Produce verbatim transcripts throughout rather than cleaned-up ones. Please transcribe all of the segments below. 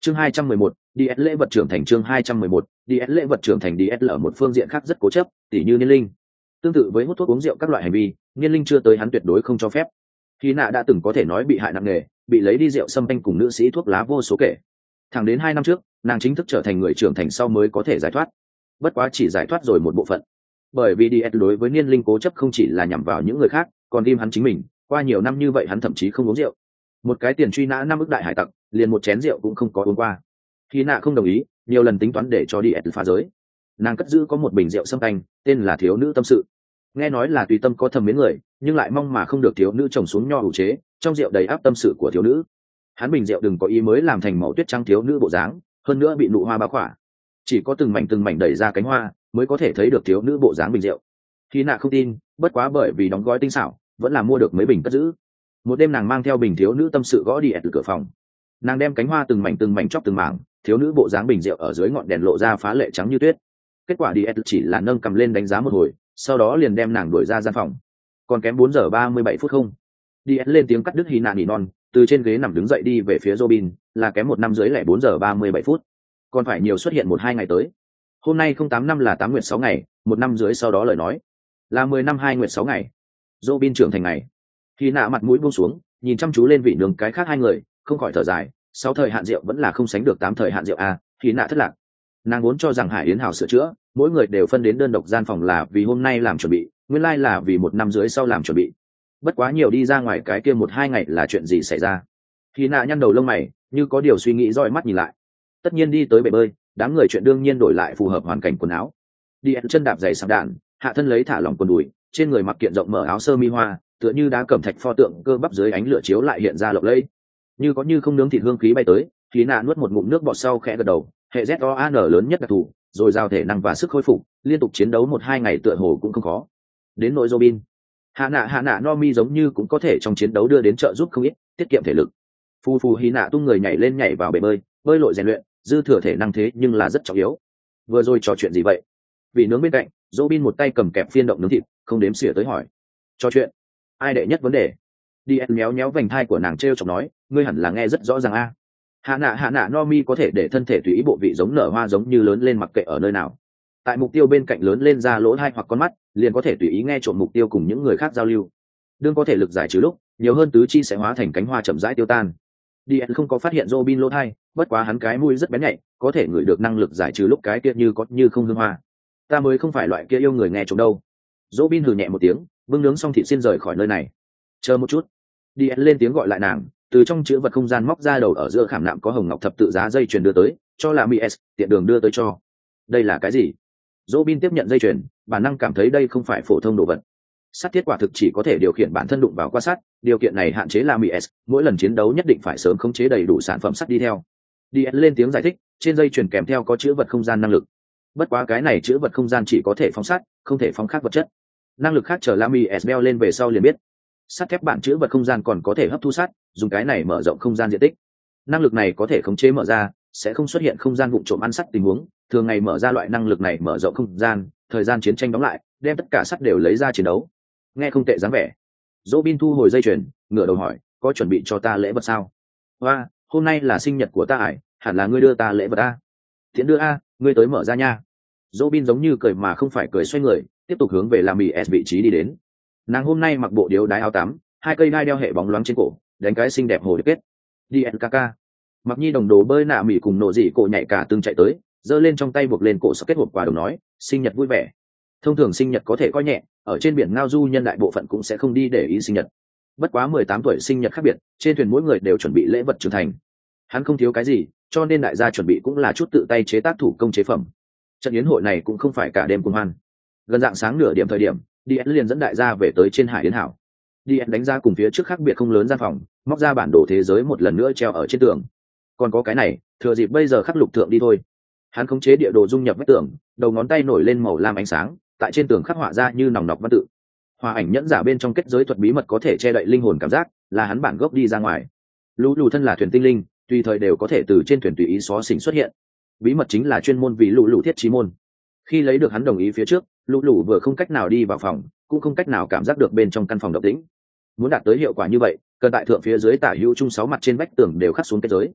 chương hai trăm mười một, đi ét lễ vật trưởng thành chương hai trăm mười một, đi ét lễ vật trưởng thành đi ét ở một phương diện khác rất cố chấp, tỉ như Niên Linh. Tương tự với hút thuốc uống rượu các loại hành vi, Niên Linh chưa tới hắn tuyệt đối không cho phép. Khi nạ đã từng có thể nói bị hại nặng nề, bị lấy đi rượu xâm anh cùng nữ sĩ thuốc lá vô số kể. Thẳng đến hai năm trước, nàng chính thức trở thành người trưởng thành sau mới có thể giải thoát. Bất quá chỉ giải thoát rồi một bộ phận. Bởi vì đi ét đối với Niên Linh cố chấp không chỉ là nhằm vào những người khác, còn ghim hắn chính mình, qua nhiều năm như vậy hắn thậm chí không uống rượu. Một cái tiền truy nã năm ức đại hải tặc, liền một chén rượu cũng không có uống qua. Khi nạ không đồng ý, nhiều lần tính toán để cho đi ét phá giới. Nàng cất giữ có một bình rượu xâm anh, tên là thiếu nữ tâm sự. Nghe nói là tùy tâm có thầm mến người, nhưng lại mong mà không được thiếu nữ trồng xuống nho hữu chế, trong rượu đầy áp tâm sự của thiếu nữ. Hắn bình rượu đừng có ý mới làm thành màu tuyết trắng thiếu nữ bộ dáng, hơn nữa bị nụ hoa bao khỏa. Chỉ có từng mảnh từng mảnh đẩy ra cánh hoa, mới có thể thấy được thiếu nữ bộ dáng bình rượu. Khi nạ không tin, bất quá bởi vì đóng gói tinh xảo, vẫn là mua được mấy bình cất giữ. Một đêm nàng mang theo bình thiếu nữ tâm sự gõ đi từ cửa phòng. Nàng đem cánh hoa từng mảnh từng mảnh chóc từng mảng, thiếu nữ bộ dáng bình rượu ở dưới ngọn đèn lộ ra phá lệ trắng như tuyết. Kết quả đi chỉ là nâng cầm lên đánh giá một hồi, sau đó liền đem nàng đuổi ra gian phòng. Còn kém bốn giờ ba mươi bảy phút không. Đi lên tiếng cắt đứt Hy nạn nỉ non, từ trên ghế nằm đứng dậy đi về phía Robin, là kém một năm dưới lẻ bốn giờ ba mươi bảy phút. Còn phải nhiều xuất hiện một hai ngày tới. Hôm nay không tám năm là tám nguyệt sáu ngày, một năm dưới sau đó lời nói là mười năm hai nguyệt sáu ngày. Robin trưởng thành ngày. Hy nạ mặt mũi buông xuống, nhìn chăm chú lên vị nướng cái khác hai người, không khỏi thở dài, sáu thời hạn rượu vẫn là không sánh được tám thời hạn rượu a. Hy nạ thất lạc. Nàng vốn cho rằng Hải Yến Hào sửa chữa, mỗi người đều phân đến đơn độc gian phòng là vì hôm nay làm chuẩn bị, nguyên lai là vì một năm dưới sau làm chuẩn bị. Bất quá nhiều đi ra ngoài cái kia một hai ngày là chuyện gì xảy ra? Hy nạ nhăn đầu lông mày, như có điều suy nghĩ, dõi mắt nhìn lại. Tất nhiên đi tới bể bơi, đám người chuyện đương nhiên đổi lại phù hợp hoàn cảnh quần áo. Đi chân đạp giày sạp đạn, hạ thân lấy thả lỏng quần đùi, trên người mặc kiện rộng mở áo sơ mi hoa, tựa như đá cẩm thạch pho tượng cơ bắp dưới ánh lửa chiếu lại hiện ra lộng lẫy. Như có như không nướng thịt hương khí bay tới, Hy nạ nuốt một ngụm nước bọt sau khẽ gật đầu, hệ Z O A N lớn nhất đặc thù, rồi giao thể năng và sức khôi phục, liên tục chiến đấu một hai ngày tựa hồ cũng không khó. Đến nội Robin, hạ nạ hạ nạ no mi giống như cũng có thể trong chiến đấu đưa đến trợ giúp không ít, tiết kiệm thể lực. Phù phù Hy nạ tung người nhảy lên nhảy vào bể bơi, bơi lội rèn luyện, dư thừa thể năng thế nhưng là rất trọng yếu. Vừa rồi trò chuyện gì vậy? Vị nướng bên cạnh, Robin một tay cầm kẹp phiên động nướng thịt, không đếm xỉa tới hỏi. Trò chuyện? Ai đệ nhất vấn đề? Đi méo méo vành thai của nàng trêu chọc nói, ngươi hẳn là nghe rất rõ ràng a. Hạ nạ hạ nạ no mi có thể để thân thể tùy ý bộ vị giống nở hoa giống như lớn lên mặc kệ ở nơi nào. Tại mục tiêu bên cạnh lớn lên ra lỗ hai hoặc con mắt, liền có thể tùy ý nghe trộm mục tiêu cùng những người khác giao lưu. Đương có thể lực giải trừ lúc, nhiều hơn tứ chi sẽ hóa thành cánh hoa chậm rãi tiêu tan. Đi không có phát hiện Robin lỗ hai, bất quá hắn cái mũi rất bén nhạy, có thể ngửi được năng lực giải trừ lúc cái kia như có như không hương hoa. Ta mới không phải loại kia yêu người nghe trộm đâu. Robin hừ nhẹ một tiếng, bưng nướng xong thịt xin rời khỏi nơi này. Chờ một chút. Đi lên tiếng gọi lại nàng, từ trong chữ vật không gian móc ra đầu ở giữa khảm nạm có hồng ngọc thập tự giá dây chuyền đưa tới, cho là Mies, tiện đường đưa tới cho. Đây là cái gì? Robin tiếp nhận dây chuyền, bản năng cảm thấy đây không phải phổ thông đồ vật. Sắt thiết quả thực chỉ có thể điều khiển bản thân đụng vào qua sắt, điều kiện này hạn chế là Mies, mỗi lần chiến đấu nhất định phải sớm khống chế đầy đủ sản phẩm sắt đi theo. Đi lên tiếng giải thích, trên dây chuyền kèm theo có chữ vật không gian năng lực. Bất quá cái này chữ vật không gian chỉ có thể phóng sắt, không thể phóng khác vật chất. Năng lực khác chờ la Mies đeo lên về sau liền biết. Sắt thép bản chữ vật không gian còn có thể hấp thu sắt, dùng cái này mở rộng không gian diện tích. Năng lực này có thể khống chế mở ra, sẽ không xuất hiện không gian vụng trộm ăn sắt tình huống. Thường ngày mở ra loại năng lực này mở rộng không gian, thời gian chiến tranh đóng lại, đem tất cả sắt đều lấy ra chiến đấu. Nghe không tệ dáng vẻ. Robin thu hồi dây chuyền, ngửa đầu hỏi, có chuẩn bị cho ta lễ vật sao? Hoa, hôm nay là sinh nhật của ta ải, hẳn là ngươi đưa ta lễ vật a. Thiện đưa a, ngươi tới mở ra nha. Robin giống như cười mà không phải cười, xoay người, tiếp tục hướng về làm mì s vị trí đi đến. Nàng hôm nay mặc bộ điếu đái áo tắm, hai cây đai đeo hệ bóng loáng trên cổ, đánh cái xinh đẹp hồ điệp kết. Đi nkk. Mặc nhi đồng đồ bơi nạ mỉ cùng nổ dị cổ nhảy cả tương chạy tới, giơ lên trong tay buộc lên cổ sọc kết hộp quà đồng nói, sinh nhật vui vẻ. Thông thường sinh nhật có thể coi nhẹ, ở trên biển ngao du nhân đại bộ phận cũng sẽ không đi để ý sinh nhật. Bất quá mười tám tuổi sinh nhật khác biệt, trên thuyền mỗi người đều chuẩn bị lễ vật trưởng thành. Hắn không thiếu cái gì, cho nên đại gia chuẩn bị cũng là chút tự tay chế tác thủ công chế phẩm. Trận yến hội này cũng không phải cả đêm cùng hoan. Gần dạng sáng nửa điểm thời điểm, đi ét liền dẫn đại gia về tới trên hải yến hảo. đi ét đánh ra cùng phía trước khác biệt không lớn gian phòng, móc ra bản đồ thế giới một lần nữa treo ở trên tường. Còn có cái này, thừa dịp bây giờ khắc lục thượng đi thôi. Hắn khống chế địa đồ dung nhập vách tường, đầu ngón tay nổi lên màu lam ánh sáng, tại trên tường khắc họa ra như nòng nọc văn tự. Hòa ảnh nhẫn giả bên trong kết giới thuật bí mật có thể che đậy linh hồn cảm giác, là hắn bản gốc đi ra ngoài. Lũ lù thân là thuyền tinh linh, tùy thời đều có thể từ trên thuyền tùy ý xó xỉnh xuất hiện. Bí mật chính là chuyên môn vì lũ lù thiết trí môn. Khi lấy được hắn đồng ý phía trước, lũ lù vừa không cách nào đi vào phòng, cũng không cách nào cảm giác được bên trong căn phòng động tĩnh. Muốn đạt tới hiệu quả như vậy, cần tại thượng phía dưới tả hữu chung sáu mặt trên vách tường đều khắc xuống kết giới.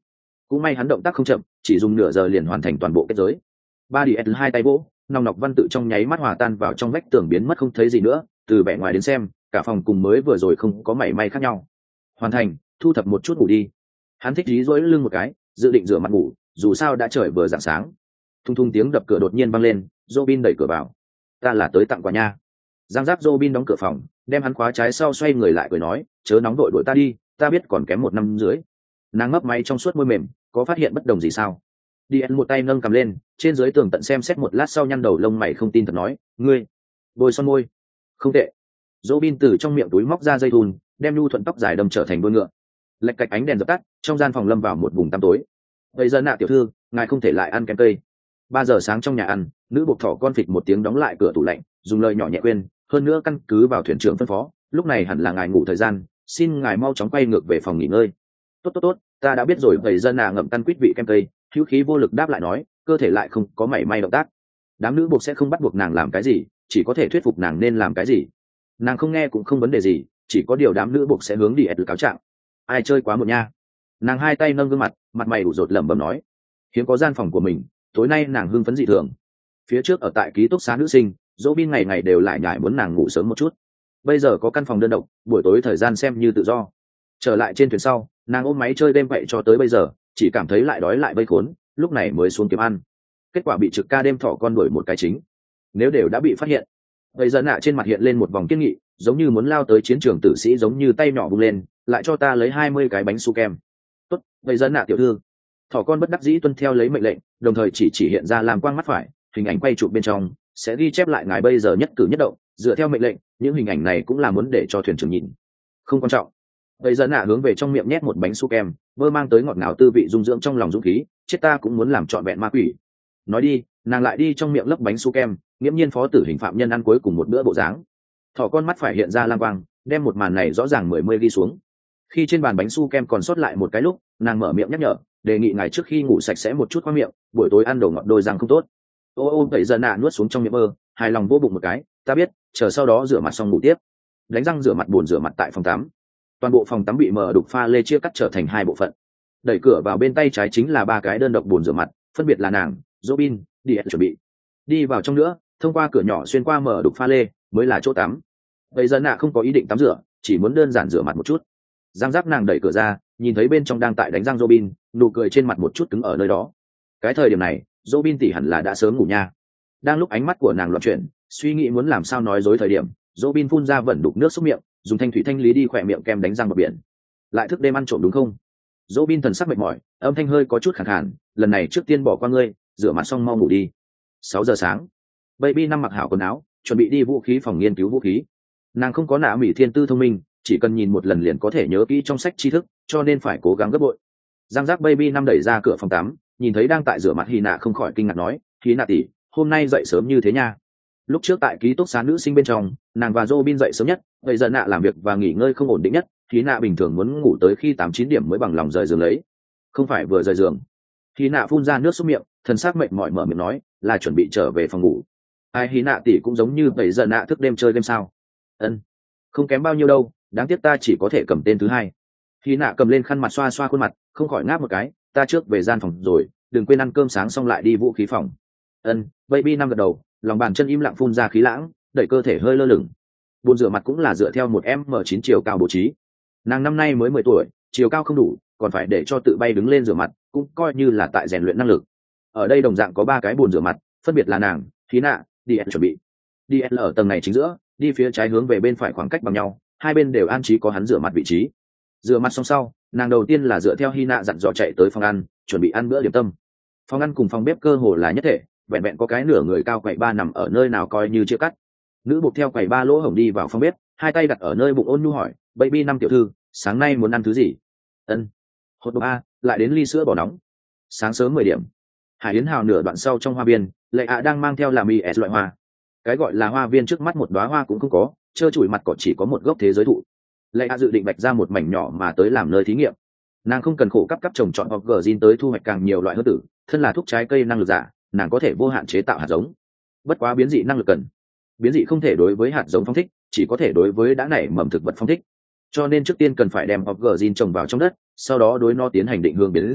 cũng may hắn động tác không chậm, chỉ dùng nửa giờ liền hoàn thành toàn bộ kết giới. Ba đi ét hai tay vỗ, nòng nọc văn tự trong nháy mắt hòa tan vào trong vách tường biến mất không thấy gì nữa. Từ vẻ ngoài đến xem, cả phòng cùng mới vừa rồi không có mảy may khác nhau. Hoàn thành, thu thập một chút ngủ đi. Hắn thích dí dỗi lưng một cái, dự định rửa mặt ngủ, dù sao đã trời vừa rạng sáng. Thung thung tiếng đập cửa đột nhiên vang lên, Robin đẩy cửa vào. Ta là tới tặng quà nha. Giang Giáp Robin đóng cửa phòng, đem hắn khóa trái sau xoay người lại cười nói, chớ nóng đội đuổi ta đi, ta biết còn kém một năm dưới. Nàng ngấp máy trong suốt môi mềm, có phát hiện bất đồng gì sao? Đi ăn một tay nâng cầm lên, trên dưới tường tận xem xét một lát sau nhăn đầu lông mày không tin thật nói, ngươi bôi son môi, không tệ. Robin từ trong miệng túi móc ra dây thun, đem nhu thuận tóc dài đâm trở thành đuôi ngựa. Lệch cạch ánh đèn dập tắt, trong gian phòng lâm vào một vùng tăm tối. Bây giờ nạ tiểu thư, ngài không thể lại ăn kem cây. Ba giờ sáng trong nhà ăn, nữ buộc thỏ con phịch một tiếng đóng lại cửa tủ lạnh, dùng lời nhỏ nhẹ khuyên, hơn nữa căn cứ vào thuyền trưởng phân phó, lúc này hẳn là ngài ngủ thời gian, xin ngài mau chóng quay ngược về phòng nghỉ ngơi. Tốt tốt tốt, ta đã biết rồi. Vậy dân nạ ngậm căn quýt vị kem cây, hữu khí vô lực đáp lại nói, cơ thể lại không có mảy may động tác. Đám nữ buộc sẽ không bắt buộc nàng làm cái gì, chỉ có thể thuyết phục nàng nên làm cái gì. Nàng không nghe cũng không vấn đề gì, chỉ có điều đám nữ buộc sẽ hướng đi ép cáo trạng. Ai chơi quá một nha. Nàng hai tay nâng gương mặt, mặt mày ủ rột lẩm bẩm nói, hiếm có gian phòng của mình, tối nay nàng hưng phấn dị thường. Phía trước ở tại ký túc xá nữ sinh, Robin ngày ngày đều lại nhải muốn nàng ngủ sớm một chút. Bây giờ có căn phòng đơn độc, buổi tối thời gian xem như tự do. Trở lại trên thuyền sau, nàng ôm máy chơi đêm vậy cho tới bây giờ, chỉ cảm thấy lại đói lại vây khốn, lúc này mới xuống kiếm ăn. Kết quả bị trực ca đêm thỏ con đuổi một cái chính. Nếu đều đã bị phát hiện, bây giờ nạ trên mặt hiện lên một vòng kiên nghị, giống như muốn lao tới chiến trường tử sĩ, giống như tay nhỏ vung lên, lại cho ta lấy hai mươi cái bánh su kem. Tốt, bây giờ nạ tiểu thư. Thỏ con bất đắc dĩ tuân theo lấy mệnh lệnh, đồng thời chỉ chỉ hiện ra làm quang mắt phải, hình ảnh quay chụp bên trong sẽ ghi chép lại ngài bây giờ nhất cử nhất động, dựa theo mệnh lệnh, những hình ảnh này cũng là muốn để cho thuyền trưởng nhìn. Không quan trọng. Bây giờ nạ hướng về trong miệng nhét một bánh su kem, mơ mang tới ngọt ngào tư vị dung dưỡng trong lòng dũng khí, chết ta cũng muốn làm trọn vẹn ma quỷ. Nói đi, nàng lại đi trong miệng lấp bánh su kem, nghiễm nhiên phó tử hình phạm nhân ăn cuối cùng một bữa bộ dáng. Thỏ con mắt phải hiện ra lam quang, đem một màn này rõ ràng mười mươi ghi xuống. Khi trên bàn bánh su kem còn sót lại một cái lúc, nàng mở miệng nhắc nhở, đề nghị ngài trước khi ngủ sạch sẽ một chút qua miệng, buổi tối ăn đồ ngọt đôi răng không tốt. Ô ô vậy giờ nạ nuốt xuống trong miệng mơ, hài lòng vô bụng một cái, ta biết, chờ sau đó rửa mặt xong ngủ tiếp. Đánh răng rửa mặt buồn rửa mặt tại phòng tắm. Toàn bộ phòng tắm bị mở đục pha lê chia cắt trở thành hai bộ phận. Đẩy cửa vào bên tay trái chính là ba cái đơn độc buồn rửa mặt, phân biệt là nàng, Robin, đi chuẩn bị. Đi vào trong nữa, thông qua cửa nhỏ xuyên qua mở đục pha lê, mới là chỗ tắm. Vậy giờ nạ không có ý định tắm rửa, chỉ muốn đơn giản rửa mặt một chút. Giang Giáp nàng đẩy cửa ra, nhìn thấy bên trong đang tại đánh răng Robin, nụ cười trên mặt một chút cứng ở nơi đó. Cái thời điểm này, Robin tỷ hẳn là đã sớm ngủ nha. Đang lúc ánh mắt của nàng loạn chuyển, suy nghĩ muốn làm sao nói dối thời điểm, Robin phun ra vẩn đục nước xúc miệng, dùng thanh thủy thanh lý đi khỏe miệng kem đánh răng bờ biển. Lại thức đêm ăn trộm đúng không? Robin thần sắc mệt mỏi, âm thanh hơi có chút khàn khàn, lần này trước tiên bỏ qua ngươi, rửa mặt xong mau ngủ đi. Sáu giờ sáng, Baby năm mặc hảo quần áo, chuẩn bị đi vũ khí phòng nghiên cứu vũ khí. Nàng không có nạ mỹ thiên tư thông minh, chỉ cần nhìn một lần liền có thể nhớ kỹ trong sách tri thức, cho nên phải cố gắng gấp bội. Giang Giác Baby năm đẩy ra cửa phòng tắm, nhìn thấy đang tại rửa mặt Hy Nạ không khỏi kinh ngạc nói, Hy Nạ tỷ, hôm nay dậy sớm như thế nha. Lúc trước tại ký túc xá nữ sinh bên trong, nàng và Robin dậy sớm nhất, vậy giờ nạ làm việc và nghỉ ngơi không ổn định nhất, Hy Nạ bình thường muốn ngủ tới khi tám chín điểm mới bằng lòng rời giường lấy. Không phải vừa rời giường. Hy Nạ phun ra nước xúc miệng, thần sắc mệt mỏi mở miệng nói, là chuẩn bị trở về phòng ngủ. Ai Hy Nạ tỷ cũng giống như vậy giờ nạ thức đêm chơi game sao? Ân, không kém bao nhiêu đâu, đáng tiếc ta chỉ có thể cầm tên thứ hai. Hy Nạ cầm lên khăn mặt xoa xoa khuôn mặt, không khỏi ngáp một cái, ta trước về gian phòng rồi, đừng quên ăn cơm sáng xong lại đi vũ khí phòng. Ân, Baby năm gật đầu, lòng bàn chân im lặng phun ra khí lãng, đẩy cơ thể hơi lơ lửng. Bồn rửa mặt cũng là dựa theo một m chín chiều cao bố trí. Nàng năm nay mới mười tuổi, chiều cao không đủ, còn phải để cho tự bay đứng lên rửa mặt, cũng coi như là tại rèn luyện năng lực. Ở đây đồng dạng có ba cái bồn rửa mặt, phân biệt là nàng, Khí Nạ, đi chuẩn bị. đi ở tầng này chính giữa, đi phía trái hướng về bên phải khoảng cách bằng nhau, hai bên đều an trí có hắn rửa mặt vị trí. Rửa mặt xong sau, nàng đầu tiên là dựa theo Hy Nạ dặn dò chạy tới phòng ăn, chuẩn bị ăn bữa điểm tâm. Phòng ăn cùng phòng bếp cơ hồ là nhất thể, vẹn vẹn có cái nửa người cao quầy ba nằm ở nơi nào coi như chia cắt. Nữ buộc theo quầy ba lỗ hổng đi vào phòng bếp, hai tay đặt ở nơi bụng ôn nhu hỏi, Baby năm tiểu thư, sáng nay muốn ăn thứ gì? Ân, hột độc a, lại đến ly sữa bỏ nóng. Sáng sớm mười điểm, Hải Yến Hào nửa đoạn sau trong hoa viên, Lệ ạ đang mang theo làm is loại hoa. Cái gọi là hoa viên trước mắt một đóa hoa cũng không có, trơ trụi mặt cỏ chỉ có một gốc thế giới thụ. Lệ ạ dự định vạch ra một mảnh nhỏ mà tới làm nơi thí nghiệm. Nàng không cần khổ cấp cấp trồng trọt hoặc gờ zin tới thu hoạch càng nhiều loại hữu tử, thân là thuốc trái cây năng lực giả, nàng có thể vô hạn chế tạo hạt giống. Bất quá biến dị năng lực cần, biến dị không thể đối với hạt giống phong thích, chỉ có thể đối với đã nảy mầm thực vật phong thích. Cho nên trước tiên cần phải đem hoặc gờ zin trồng vào trong đất, sau đó đối nó tiến hành định hướng biến dị,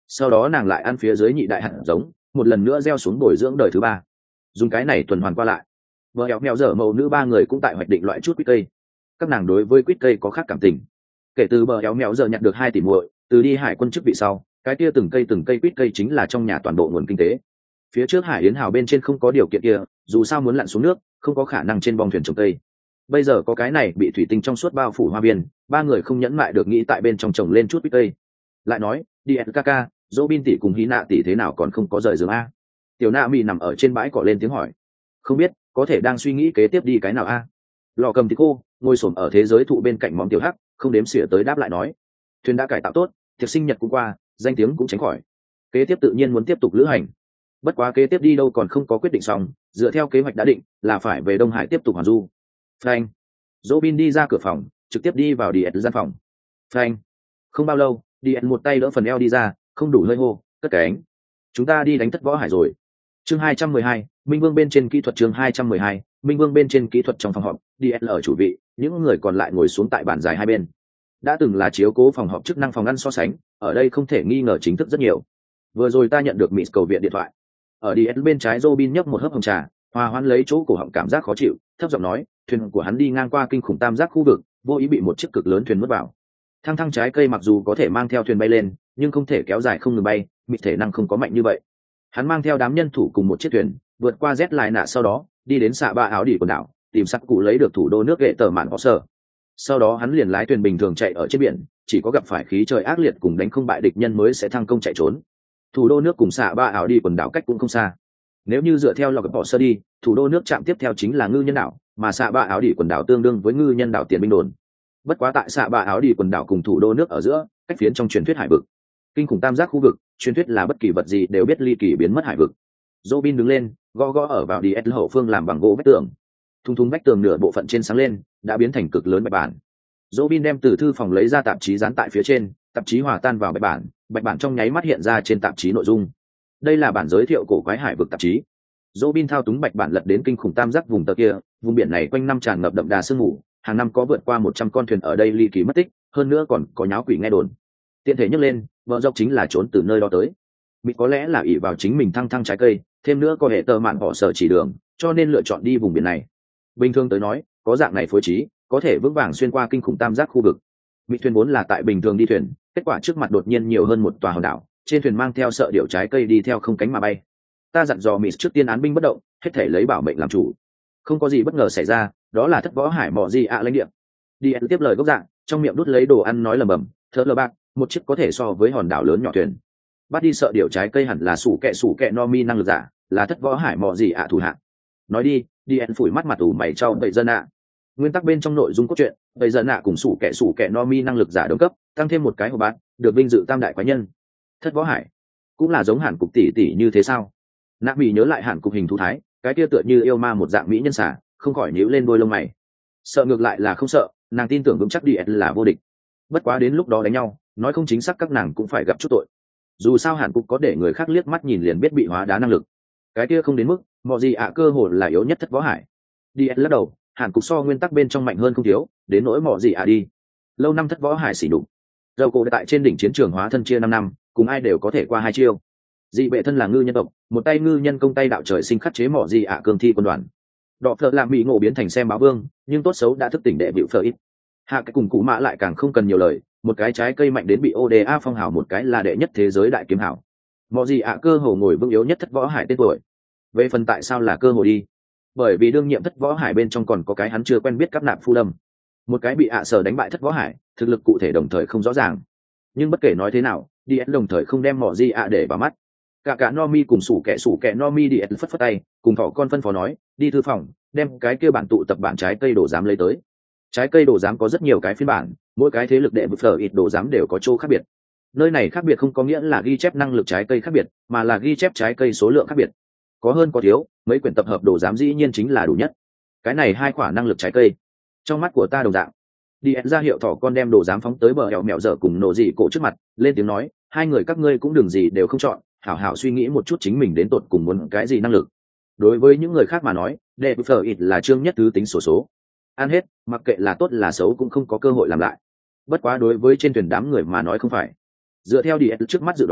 sau đó nàng lại ăn phía dưới nhị đại hạt giống, một lần nữa gieo xuống bồi dưỡng đời thứ ba, dùng cái này tuần hoàn qua lại. Vợ éo mèo dở màu nữ ba người cũng tại hoạch định loại chút quýt cây. Các nàng đối với quýt cây có khác cảm tình. Kể từ bờ éo mèo dở nhặt được hai tỷ muội, từ đi hải quân chức vị sau, cái kia từng cây từng cây quýt cây chính là trong nhà toàn bộ nguồn kinh tế. Phía trước hải yến hào bên trên không có điều kiện kia, dù sao muốn lặn xuống nước không có khả năng trên bong thuyền trồng cây. Bây giờ có cái này bị thủy tinh trong suốt bao phủ hoa viên, ba người không nhẫn mại được nghĩ tại bên trong trồng lên chút quýt cây. Lại nói đi kaka, Robin tỷ cùng Hí nạ tỷ thế nào còn không có rời giường a? Tiểu Na Mi nằm ở trên bãi cỏ lên tiếng hỏi. Không biết, có thể đang suy nghĩ kế tiếp đi cái nào a? Lò cầm thì cô ngồi xổm ở thế giới thụ bên cạnh món tiểu hắc, không đếm xỉa tới đáp lại nói. Thuyền đã cải tạo tốt, tiệc sinh nhật cũng qua, danh tiếng cũng tránh khỏi. Kế tiếp tự nhiên muốn tiếp tục lữ hành. Bất quá kế tiếp đi đâu còn không có quyết định xong, dựa theo kế hoạch đã định là phải về Đông Hải tiếp tục hoàn du. Frank, Robin đi ra cửa phòng, trực tiếp đi vào Điệt gian phòng. Frank, không bao lâu, Điệt một tay đỡ phần eo đi ra, không đủ hơi hô, cất cánh. Chúng ta đi đánh thất võ hải rồi. Chương hai trăm mười hai, Minh Vương bên trên kỹ thuật chương hai trăm mười hai, Minh Vương bên trên kỹ thuật trong phòng họp, Điệt ở chủ vị, những người còn lại ngồi xuống tại bàn dài hai bên. Đã từng là chiếu cố phòng họp chức năng phòng ăn so sánh, ở đây không thể nghi ngờ chính thức rất nhiều. Vừa rồi ta nhận được Mỹ cầu viện điện thoại. Ở Điệt bên trái Robin nhấp một hớp hồng trà, hòa hoãn lấy chỗ cổ họng cảm giác khó chịu, thấp giọng nói, thuyền của hắn đi ngang qua kinh khủng tam giác khu vực, vô ý bị một chiếc cực lớn thuyền mất vào. Thăng thăng trái cây mặc dù có thể mang theo thuyền bay lên, nhưng không thể kéo dài không ngừng bay, mịt thể năng không có mạnh như vậy. Hắn mang theo đám nhân thủ cùng một chiếc thuyền, vượt qua Z lại nạ sau đó, đi đến xạ ba áo đỉ quần đảo, tìm sắc cụ lấy được thủ đô nước ghệ tờ mạn có sở. Sau đó hắn liền lái thuyền bình thường chạy ở trên biển, chỉ có gặp phải khí trời ác liệt cùng đánh không bại địch nhân mới sẽ thăng công chạy trốn. Thủ đô nước cùng xạ ba áo đỉ quần đảo cách cũng không xa. Nếu như dựa theo log bỏ sơ đi, thủ đô nước chạm tiếp theo chính là ngư nhân đảo, mà xạ ba áo đỉ quần đảo tương đương với ngư nhân đảo tiền binh đồn. Bất quá tại xạ ba áo đỉ quần đảo cùng thủ đô nước ở giữa, cách phiến trong truyền thuyết hải vực, kinh khủng tam giác khu vực, truyền thuyết là bất kỳ vật gì đều biết ly kỳ biến mất hải vực. Robin đứng lên, gõ gõ ở vào đi ét hậu phương làm bằng gỗ vách tường. Thung thung vách tường nửa bộ phận trên sáng lên, đã biến thành cực lớn bạch bản. Robin đem từ thư phòng lấy ra tạp chí dán tại phía trên, tạp chí hòa tan vào bạch bản, bạch bản trong nháy mắt hiện ra trên tạp chí nội dung. Đây là bản giới thiệu cổ quái hải vực tạp chí. Robin thao túng bạch bản lật đến kinh khủng tam giác vùng tờ kia, vùng biển này quanh năm tràn ngập đậm đà sương mù, hàng năm có vượt qua một trăm con thuyền ở đây ly kỳ mất tích, hơn nữa còn có nháo quỷ nghe đồn. Tiện thể nhắc lên, vợ dọc chính là trốn từ nơi đó tới. Mỹ có lẽ là ỷ vào chính mình thăng thăng trái cây, thêm nữa có hệ tờ mạn họ sở chỉ đường, cho nên lựa chọn đi vùng biển này. Bình thường tới nói, có dạng này phối trí, có thể vững vàng xuyên qua kinh khủng tam giác khu vực. Mỹ thuyền vốn là tại bình thường đi thuyền, kết quả trước mặt đột nhiên nhiều hơn một tòa hòn đảo, trên thuyền mang theo sợ điệu trái cây đi theo không cánh mà bay. Ta dặn dò Mỹ trước tiên án binh bất động, hết thể lấy bảo mệnh làm chủ. Không có gì bất ngờ xảy ra, đó là thất võ hải mỏ gì ạ lãnh địa. Đi tiếp lời gốc dạng, trong miệng đút lấy đồ ăn nói lầm bầm, thở lờ bạc, một chiếc có thể so với hòn đảo lớn nhỏ thuyền. Bắt đi sợ điệu trái cây hẳn là sủ kẹ sủ kẹ no mi năng lực giả, là thất võ hải mỏ gì ạ thủ hạng. Nói đi, đi en phủi mắt mặt ủ mày cho bậy dân ạ. Nguyên tắc bên trong nội dung cốt truyện, bậy dân ạ cùng sủ kẹ sủ kẹ no mi năng lực giả đồng cấp, tăng thêm một cái hộp bát, được vinh dự tam đại quái nhân. Thất võ hải cũng là giống hàn cục tỷ tỷ như thế sao? Nạ bị nhớ lại hàn cục hình thú thái, cái kia tựa như yêu ma một dạng mỹ nhân xả, không khỏi nhíu lên đôi lông mày. Sợ ngược lại là không sợ, nàng tin tưởng vững chắc đi là vô địch. Bất quá đến lúc đó đánh nhau, nói không chính xác các nàng cũng phải gặp chút tội. Dù sao hàn cục có để người khác liếc mắt nhìn liền biết bị hóa đá năng lực, cái kia không đến mức mọi gì ạ cơ hồ là yếu nhất thất võ hải. Đi lắc đầu, hàn cục so nguyên tắc bên trong mạnh hơn không thiếu, đến nỗi mọi gì ạ đi lâu năm thất võ hải xỉ đục. Dầu cổ tại trên đỉnh chiến trường hóa thân chia năm năm, cùng ai đều có thể qua hai chiêu. Dị bệ thân là ngư nhân tộc, một tay ngư nhân công tay đạo trời sinh khắc chế mỏ gì ạ cương thi quân đoàn. Đọ phở làm bị ngộ biến thành xem báo vương, nhưng tốt xấu đã thức tỉnh đệ bịu phở ít. Hạ cái cùng cụ mã lại càng không cần nhiều lời, một cái trái cây mạnh đến bị ô đê a phong hào, một cái là đệ nhất thế giới đại kiếm hảo. Mỏ gì ạ cơ hồ ngồi vững yếu nhất thất võ hải tên tuổi. Về phần tại sao là cơ hồ đi, bởi vì đương nhiệm thất võ hải bên trong còn có cái hắn chưa quen biết cắp nạp phu lâm, một cái bị ạ sở đánh bại thất võ hải, thực lực cụ thể đồng thời không rõ ràng. Nhưng bất kể nói thế nào, đi ed đồng thời không đem mỏ gì ạ để vào mắt. Cả cả Nomi cùng sủ kẻ sủ kẻ Nomi đi ed phất phất tay, cùng thỏ con phân phó nói, đi thư phòng, đem cái kia bản tụ tập bản trái cây đồ giám lấy tới. Trái cây đồ giám có rất nhiều cái phiên bản, mỗi cái thế lực đệ vực phở ít đồ giám đều có chỗ khác biệt. Nơi này khác biệt không có nghĩa là ghi chép năng lực trái cây khác biệt, mà là ghi chép trái cây số lượng khác biệt. Có hơn có thiếu, mấy quyển tập hợp đồ giám dĩ nhiên chính là đủ nhất. Cái này hai khoản năng lực trái cây, trong mắt của ta đồng dạng. Đi ed ra hiệu thỏ con đem đồ giám phóng tới bờ hẻo mẹo dở cùng nổ dị cổ trước mặt, lên tiếng nói, hai người các ngươi cũng đừng gì đều không chọn, hảo hảo suy nghĩ một chút chính mình đến tột cùng muốn cái gì năng lực. Đối với những người khác mà nói, đệ phở ít là chương nhất thứ tính sổ số, số ăn hết, mặc kệ là tốt là xấu cũng không có cơ hội làm lại. Bất quá đối với trên thuyền đám người mà nói không phải. Dựa theo đi trước mắt dự đoán,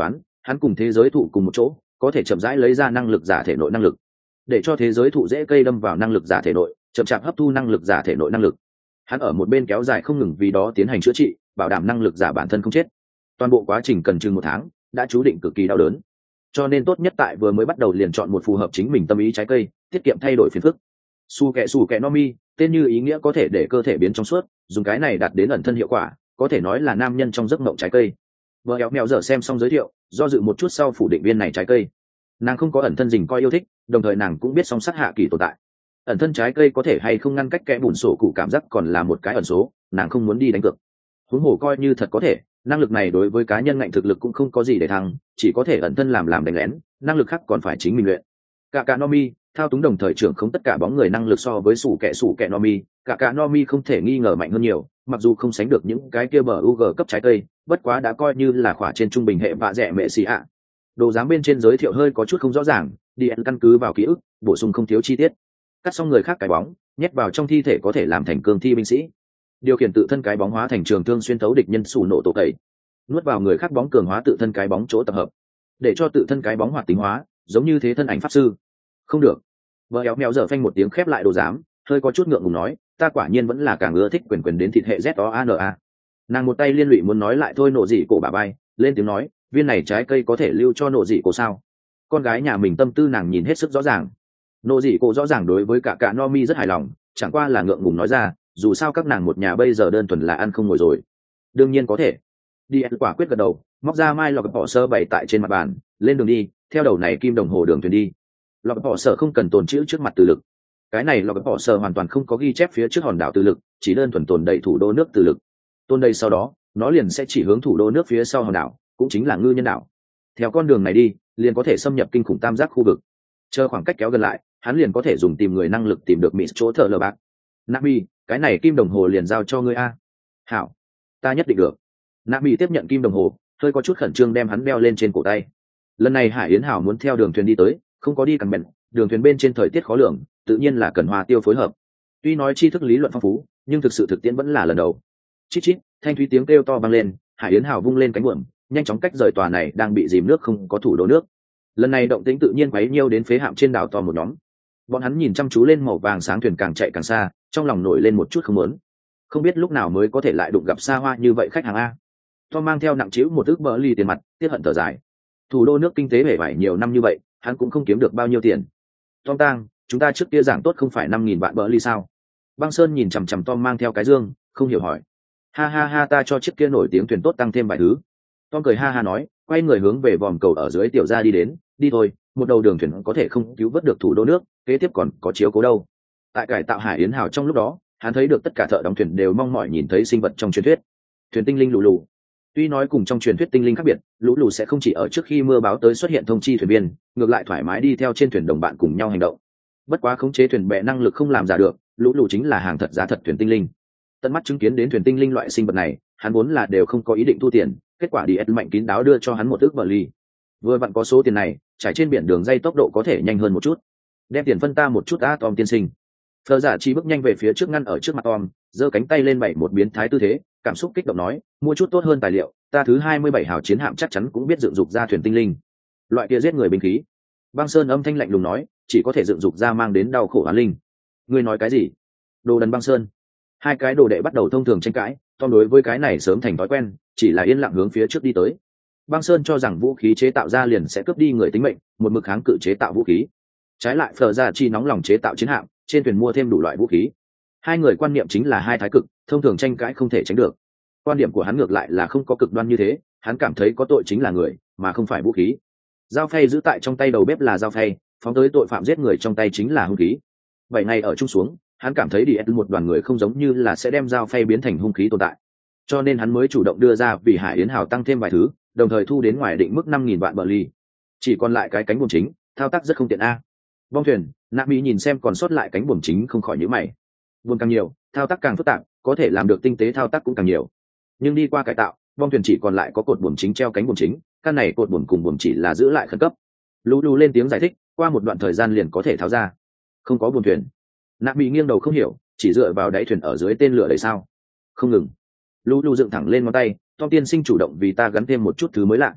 hắn cùng thế giới thụ cùng một chỗ có thể chậm rãi lấy ra năng lực giả thể nội năng lực, để cho thế giới thụ dễ cây đâm vào năng lực giả thể nội, chậm chạp hấp thu năng lực giả thể nội năng lực. Hắn ở một bên kéo dài không ngừng vì đó tiến hành chữa trị, bảo đảm năng lực giả bản thân không chết. Toàn bộ quá trình cần chừng một tháng, đã chú định cực kỳ đau đớn, cho nên tốt nhất tại vừa mới bắt đầu liền chọn một phù hợp chính mình tâm ý trái cây, tiết kiệm thay đổi phiền phức. Su kẹ su kẹ no mi, tên như ý nghĩa có thể để cơ thể biến trong suốt, dùng cái này đạt đến ẩn thân hiệu quả, có thể nói là nam nhân trong giấc mộng trái cây. Vợ éo mèo giờ xem xong giới thiệu, do dự một chút sau phủ định viên này trái cây. Nàng không có ẩn thân dình coi yêu thích, đồng thời nàng cũng biết song sát hạ kỳ tồn tại. Ẩn thân trái cây có thể hay không ngăn cách kẽ bùn sổ cụ cảm giác còn là một cái ẩn số, nàng không muốn đi đánh cược. Huống hồ coi như thật có thể, năng lực này đối với cá nhân ngạnh thực lực cũng không có gì để thăng, chỉ có thể ẩn thân làm làm đánh lén, năng lực khác còn phải chính mình luyện. Cả cả Nomi, thao túng đồng thời trưởng không tất cả bóng người năng lực so với sủ kẻ sủ kẻ Nomi, cả cả Nomi không thể nghi ngờ mạnh hơn nhiều, mặc dù không sánh được những cái kia bờ u giê cấp trái cây, bất quá đã coi như là khỏa trên trung bình hệ vạ rẻ mẹ xì ạ. Đồ dáng bên trên giới thiệu hơi có chút không rõ ràng, đi ăn căn cứ vào ký ức, bổ sung không thiếu chi tiết. Cắt xong người khác cái bóng, nhét vào trong thi thể có thể làm thành cương thi binh sĩ. Điều khiển tự thân cái bóng hóa thành trường thương xuyên thấu địch nhân sủ nổ tổ tẩy. Nuốt vào người khác bóng cường hóa tự thân cái bóng chỗ tập hợp, để cho tự thân cái bóng hoạt tính hóa, giống như thế thân ảnh pháp sư. Không được. Vợ éo mèo giờ phanh một tiếng khép lại đồ giám, hơi có chút ngượng ngùng nói, ta quả nhiên vẫn là càng ưa thích quyền quyền đến thịt hệ z o a n a. Nàng một tay liên lụy muốn nói lại thôi nộ dị cổ bà bay, lên tiếng nói, viên này trái cây có thể lưu cho nộ dị cổ sao? Con gái nhà mình tâm tư nàng nhìn hết sức rõ ràng. Nộ dị cổ rõ ràng đối với cả cả Nomi rất hài lòng, chẳng qua là ngượng ngùng nói ra, dù sao các nàng một nhà bây giờ đơn thuần là ăn không ngồi rồi. Đương nhiên có thể. Đi quả quyết gật đầu, móc ra mai lọc bỏ sơ bày tại trên mặt bàn, lên đường đi, theo đầu này kim đồng hồ đường thuyền đi. Lọc bỏ sơ không cần tồn chữ trước mặt từ lực. Cái này lọc bỏ sơ hoàn toàn không có ghi chép phía trước hòn đảo từ lực, chỉ đơn thuần tồn đầy thủ đô nước từ lực. Tôn đây sau đó, nó liền sẽ chỉ hướng thủ đô nước phía sau hòn đảo, cũng chính là ngư nhân đảo. Theo con đường này đi, liền có thể xâm nhập kinh khủng tam giác khu vực. Chờ khoảng cách kéo gần lại, hắn liền có thể dùng tìm người năng lực tìm được mỹ chỗ thợ lờ bạc. Nabi, cái này kim đồng hồ liền giao cho ngươi a. Hảo, ta nhất định được. Nabi tiếp nhận kim đồng hồ, hơi có chút khẩn trương đem hắn đeo lên trên cổ tay. Lần này Hải Yến Hảo muốn theo đường thuyền đi tới, không có đi cằn bèn, đường thuyền bên trên thời tiết khó lường, tự nhiên là cần Hoa Tiêu phối hợp. Tuy nói tri thức lý luận phong phú, nhưng thực sự thực tiễn vẫn là lần đầu. Chít chít, thanh thúy tiếng kêu to vang lên, Hải Yến Hảo vung lên cánh buồm, nhanh chóng cách rời tòa này đang bị dìm nước không có thủ đô nước. Lần này động tĩnh tự nhiên quấy nhiêu đến phế hạm trên đảo to một nhóm. Bọn hắn nhìn chăm chú lên màu vàng sáng thuyền càng chạy càng xa, trong lòng nổi lên một chút không muốn. Không biết lúc nào mới có thể lại đụng gặp xa hoa như vậy khách hàng a. Tom mang theo nặng trĩu một ức bờ ly tiền mặt, tiếc hận thở dài. Thủ đô nước kinh tế bể bải nhiều năm như vậy, hắn cũng không kiếm được bao nhiêu tiền. Tom Tang, chúng ta trước kia giảng tốt không phải năm nghìn vạn bờ ly sao? Băng Sơn nhìn chằm chằm Tom mang theo cái dương, không hiểu hỏi. Ha ha ha, ta cho chiếc kia nổi tiếng thuyền tốt tăng thêm vài thứ. Tom cười ha ha nói, quay người hướng về vòm cầu ở dưới tiểu gia đi đến, đi thôi, một đầu đường thuyền có thể không cứu vớt được thủ đô nước, kế tiếp còn có chiếu cố đâu. Tại cải tạo Hải Yến Hào trong lúc đó, hắn thấy được tất cả thợ đóng thuyền đều mong mỏi nhìn thấy sinh vật trong truyền thuyết. Thuyền tinh linh lù lù. Tuy nói cùng trong truyền thuyết tinh linh khác biệt, lũ lù sẽ không chỉ ở trước khi mưa báo tới xuất hiện thông chi thuyền viên, ngược lại thoải mái đi theo trên thuyền đồng bạn cùng nhau hành động. Bất quá khống chế thuyền bè năng lực không làm giả được, lũ lù chính là hàng thật giá thật thuyền tinh linh. Tận mắt chứng kiến đến thuyền tinh linh loại sinh vật này, hắn vốn là đều không có ý định thu tiền, kết quả đi ép mạnh kín đáo đưa cho hắn một ước bờ ly. Vừa vặn có số tiền này, trải trên biển đường dây tốc độ có thể nhanh hơn một chút. Đem tiền phân ta một chút a Tom tiên sinh. Phờ giả chi bước nhanh về phía trước ngăn ở trước mặt Tom, giơ cánh tay lên bảy một biến thái tư thế, cảm xúc kích động nói, mua chút tốt hơn tài liệu, ta thứ hai mươi bảy hào chiến hạm chắc chắn cũng biết dựng dục ra thuyền tinh linh. Loại kia giết người binh khí. Băng Sơn âm thanh lạnh lùng nói, chỉ có thể dựng dục ra mang đến đau khổ oán linh. Ngươi nói cái gì? Đồ đần Băng Sơn. Hai cái đồ đệ bắt đầu thông thường tranh cãi, Tom đối với cái này sớm thành thói quen, chỉ là yên lặng hướng phía trước đi tới. Băng Sơn cho rằng vũ khí chế tạo ra liền sẽ cướp đi người tính mệnh, một mực kháng cự chế tạo vũ khí. Trái lại Phở Gia Chi nóng lòng chế tạo chiến hạm, trên thuyền mua thêm đủ loại vũ khí. Hai người quan niệm chính là hai thái cực, thông thường tranh cãi không thể tránh được. Quan điểm của hắn ngược lại là không có cực đoan như thế, hắn cảm thấy có tội chính là người, mà không phải vũ khí. Dao phay giữ tại trong tay đầu bếp là dao phay, phóng tới tội phạm giết người trong tay chính là hung khí. Bảy ngày ở chung xuống, hắn cảm thấy đi một đoàn người không giống như là sẽ đem dao phay biến thành hung khí tồn tại, cho nên hắn mới chủ động đưa ra vì Hải Yến Hào tăng thêm vài thứ, đồng thời thu đến ngoài định mức năm nghìn vạn bờ ly. Chỉ còn lại cái cánh buồm chính, thao tác rất không tiện a. Bong thuyền, Nạp Mỹ nhìn xem còn sót lại cánh buồm chính không khỏi nhíu mày. Buồm càng nhiều, thao tác càng phức tạp, có thể làm được tinh tế thao tác cũng càng nhiều. Nhưng đi qua cải tạo, bong thuyền chỉ còn lại có cột buồm chính treo cánh buồm chính, căn này cột buồm cùng buồm chỉ là giữ lại khẩn cấp. Lú Lú lên tiếng giải thích, qua một đoạn thời gian liền có thể tháo ra. Không có buồm thuyền. Nạp Mỹ nghiêng đầu không hiểu, chỉ dựa vào đáy thuyền ở dưới tên lửa đấy sao? Không ngừng. Lú Lú dựng thẳng lên ngón tay, Tom tiên sinh chủ động vì ta gắn thêm một chút thứ mới lạ.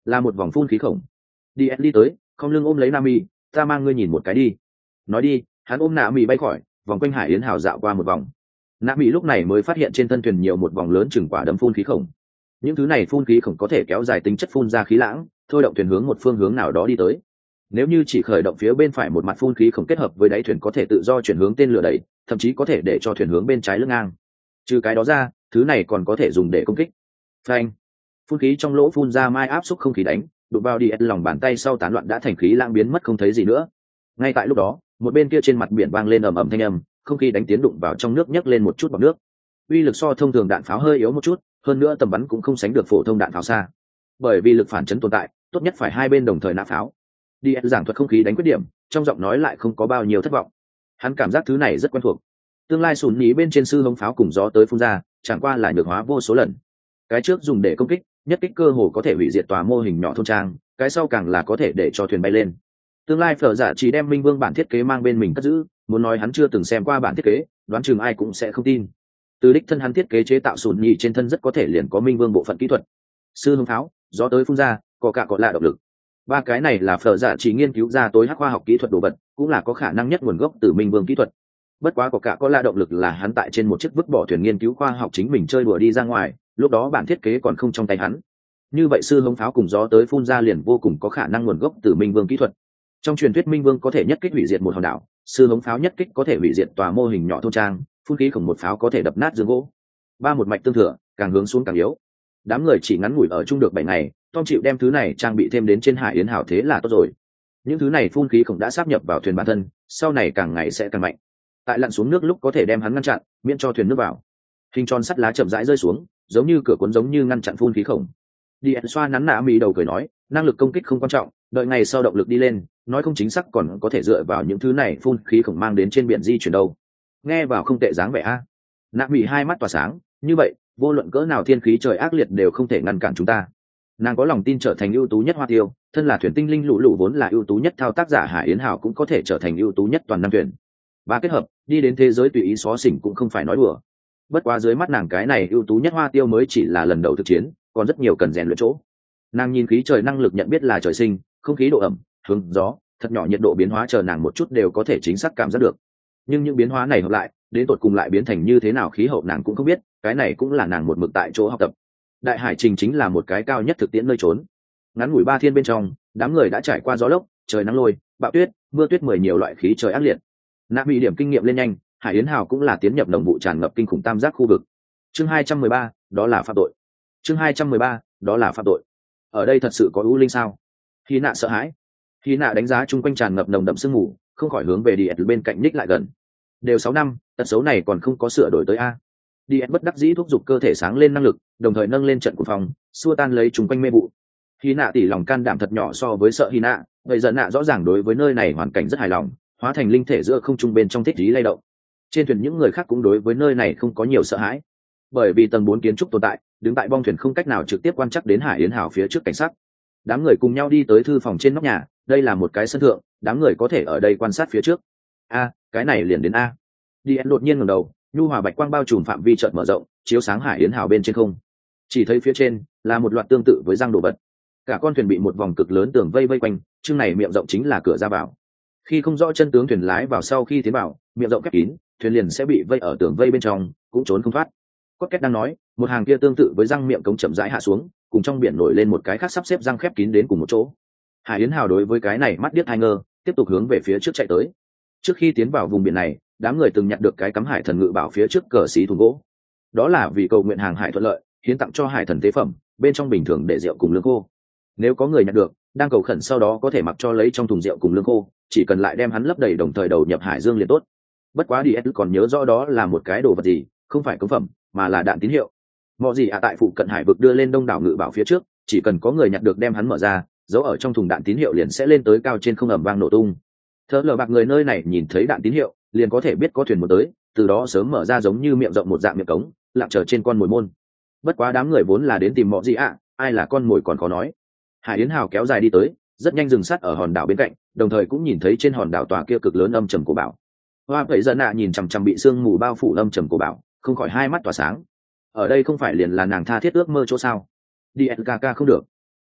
là một vòng phun khí khổng. đi đi tới không lưng ôm lấy Nami, ta mang ngươi nhìn một cái đi. Nói đi, hắn ôm Nami bay khỏi, vòng quanh hải yến hào dạo qua một vòng. Nami lúc này mới phát hiện trên thân thuyền nhiều một vòng lớn chừng quả đấm phun khí khổng. Những thứ này phun khí khổng có thể kéo dài tính chất phun ra khí lãng, thôi động thuyền hướng một phương hướng nào đó đi tới. Nếu như chỉ khởi động phía bên phải một mặt phun khí khổng kết hợp với đáy thuyền có thể tự do chuyển hướng tên lửa đẩy, thậm chí có thể để cho thuyền hướng bên trái lưng ngang. Trừ cái đó ra, thứ này còn có thể dùng để công kích. Phanh! Phun khí trong lỗ phun ra mai áp xúc không khí đánh, đụng vào đi lòng bàn tay sau tán loạn đã thành khí lãng biến mất không thấy gì nữa. Ngay tại lúc đó, một bên kia trên mặt biển vang lên ầm ầm thanh âm, không khí đánh tiến đụng vào trong nước nhấc lên một chút bọt nước. Uy lực so thông thường đạn pháo hơi yếu một chút, hơn nữa tầm bắn cũng không sánh được phổ thông đạn pháo xa. Bởi vì lực phản chấn tồn tại, tốt nhất phải hai bên đồng thời nã pháo. đi giảng thuật không khí đánh quyết điểm, trong giọng nói lại không có bao nhiêu thất vọng. Hắn cảm giác thứ này rất quen thuộc. Tương lai sùn nhí bên trên sư hống pháo cùng gió tới phun ra, chẳng qua là nhược hóa vô số lần. Cái trước dùng để công kích, nhất kích cơ hồ có thể hủy diệt tòa mô hình nhỏ thôn trang, cái sau càng là có thể để cho thuyền bay lên. Tương lai phở giả chỉ đem Minh Vương bản thiết kế mang bên mình cất giữ, muốn nói hắn chưa từng xem qua bản thiết kế, đoán chừng ai cũng sẽ không tin. Từ đích thân hắn thiết kế chế tạo sùn nhì trên thân rất có thể liền có Minh Vương bộ phận kỹ thuật. Sư hống pháo, gió tới phun ra, có cả có lạ động lực. Ba cái này là phở giả chỉ nghiên cứu ra tối hắc khoa học kỹ thuật đồ vật, cũng là có khả năng nhất nguồn gốc từ Minh Vương kỹ thuật. Bất quá có cả có lạ động lực là hắn tại trên một chiếc vứt bỏ thuyền nghiên cứu khoa học chính mình chơi đùa đi ra ngoài, lúc đó bản thiết kế còn không trong tay hắn. Như vậy sư hống pháo cùng gió tới phun ra liền vô cùng có khả năng nguồn gốc từ Minh Vương kỹ thuật. Trong truyền thuyết Minh Vương có thể nhất kích hủy diệt một hòn đảo, sư hống pháo nhất kích có thể hủy diệt tòa mô hình nhỏ thôn trang, phun khí khổng một pháo có thể đập nát giường gỗ. Ba một mạch tương thừa, càng hướng xuống càng yếu. Đám người chỉ ngắn ngủi ở chung được bảy ngày, Tom chịu đem thứ này trang bị thêm đến trên hải yến hào thế là tốt rồi. Những thứ này phun khí khổng đã sáp nhập vào thuyền bản thân, sau này càng ngày sẽ càng mạnh. Tại lặn xuống nước lúc có thể đem hắn ngăn chặn, miễn cho thuyền nước vào. Hình tròn sắt lá chậm rãi rơi xuống, giống như cửa cuốn giống như ngăn chặn phun khí khổng. Đi xoa nắn nã mì đầu cười nói, năng lực công kích không quan trọng, đợi ngày sau động lực đi lên, nói không chính xác còn có thể dựa vào những thứ này phun khí khổng mang đến trên biển di chuyển đâu. Nghe vào không tệ dáng vẻ a. Nã mì hai mắt tỏa sáng, như vậy, vô luận cỡ nào thiên khí trời ác liệt đều không thể ngăn cản chúng ta. Nàng có lòng tin trở thành ưu tú nhất hoa tiêu, thân là thuyền tinh linh lũ lũ vốn là ưu tú nhất thao tác giả hải yến hào cũng có thể trở thành ưu tú nhất toàn năm thuyền. Ba kết hợp, đi đến thế giới tùy ý xó xỉnh cũng không phải nói đùa. Bất quá dưới mắt nàng cái này ưu tú nhất hoa tiêu mới chỉ là lần đầu thực chiến, còn rất nhiều cần rèn luyện chỗ. Nàng nhìn khí trời năng lực nhận biết là trời sinh, không khí độ ẩm, hướng gió, thật nhỏ nhiệt độ biến hóa chờ nàng một chút đều có thể chính xác cảm giác được. Nhưng những biến hóa này hợp lại, đến tột cùng lại biến thành như thế nào khí hậu nàng cũng không biết, cái này cũng là nàng một mực tại chỗ học tập. Đại hải trình chính là một cái cao nhất thực tiễn nơi trốn. Ngắn ngủi ba thiên bên trong, đám người đã trải qua gió lốc, trời nắng lôi, bão tuyết, mưa tuyết mười nhiều loại khí trời ác liệt. Nạp bị điểm kinh nghiệm lên nhanh, hải yến hào cũng là tiến nhập đồng vụ tràn ngập kinh khủng tam giác khu vực. Chương hai trăm mười ba, đó là phạm tội. Chương hai trăm mười ba, đó là phạm tội. Ở đây thật sự có u linh sao? Hy nạ sợ hãi. Hy nạ đánh giá chung quanh tràn ngập nồng đậm sương mù, không khỏi hướng về đi từ bên cạnh ních lại gần. Đều sáu năm, tật xấu này còn không có sửa đổi tới a. Đi bất đắc dĩ thúc giục cơ thể sáng lên năng lực, đồng thời nâng lên trận của phòng, xua tan lấy chung quanh mê vụ. Hy nạ tỉ lòng can đảm thật nhỏ so với sợ Hy nạ, vậy giờ nạ rõ ràng đối với nơi này hoàn cảnh rất hài lòng, hóa thành linh thể giữa không trung bên trong thích trí lay động. Trên thuyền những người khác cũng đối với nơi này không có nhiều sợ hãi, bởi vì tầng bốn kiến trúc tồn tại, đứng tại bong thuyền không cách nào trực tiếp quan trắc đến hải yến hào phía trước cảnh sát. Đám người cùng nhau đi tới thư phòng trên nóc nhà, đây là một cái sân thượng, đám người có thể ở đây quan sát phía trước. A, cái này liền đến a. Đi đột nhiên ngẩng đầu, nhu hòa bạch quang bao trùm phạm vi chợt mở rộng, chiếu sáng hải yến hào bên trên không. Chỉ thấy phía trên là một loạt tương tự với răng đồ vật. Cả con thuyền bị một vòng cực lớn tường vây vây quanh, chương này miệng rộng chính là cửa ra vào. Khi không rõ chân tướng thuyền lái vào sau khi tiến vào, miệng rộng khép kín, thuyền liền sẽ bị vây ở tường vây bên trong, cũng trốn không thoát. Cốt Két đang nói, một hàng kia tương tự với răng miệng cống chậm rãi hạ xuống, cùng trong biển nổi lên một cái khác sắp xếp răng khép kín đến cùng một chỗ. Hải yến hào đối với cái này mắt điếc hai ngơ, tiếp tục hướng về phía trước chạy tới. Trước khi tiến vào vùng biển này, đám người từng nhặt được cái cắm hải thần ngự bảo phía trước cờ xí thùng gỗ. Đó là vì cầu nguyện hàng hải thuận lợi, hiến tặng cho hải thần tế phẩm, bên trong bình thường để rượu cùng lương khô. Nếu có người nhặt được, đang cầu khẩn sau đó có thể mặc cho lấy trong thùng rượu cùng lương khô, chỉ cần lại đem hắn lấp đầy đồng thời đầu nhập hải dương liền tốt. Bất quá đi còn nhớ rõ đó là một cái đồ vật gì, không phải cống phẩm, mà là đạn tín hiệu. Mọi gì à tại phụ cận hải vực đưa lên đông đảo ngự bảo phía trước, chỉ cần có người nhặt được đem hắn mở ra, giấu ở trong thùng đạn tín hiệu liền sẽ lên tới cao trên không ầm vang nổ tung. Thợ lờ bạc người nơi này nhìn thấy đạn tín hiệu, liền có thể biết có thuyền muốn tới, từ đó sớm mở ra giống như miệng rộng một dạng miệng cống, lặng chờ trên con mồi môn. Bất quá đám người vốn là đến tìm mọi gì ạ, ai là con mồi còn khó nói. Hải yến hào kéo dài đi tới, rất nhanh dừng sát ở hòn đảo bên cạnh, đồng thời cũng nhìn thấy trên hòn đảo tòa kia cực lớn âm trầm của bảo. Hoa vậy dân nạ nhìn chằm chằm bị sương mù bao phủ âm trầm của bảo, không khỏi hai mắt tỏa sáng. Ở đây không phải liền là nàng tha thiết ước mơ chỗ sao? Đi en ca ca không được.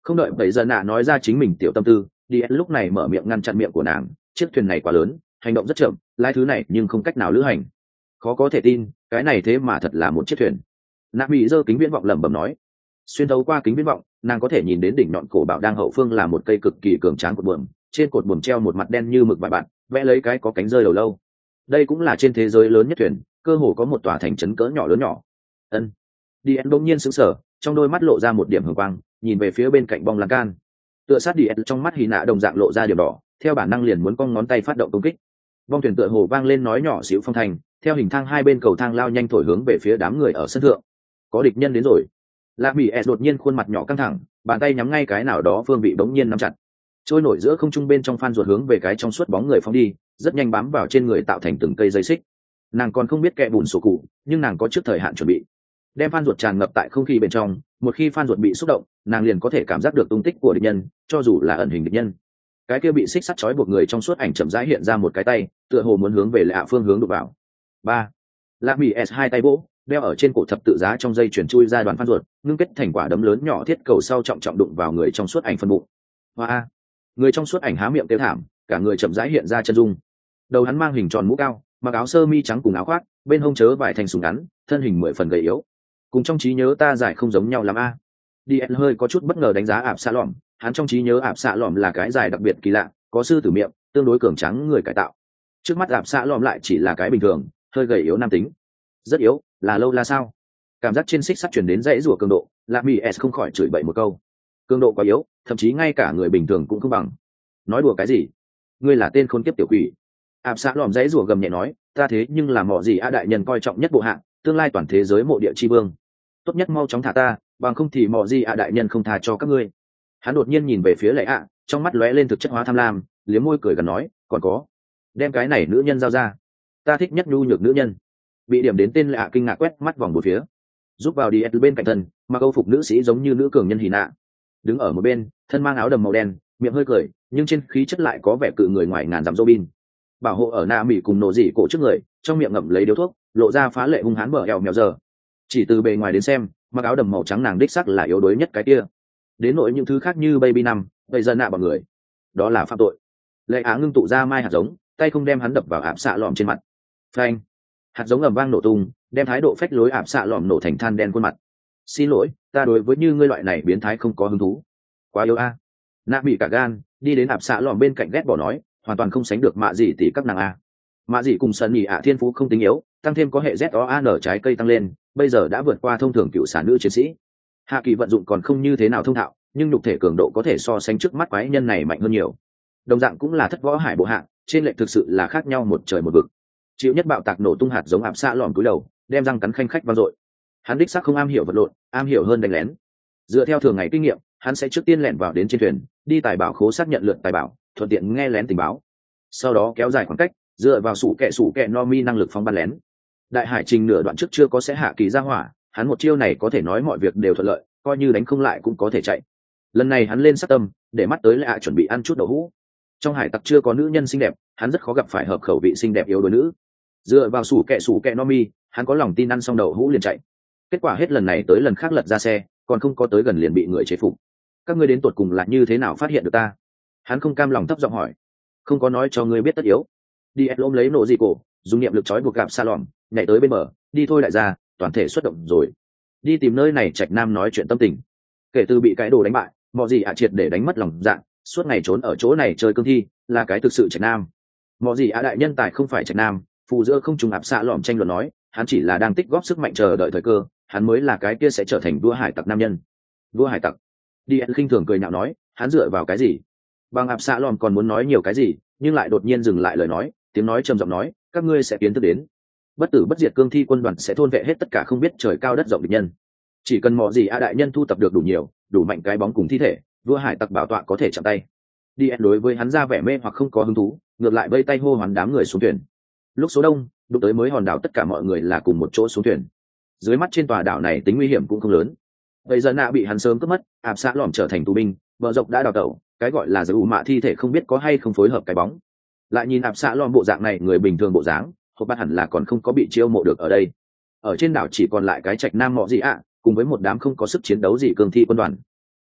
Không đợi bảy giờ nạ nói ra chính mình tiểu tâm tư, đi lúc này mở miệng ngăn chặn miệng của nàng. Chiếc thuyền này quá lớn, hành động rất chậm, lái thứ này nhưng không cách nào lữ hành. Khó có thể tin, cái này thế mà thật là một chiếc thuyền. Nạ bị giơ kính viễn vọng lẩm bẩm nói. Xuyên thấu qua kính viễn vọng, nàng có thể nhìn đến đỉnh nhọn cổ bảo đang hậu phương là một cây cực kỳ cường tráng cột buồm, trên cột buồm treo một mặt đen như mực vải bạn, vẽ lấy cái có cánh rơi đầu lâu. Đây cũng là trên thế giới lớn nhất thuyền, cơ hồ có một tòa thành trấn cỡ nhỏ lớn nhỏ. Ân. Đi ấn bỗng nhiên sững sờ, trong đôi mắt lộ ra một điểm hường quang, nhìn về phía bên cạnh bong lan can. Tựa sát đi ấn trong mắt Hy Nạ đồng dạng lộ ra điểm đỏ, theo bản năng liền muốn cong ngón tay phát động công kích. Bong thuyền tựa hồ vang lên nói nhỏ xíu phong thành, theo hình thang hai bên cầu thang lao nhanh thổi hướng về phía đám người ở sân thượng. Có địch nhân đến rồi. La Mỹ S đột nhiên khuôn mặt nhỏ căng thẳng, bàn tay nhắm ngay cái nào đó phương vị bỗng nhiên nắm chặt. Trôi nổi giữa không trung bên trong phan ruột hướng về cái trong suốt bóng người phóng đi, rất nhanh bám vào trên người tạo thành từng cây dây xích. Nàng còn không biết kẽ bùn sổ cụ, nhưng nàng có trước thời hạn chuẩn bị. Đem phan ruột tràn ngập tại không khí bên trong, một khi phan ruột bị xúc động, nàng liền có thể cảm giác được tung tích của địch nhân, cho dù là ẩn hình địch nhân. Cái kia bị xích sắt trói buộc người trong suốt ảnh chậm rãi hiện ra một cái tay, tựa hồ muốn hướng về lạ phương hướng đụng vào. Ba. La Mỹ S hai tay vỗ, đeo ở trên cổ thập tự giá trong dây chuyển chui ra đoàn phan ruột, ngưng kết thành quả đấm lớn nhỏ thiết cầu sau trọng trọng đụng vào người trong suốt ảnh phân bụng. Hoa. Người trong suốt ảnh há miệng kêu thảm, cả người chậm rãi hiện ra chân dung. Đầu hắn mang hình tròn mũ cao, mặc áo sơ mi trắng cùng áo khoác, bên hông chớ vài thành súng ngắn, thân hình mười phần gầy yếu. Cùng trong trí nhớ ta giải không giống nhau lắm a. Đi hơi có chút bất ngờ đánh giá ạp xạ lỏm, hắn trong trí nhớ ạp xạ lỏm là cái dài đặc biệt kỳ lạ, có sư tử miệng, tương đối cường tráng người cải tạo. Trước mắt ạp xạ lỏm lại chỉ là cái bình thường, hơi gầy yếu nam tính. Rất yếu, là lâu là sao? Cảm giác trên xích sắt chuyển đến dãy rùa cường độ, La Mỹ S không khỏi chửi bậy một câu. Cường độ quá yếu, thậm chí ngay cả người bình thường cũng không bằng. Nói đùa cái gì? Ngươi là tên khốn kiếp tiểu quỷ. Áp xã lòm dãy rùa gầm nhẹ nói, ta thế nhưng là mọ gì a đại nhân coi trọng nhất bộ hạng, tương lai toàn thế giới mộ địa chi vương. Tốt nhất mau chóng thả ta, bằng không thì mọ gì a đại nhân không tha cho các ngươi. Hắn đột nhiên nhìn về phía lệ ạ, trong mắt lóe lên thực chất hóa tham lam, liếm môi cười gần nói, còn có, đem cái này nữ nhân giao ra. Ta thích nhất nhu nhược nữ nhân. Bị điểm đến tên lệ ạ kinh ngạc quét mắt vòng một phía, giúp vào đi bên cạnh thân, mặc câu phục nữ sĩ giống như nữ cường nhân Hy Nạ, đứng ở một bên, thân mang áo đầm màu đen, miệng hơi cười, nhưng trên khí chất lại có vẻ cự người ngoài ngàn dặm Robin. Bảo hộ ở Na Mỹ cùng nổ dị cổ trước người, trong miệng ngậm lấy điếu thuốc, lộ ra phá lệ hung hãn bờ eo mèo giờ. Chỉ từ bề ngoài đến xem, mặc áo đầm màu trắng nàng đích sắc là yếu đuối nhất cái kia. Đến nỗi những thứ khác như baby năm, bây giờ nạ bọn người, đó là phạm tội. Lệ Á ngưng tụ ra mai hạt giống, tay không đem hắn đập vào ạp xạ lọm trên mặt. Phanh! Hạt giống ầm vang nổ tung, đem thái độ phách lối ạp xạ lọm nổ thành than đen khuôn mặt. Xin lỗi, ta đối với như ngươi loại này biến thái không có hứng thú. Quá yếu a. À. Nạ bị cả gan, đi đến ạp xạ lọm bên cạnh ghét bỏ nói, hoàn toàn không sánh được mạ gì tỷ các nàng a. Mạ gì cùng sân nhị ạ thiên phú không tính yếu, tăng thêm có hệ Z O A N trái cây tăng lên, bây giờ đã vượt qua thông thường cựu sản nữ chiến sĩ. Hạ kỳ vận dụng còn không như thế nào thông thạo, nhưng nhục thể cường độ có thể so sánh trước mắt quái nhân này mạnh hơn nhiều. Đồng dạng cũng là thất võ hải bộ hạng, trên lệch thực sự là khác nhau một trời một vực. Chịu nhất bạo tạc nổ tung hạt giống ạp xạ lọm cúi đầu, đem răng cắn khanh khách vang dội. Hắn đích xác không am hiểu vật lộn, am hiểu hơn đánh lén. Dựa theo thường ngày kinh nghiệm, hắn sẽ trước tiên lẻn vào đến trên thuyền, đi tài bảo khố xác nhận lượt tài bảo, thuận tiện nghe lén tình báo. Sau đó kéo dài khoảng cách, dựa vào sủ kẹ sủ kẹ no mi năng lực phóng bắn lén. Đại hải trình nửa đoạn trước chưa có sẽ hạ kỳ ra hỏa, hắn một chiêu này có thể nói mọi việc đều thuận lợi, coi như đánh không lại cũng có thể chạy. Lần này hắn lên sát tâm, để mắt tới lại chuẩn bị ăn chút đậu hũ. Trong hải tặc chưa có nữ nhân xinh đẹp, hắn rất khó gặp phải hợp khẩu vị xinh đẹp yếu đuối nữ. Dựa vào sủ kẹ sủ kẹ no mi, hắn có lòng tin ăn xong đậu hũ liền chạy. Kết quả hết lần này tới lần khác lật ra xe, còn không có tới gần liền bị người chế phục. Các ngươi đến tuột cùng là như thế nào phát hiện được ta? Hắn không cam lòng thấp giọng hỏi. Không có nói cho ngươi biết tất yếu. Đi ôm lấy nổ dị cổ, dùng niệm lực trói buộc gặp sa lỏm, nhảy tới bên bờ, đi thôi đại gia, toàn thể xuất động rồi. Đi tìm nơi này Trạch Nam nói chuyện tâm tình. Kể từ bị cái đồ đánh bại, mọi gì ạ triệt để đánh mất lòng dạ, suốt ngày trốn ở chỗ này chơi cương thi, là cái thực sự Trạch Nam. Mọi gì ạ đại nhân tài không phải Trạch Nam, phù giữa không trùng ạp xạ lỏm tranh luận nói, hắn chỉ là đang tích góp sức mạnh chờ đợi thời cơ, hắn mới là cái kia sẽ trở thành vua hải tặc nam nhân. Vua hải tặc? Đi ẩn khinh thường cười nhạo nói, hắn dựa vào cái gì? Bằng ạp xạ lỏm còn muốn nói nhiều cái gì, nhưng lại đột nhiên dừng lại lời nói, tiếng nói trầm giọng nói, các ngươi sẽ tiến tới đến. Bất tử bất diệt cương thi quân đoàn sẽ thôn vệ hết tất cả không biết trời cao đất rộng địch nhân. Chỉ cần mọi gì a đại nhân thu tập được đủ nhiều, đủ mạnh cái bóng cùng thi thể, vua hải tặc bảo tọa có thể chạm tay. Đi ẩn đối với hắn ra vẻ mê hoặc không có hứng thú, ngược lại vây tay hô hoán đám người xuống thuyền. Lúc số đông, đụng tới mới hòn đảo tất cả mọi người là cùng một chỗ xuống thuyền. Dưới mắt trên tòa đảo này tính nguy hiểm cũng không lớn. Bây giờ nạ bị hắn sớm cướp mất, ạp xã lỏm trở thành tù binh, bờ dọc đã đào tẩu, cái gọi là giữ mạ thi thể không biết có hay không phối hợp cái bóng. Lại nhìn ạp xã lỏm bộ dạng này, người bình thường bộ dáng, hộp bắt hẳn là còn không có bị chiêu mộ được ở đây. Ở trên đảo chỉ còn lại cái Trạch Nam mọ gì ạ, cùng với một đám không có sức chiến đấu gì cường thi quân đoàn.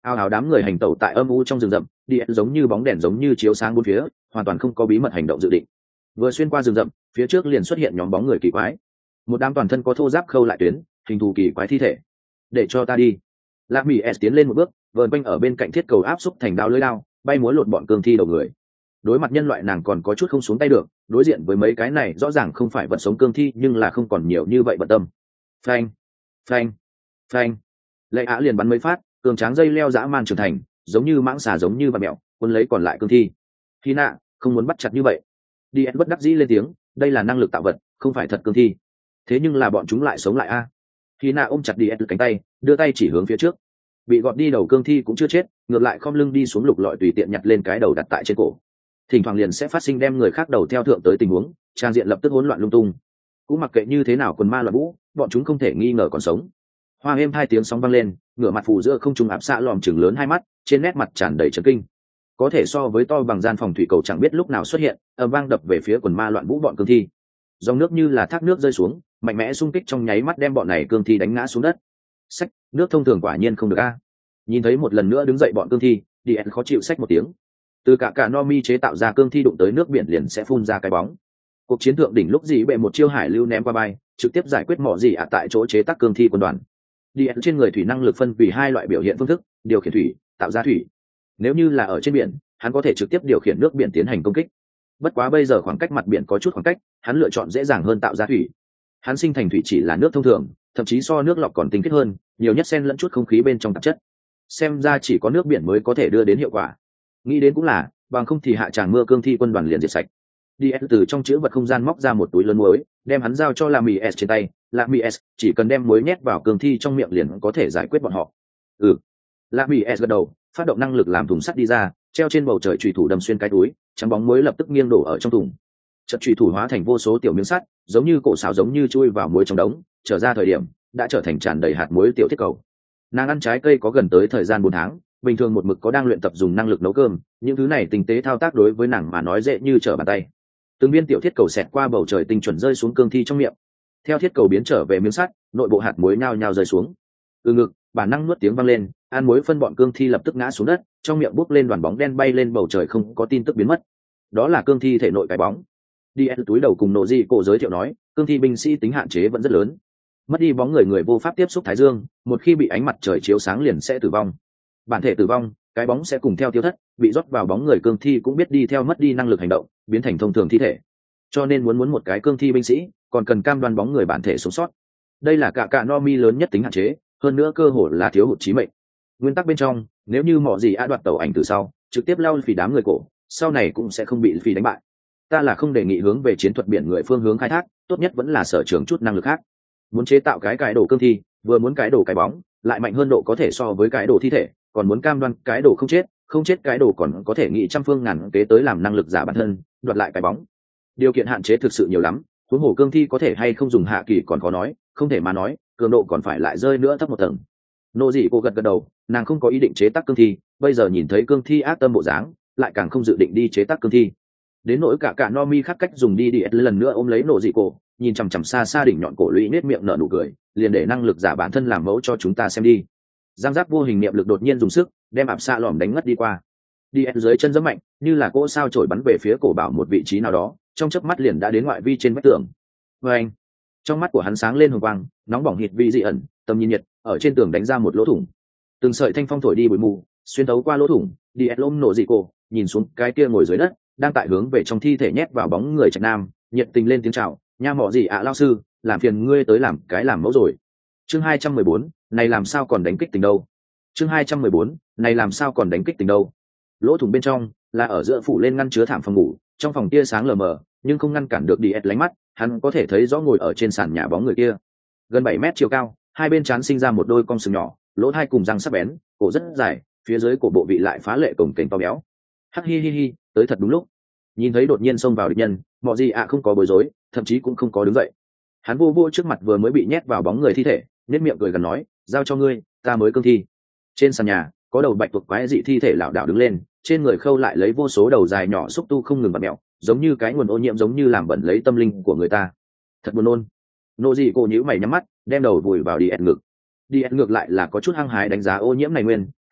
Ao ào đám người hành tẩu tại âm u trong rừng rậm, đi giống như bóng đèn giống như chiếu sáng bốn phía, hoàn toàn không có bí mật hành động dự định. Vừa xuyên qua rừng rậm, phía trước liền xuất hiện nhóm bóng người kỳ quái. Một đám toàn thân có thô giáp khâu lại tuyến, hình thù kỳ quái thi thể. Để cho ta đi. Lạc Mỹ S tiến lên một bước, vờn quanh ở bên cạnh thiết cầu áp xúc thành đao lưỡi đao, bay múa lột bọn cương thi đầu người. Đối mặt nhân loại nàng còn có chút không xuống tay được, đối diện với mấy cái này rõ ràng không phải vật sống cương thi nhưng là không còn nhiều như vậy bận tâm. Phanh, phanh, phanh. Lệ Á liền bắn mấy phát, cường tráng dây leo dã man trưởng thành, giống như mãng xà giống như vạt mèo, quân lấy còn lại cương thi. Khi nạ, không muốn bắt chặt như vậy. Đi bất đắc dĩ lên tiếng, đây là năng lực tạo vật, không phải thật cương thi. Thế nhưng là bọn chúng lại sống lại a. Khi nạ ôm chặt đi cánh tay, đưa tay chỉ hướng phía trước. Bị gọt đi đầu cương thi cũng chưa chết, ngược lại khom lưng đi xuống lục lọi tùy tiện nhặt lên cái đầu đặt tại trên cổ. Thỉnh thoảng liền sẽ phát sinh đem người khác đầu theo thượng tới tình huống, trang diện lập tức hỗn loạn lung tung. Cũng mặc kệ như thế nào quần ma loạn vũ, bọn chúng không thể nghi ngờ còn sống. Hoa êm hai tiếng sóng vang lên, ngửa mặt phủ giữa không trung áp xạ lòm chừng lớn hai mắt, trên nét mặt tràn đầy chấn kinh. Có thể so với to bằng gian phòng thủy cầu chẳng biết lúc nào xuất hiện, ầm vang đập về phía quần ma loạn vũ bọn cương thi. Dòng nước như là thác nước rơi xuống, mạnh mẽ xung kích trong nháy mắt đem bọn này cương thi đánh ngã xuống đất. Sách, nước thông thường quả nhiên không được a. Nhìn thấy một lần nữa đứng dậy bọn cương thi, Điền khó chịu sách một tiếng. Từ cả cả Nomi chế tạo ra cương thi đụng tới nước biển liền sẽ phun ra cái bóng. Cuộc chiến thượng đỉnh lúc gì bệ một chiêu hải lưu ném qua bay, trực tiếp giải quyết mỏ gì ạ tại chỗ chế tác cương thi quân đoàn. Điền trên người thủy năng lực phân vì hai loại biểu hiện phương thức, điều khiển thủy, tạo ra thủy. Nếu như là ở trên biển, hắn có thể trực tiếp điều khiển nước biển tiến hành công kích. Bất quá bây giờ khoảng cách mặt biển có chút khoảng cách, hắn lựa chọn dễ dàng hơn tạo ra thủy. Hắn sinh thành thủy chỉ là nước thông thường, thậm chí so nước lọc còn tinh khiết hơn, nhiều nhất xen lẫn chút không khí bên trong tạp chất. Xem ra chỉ có nước biển mới có thể đưa đến hiệu quả. Nghĩ đến cũng là, bằng không thì hạ tràng mưa cương thi quân đoàn liền diệt sạch. Đi từ trong chữ vật không gian móc ra một túi lớn muối, đem hắn giao cho Lammy S trên tay. Lammy S chỉ cần đem muối nhét vào cương thi trong miệng liền có thể giải quyết bọn họ. Ừ. Lammy S gật đầu, phát động năng lực làm thùng sắt đi ra, treo trên bầu trời chủy thủ đâm xuyên cái túi, trắng bóng muối lập tức nghiêng đổ ở trong thùng. Chợt chủy thủ hóa thành vô số tiểu miếng sắt, giống như cổ xào giống như chui vào muối trong đống, trở ra thời điểm đã trở thành tràn đầy hạt muối tiểu thiết cầu. Nàng ăn trái cây có gần tới thời gian bốn tháng, bình thường một mực có đang luyện tập dùng năng lực nấu cơm, những thứ này tinh tế thao tác đối với nàng mà nói dễ như trở bàn tay. Từng viên tiểu thiết cầu xẹt qua bầu trời tinh chuẩn rơi xuống cương thi trong miệng. Theo thiết cầu biến trở về miếng sắt, nội bộ hạt muối nhao nhao rơi xuống. Từ ngực, bản năng nuốt tiếng vang lên, ăn muối phân bọn cương thi lập tức ngã xuống đất, trong miệng bốc lên đoàn bóng đen bay lên bầu trời không có tin tức biến mất. Đó là cương thi thể nội cái bóng. Đi ép túi đầu cùng nộ di cổ giới thiệu nói, cương thi binh sĩ tính hạn chế vẫn rất lớn. Mất đi bóng người người vô pháp tiếp xúc thái dương, một khi bị ánh mặt trời chiếu sáng liền sẽ tử vong. Bản thể tử vong, cái bóng sẽ cùng theo tiêu thất, bị rót vào bóng người cương thi cũng biết đi theo mất đi năng lực hành động, biến thành thông thường thi thể. Cho nên muốn muốn một cái cương thi binh sĩ, còn cần cam đoan bóng người bản thể sống sót. Đây là cả cả Nomi lớn nhất tính hạn chế, hơn nữa cơ hội là thiếu hụt chí mệnh. Nguyên tắc bên trong, nếu như mọ gì a đoạt tàu ảnh từ sau, trực tiếp lao phì đám người cổ, sau này cũng sẽ không bị phì đánh bại. Ta là không đề nghị hướng về chiến thuật biển người phương hướng khai thác, tốt nhất vẫn là sở trường chút năng lực khác. Muốn chế tạo cái cái đồ cương thi, vừa muốn cái đồ cái bóng, lại mạnh hơn độ có thể so với cái đồ thi thể, còn muốn cam đoan cái đồ không chết, không chết cái đồ còn có thể nghĩ trăm phương ngàn kế tới làm năng lực giả bản thân, đoạt lại cái bóng. Điều kiện hạn chế thực sự nhiều lắm, huống hồ cương thi có thể hay không dùng hạ kỳ còn khó nói, không thể mà nói, cường độ còn phải lại rơi nữa thấp một tầng. Nô dị cô gật gật đầu, nàng không có ý định chế tác cương thi, bây giờ nhìn thấy cương thi ác tâm bộ dáng, lại càng không dự định đi chế tác cương thi. Đến nỗi cả cả Nomi khắc cách dùng đi đi lần nữa ôm lấy nô dị cô, nhìn chằm chằm xa xa đỉnh nhọn cổ lũy nết miệng nở nụ cười, liền để năng lực giả bản thân làm mẫu cho chúng ta xem đi. Giang giáp vô hình niệm lực đột nhiên dùng sức, đem ạp xạ lỏm đánh ngất đi qua. Đi dưới chân giẫm mạnh, như là cỗ sao trổi bắn về phía cổ bảo một vị trí nào đó, trong chớp mắt liền đã đến ngoại vi trên vách tường. Anh, trong mắt của hắn sáng lên hồng quang, nóng bỏng hít vi dị ẩn, tầm nhìn nhiệt, ở trên tường đánh ra một lỗ thủng. Từng sợi thanh phong thổi đi bụi mù, xuyên thấu qua lỗ thủng, đi ôm nổ dị cổ, nhìn xuống cái kia ngồi dưới đất, đang tại hướng về trong thi thể nhét vào bóng người Trạch Nam, nhiệt tình lên tiếng chào, nha mọ gì ạ lão sư, làm phiền ngươi tới làm cái làm mẫu rồi. Chương hai trăm mười bốn, này làm sao còn đánh kích tình đâu? Chương hai trăm mười bốn, này làm sao còn đánh kích tình đâu? Lỗ thủng bên trong là ở giữa phủ lên ngăn chứa thảm phòng ngủ, trong phòng tia sáng lờ mờ, nhưng không ngăn cản được đi ép lánh mắt, hắn có thể thấy rõ ngồi ở trên sàn nhà bóng người kia. Gần bảy mét chiều cao, hai bên trán sinh ra một đôi cong sừng nhỏ, lỗ hai cùng răng sắc bén, cổ rất dài, phía dưới cổ bộ vị lại phá lệ cổng kềnh to béo. Hắc hi hi hi, tới thật đúng lúc. Nhìn thấy đột nhiên xông vào địch nhân, Mọ Gì ạ không có bối rối, thậm chí cũng không có đứng dậy. Hắn vô vô trước mặt vừa mới bị nhét vào bóng người thi thể, nhếch miệng cười gần nói, giao cho ngươi, ta mới cương thi. Trên sàn nhà, có đầu bạch tuộc quái dị thi thể lảo đảo đứng lên, trên người khâu lại lấy vô số đầu dài nhỏ xúc tu không ngừng bật mẹo, giống như cái nguồn ô nhiễm giống như làm bẩn lấy tâm linh của người ta. Thật buồn nôn. Nô dị cô nhíu mày nhắm mắt, đem đầu vùi vào đi ẹt ngực. Đi ẹt ngược lại là có chút hăng hái đánh giá ô nhiễm này nguyên,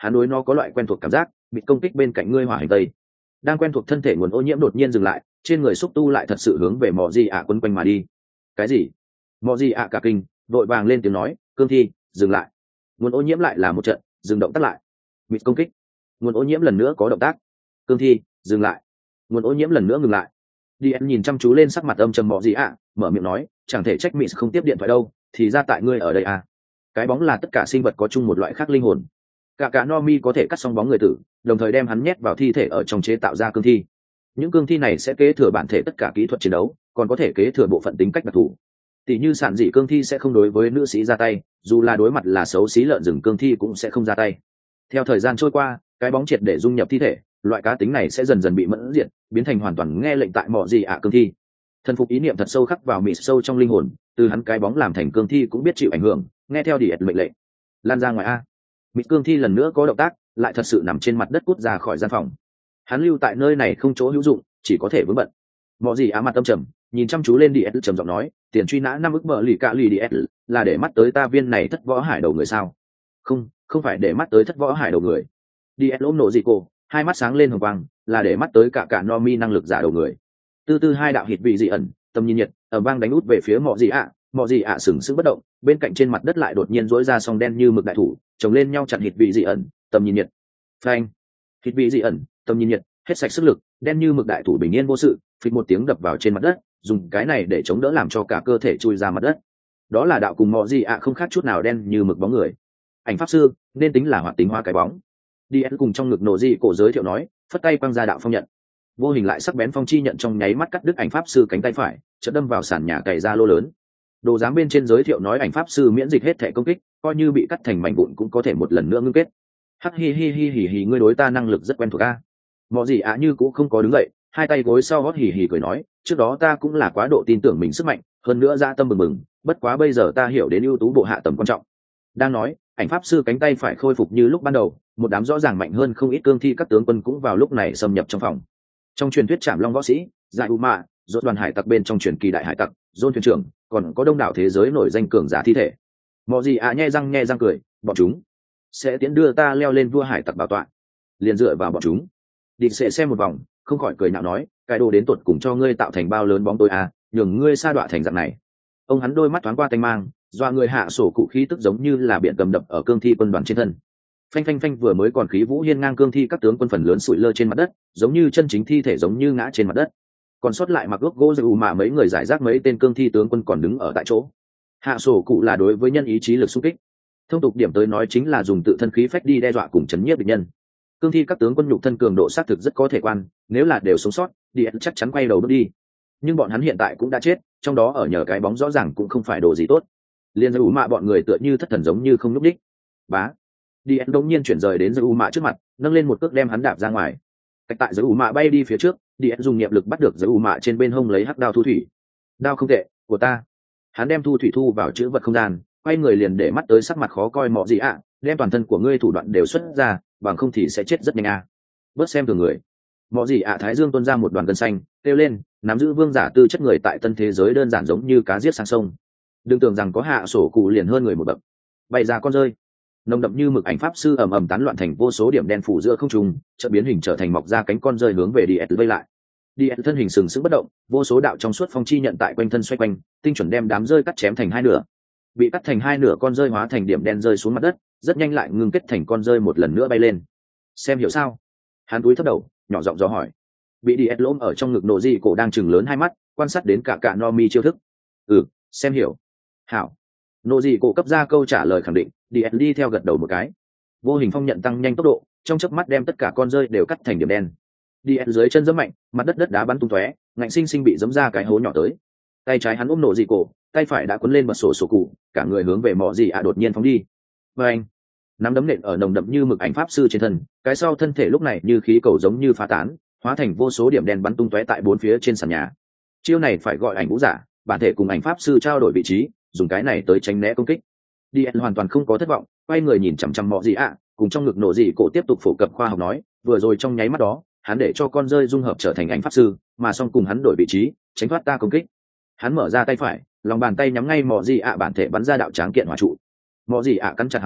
hắn đối nó có loại quen thuộc cảm giác, bị công kích bên cạnh ngươi hỏa hành tây. Đang quen thuộc thân thể nguồn ô nhiễm đột nhiên dừng lại, trên người xúc tu lại thật sự hướng về mọ gì ạ quấn quanh mà đi. Cái gì? Mọ gì ạ cả kinh, vội vàng lên tiếng nói, cương thi, dừng lại. Nguồn ô nhiễm lại là một trận, dừng động tác lại. Bị công kích. Nguồn ô nhiễm lần nữa có động tác. Cương thi, dừng lại. Nguồn ô nhiễm lần nữa ngừng lại. đi em nhìn chăm chú lên sắc mặt âm trầm mọ gì ạ, mở miệng nói, chẳng thể trách Mị không tiếp điện thoại đâu, thì ra tại ngươi ở đây à. Cái bóng là tất cả sinh vật có chung một loại khác linh hồn. Cả cả Nomi có thể cắt xong bóng người tử, đồng thời đem hắn nhét vào thi thể ở trong chế tạo ra cương thi. Những cương thi này sẽ kế thừa bản thể tất cả kỹ thuật chiến đấu, còn có thể kế thừa bộ phận tính cách đặc thù. Tỷ như sản dị cương thi sẽ không đối với nữ sĩ ra tay, dù là đối mặt là xấu xí lợn rừng cương thi cũng sẽ không ra tay. Theo thời gian trôi qua, cái bóng triệt để dung nhập thi thể, loại cá tính này sẽ dần dần bị mẫn diệt, biến thành hoàn toàn nghe lệnh tại mọ gì ạ cương thi. Thần phục ý niệm thật sâu khắc vào Mị sâu trong linh hồn, từ hắn cái bóng làm thành cương thi cũng biết chịu ảnh hưởng, nghe theo Điệt mệnh lệnh. Lan ra ngoài a. Mị cương thi lần nữa có động tác, lại thật sự nằm trên mặt đất cút ra khỏi gian phòng. Hắn lưu tại nơi này không chỗ hữu dụng, chỉ có thể vướng bận. Mọ gì á mặt tâm trầm, nhìn chăm chú lên Điệt trầm giọng nói, tiền truy nã năm ức bờ lì cạ lì Điệt là để mắt tới ta viên này thất võ hải đầu người sao? Không, không phải để mắt tới thất võ hải đầu người. Điệt ôm nổ gì cô, hai mắt sáng lên hồng quang, là để mắt tới cả cả Nomi năng lực giả đầu người. Từ từ hai đạo hít vị dị ẩn, tầm nhìn nhiệt, ở vang đánh út về phía mọ gì ạ, mọ gì ạ sừng sững bất động, bên cạnh trên mặt đất lại đột nhiên rỗi ra song đen như mực đại thủ, chồng lên nhau chặn hít vị dị ẩn, tầm nhìn nhiệt. Phanh. Hít vị dị ẩn, tầm nhìn nhiệt, hết sạch sức lực, đen như mực đại thủ bình yên vô sự, phịch một tiếng đập vào trên mặt đất, dùng cái này để chống đỡ làm cho cả cơ thể chui ra mặt đất. Đó là đạo cùng mọ gì ạ không khác chút nào đen như mực bóng người. Ảnh pháp sư, nên tính là hoạt tính hóa cái bóng. đi ét cùng trong ngực nổ dị cổ giới thiệu nói, phất tay quăng ra đạo phong nhận. Vô hình lại sắc bén phong chi nhận trong nháy mắt cắt đứt ảnh pháp sư cánh tay phải, chợt đâm vào sàn nhà cày ra lô lớn. Đồ giám bên trên giới thiệu nói ảnh pháp sư miễn dịch hết thể công kích, coi như bị cắt thành mảnh vụn cũng có thể một lần nữa ngưng kết. Hắc hi hi hi hi hi, ngươi đối ta năng lực rất quen thuộc a. Mọ gì ạ như cũng không có đứng dậy, hai tay gối sau gót hì hì cười nói, trước đó ta cũng là quá độ tin tưởng mình sức mạnh, hơn nữa dạ tâm mừng mừng, bất quá bây giờ ta hiểu đến ưu tú bộ hạ tầm quan trọng. Đang nói, ảnh pháp sư cánh tay phải khôi phục như lúc ban đầu, một đám rõ ràng mạnh hơn không ít cương thi các tướng quân cũng vào lúc này xâm nhập trong phòng. Trong truyền thuyết Trảm Long võ sĩ, Giải U Mạ, Rốt đoàn hải tặc bên trong truyền kỳ đại hải tặc, Rôn thuyền trưởng, còn có đông đảo thế giới nổi danh cường giả thi thể. Mọ gì ạ nhe răng nhe răng cười, bọn chúng sẽ tiến đưa ta leo lên vua hải tặc bảo tọa. Liền dựa vào bọn chúng. Định sẽ xem một vòng, không khỏi cười nhạo nói, cái đồ đến tột cùng cho ngươi tạo thành bao lớn bóng tối à, nhường ngươi sa đọa thành dạng này. Ông hắn đôi mắt thoáng qua tanh mang, doa người hạ sổ cụ khí tức giống như là biển cầm đập ở cương thi quân đoàn trên thân. Phanh phanh phanh, vừa mới còn khí vũ hiên ngang cương thi các tướng quân phần lớn sụi lơ trên mặt đất, giống như chân chính thi thể giống như ngã trên mặt đất. Còn sót lại mặc ước gỗ dù mà mấy người giải rác mấy tên cương thi tướng quân còn đứng ở tại chỗ. Hạ sổ cụ là đối với nhân ý chí lực xung kích. Thông tục điểm tới nói chính là dùng tự thân khí phách đi đe dọa cùng chấn nhiếp địch nhân. Cương thi các tướng quân nhục thân cường độ xác thực rất có thể quan, nếu là đều sống sót, đi chắc chắn quay đầu bước đi. Nhưng bọn hắn hiện tại cũng đã chết, trong đó ở nhờ cái bóng rõ ràng cũng không phải đồ gì tốt. Liên dù mạ bọn người tựa như thất thần giống như không núp đích. Bá. Đi ed đột nhiên chuyển rời đến giữ u mạ trước mặt, nâng lên một cước đem hắn đạp ra ngoài. Cách tại giữ u mạ bay đi phía trước, đi ed dùng niệm lực bắt được giữ u mạ trên bên hông lấy hắc đao thu thủy. Đao không tệ, của ta. Hắn đem thu thủy thu vào chữ vật không gian, quay người liền để mắt tới sắc mặt khó coi mọ gì ạ, đem toàn thân của ngươi thủ đoạn đều xuất ra, bằng không thì sẽ chết rất nhanh à. Bớt xem thường người. Mọ gì ạ thái dương tuôn ra một đoàn gân xanh, kêu lên, nắm giữ vương giả tư chất người tại tân thế giới đơn giản giống như cá giết sang sông. Đừng tưởng rằng có hạ sổ cụ liền hơn người một bậc. Bay ra con rơi. Nồng đậm như mực ảnh pháp sư ầm ầm tán loạn thành vô số điểm đen phủ giữa không trung, chợt biến hình trở thành mọc ra cánh con rơi hướng về đi vây lại. Đi thân hình sừng sững bất động, vô số đạo trong suốt phong chi nhận tại quanh thân xoay quanh, tinh chuẩn đem đám rơi cắt chém thành hai nửa. Bị cắt thành hai nửa con rơi hóa thành điểm đen rơi xuống mặt đất, rất nhanh lại ngưng kết thành con rơi một lần nữa bay lên. Xem hiểu sao? Hắn cúi thấp đầu, nhỏ giọng dò hỏi. Bị đi lôm ở trong ngực nổ dị cổ đang chừng lớn hai mắt, quan sát đến cả cả Nomi chiêu thức. Ừ, xem hiểu. Hảo. Nổ dị cổ cấp ra câu trả lời khẳng định, đi đi theo gật đầu một cái. Vô hình phong nhận tăng nhanh tốc độ, trong chớp mắt đem tất cả con rơi đều cắt thành điểm đen. Đi dưới chân giẫm mạnh, mặt đất đất đá bắn tung tóe, ngạnh sinh sinh bị giẫm ra cái hố nhỏ tới. Tay trái hắn ôm nổ dị cổ, tay phải đã cuốn lên bật sổ sổ cụ, cả người hướng về mọ dị ạ đột nhiên phóng đi. Và anh, nắm đấm nện ở nồng đậm như mực ảnh pháp sư trên thân, cái sau thân thể lúc này như khí cầu giống như phá tán, hóa thành vô số điểm đen bắn tung tóe tại bốn phía trên sàn nhà. Chiêu này phải gọi ảnh vũ giả, bản thể cùng ảnh pháp sư trao đổi vị trí, dùng cái này tới tránh né công kích. Đi hoàn toàn không có thất vọng, quay người nhìn chằm chằm mọ dị ạ, cùng trong ngực nổ dị cổ tiếp tục phổ cập khoa học nói, vừa rồi trong nháy mắt đó, hắn để cho con rơi dung hợp trở thành ảnh pháp sư, mà xong cùng hắn đổi vị trí, tránh thoát ta công kích. Hắn mở ra tay phải, lòng bàn tay nhắm ngay mọ dị ạ bản thể bắn ra đạo tráng kiện hỏa trụ. Mọ dị ạ cắn chặt hàm răng,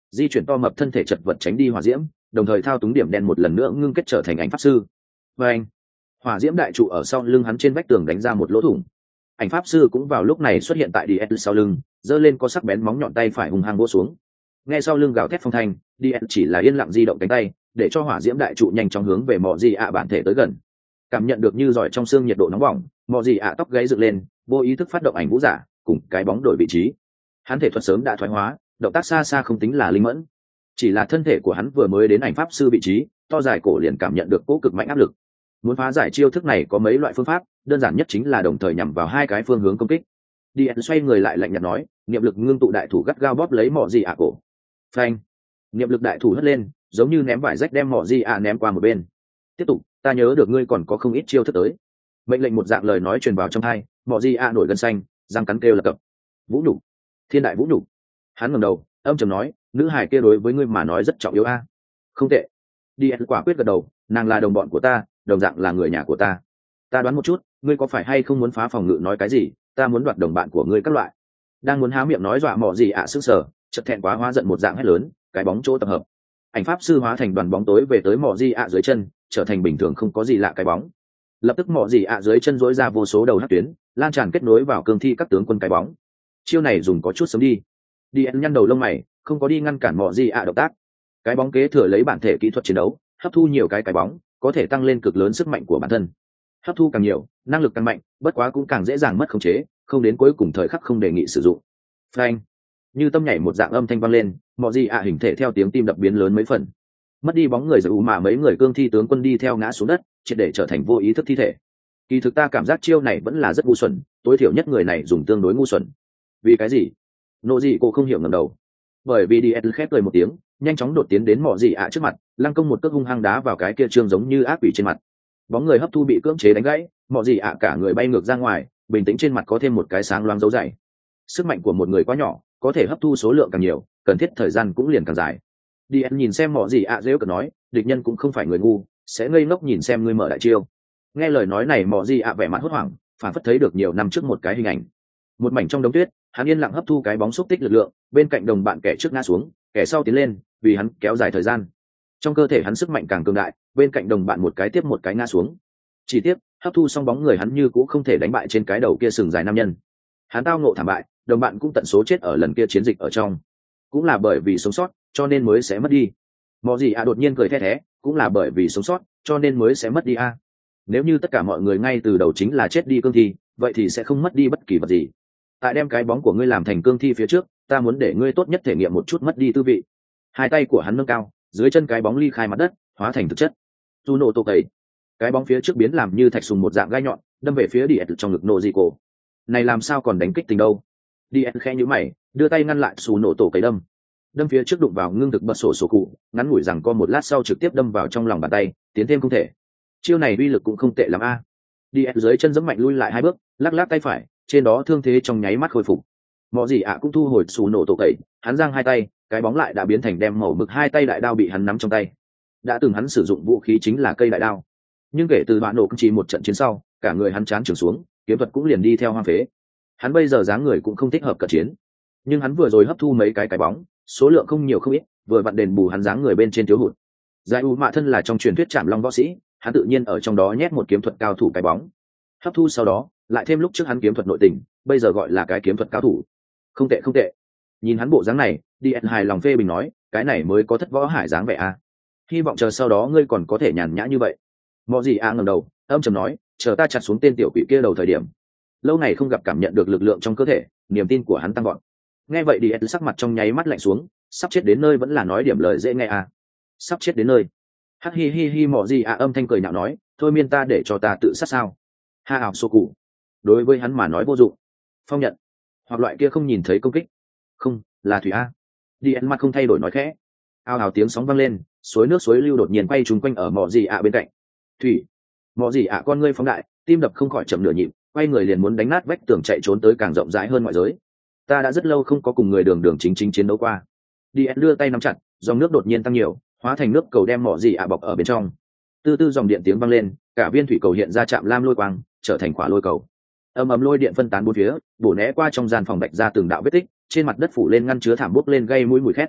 di chuyển to mập thân thể chật vật tránh đi hỏa diễm, đồng thời thao túng điểm đen một lần nữa ngưng kết trở thành ảnh pháp sư. Và anh, hỏa diễm đại trụ ở sau lưng hắn trên vách tường đánh ra một lỗ thủng. Ảnh pháp sư cũng vào lúc này xuất hiện tại đi ét sau lưng, giơ lên có sắc bén móng nhọn tay phải hung hăng vỗ xuống. Nghe sau lưng gào thét phong thanh, đi ét chỉ là yên lặng di động cánh tay, để cho hỏa diễm đại trụ nhanh chóng hướng về mọ gì ạ bản thể tới gần. Cảm nhận được như giỏi trong xương nhiệt độ nóng bỏng, mọ gì ạ tóc gáy dựng lên, vô ý thức phát động ảnh vũ giả, cùng cái bóng đổi vị trí. Hắn thể thuật sớm đã thoái hóa, động tác xa xa không tính là linh mẫn, chỉ là thân thể của hắn vừa mới đến ảnh pháp sư vị trí, to dài cổ liền cảm nhận được cố cực mạnh áp lực. Muốn phá giải chiêu thức này có mấy loại phương pháp, đơn giản nhất chính là đồng thời nhắm vào hai cái phương hướng công kích. Điền xoay người lại lạnh nhạt nói, niệm lực ngưng tụ đại thủ gắt gao bóp lấy mọ gì ạ cổ. Phanh! Niệm lực đại thủ hất lên, giống như ném vải rách đem mọ gì ạ ném qua một bên. Tiếp tục, ta nhớ được ngươi còn có không ít chiêu thức tới. Mệnh lệnh một dạng lời nói truyền vào trong tai, mọ gì ạ nổi gân xanh, răng cắn kêu là cập. Vũ nhục, thiên đại vũ nhục. Hắn ngẩng đầu, âm trầm nói, nữ hài kia đối với ngươi mà nói rất trọng yếu a. Không tệ. Điền quả quyết gật đầu, nàng là đồng bọn của ta, đồng dạng là người nhà của ta. Ta đoán một chút, ngươi có phải hay không muốn phá phòng ngự nói cái gì? Ta muốn đoạt đồng bạn của ngươi các loại. Đang muốn há miệng nói dọa mọ gì ạ à sức sở, chợt thẹn quá hóa giận một dạng hét lớn, cái bóng chỗ tập hợp. Ảnh pháp sư hóa thành đoàn bóng tối về tới mọ gì ạ dưới chân, trở thành bình thường không có gì lạ cái bóng. Lập tức mọ gì ạ dưới chân rỗi ra vô số đầu hắc tuyến, lan tràn kết nối vào cương thi các tướng quân cái bóng. Chiêu này dùng có chút sớm đi. Đi ăn nhăn đầu lông mày, không có đi ngăn cản mọ gì ạ động tác. Cái bóng kế thừa lấy bản thể kỹ thuật chiến đấu, hấp thu nhiều cái cái bóng, có thể tăng lên cực lớn sức mạnh của bản thân. Hấp thu càng nhiều, năng lực càng mạnh, bất quá cũng càng dễ dàng mất khống chế, không đến cuối cùng thời khắc không đề nghị sử dụng. Phanh! Như tâm nhảy một dạng âm thanh vang lên, mọ gì ạ hình thể theo tiếng tim đập biến lớn mấy phần. Mất đi bóng người, rồi mà mấy người cương thi tướng quân đi theo ngã xuống đất, triệt để trở thành vô ý thức thi thể. Kỳ thực ta cảm giác chiêu này vẫn là rất ngu xuẩn, tối thiểu nhất người này dùng tương đối ngu xuẩn. Vì cái gì? Nộ gì cô không hiểu ngẩng đầu. Bởi vì đi ed khép cười một tiếng, nhanh chóng đột tiến đến mọ gì ạ trước mặt, lăng công một cước hung hăng đá vào cái kia trương giống như ác quỷ trên mặt. Bóng người hấp thu bị cưỡng chế đánh gãy, mọ gì ạ cả người bay ngược ra ngoài, bình tĩnh trên mặt có thêm một cái sáng loáng dấu dày. Sức mạnh của một người quá nhỏ, có thể hấp thu số lượng càng nhiều, cần thiết thời gian cũng liền càng dài. Đi ed nhìn xem mọ gì ạ dễ cợt nói, địch nhân cũng không phải người ngu, sẽ ngây ngốc nhìn xem ngươi mở đại chiêu. Nghe lời nói này mọ gì ạ vẻ mặt hốt hoảng, phản phất thấy được nhiều năm trước một cái hình ảnh. Một mảnh trong đống tuyết, hắn yên lặng hấp thu cái bóng xúc tích lực lượng, bên cạnh đồng bạn kẻ trước ngã xuống, kẻ sau tiến lên, vì hắn kéo dài thời gian. Trong cơ thể hắn sức mạnh càng cường đại, bên cạnh đồng bạn một cái tiếp một cái ngã xuống. Chỉ tiếp, hấp thu xong bóng người hắn như cũng không thể đánh bại trên cái đầu kia sừng dài nam nhân. Hắn tao ngộ thảm bại, đồng bạn cũng tận số chết ở lần kia chiến dịch ở trong. Cũng là bởi vì sống sót, cho nên mới sẽ mất đi. Mọ gì à đột nhiên cười the thé, cũng là bởi vì sống sót, cho nên mới sẽ mất đi a. Nếu như tất cả mọi người ngay từ đầu chính là chết đi cương thi, vậy thì sẽ không mất đi bất kỳ vật gì. Tại đem cái bóng của ngươi làm thành cương thi phía trước, ta muốn để ngươi tốt nhất thể nghiệm một chút mất đi tư vị. Hai tay của hắn nâng cao, dưới chân cái bóng ly khai mặt đất, hóa thành thực chất. Tu nổ tô tẩy. Cái bóng phía trước biến làm như thạch sùng một dạng gai nhọn, đâm về phía Diệt trong ngực nổ dị cổ. Này làm sao còn đánh kích tình đâu? Diệt khẽ nhíu mày, đưa tay ngăn lại xù nổ tổ cấy đâm. Đâm phía trước đụng vào ngưng thực bật sổ sổ cụ, ngắn ngủi rằng co một lát sau trực tiếp đâm vào trong lòng bàn tay, tiến thêm không thể. Chiêu này uy lực cũng không tệ lắm a. Diệt dưới chân giẫm mạnh lui lại hai bước, lắc lắc tay phải, trên đó thương thế trong nháy mắt khôi phục. Mọ gì ạ cũng thu hồi xù nổ tổ cấy, hắn giang hai tay, cái bóng lại đã biến thành đem màu mực hai tay đại đao bị hắn nắm trong tay. Đã từng hắn sử dụng vũ khí chính là cây đại đao, nhưng kể từ đoạn nổ chỉ một trận chiến sau, cả người hắn chán trường xuống, kiếm thuật cũng liền đi theo hoang phế. Hắn bây giờ dáng người cũng không thích hợp cận chiến, nhưng hắn vừa rồi hấp thu mấy cái cái bóng, số lượng không nhiều không ít, vừa vặn đền bù hắn dáng người bên trên thiếu hụt. Giải u mạ thân là trong truyền thuyết Trảm Long võ sĩ, hắn tự nhiên ở trong đó nhét một kiếm thuật cao thủ cái bóng, hấp thu sau đó lại thêm lúc trước hắn kiếm thuật nội tình, bây giờ gọi là cái kiếm thuật cao thủ. Không tệ không tệ. Nhìn hắn bộ dáng này, đi hài lòng phê bình nói, cái này mới có thất võ hải dáng vẻ a. Hy vọng chờ sau đó ngươi còn có thể nhàn nhã như vậy. Mọ gì a ngẩng đầu, âm trầm nói, chờ ta chặt xuống tên tiểu quỷ kia đầu thời điểm. Lâu ngày không gặp cảm nhận được lực lượng trong cơ thể, niềm tin của hắn tăng vọt. Nghe vậy đi sắc mặt trong nháy mắt lạnh xuống, sắp chết đến nơi vẫn là nói điểm lời dễ nghe à. Sắp chết đến nơi. Hắc hi hi hi mọ gì a âm thanh cười nhạo nói, thôi miên ta để cho ta tự sát sao? Ha ảo sô cụ. Đối với hắn mà nói vô dụng. Phong nhận. Hoặc loại kia không nhìn thấy công kích. Không, là thủy a. Đi ăn mặt không thay đổi nói khẽ. Ao ào tiếng sóng vang lên, suối nước suối lưu đột nhiên quay trúng quanh ở mọ gì ạ bên cạnh. Thủy. Mọ gì ạ con ngươi phóng đại, tim đập không khỏi chậm nửa nhịp, quay người liền muốn đánh nát vách tường chạy trốn tới càng rộng rãi hơn ngoại giới. Ta đã rất lâu không có cùng người đường đường chính chính chiến đấu qua. Đi ăn đưa tay nắm chặt, dòng nước đột nhiên tăng nhiều, hóa thành nước cầu đem mọ gì ạ bọc ở bên trong. Từ từ dòng điện tiếng vang lên, cả viên thủy cầu hiện ra chạm lam lôi quang, trở thành quả lôi cầu. Ầm ầm lôi điện phân tán bốn phía, bổ né qua trong gian phòng bạch ra từng đạo vết tích, trên mặt đất phủ lên ngăn chứa thảm bốc lên gây mũi mùi khét.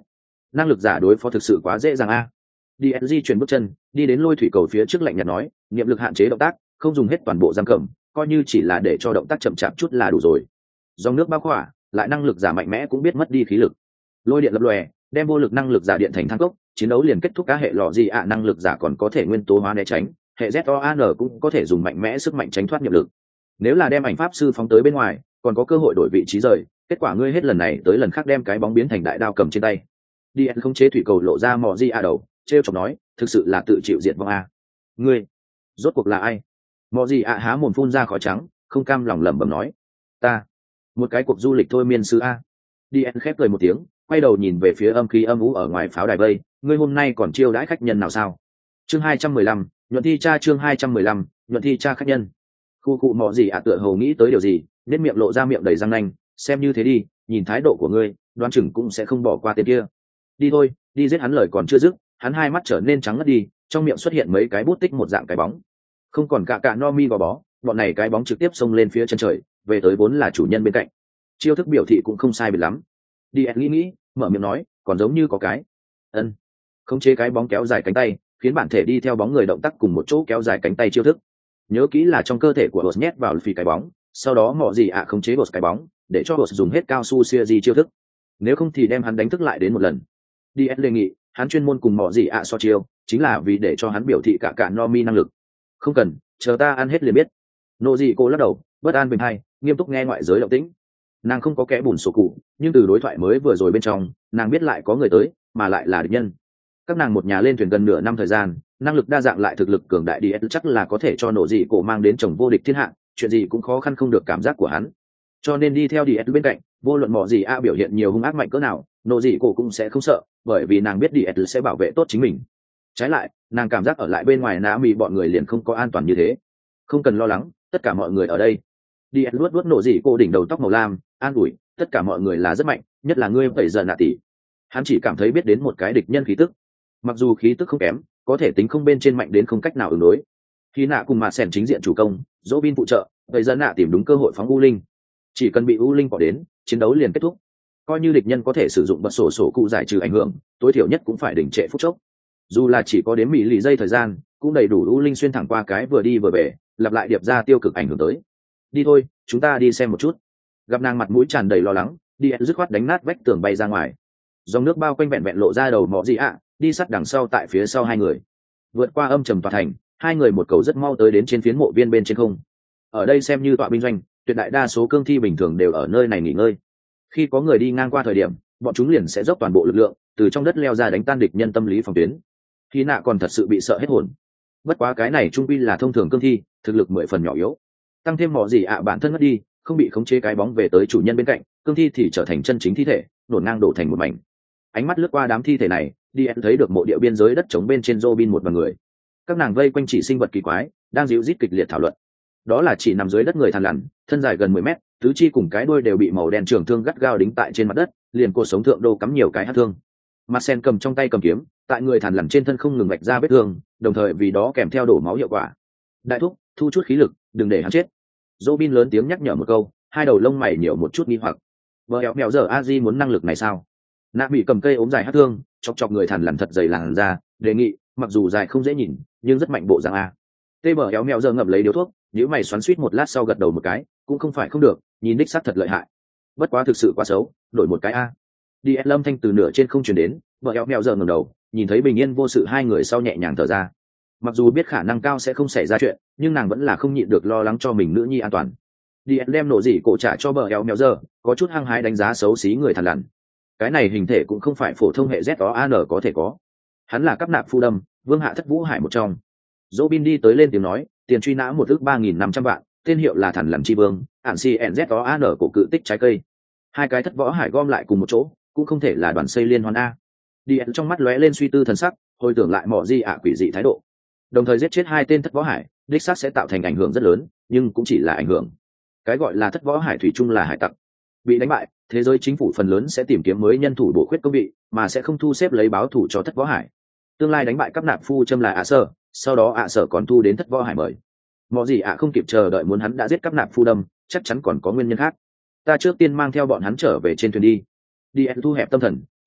năng lực giả đối phó thực sự quá dễ dàng a. đi di chuyển bước chân đi đến lôi thủy cầu phía trước, lạnh nhạt nói, niệm lực hạn chế động tác, không dùng hết toàn bộ giam cầm, coi như chỉ là để cho động tác chậm chạp chút là đủ rồi. Dòng nước bao khỏa lại năng lực giả mạnh mẽ cũng biết mất đi khí lực. Lôi điện lập lòe đem vô lực năng lực giả điện thành thang cốc, chiến đấu liền kết thúc. Các hệ lọ gì ạ năng lực giả còn có thể nguyên tố hóa né tránh, hệ zon cũng có thể dùng mạnh mẽ sức mạnh tránh thoát niệm lực. Nếu là đem ảnh pháp sư phóng tới bên ngoài, còn có cơ hội đổi vị trí rời. Kết quả ngươi hết lần này tới lần khác đem cái bóng biến thành đại đao cầm trên tay. đi không chế thủy cầu lộ ra mò di a đầu, trêu chọc nói, thực sự là tự chịu diệt vong a. Ngươi rốt cuộc là ai? Mò di a há mồm phun ra khói trắng, không cam lòng lẩm bẩm nói, ta một cái cuộc du lịch thôi miên sư a. đi khép cười một tiếng, quay đầu nhìn về phía âm khí âm ú ở ngoài pháo đài vây, ngươi hôm nay còn chiêu đãi khách nhân nào sao? Chương hai trăm mười lăm, nhuận thi cha. Chương hai trăm mười lăm, nhuận thi cha khách nhân. Khu cụ mò gì ạ tựa hồ nghĩ tới điều gì, nên miệng lộ ra miệng đầy răng nanh, xem như thế đi, nhìn thái độ của ngươi, đoán chừng cũng sẽ không bỏ qua tên kia. Đi thôi, đi giết hắn. Lời còn chưa dứt, hắn hai mắt trở nên trắng ngắt đi, trong miệng xuất hiện mấy cái bút tích một dạng cái bóng, không còn cả cả no mi gò bó, bọn này cái bóng trực tiếp xông lên phía chân trời, về tới vốn là chủ nhân bên cạnh. Chiêu thức biểu thị cũng không sai biệt lắm. đi nghĩ nghĩ, mở miệng nói, còn giống như có cái ân khống chế cái bóng kéo dài cánh tay, khiến bản thể đi theo bóng người động tác cùng một chỗ kéo dài cánh tay chiêu thức. Nhớ kỹ là trong cơ thể của Boss nhét vào phi cái bóng, sau đó mọ gì ạ khống chế Boss cái bóng, để cho Boss dùng hết cao su xia di chiêu thức. Nếu không thì đem hắn đánh thức lại đến một lần. đi ét đề nghị hắn chuyên môn cùng mọ gì ạ so chiêu, chính là vì để cho hắn biểu thị cả cả no mi năng lực. Không cần, chờ ta ăn hết liền biết. Nộ gì cô lắc đầu, bất an bình hai, nghiêm túc nghe ngoại giới động tĩnh. Nàng không có kẽ bùn sổ cụ, nhưng từ đối thoại mới vừa rồi bên trong, nàng biết lại có người tới, mà lại là địch nhân. Các nàng một nhà lên thuyền gần nửa năm thời gian, năng lực đa dạng lại thực lực cường đại, đi chắc là có thể cho nộ dị cổ mang đến chồng vô địch thiên hạ, chuyện gì cũng khó khăn không được cảm giác của hắn. Cho nên đi theo đi bên cạnh, vô luận mọ gì a biểu hiện nhiều hung ác mạnh cỡ nào, nộ dị cổ cũng sẽ không sợ, bởi vì nàng biết đi sẽ bảo vệ tốt chính mình. Trái lại, nàng cảm giác ở lại bên ngoài nã mì bọn người liền không có an toàn như thế. Không cần lo lắng, tất cả mọi người ở đây. Đi luốt luốt nộ dị cổ đỉnh đầu tóc màu lam, an ủi, tất cả mọi người là rất mạnh, nhất là ngươi bây giờ nạ tỷ. Hắn chỉ cảm thấy biết đến một cái địch nhân khí tức, mặc dù khí tức không kém, có thể tính không bên trên mạnh đến không cách nào ứng đối. Khi nạ cùng mà sèn chính diện chủ công, dỗ bin phụ trợ, bây giờ nạ tìm đúng cơ hội phóng u linh, chỉ cần bị u linh bỏ đến, chiến đấu liền kết thúc. Coi như địch nhân có thể sử dụng bật sổ sổ cụ giải trừ ảnh hưởng, tối thiểu nhất cũng phải đỉnh trệ phút chốc. Dù là chỉ có đến mỹ lì giây thời gian, cũng đầy đủ u linh xuyên thẳng qua cái vừa đi vừa về, lặp lại điệp ra tiêu cực ảnh hưởng tới. Đi thôi, chúng ta đi xem một chút. Gặp nàng mặt mũi tràn đầy lo lắng, đi dứt khoát đánh nát vách tường bay ra ngoài. Dòng nước bao quanh vẹn vẹn lộ ra đầu mọ gì ạ, đi sát đằng sau tại phía sau hai người. Vượt qua âm trầm tòa thành, hai người một cầu rất mau tới đến trên phiến mộ viên bên trên không. Ở đây xem như tọa binh doanh, tuyệt đại đa số cương thi bình thường đều ở nơi này nghỉ ngơi. Khi có người đi ngang qua thời điểm, bọn chúng liền sẽ dốc toàn bộ lực lượng, từ trong đất leo ra đánh tan địch nhân tâm lý phòng tuyến. Khi nạ còn thật sự bị sợ hết hồn. Bất quá cái này trung quy là thông thường cương thi, thực lực mười phần nhỏ yếu. Tăng thêm mọ gì ạ bản thân mất đi, không bị khống chế cái bóng về tới chủ nhân bên cạnh, cương thi thì trở thành chân chính thi thể, đổ ngang đổ thành một mảnh. Ánh mắt lướt qua đám thi thể này, đi em thấy được mộ địa biên giới đất trống bên trên Robin một vài người. Các nàng vây quanh chỉ sinh vật kỳ quái, đang dịu rít kịch liệt thảo luận. Đó là chỉ nằm dưới đất người thằn lằn, thân dài gần mười mét, tứ chi cùng cái đuôi đều bị màu đen trường thương gắt gao đính tại trên mặt đất, liền cột sống thượng đô cắm nhiều cái hắc thương. Marcel cầm trong tay cầm kiếm, tại người thằn lằn trên thân không ngừng vạch ra vết thương, đồng thời vì đó kèm theo đổ máu hiệu quả. Đại thúc, thu chút khí lực, đừng để hắn chết. Robin lớn tiếng nhắc nhở một câu, hai đầu lông mày nhiều một chút nghi hoặc. Vợ éo mèo giờ Aji muốn năng lực này sao? Nạ bị cầm cây ốm dài hát thương, chọc chọc người thằn lằn thật dày làn ra, đề nghị, mặc dù dài không dễ nhìn, nhưng rất mạnh bộ dạng a. Tê bờ éo mèo giờ ngậm lấy điếu thuốc, nhíu mày xoắn xuýt một lát sau gật đầu một cái, cũng không phải không được, nhìn đích xác thật lợi hại. Bất quá thực sự quá xấu, đổi một cái a. Đi Lâm thanh từ nửa trên không truyền đến, vợ éo mèo giờ ngẩng đầu, nhìn thấy bình yên vô sự hai người sau nhẹ nhàng thở ra. Mặc dù biết khả năng cao sẽ không xảy ra chuyện, nhưng nàng vẫn là không nhịn được lo lắng cho mình nữ nhi an toàn. Đi đem nổ gì cổ trả cho bờ éo mèo giờ, có chút hăng hái đánh giá xấu xí người thằn lằn. Cái này hình thể cũng không phải phổ thông hệ Z O A N có thể có. Hắn là cấp nạp phu đâm, vương hạ thất vũ hải một trong. Robin đi tới lên tiếng nói, tiền truy nã một ước ba nghìn năm trăm vạn, tên hiệu là thằn lằn chi vương, ản si Z O A N cổ cự tích trái cây. Hai cái thất võ hải gom lại cùng một chỗ, cũng không thể là đoàn xây liên hoan a. Đi trong mắt lóe lên suy tư thần sắc, hồi tưởng lại mỏ di ạ quỷ dị thái độ. Đồng thời giết chết hai tên thất võ hải, đích xác sẽ tạo thành ảnh hưởng rất lớn, nhưng cũng chỉ là ảnh hưởng. Cái gọi là thất võ hải thủy chung là hải tặc. Bị đánh bại, thế giới chính phủ phần lớn sẽ tìm kiếm mới nhân thủ bổ khuyết công vị, mà sẽ không thu xếp lấy báo thủ cho thất võ hải. Tương lai đánh bại các nạp phu châm là ạ sở, sau đó ạ sở còn thu đến thất võ hải mời. Mọi gì ạ không kịp chờ đợi muốn hắn đã giết các nạp phu đâm, chắc chắn còn có nguyên nhân khác. Ta trước tiên mang theo bọn hắn trở về trên thuyền đi. Đi em thu hẹp tâm thần,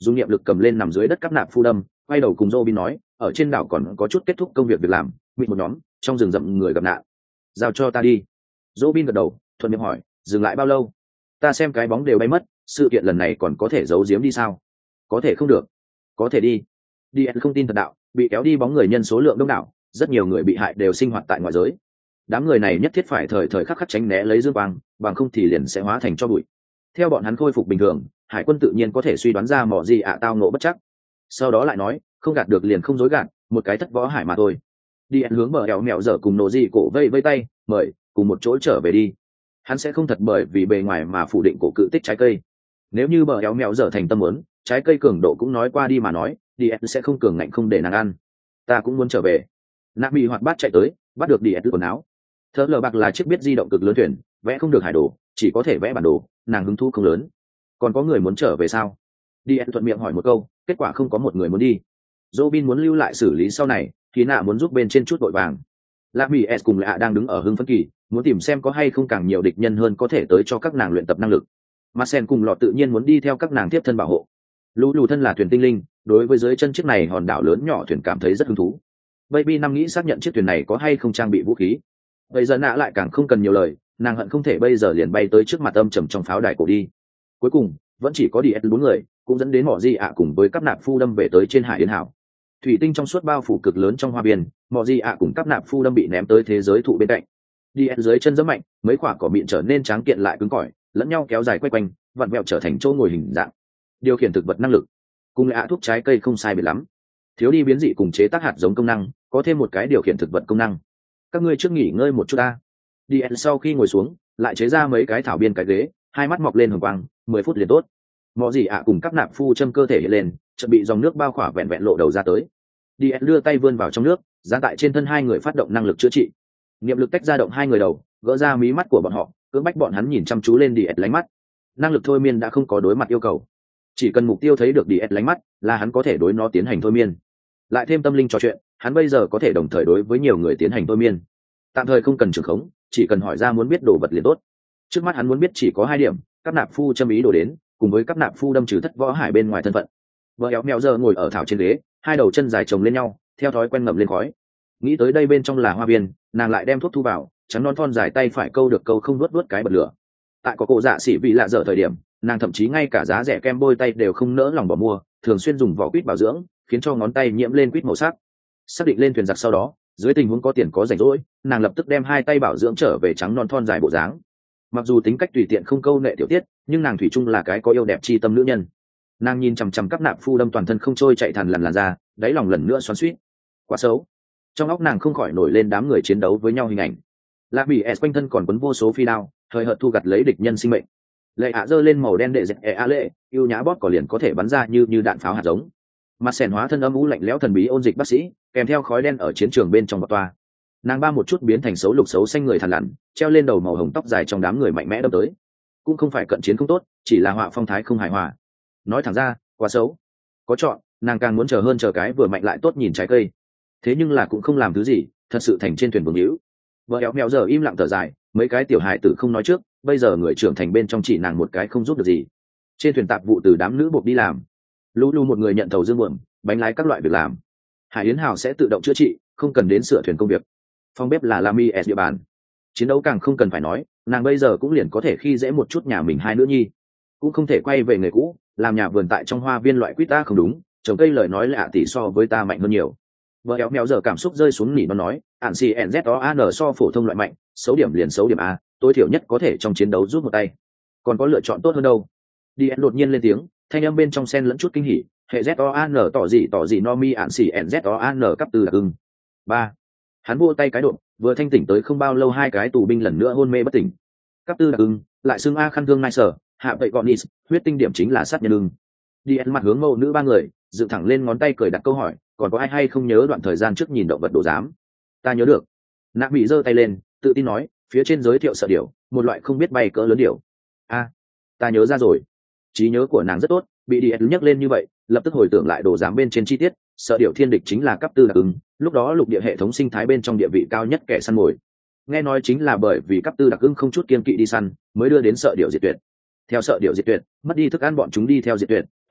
dùng niệm lực cầm lên nằm dưới đất cắp nạp phu đâm, quay đầu cùng Robin nói, ở trên đảo còn có chút kết thúc công việc việc làm, mịt một nhóm trong rừng rậm người gặp nạn, giao cho ta đi. Robin gật đầu, thuận miệng hỏi, dừng lại bao lâu? Ta xem cái bóng đều bay mất, sự kiện lần này còn có thể giấu giếm đi sao? Có thể không được, có thể đi. Đi không tin thật đạo, bị kéo đi bóng người nhân số lượng đông đảo, rất nhiều người bị hại đều sinh hoạt tại ngoại giới. Đám người này nhất thiết phải thời thời khắc khắc tránh né lấy dương quang, bằng không thì liền sẽ hóa thành cho bụi. Theo bọn hắn khôi phục bình thường, hải quân tự nhiên có thể suy đoán ra mỏ gì ạ tao nộ bất chắc. Sau đó lại nói, không gạt được liền không dối gạt, một cái thất võ hải mà thôi. Đi ăn hướng bờ eo mèo dở cùng nổ gì cổ vây vây tay, mời cùng một chỗ trở về đi. Hắn sẽ không thật bởi vì bề ngoài mà phủ định cổ cự tích trái cây. Nếu như bờ eo mèo dở thành tâm muốn, trái cây cường độ cũng nói qua đi mà nói, đi ăn sẽ không cường ngạnh không để nàng ăn. Ta cũng muốn trở về. Nạp bị hoạt bát chạy tới, bắt được đi ăn quần áo. Thợ lờ bạc là chiếc biết di động cực lớn thuyền, vẽ không được hải đồ, chỉ có thể vẽ bản đồ, nàng hứng thú không lớn. Còn có người muốn trở về sao? Đi ăn thuận miệng hỏi một câu, kết quả không có một người muốn đi. Robin muốn lưu lại xử lý sau này, thì nạ muốn giúp bên trên chút vội vàng. Lạc Mỹ S cùng Lạ đang đứng ở hưng phấn kỳ, muốn tìm xem có hay không càng nhiều địch nhân hơn có thể tới cho các nàng luyện tập năng lực. Marcel cùng Lọ tự nhiên muốn đi theo các nàng tiếp thân bảo hộ. Lũ lù thân là thuyền tinh linh, đối với dưới chân chiếc này hòn đảo lớn nhỏ thuyền cảm thấy rất hứng thú. Baby năm nghĩ xác nhận chiếc thuyền này có hay không trang bị vũ khí. Bây giờ nạ lại càng không cần nhiều lời, nàng hận không thể bây giờ liền bay tới trước mặt âm trầm trong pháo đài cổ đi. Cuối cùng vẫn chỉ có đi ép bốn người, cũng dẫn đến mỏ di ạ cùng với các nạp phu đâm về tới trên hải yến hảo. Thủy tinh trong suốt bao phủ cực lớn trong hoa biên, mỏ di ạ cùng các nạp phu đâm bị ném tới thế giới thụ bên cạnh. Đi ép dưới chân rất mạnh, mấy quả cỏ mịn trở nên tráng kiện lại cứng cỏi, lẫn nhau kéo dài quay quanh, vặn vẹo trở thành chỗ ngồi hình dạng. Điều khiển thực vật năng lực, cùng lại ạ thuốc trái cây không sai biệt lắm. Thiếu đi biến dị cùng chế tác hạt giống công năng, có thêm một cái điều khiển thực vật công năng. Các ngươi trước nghỉ ngơi một chút ta. Đi ép sau khi ngồi xuống, lại chế ra mấy cái thảo biên cái ghế, hai mắt mọc lên hồng quang, mười phút liền tốt. Mọ gì ạ cùng các nạp phu châm cơ thể hiện lên, chợt bị dòng nước bao khỏa vẹn vẹn lộ đầu ra tới. Đi ép đưa tay vươn vào trong nước, dán tại trên thân hai người phát động năng lực chữa trị. Niệm lực tách ra động hai người đầu, gỡ ra mí mắt của bọn họ, cưỡng bách bọn hắn nhìn chăm chú lên đi ép lánh mắt. Năng lực thôi miên đã không có đối mặt yêu cầu, chỉ cần mục tiêu thấy được đi ép lánh mắt, là hắn có thể đối nó tiến hành thôi miên. Lại thêm tâm linh trò chuyện, hắn bây giờ có thể đồng thời đối với nhiều người tiến hành thôi miên. Tạm thời không cần trường khống, chỉ cần hỏi ra muốn biết đồ vật liền tốt. Trước mắt hắn muốn biết chỉ có hai điểm, các nạp phu châm ý đồ đến, cùng với các nạp phu đâm trừ thất võ hải bên ngoài thân phận. Vợ éo mèo giờ ngồi ở thảo trên ghế, hai đầu chân dài chồng lên nhau, theo thói quen ngậm lên khói. Nghĩ tới đây bên trong là hoa viên, nàng lại đem thuốc thu vào, trắng non thon dài tay phải câu được câu không nuốt nuốt cái bật lửa. Tại có cổ dạ xỉ vị lạ dở thời điểm, nàng thậm chí ngay cả giá rẻ kem bôi tay đều không nỡ lòng bỏ mua, thường xuyên dùng vỏ quýt bảo dưỡng, khiến cho ngón tay nhiễm lên quýt màu sắc. Xác định lên thuyền giặc sau đó, dưới tình huống có tiền có rảnh rỗi, nàng lập tức đem hai tay bảo dưỡng trở về trắng non thon dài bộ dáng. Mặc dù tính cách tùy tiện không câu nệ tiểu tiết, nhưng nàng thủy chung là cái có yêu đẹp chi tâm nữ nhân. Nàng nhìn chằm chằm các nạp phu đâm toàn thân không trôi chạy thằn lằn làn ra, đáy lòng lần nữa xoắn xuýt. Quá xấu. Trong óc nàng không khỏi nổi lên đám người chiến đấu với nhau hình ảnh. Lạc Bỉ S quanh thân còn quấn vô số phi đao, thời hợt thu gặt lấy địch nhân sinh mệnh. Lệ ạ giơ lên màu đen đệ dẹt e a lệ, yêu nhã bót cỏ liền có thể bắn ra như như đạn pháo hạt giống. Mặt sẻn hóa thân âm u lạnh lẽo thần bí ôn dịch bác sĩ, kèm theo khói đen ở chiến trường bên trong bọc toa. Nàng ba một chút biến thành xấu lục xấu xanh người thằn lằn, treo lên đầu màu hồng tóc dài trong đám người mạnh mẽ đâm tới. Cũng không phải cận chiến không tốt, chỉ là họa phong thái không hài hòa. Nói thẳng ra, quá xấu. Có chọn, nàng càng muốn chờ hơn chờ cái vừa mạnh lại tốt nhìn trái cây. Thế nhưng là cũng không làm thứ gì, thật sự thành trên thuyền vương hữu. Vợ éo mèo giờ im lặng thở dài, mấy cái tiểu hài tử không nói trước, bây giờ người trưởng thành bên trong chỉ nàng một cái không giúp được gì. Trên thuyền tạp vụ từ đám nữ buộc đi làm, lũ lù một người nhận thầu dương buồm, bánh lái các loại việc làm. Hải Yến Hào sẽ tự động chữa trị, không cần đến sửa thuyền công việc. Phòng bếp là Lami S địa bàn. Chiến đấu càng không cần phải nói, nàng bây giờ cũng liền có thể khi dễ một chút nhà mình hai nữ nhi, cũng không thể quay về nghề cũ, làm nhà vườn tại trong hoa viên loại quýt ta không đúng, trồng cây lời nói lạ tỷ so với ta mạnh hơn nhiều. Vợ éo mèo giờ cảm xúc rơi xuống nỉ nó nói, ản xì n z o a n so phổ thông loại mạnh, xấu điểm liền xấu điểm a, tối thiểu nhất có thể trong chiến đấu rút một tay, còn có lựa chọn tốt hơn đâu. Đi em đột nhiên lên tiếng, thanh âm bên trong sen lẫn chút kinh hỉ, hệ z o a n tỏ gì tỏ gì no mi ản xì n z o a n cấp từ đặc ưng. Ba, hắn vua tay cái độ, vừa thanh tỉnh tới không bao lâu hai cái tù binh lần nữa hôn mê bất tỉnh. Cấp tư đặc ưng, lại xưng a khăn thương nai sở, hạ vậy gọn nis, huyết tinh điểm chính là sát nhân ưng. Đi em mặt hướng mẫu nữ ba người, dựng thẳng lên ngón tay cười đặt câu hỏi, còn có ai hay không nhớ đoạn thời gian trước nhìn động vật đồ giám? Ta nhớ được. Nạp bị giơ tay lên, tự tin nói, phía trên giới thiệu sợ điểu, một loại không biết bay cỡ lớn điểu. A, ta nhớ ra rồi. Trí nhớ của nàng rất tốt, bị đi nhắc lên như vậy, lập tức hồi tưởng lại đồ giám bên trên chi tiết, sợ điểu thiên địch chính là cấp tư đặc ứng, lúc đó lục địa hệ thống sinh thái bên trong địa vị cao nhất kẻ săn mồi. Nghe nói chính là bởi vì cấp tư đặc ứng không chút kiên kỵ đi săn, mới đưa đến sợ điểu diệt tuyệt. Theo sợ điểu diệt tuyệt, mất đi thức ăn bọn chúng đi theo diệt tuyệt,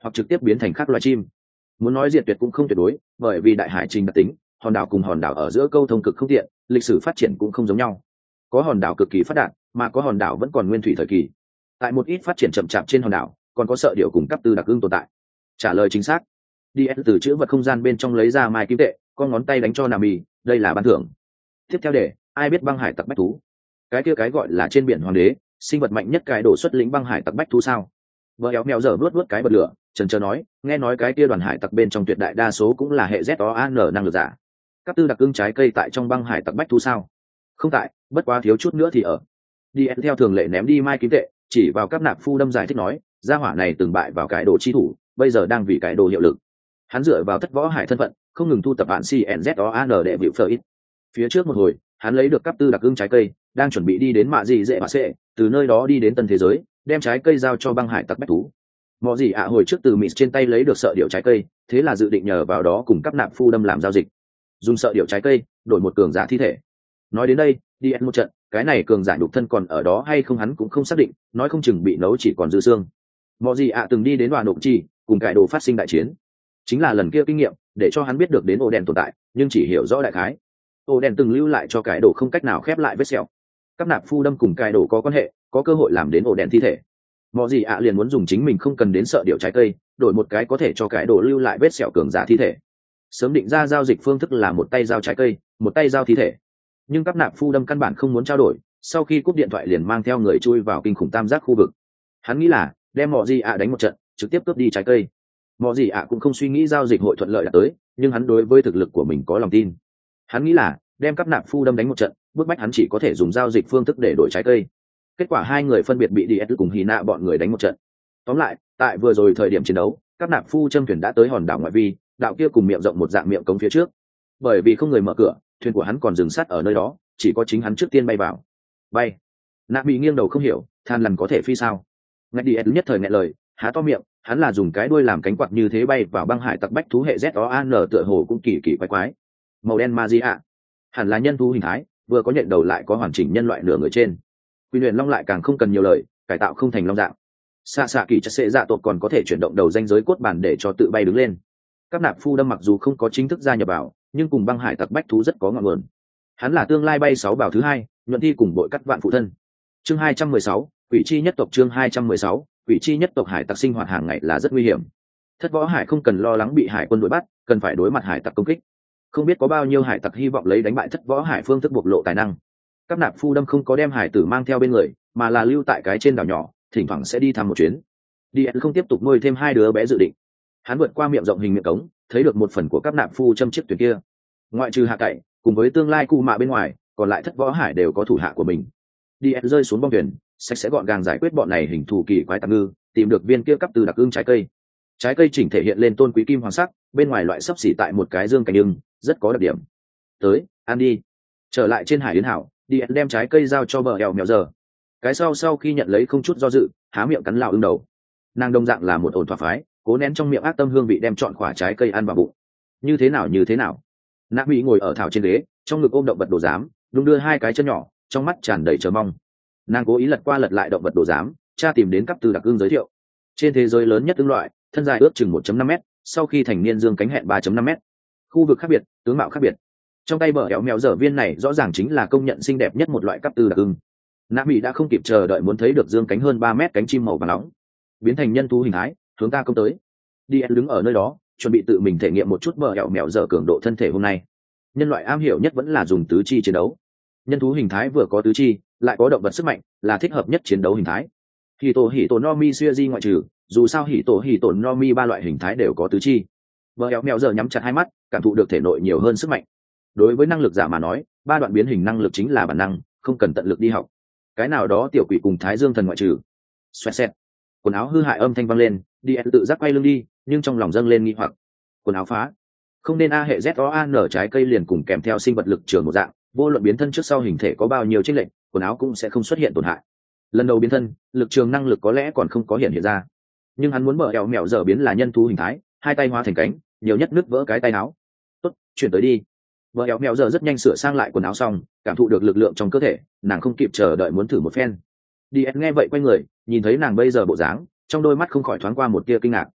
hoặc trực tiếp biến thành khác loài chim. Muốn nói diệt tuyệt cũng không tuyệt đối, bởi vì đại hải trình đặc tính, hòn đảo cùng hòn đảo ở giữa câu thông cực không tiện, lịch sử phát triển cũng không giống nhau. Có hòn đảo cực kỳ phát đạt, mà có hòn đảo vẫn còn nguyên thủy thời kỳ. Tại một ít phát triển chậm chạp trên hòn đảo, còn có sợ điệu cùng cấp tư đặc ưng tồn tại. Trả lời chính xác. đi ét từ chữ vật không gian bên trong lấy ra mai kim tệ, con ngón tay đánh cho Nami, đây là ban thưởng. Tiếp theo để, ai biết băng hải tặc bách thú? Cái kia cái gọi là trên biển hoàng đế, sinh vật mạnh nhất cái đổ xuất lĩnh băng hải tặc bách thú sao? Vợ éo mèo dở nuốt nuốt cái bật lửa, chần chờ nói, nghe nói cái kia đoàn hải tặc bên trong tuyệt đại đa số cũng là hệ Z O A N năng lực giả. Các tư đặc ưng trái cây tại trong băng hải tặc bách thú sao? Không tại, bất quá thiếu chút nữa thì ở. đi ét theo thường lệ ném đi mai kim tệ, chỉ vào các nạp phu đâm giải thích nói, gia hỏa này từng bại vào cái đồ chi thủ, bây giờ đang vì cái đồ hiệu lực. Hắn dựa vào thất võ hải thân phận, không ngừng thu tập hạn C N Z O A N để biểu phở ít. Phía trước một hồi, hắn lấy được cấp tư đặc ưng trái cây, đang chuẩn bị đi đến mạ gì dễ mà sẽ, từ nơi đó đi đến tân thế giới, đem trái cây giao cho băng hải tặc bách thú. Mọ gì ạ hồi trước từ mịt trên tay lấy được sợ điệu trái cây, thế là dự định nhờ vào đó cùng các nạp phu đâm làm giao dịch, dùng sợ điệu trái cây đổi một cường giả thi thể. Nói đến đây, đi ăn một trận, cái này cường giả nhục thân còn ở đó hay không hắn cũng không xác định, nói không chừng bị nấu chỉ còn dư xương. Mọ gì ạ từng đi đến đoàn nộp chi, cùng cải đồ phát sinh đại chiến, chính là lần kia kinh nghiệm để cho hắn biết được đến ổ đèn tồn tại, nhưng chỉ hiểu rõ đại khái. Ổ đèn từng lưu lại cho cải đồ không cách nào khép lại vết sẹo. Các nạp phu đâm cùng cải đồ có quan hệ, có cơ hội làm đến ổ đèn thi thể. Mọ gì ạ liền muốn dùng chính mình không cần đến sợ điệu trái cây, đổi một cái có thể cho cái đồ lưu lại vết sẹo cường giả thi thể. Sớm định ra giao dịch phương thức là một tay giao trái cây, một tay giao thi thể. Nhưng các nạp phu đâm căn bản không muốn trao đổi, sau khi cúp điện thoại liền mang theo người chui vào kinh khủng tam giác khu vực. Hắn nghĩ là đem mọ gì ạ đánh một trận, trực tiếp cướp đi trái cây. Mọ gì ạ cũng không suy nghĩ giao dịch hội thuận lợi đã tới, nhưng hắn đối với thực lực của mình có lòng tin. Hắn nghĩ là đem các nạp phu đâm đánh một trận, bức bách hắn chỉ có thể dùng giao dịch phương thức để đổi trái cây. Kết quả hai người phân biệt bị đi ét cùng hì nạ bọn người đánh một trận. Tóm lại, tại vừa rồi thời điểm chiến đấu, các nạp phu châm thuyền đã tới hòn đảo ngoại vi, đạo kia cùng miệng rộng một dạng miệng cống phía trước. Bởi vì không người mở cửa, thuyền của hắn còn dừng sát ở nơi đó, chỉ có chính hắn trước tiên bay vào. Bay. Nạ bị nghiêng đầu không hiểu, than lần có thể phi sao? Ngay đi ét nhất thời nghẹn lời, há to miệng, hắn là dùng cái đuôi làm cánh quạt như thế bay vào băng hải tặc bách thú hệ Z O A N tựa hồ cũng kỳ kỳ quái quái. Màu đen ma ạ, hẳn là nhân thú hình thái, vừa có nhận đầu lại có hoàn chỉnh nhân loại nửa người trên. Quy luyện long lại càng không cần nhiều lời, cải tạo không thành long dạng. Xạ xạ kỳ chất xệ dạ tột còn có thể chuyển động đầu ranh giới cốt bản để cho tự bay đứng lên. Các nạp phu đâm mặc dù không có chính thức gia nhập vào, nhưng cùng băng hải tặc bách thú rất có ngọn nguồn. Hắn là tương lai bay sáu bảo thứ hai, nhuận thi cùng bội cắt vạn phụ thân. Chương hai trăm mười sáu, quỷ chi nhất tộc. Chương hai trăm mười sáu, quỷ chi nhất tộc. Hải tặc sinh hoạt hàng ngày là rất nguy hiểm. Thất võ hải không cần lo lắng bị hải quân đuổi bắt, cần phải đối mặt hải tặc công kích. Không biết có bao nhiêu hải tặc hy vọng lấy đánh bại thất võ hải phương thức bộc lộ tài năng. Các nạp phu đâm không có đem hải tử mang theo bên người, mà là lưu tại cái trên đảo nhỏ, thỉnh thoảng sẽ đi thăm một chuyến. Đi không tiếp tục nuôi thêm hai đứa bé dự định. Hắn vượt qua miệng rộng hình miệng cống, thấy được một phần của các nạp phu châm chiếc thuyền kia. Ngoại trừ hạ cậy, cùng với tương lai cu mạ bên ngoài, còn lại thất võ hải đều có thủ hạ của mình. Đi rơi xuống bong thuyền, sạch sẽ gọn gàng giải quyết bọn này hình thù kỳ quái tạp ngư, tìm được viên kia cấp từ đặc ưng trái cây. Trái cây chỉnh thể hiện lên tôn quý kim hoàng sắc, bên ngoài loại sấp xỉ tại một cái dương cành ưng, rất có đặc điểm. Tới, ăn đi. Trở lại trên hải yến hảo, đi đem trái cây giao cho bờ eo mèo giờ. Cái sau sau khi nhận lấy không chút do dự, há miệng cắn lạo ưng đầu. Nàng đồng dạng là một ổn thỏa phái, cố nén trong miệng ác tâm hương vị đem chọn quả trái cây ăn vào bụng. Như thế nào như thế nào? Nạ Mỹ ngồi ở thảo trên ghế, trong ngực ôm động vật đồ giám, đung đưa hai cái chân nhỏ, trong mắt tràn đầy chờ mong. Nàng cố ý lật qua lật lại động vật đồ giám, cha tìm đến cấp từ đặc ưng giới thiệu. Trên thế giới lớn nhất ưng loại, thân dài ước chừng một phẩy năm mét, sau khi thành niên dương cánh hẹn ba phẩy năm mét. Khu vực khác biệt, tướng mạo khác biệt. Trong tay bờ éo mèo dở viên này rõ ràng chính là công nhận xinh đẹp nhất một loại cấp từ đặc ưng. Nạ Mỹ đã không kịp chờ đợi muốn thấy được dương cánh hơn ba mét cánh chim màu vàng nóng, biến thành nhân thú hình thái, hướng ta công tới. Đi đứng ở nơi đó, chuẩn bị tự mình thể nghiệm một chút bờ éo mèo dở cường độ thân thể hôm nay. Nhân loại am hiểu nhất vẫn là dùng tứ chi chiến đấu. Nhân thú hình thái vừa có tứ chi, lại có động vật sức mạnh, là thích hợp nhất chiến đấu hình thái. Hỉ tổ hỉ tổ no mi xuya di ngoại trừ, dù sao hỉ tổ hỉ tổ no mi ba loại hình thái đều có tứ chi. Bờ éo mèo dở nhắm chặt hai mắt, cảm thụ được thể nội nhiều hơn sức mạnh. Đối với năng lực giả mà nói, ba đoạn biến hình năng lực chính là bản năng, không cần tận lực đi học. Cái nào đó tiểu quỷ cùng thái dương thần ngoại trừ. Xoẹt xẹt, quần áo hư hại âm thanh vang lên, đi tự giác quay lưng đi, nhưng trong lòng dâng lên nghi hoặc. Quần áo phá, không nên a hệ Z O A N trái cây liền cùng kèm theo sinh vật lực trường một dạng, vô luận biến thân trước sau hình thể có bao nhiêu chênh lệch, quần áo cũng sẽ không xuất hiện tổn hại. Lần đầu biến thân, lực trường năng lực có lẽ còn không có hiện hiện ra, nhưng hắn muốn bờ eo mèo giờ biến là nhân thú hình thái, hai tay hóa thành cánh, nhiều nhất nứt vỡ cái tay áo. Tốt, chuyển tới đi. Bờ eo mèo giờ rất nhanh sửa sang lại quần áo xong, cảm thụ được lực lượng trong cơ thể, nàng không kịp chờ đợi muốn thử một phen. Đi nghe vậy quay người, nhìn thấy nàng bây giờ bộ dáng, trong đôi mắt không khỏi thoáng qua một tia kinh ngạc.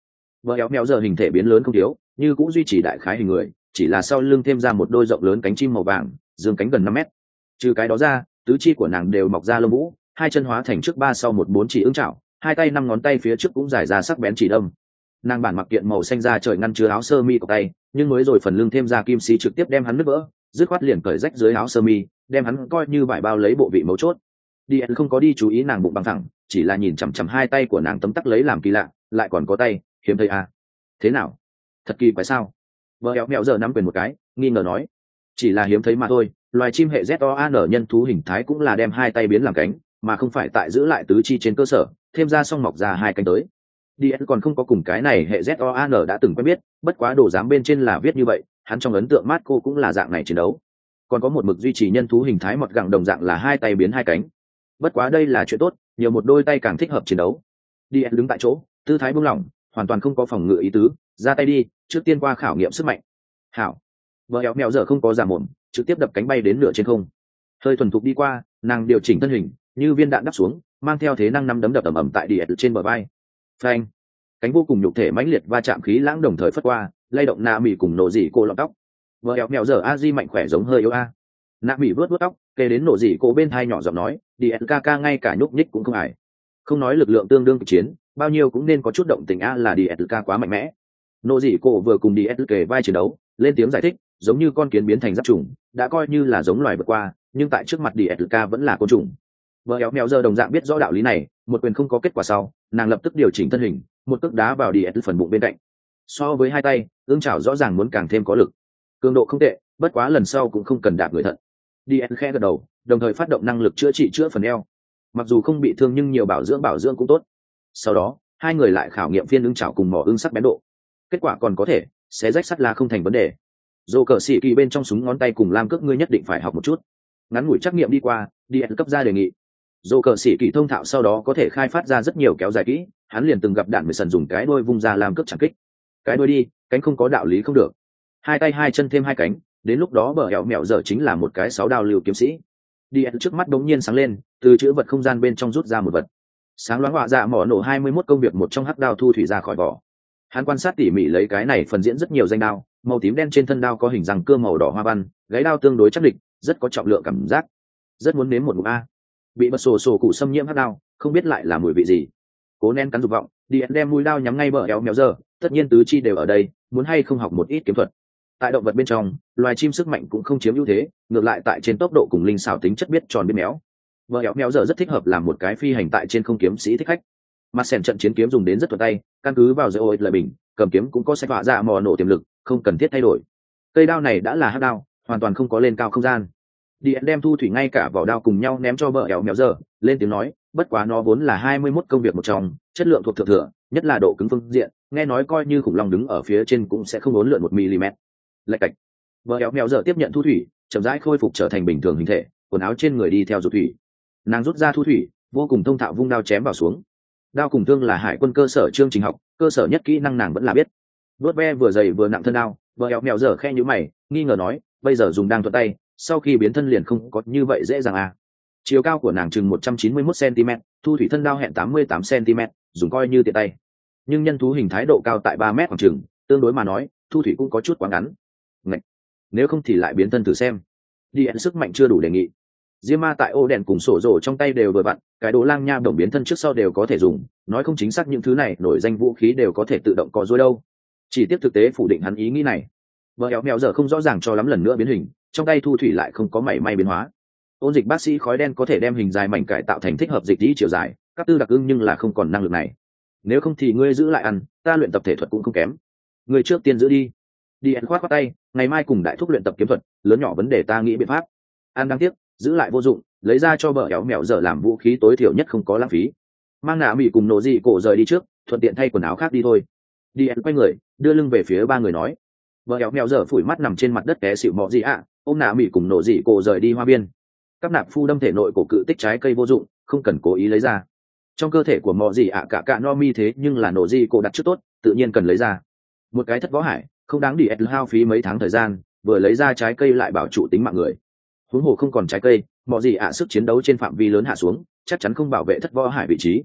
Vợ éo mèo giờ hình thể biến lớn không thiếu, như cũng duy trì đại khái hình người, chỉ là sau lưng thêm ra một đôi rộng lớn cánh chim màu vàng, dương cánh gần năm mét. Trừ cái đó ra, tứ chi của nàng đều mọc ra lông vũ, hai chân hóa thành trước ba sau một bốn chỉ ưng chảo, hai tay năm ngón tay phía trước cũng dài ra sắc bén chỉ đâm. Nàng bản mặc kiện màu xanh da trời ngăn chứa áo sơ mi của tay, nhưng mới rồi phần lưng thêm ra kim xí trực tiếp đem hắn nứt vỡ, dứt khoát liền cởi rách dưới áo sơ mi, đem hắn coi như vải bao lấy bộ vị mấu chốt. Đi không có đi chú ý nàng bụng bằng thẳng, chỉ là nhìn chằm chằm hai tay của nàng tấm tắc lấy làm kỳ lạ, lại còn có tay, hiếm thấy à? Thế nào? Thật kỳ quái sao? Vợ éo mèo giờ nắm quyền một cái, nghi ngờ nói, chỉ là hiếm thấy mà thôi. Loài chim hệ Z O A N nhân thú hình thái cũng là đem hai tay biến làm cánh, mà không phải tại giữ lại tứ chi trên cơ sở, thêm ra xong mọc ra hai cánh tới. Đi còn không có cùng cái này hệ Z O A N đã từng quen biết, bất quá đồ giám bên trên là viết như vậy, hắn trong ấn tượng Marco cũng là dạng này chiến đấu. Còn có một mực duy trì nhân thú hình thái mọt gặng đồng dạng là hai tay biến hai cánh. Bất quá đây là chuyện tốt, nhiều một đôi tay càng thích hợp chiến đấu. Đi đứng tại chỗ, tư thái buông lỏng, hoàn toàn không có phòng ngự ý tứ, ra tay đi, trước tiên qua khảo nghiệm sức mạnh. Hảo. Vợ éo mèo giờ không có giả mồm, trực tiếp đập cánh bay đến nửa trên không. Hơi thuần thục đi qua, nàng điều chỉnh thân hình, như viên đạn đáp xuống, mang theo thế năng năm đấm đập ầm ầm tại địa trên bờ vai. Phanh. Cánh vô cùng nhục thể mãnh liệt va chạm khí lãng đồng thời phất qua, lay động nạ mỉ cùng nổ dị cô lọt tóc. Vợ éo mèo giờ a di mạnh khỏe giống hơi yếu a. Nạ mỉ vớt vớt tóc, kề đến nổ dị cô bên thai nhỏ giọng nói, đi ca ca ngay cả nhúc nhích cũng không ải. Không nói lực lượng tương đương kịch chiến, bao nhiêu cũng nên có chút động tình a là đi ca quá mạnh mẽ. Nô dị cô vừa cùng đi kề vai chiến đấu, lên tiếng giải thích, giống như con kiến biến thành giáp trùng, đã coi như là giống loài vượt qua, nhưng tại trước mặt đi ca vẫn là côn trùng. Vợ éo mèo giờ đồng dạng biết rõ đạo lý này, một quyền không có kết quả sau, nàng lập tức điều chỉnh thân hình, một cước đá vào đi phần bụng bên cạnh. So với hai tay, ương chảo rõ ràng muốn càng thêm có lực, cường độ không tệ, bất quá lần sau cũng không cần đạp người thận. Đi khẽ gật đầu, đồng thời phát động năng lực chữa trị chữa phần eo. Mặc dù không bị thương nhưng nhiều bảo dưỡng bảo dưỡng cũng tốt. Sau đó, hai người lại khảo nghiệm phiên ưng chảo cùng mỏ ưng sắc bén độ. Kết quả còn có thể, xé rách sắt là không thành vấn đề. Dô cờ xỉ kỳ bên trong súng ngón tay cùng lam cước ngươi nhất định phải học một chút. Ngắn ngủi trắc nghiệm đi qua, đi cấp ra đề nghị. Dô cờ xỉ kỳ thông thạo sau đó có thể khai phát ra rất nhiều kéo dài kỹ, hắn liền từng gặp đạn mười sần dùng cái đôi vung ra làm cước chẳng kích. Cái đôi đi, cánh không có đạo lý không được. Hai tay hai chân thêm hai cánh, đến lúc đó bờ hẻo mẹo giờ chính là một cái sáu đao lưu kiếm sĩ. Đi trước mắt đống nhiên sáng lên, từ chữ vật không gian bên trong rút ra một vật. Sáng loáng họa dạ mỏ nổ hai mươi mốt công việc một trong hắc đao thu thủy ra khỏi vỏ. Hắn quan sát tỉ mỉ lấy cái này phần diễn rất nhiều danh đao, màu tím đen trên thân đao có hình răng cưa màu đỏ hoa văn, gáy đao tương đối chắc địch, rất có trọng lượng cảm giác. Rất muốn nếm một ngụm a. Bị bật sổ sổ cụ xâm nhiễm hắc đao, không biết lại là mùi vị gì. Cố nén cắn dục vọng, đi đem mũi đao nhắm ngay bờ eo mèo giờ, tất nhiên tứ chi đều ở đây, muốn hay không học một ít kiếm thuật. Tại động vật bên trong, loài chim sức mạnh cũng không chiếm ưu thế, ngược lại tại trên tốc độ cùng linh xảo tính chất biết tròn biết méo. Bờ eo mèo giờ rất thích hợp làm một cái phi hành tại trên không kiếm sĩ thích khách. Mặt sèn trận chiến kiếm dùng đến rất thuận tay, căn cứ vào dây lợi bình, cầm kiếm cũng có sách vạ dạ mò nổ tiềm lực, không cần thiết thay đổi. Cây đao này đã là hắc đao, hoàn toàn không có lên cao không gian. Đi đem thu thủy ngay cả vỏ đao cùng nhau ném cho bờ eo mèo giờ, lên tiếng nói, bất quá nó vốn là hai mươi mốt công việc một trong, chất lượng thuộc thượng thừa, nhất là độ cứng phương diện, nghe nói coi như khủng long đứng ở phía trên cũng sẽ không uốn lượn một mi-li-mét. Lạch cạch. Bờ eo mèo giờ tiếp nhận thu thủy, chậm rãi khôi phục trở thành bình thường hình thể, quần áo trên người đi theo rụt thủy. Nàng rút ra thu thủy, vô cùng thông thạo vung đao chém vào xuống. Đao cùng thương là hải quân cơ sở chương trình học, cơ sở nhất kỹ năng nàng vẫn là biết. Vớt ve vừa dày vừa nặng thân đao, bờ eo mèo giờ khe nhíu mày, nghi ngờ nói, bây giờ dùng đang thuận tay, sau khi biến thân liền không có như vậy dễ dàng à. Chiều cao của nàng chừng một trăm chín mươi mốt xăng-ti-mét, thu thủy thân đao hẹn tám mươi tám xăng-ti-mét, dùng coi như tiện tay. Nhưng nhân thú hình thái độ cao tại ba mét khoảng chừng, tương đối mà nói, thu thủy cũng có chút quá ngắn. Ngậy. Nếu không thì lại biến thân thử xem. Đi ẩn sức mạnh chưa đủ đề nghị. Diêm ma tại ô đèn cùng sổ rổ trong tay đều vừa vặn, cái đồ lang nha đồng biến thân trước sau đều có thể dùng, nói không chính xác những thứ này nổi danh vũ khí đều có thể tự động có dối đâu. Chỉ tiếp thực tế phủ định hắn ý nghĩ này. Vợ éo mèo giờ không rõ ràng cho lắm lần nữa biến hình, trong tay thu thủy lại không có mảy may biến hóa. Ôn dịch bác sĩ khói đen có thể đem hình dài mảnh cải tạo thành thích hợp dịch lý chiều dài, các tư đặc ưng nhưng là không còn năng lực này. Nếu không thì ngươi giữ lại ăn, ta luyện tập thể thuật cũng không kém. Ngươi trước tiên giữ đi. Đi ăn khoát khoát tay, ngày mai cùng đại thúc luyện tập kiếm thuật, lớn nhỏ vấn đề ta nghĩ biện pháp. An đáng tiếc, giữ lại vô dụng, lấy ra cho bờ éo mèo giờ làm vũ khí tối thiểu nhất không có lãng phí. Mang nạ mỉ cùng nổ dị cổ rời đi trước, thuận tiện thay quần áo khác đi thôi. Đi ăn quay người, đưa lưng về phía ba người nói. Bờ éo mèo giờ phủi mắt nằm trên mặt đất té xịu mọ gì ạ, ôm nạ mỉ cùng nổ dị cổ rời đi hoa biên. Các nạp phu đâm thể nội cổ cự tích trái cây vô dụng, không cần cố ý lấy ra. Trong cơ thể của mọ gì ạ cả cả no mi thế nhưng là nổ dị cổ đặt trước tốt, tự nhiên cần lấy ra. Một cái thất võ hải, không đáng đi ép hao phí mấy tháng thời gian, vừa lấy ra trái cây lại bảo trụ tính mạng người. Huống hồ không còn trái cây, mọi gì ạ sức chiến đấu trên phạm vi lớn hạ xuống, chắc chắn không bảo vệ thất võ hải vị trí.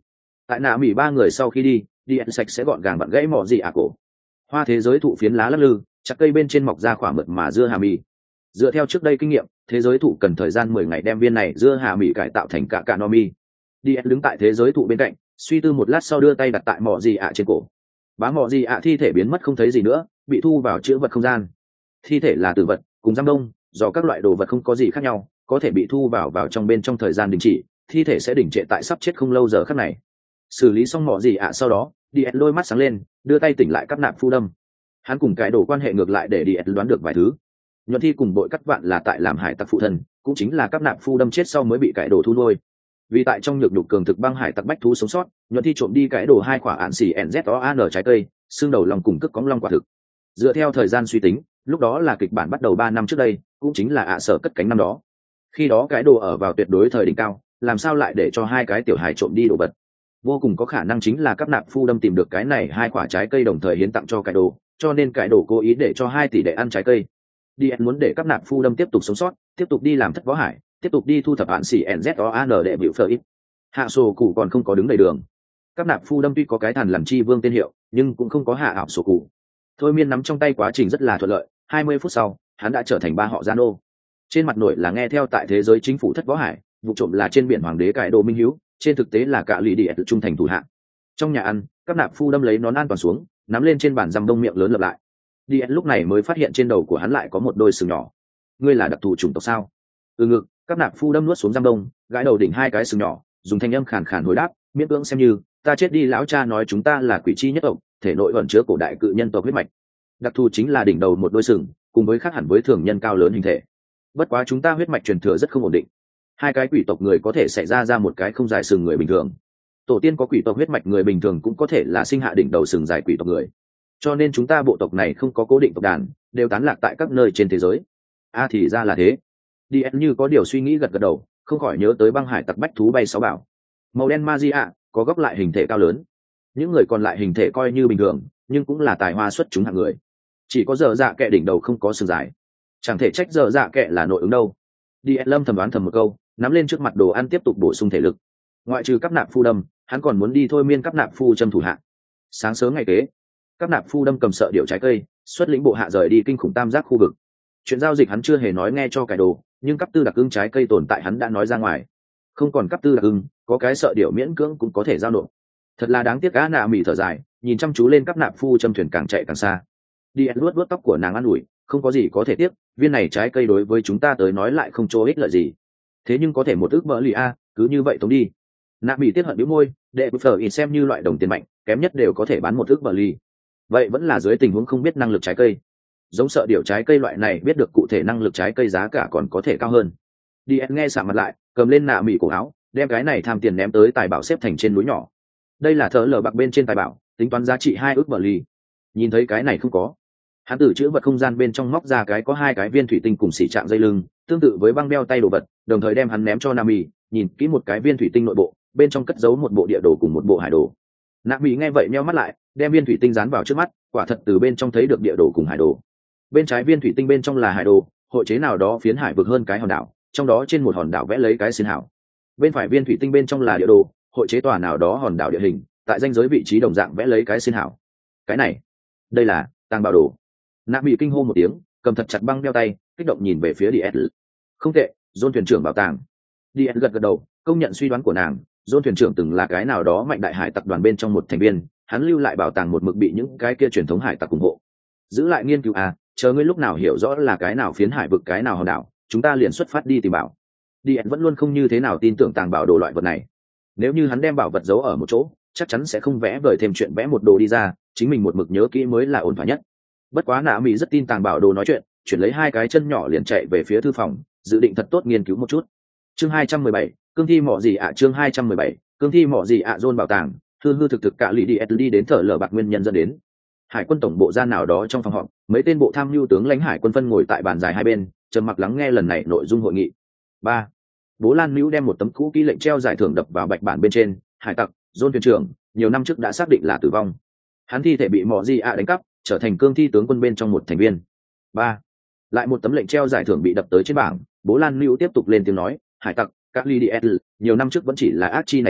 Tại nạ mỹ ba người sau khi đi, đi sạch sẽ gọn gàng vặn gãy mỏ gì ạ cổ. Hoa thế giới thụ phiến lá lắc lư, chặt cây bên trên mọc ra quả mượt mà dưa hà mì. Dựa theo trước đây kinh nghiệm, thế giới thụ cần thời gian mười ngày đem viên này dưa hà mì cải tạo thành cả cả no mi. Đi đứng tại thế giới thụ bên cạnh, suy tư một lát sau đưa tay đặt tại mỏ gì ạ trên cổ. Bá mỏ gì ạ thi thể biến mất không thấy gì nữa, bị thu vào chữ vật không gian. Thi thể là tử vật, cùng giam đông, do các loại đồ vật không có gì khác nhau, có thể bị thu vào vào trong bên trong thời gian đình chỉ, thi thể sẽ đình trệ tại sắp chết không lâu giờ khắc này. Xử lý xong mỏ gì ạ sau đó, đi đôi mắt sáng lên, đưa tay tỉnh lại cắt nạp phu đâm. Hắn cùng cái đồ quan hệ ngược lại để đi đoán được vài thứ. Nhuận thi cùng đội cắt vạn là tại làm hải tặc phụ thần, cũng chính là cắt nạp phu đâm chết sau mới bị cái đồ thu nuôi. Vì tại trong nhược nhục cường thực băng hải tặc bách thú sống sót, nhuận thi trộm đi cái đồ hai quả ạn xỉ nz trái cây, xương đầu lòng cùng cước cóng long quả thực. Dựa theo thời gian suy tính, lúc đó là kịch bản bắt đầu ba năm trước đây, cũng chính là ạ sở cất cánh năm đó. Khi đó cái đồ ở vào tuyệt đối thời đỉnh cao, làm sao lại để cho hai cái tiểu hài trộm đi đồ vật? Vô cùng có khả năng chính là các nạp phu đâm tìm được cái này hai quả trái cây đồng thời hiến tặng cho cái đồ, cho nên cái đồ cố ý để cho hai tỷ đệ ăn trái cây. Đi muốn để các nạp phu đâm tiếp tục sống sót, tiếp tục đi làm thất võ hải, tiếp tục đi thu thập hạn xỉ nzon để biểu phở ít. Hạ sổ cụ còn không có đứng đầy đường. Các nạp phu đâm tuy có cái thần làm chi vương tên hiệu, nhưng cũng không có hạ ảo sổ cụ. Thôi miên nắm trong tay quá trình rất là thuận lợi, hai mươi phút sau, hắn đã trở thành ba họ Giano. Trên mặt nổi là nghe theo tại thế giới chính phủ thất võ hải, vụ trộm là trên biển hoàng đế cải đồ minh hiếu, trên thực tế là cả lì địa tự trung thành thủ hạng. Trong nhà ăn, các nạp phu đâm lấy nón an toàn xuống, nắm lên trên bàn răm đông miệng lớn lập lại. Đi lúc này mới phát hiện trên đầu của hắn lại có một đôi sừng nhỏ. Ngươi là đặc thù chủng tộc sao? Ừ ngực, các nạp phu đâm nuốt xuống răm đông, gãi đầu đỉnh hai cái sừng nhỏ, dùng thanh âm khàn khàn hồi đáp, miễn cưỡng xem như, ta chết đi lão cha nói chúng ta là quỷ chi nhất tộc, thể nội ẩn chứa cổ đại cự nhân tộc huyết mạch. Đặc thù chính là đỉnh đầu một đôi sừng, cùng với khác hẳn với thường nhân cao lớn hình thể. Bất quá chúng ta huyết mạch truyền thừa rất không ổn định. Hai cái quỷ tộc người có thể xảy ra ra một cái không dài sừng người bình thường. Tổ tiên có quỷ tộc huyết mạch người bình thường cũng có thể là sinh hạ đỉnh đầu sừng dài quỷ tộc người. Cho nên chúng ta bộ tộc này không có cố định tộc đàn, đều tán lạc tại các nơi trên thế giới. A à thì ra là thế. Đi như có điều suy nghĩ gật gật đầu, không khỏi nhớ tới băng hải tặc bách thú bay sáu bảo. Màu đen Magia có góc lại hình thể cao lớn. Những người còn lại hình thể coi như bình thường, nhưng cũng là tài hoa xuất chúng hạng người. Chỉ có dở dạ kệ đỉnh đầu không có sừng dài. Chẳng thể trách dở dạ kệ là nội ứng đâu. Đi Lâm thầm đoán thầm một câu, nắm lên trước mặt đồ ăn tiếp tục bổ sung thể lực. Ngoại trừ cắp nạp phu đâm, hắn còn muốn đi thôi miên cắp nạp phu châm thủ hạ. Sáng sớm ngày kế, cắp nạp phu đâm cầm sợ điệu trái cây, xuất lĩnh bộ hạ rời đi kinh khủng tam giác khu vực. Chuyện giao dịch hắn chưa hề nói nghe cho cải đồ, nhưng cấp tư đặc ưng trái cây tồn tại hắn đã nói ra ngoài. Không còn cấp tư đặc ưng, có cái sợ điệu miễn cưỡng cũng có thể giao nộp. Thật là đáng tiếc cá nạ mỉ thở dài, nhìn chăm chú lên cắp nạp phu châm thuyền càng chạy càng xa. Đi luốt luốt tóc của nàng an ủi, không có gì có thể tiếc, viên này trái cây đối với chúng ta tới nói lại không cho ích lợi gì. Thế nhưng có thể một ước mỡ lì a, cứ như vậy tống đi. Nạ mỉ tiếc hận bĩu môi, đệ phở in xem như loại đồng tiền mạnh, kém nhất đều có thể bán một ước mỡ lì. Vậy vẫn là dưới tình huống không biết năng lực trái cây. Giống sợ điệu trái cây loại này biết được cụ thể năng lực trái cây giá cả còn có thể cao hơn. Đi nghe xả mặt lại, cầm lên nạ mỉ cổ áo, đem cái này tham tiền ném tới tài bảo xếp thành trên núi nhỏ. Đây là thợ lở bạc bên trên tài bảo, tính toán giá trị hai ước bờ ly. Nhìn thấy cái này không có. Hắn từ chữ vật không gian bên trong móc ra cái có hai cái viên thủy tinh cùng xỉ trạng dây lưng, tương tự với băng đeo tay đồ vật, đồng thời đem hắn ném cho Nami, nhìn kỹ một cái viên thủy tinh nội bộ, bên trong cất giấu một bộ địa đồ cùng một bộ hải đồ. Nami nghe vậy nheo mắt lại, đem viên thủy tinh dán vào trước mắt, quả thật từ bên trong thấy được địa đồ cùng hải đồ. Bên trái viên thủy tinh bên trong là hải đồ, hội chế nào đó phiến hải vực hơn cái hòn đảo, trong đó trên một hòn đảo vẽ lấy cái xin hảo. Bên phải viên thủy tinh bên trong là địa đồ, hội chế tòa nào đó hòn đảo địa hình, tại ranh giới vị trí đồng dạng vẽ lấy cái xin hảo. Cái này, đây là tàng bảo đồ. Nạ bị kinh hô một tiếng, cầm thật chặt băng đeo tay, kích động nhìn về phía Diệt. Không tệ, John thuyền trưởng bảo tàng. Diệt gật gật đầu, công nhận suy đoán của nàng, John thuyền trưởng từng là cái nào đó mạnh đại hải tập đoàn bên trong một thành viên, hắn lưu lại bảo tàng một mực bị những cái kia truyền thống hải tặc ủng hộ. Giữ lại nghiên cứu à, chờ ngươi lúc nào hiểu rõ là cái nào phiến hải vực cái nào hòn đảo, chúng ta liền xuất phát đi tìm bảo. Diệt vẫn luôn không như thế nào tin tưởng tàng bảo đồ loại vật này. Nếu như hắn đem bảo vật giấu ở một chỗ, chắc chắn sẽ không vẽ vời thêm chuyện vẽ một đồ đi ra, chính mình một mực nhớ kỹ mới là ổn thỏa nhất. Bất quá nạ mỹ rất tin tàng bảo đồ nói chuyện, chuyển lấy hai cái chân nhỏ liền chạy về phía thư phòng, dự định thật tốt nghiên cứu một chút. Chương hai trăm mười bảy, cương thi mỏ gì ạ? À, chương hai trăm mười bảy, cương thi mỏ gì ạ? À, John bảo tàng, hư hư thực thực cả lì đi đi đến thở lở bạc nguyên nhân dẫn đến. Hải quân tổng bộ gian nào đó trong phòng họp, mấy tên bộ tham mưu tướng lãnh hải quân phân ngồi tại bàn dài hai bên, trầm mặc lắng nghe lần này nội dung hội nghị. Ba, Bố Lan Nữu đem một tấm cũ kỹ lệnh treo giải thưởng đập vào bạch bản bên trên. Hải tặc John thuyền trưởng nhiều năm trước đã xác định là tử vong, hắn thi thể bị mỏ gì ạ đánh cắp, trở thành cương thi tướng quân bên trong một thành viên. Ba, lại một tấm lệnh treo giải thưởng bị đập tới trên bảng. Bố Lan Nữu tiếp tục lên tiếng nói, hải tặc các ly đi nhiều năm trước vẫn chỉ là ác chi nảy sinh,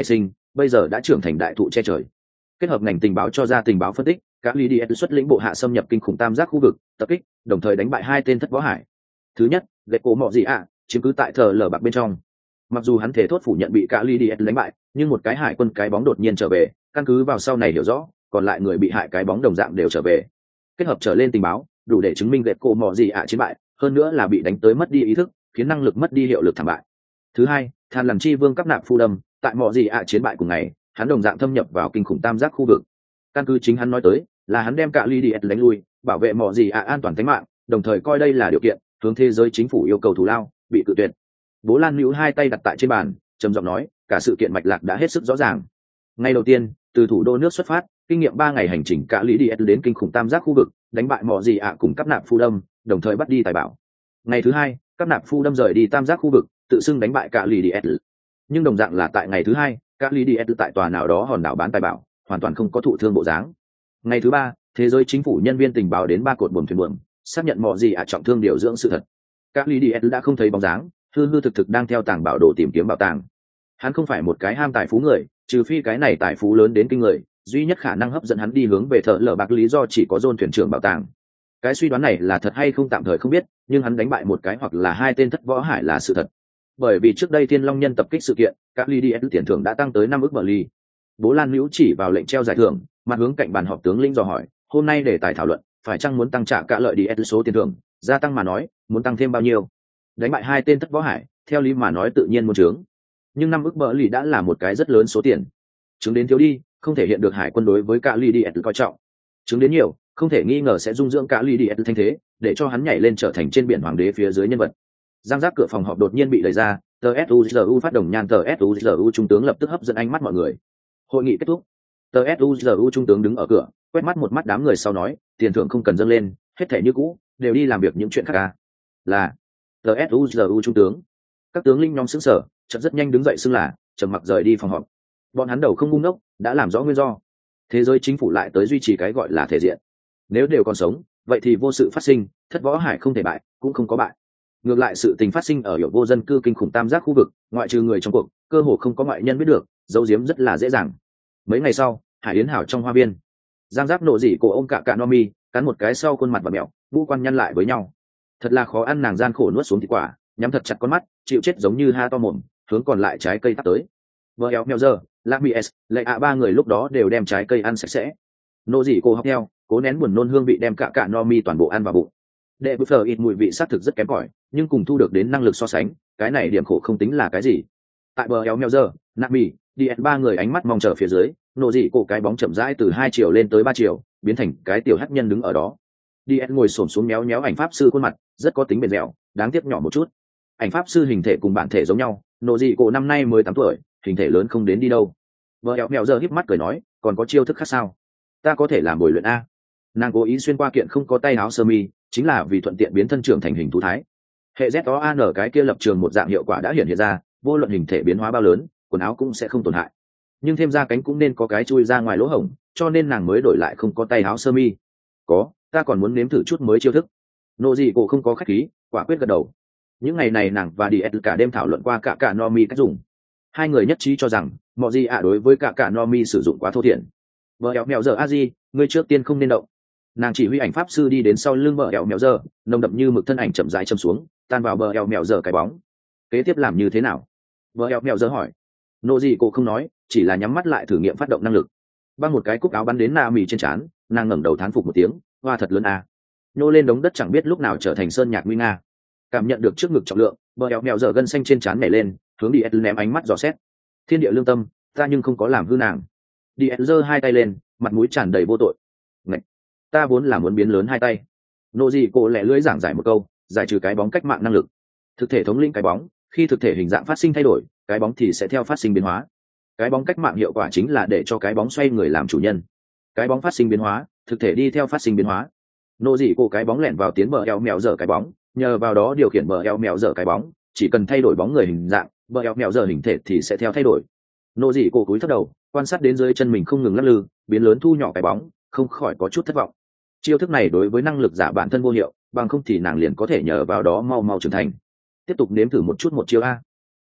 bây giờ đã trưởng thành đại thụ che trời. Kết hợp ngành tình báo cho ra tình báo phân tích, các lý đi xuất lĩnh bộ hạ xâm nhập kinh khủng tam giác khu vực, tập kích, đồng thời đánh bại hai tên thất võ hải. Thứ nhất, lệ cổ mọ gì ạ, chiếm cứ tại thờ lở bạc bên trong. Mặc dù hắn thể thốt phủ nhận bị cả lý đi đánh bại, nhưng một cái hải quân cái bóng đột nhiên trở về, căn cứ vào sau này hiểu rõ, còn lại người bị hại cái bóng đồng dạng đều trở về. Kết hợp trở lên tình báo, đủ để chứng minh lệ cổ mọ gì ạ chiến bại, hơn nữa là bị đánh tới mất đi ý thức, khiến năng lực mất đi hiệu lực thảm bại. Thứ hai, than làm chi vương cấp nạp phu đâm, tại mọ gì ạ chiến bại cùng ngày, hắn đồng dạng thâm nhập vào kinh khủng tam giác khu vực. Căn cứ chính hắn nói tới, là hắn đem cả lý đi đánh lui, bảo vệ mọ gì ạ an toàn tính mạng, đồng thời coi đây là điều kiện, hướng thế giới chính phủ yêu cầu thù lao, bị cự tuyệt. Bố Lan Nữu hai tay đặt tại trên bàn, trầm giọng nói, cả sự kiện mạch lạc đã hết sức rõ ràng. Ngày đầu tiên, từ thủ đô nước xuất phát, kinh nghiệm ba ngày hành trình cả lý đi đến kinh khủng tam giác khu vực, đánh bại mọ gì ạ cùng cấp nạp phu đâm, đồng thời bắt đi tài bảo. Ngày thứ hai, cấp nạp phu đâm rời đi tam giác khu vực, tự xưng đánh bại cả lý đi. Nhưng đồng dạng là tại ngày thứ hai, cả lý đi tại tòa nào đó hòn đảo bán tài bảo, hoàn toàn không có thụ thương bộ dáng. Ngày thứ ba, thế giới chính phủ nhân viên tình báo đến ba cột buồm thuyền buồm, xác nhận mọ gì ạ trọng thương điều dưỡng sự thật. Các lý đi đã không thấy bóng dáng, hư hư thực thực đang theo tàng bảo đồ tìm kiếm bảo tàng. Hắn không phải một cái ham tài phú người, trừ phi cái này tài phú lớn đến kinh người, duy nhất khả năng hấp dẫn hắn đi hướng về thợ lở bạc lý do chỉ có dôn thuyền trưởng bảo tàng. Cái suy đoán này là thật hay không tạm thời không biết, nhưng hắn đánh bại một cái hoặc là hai tên thất võ hải là sự thật. Bởi vì trước đây Thiên Long nhân tập kích sự kiện, các lý đi tiền thưởng đã tăng tới năm ức bờ ly. Bố Lan Nữu chỉ vào lệnh treo giải thưởng, mặt hướng cạnh bàn họp tướng lĩnh dò hỏi, hôm nay để tài thảo luận, phải chăng muốn tăng trả cả lợi đi số tiền thưởng, gia tăng mà nói, muốn tăng thêm bao nhiêu? Đánh bại hai tên thất võ hải, theo lý mà nói tự nhiên muốn trướng, nhưng năm ức bờ lì đã là một cái rất lớn số tiền. Trướng đến thiếu đi, không thể hiện được hải quân đối với cả lì đi coi trọng. Trướng đến nhiều, không thể nghi ngờ sẽ dung dưỡng cả lì đi thanh thế, để cho hắn nhảy lên trở thành trên biển hoàng đế phía dưới nhân vật. Giang giác cửa phòng họp đột nhiên bị đẩy ra, tờ suzu phát động nhan tờ suzu trung tướng lập tức hấp dẫn ánh mắt mọi người. Hội nghị kết thúc, tờ suzu trung tướng đứng ở cửa, quét mắt một mắt đám người sau nói, tiền thưởng không cần dâng lên, hết thảy như cũ, đều đi làm việc những chuyện khác ca. Là tờ suzu trung tướng. Các tướng linh nhóm sững sờ, chợt rất nhanh đứng dậy xưng là, trầm mặc rời đi phòng họp. Bọn hắn đầu không ngu ngốc, đã làm rõ nguyên do. Thế giới chính phủ lại tới duy trì cái gọi là thể diện. Nếu đều còn sống, vậy thì vô sự phát sinh, thất võ hải không thể bại, cũng không có bại. Ngược lại sự tình phát sinh ở hiệu vô dân cư kinh khủng tam giác khu vực, ngoại trừ người trong cuộc, cơ hồ không có ngoại nhân biết được, giấu giếm rất là dễ dàng. Mấy ngày sau, Hải Yến Hảo trong hoa viên, Giang Giáp nộ dị cổ ôm cả cả Nomi, cắn một cái sau khuôn mặt và mẹo, ngũ quan nhăn lại với nhau. Thật là khó ăn, nàng gian khổ nuốt xuống thịt quả, nhắm thật chặt con mắt, chịu chết giống như ha to mồm, hướng còn lại trái cây tắt tới. Vợ éo mèo giờ, Lamies, lệ ạ ba người lúc đó đều đem trái cây ăn sạch sẽ. Nộ dị cổ học theo, cố nén buồn nôn hương vị đem cả cả Nomi toàn bộ ăn vào bụng. Đệ bút phở ít mùi vị sát thực rất kém cỏi, nhưng cùng thu được đến năng lực so sánh, cái này điểm khổ không tính là cái gì. Tại bờ éo mèo giờ, Nami, đi ba người ánh mắt mong chờ phía dưới, nộ dị cổ cái bóng chậm rãi từ hai chiều lên tới ba chiều, biến thành cái tiểu hắc nhân đứng ở đó. Đi ngồi xổm xuống méo méo ảnh pháp sư khuôn mặt, rất có tính bền dẻo, đáng tiếc nhỏ một chút. Ảnh pháp sư hình thể cùng bản thể giống nhau, nộ dị cổ năm nay mới tám tuổi, hình thể lớn không đến đi đâu. Bờ éo mèo giờ híp mắt cười nói, còn có chiêu thức khác sao? Ta có thể làm bồi luyện a. Nàng cố ý xuyên qua kiện không có tay áo sơ mi, chính là vì thuận tiện biến thân trưởng thành hình thú thái. Hệ Z O A N cái kia lập trường một dạng hiệu quả đã hiện hiện ra, vô luận hình thể biến hóa bao lớn, quần áo cũng sẽ không tổn hại. Nhưng thêm ra cánh cũng nên có cái chui ra ngoài lỗ hổng, cho nên nàng mới đổi lại không có tay áo sơ mi. Có, ta còn muốn nếm thử chút mới chiêu thức. Nộ dị cổ không có khách khí, quả quyết gật đầu. Những ngày này nàng và đi cả đêm thảo luận qua cả cả Nomi cách dùng. Hai người nhất trí cho rằng, mọi gì ạ đối với cả cả Nomi sử dụng quá thô thiển. Vợ éo mèo giờ a di, ngươi trước tiên không nên động. Nàng chỉ huy ảnh pháp sư đi đến sau lưng bờ eo mèo giờ, nồng đậm như mực thân ảnh chậm rãi châm xuống, tan vào bờ eo mèo giờ cái bóng. Kế tiếp làm như thế nào? Bờ eo mèo giờ hỏi. Nộ gì cô không nói, chỉ là nhắm mắt lại thử nghiệm phát động năng lực. Băng một cái cúc áo bắn đến na mì trên trán, nàng ngẩng đầu thán phục một tiếng, hoa thật lớn à. Nhô lên đống đất chẳng biết lúc nào trở thành sơn nhạc nguy nga. Cảm nhận được trước ngực trọng lượng, bờ eo mèo giờ gân xanh trên trán nhảy lên, hướng đi ném ánh mắt dò xét. Thiên địa lương tâm, ta nhưng không có làm hư nàng. Đi giơ hai tay lên, mặt mũi tràn đầy vô tội. Ngậy! Ta vốn là muốn biến lớn hai tay. Nộ dị cổ lẻ lưỡi giảng giải một câu, giải trừ cái bóng cách mạng năng lực. Thực thể thống lĩnh cái bóng, khi thực thể hình dạng phát sinh thay đổi, cái bóng thì sẽ theo phát sinh biến hóa. Cái bóng cách mạng hiệu quả chính là để cho cái bóng xoay người làm chủ nhân. Cái bóng phát sinh biến hóa, thực thể đi theo phát sinh biến hóa. Nộ dị cổ cái bóng lẻn vào tiến bờ eo mèo dở cái bóng, nhờ vào đó điều khiển bờ eo mèo dở cái bóng, chỉ cần thay đổi bóng người hình dạng, bờ eo mèo dở hình thể thì sẽ theo thay đổi. Nộ dị cổ cúi thấp đầu, quan sát đến dưới chân mình không ngừng lắc lư, biến lớn thu nhỏ cái bóng, không khỏi có chút thất vọng. Chiêu thức này đối với năng lực giả bản thân vô hiệu, bằng không thì nàng liền có thể nhờ vào đó mau mau trưởng thành. Tiếp tục nếm thử một chút một chiêu a.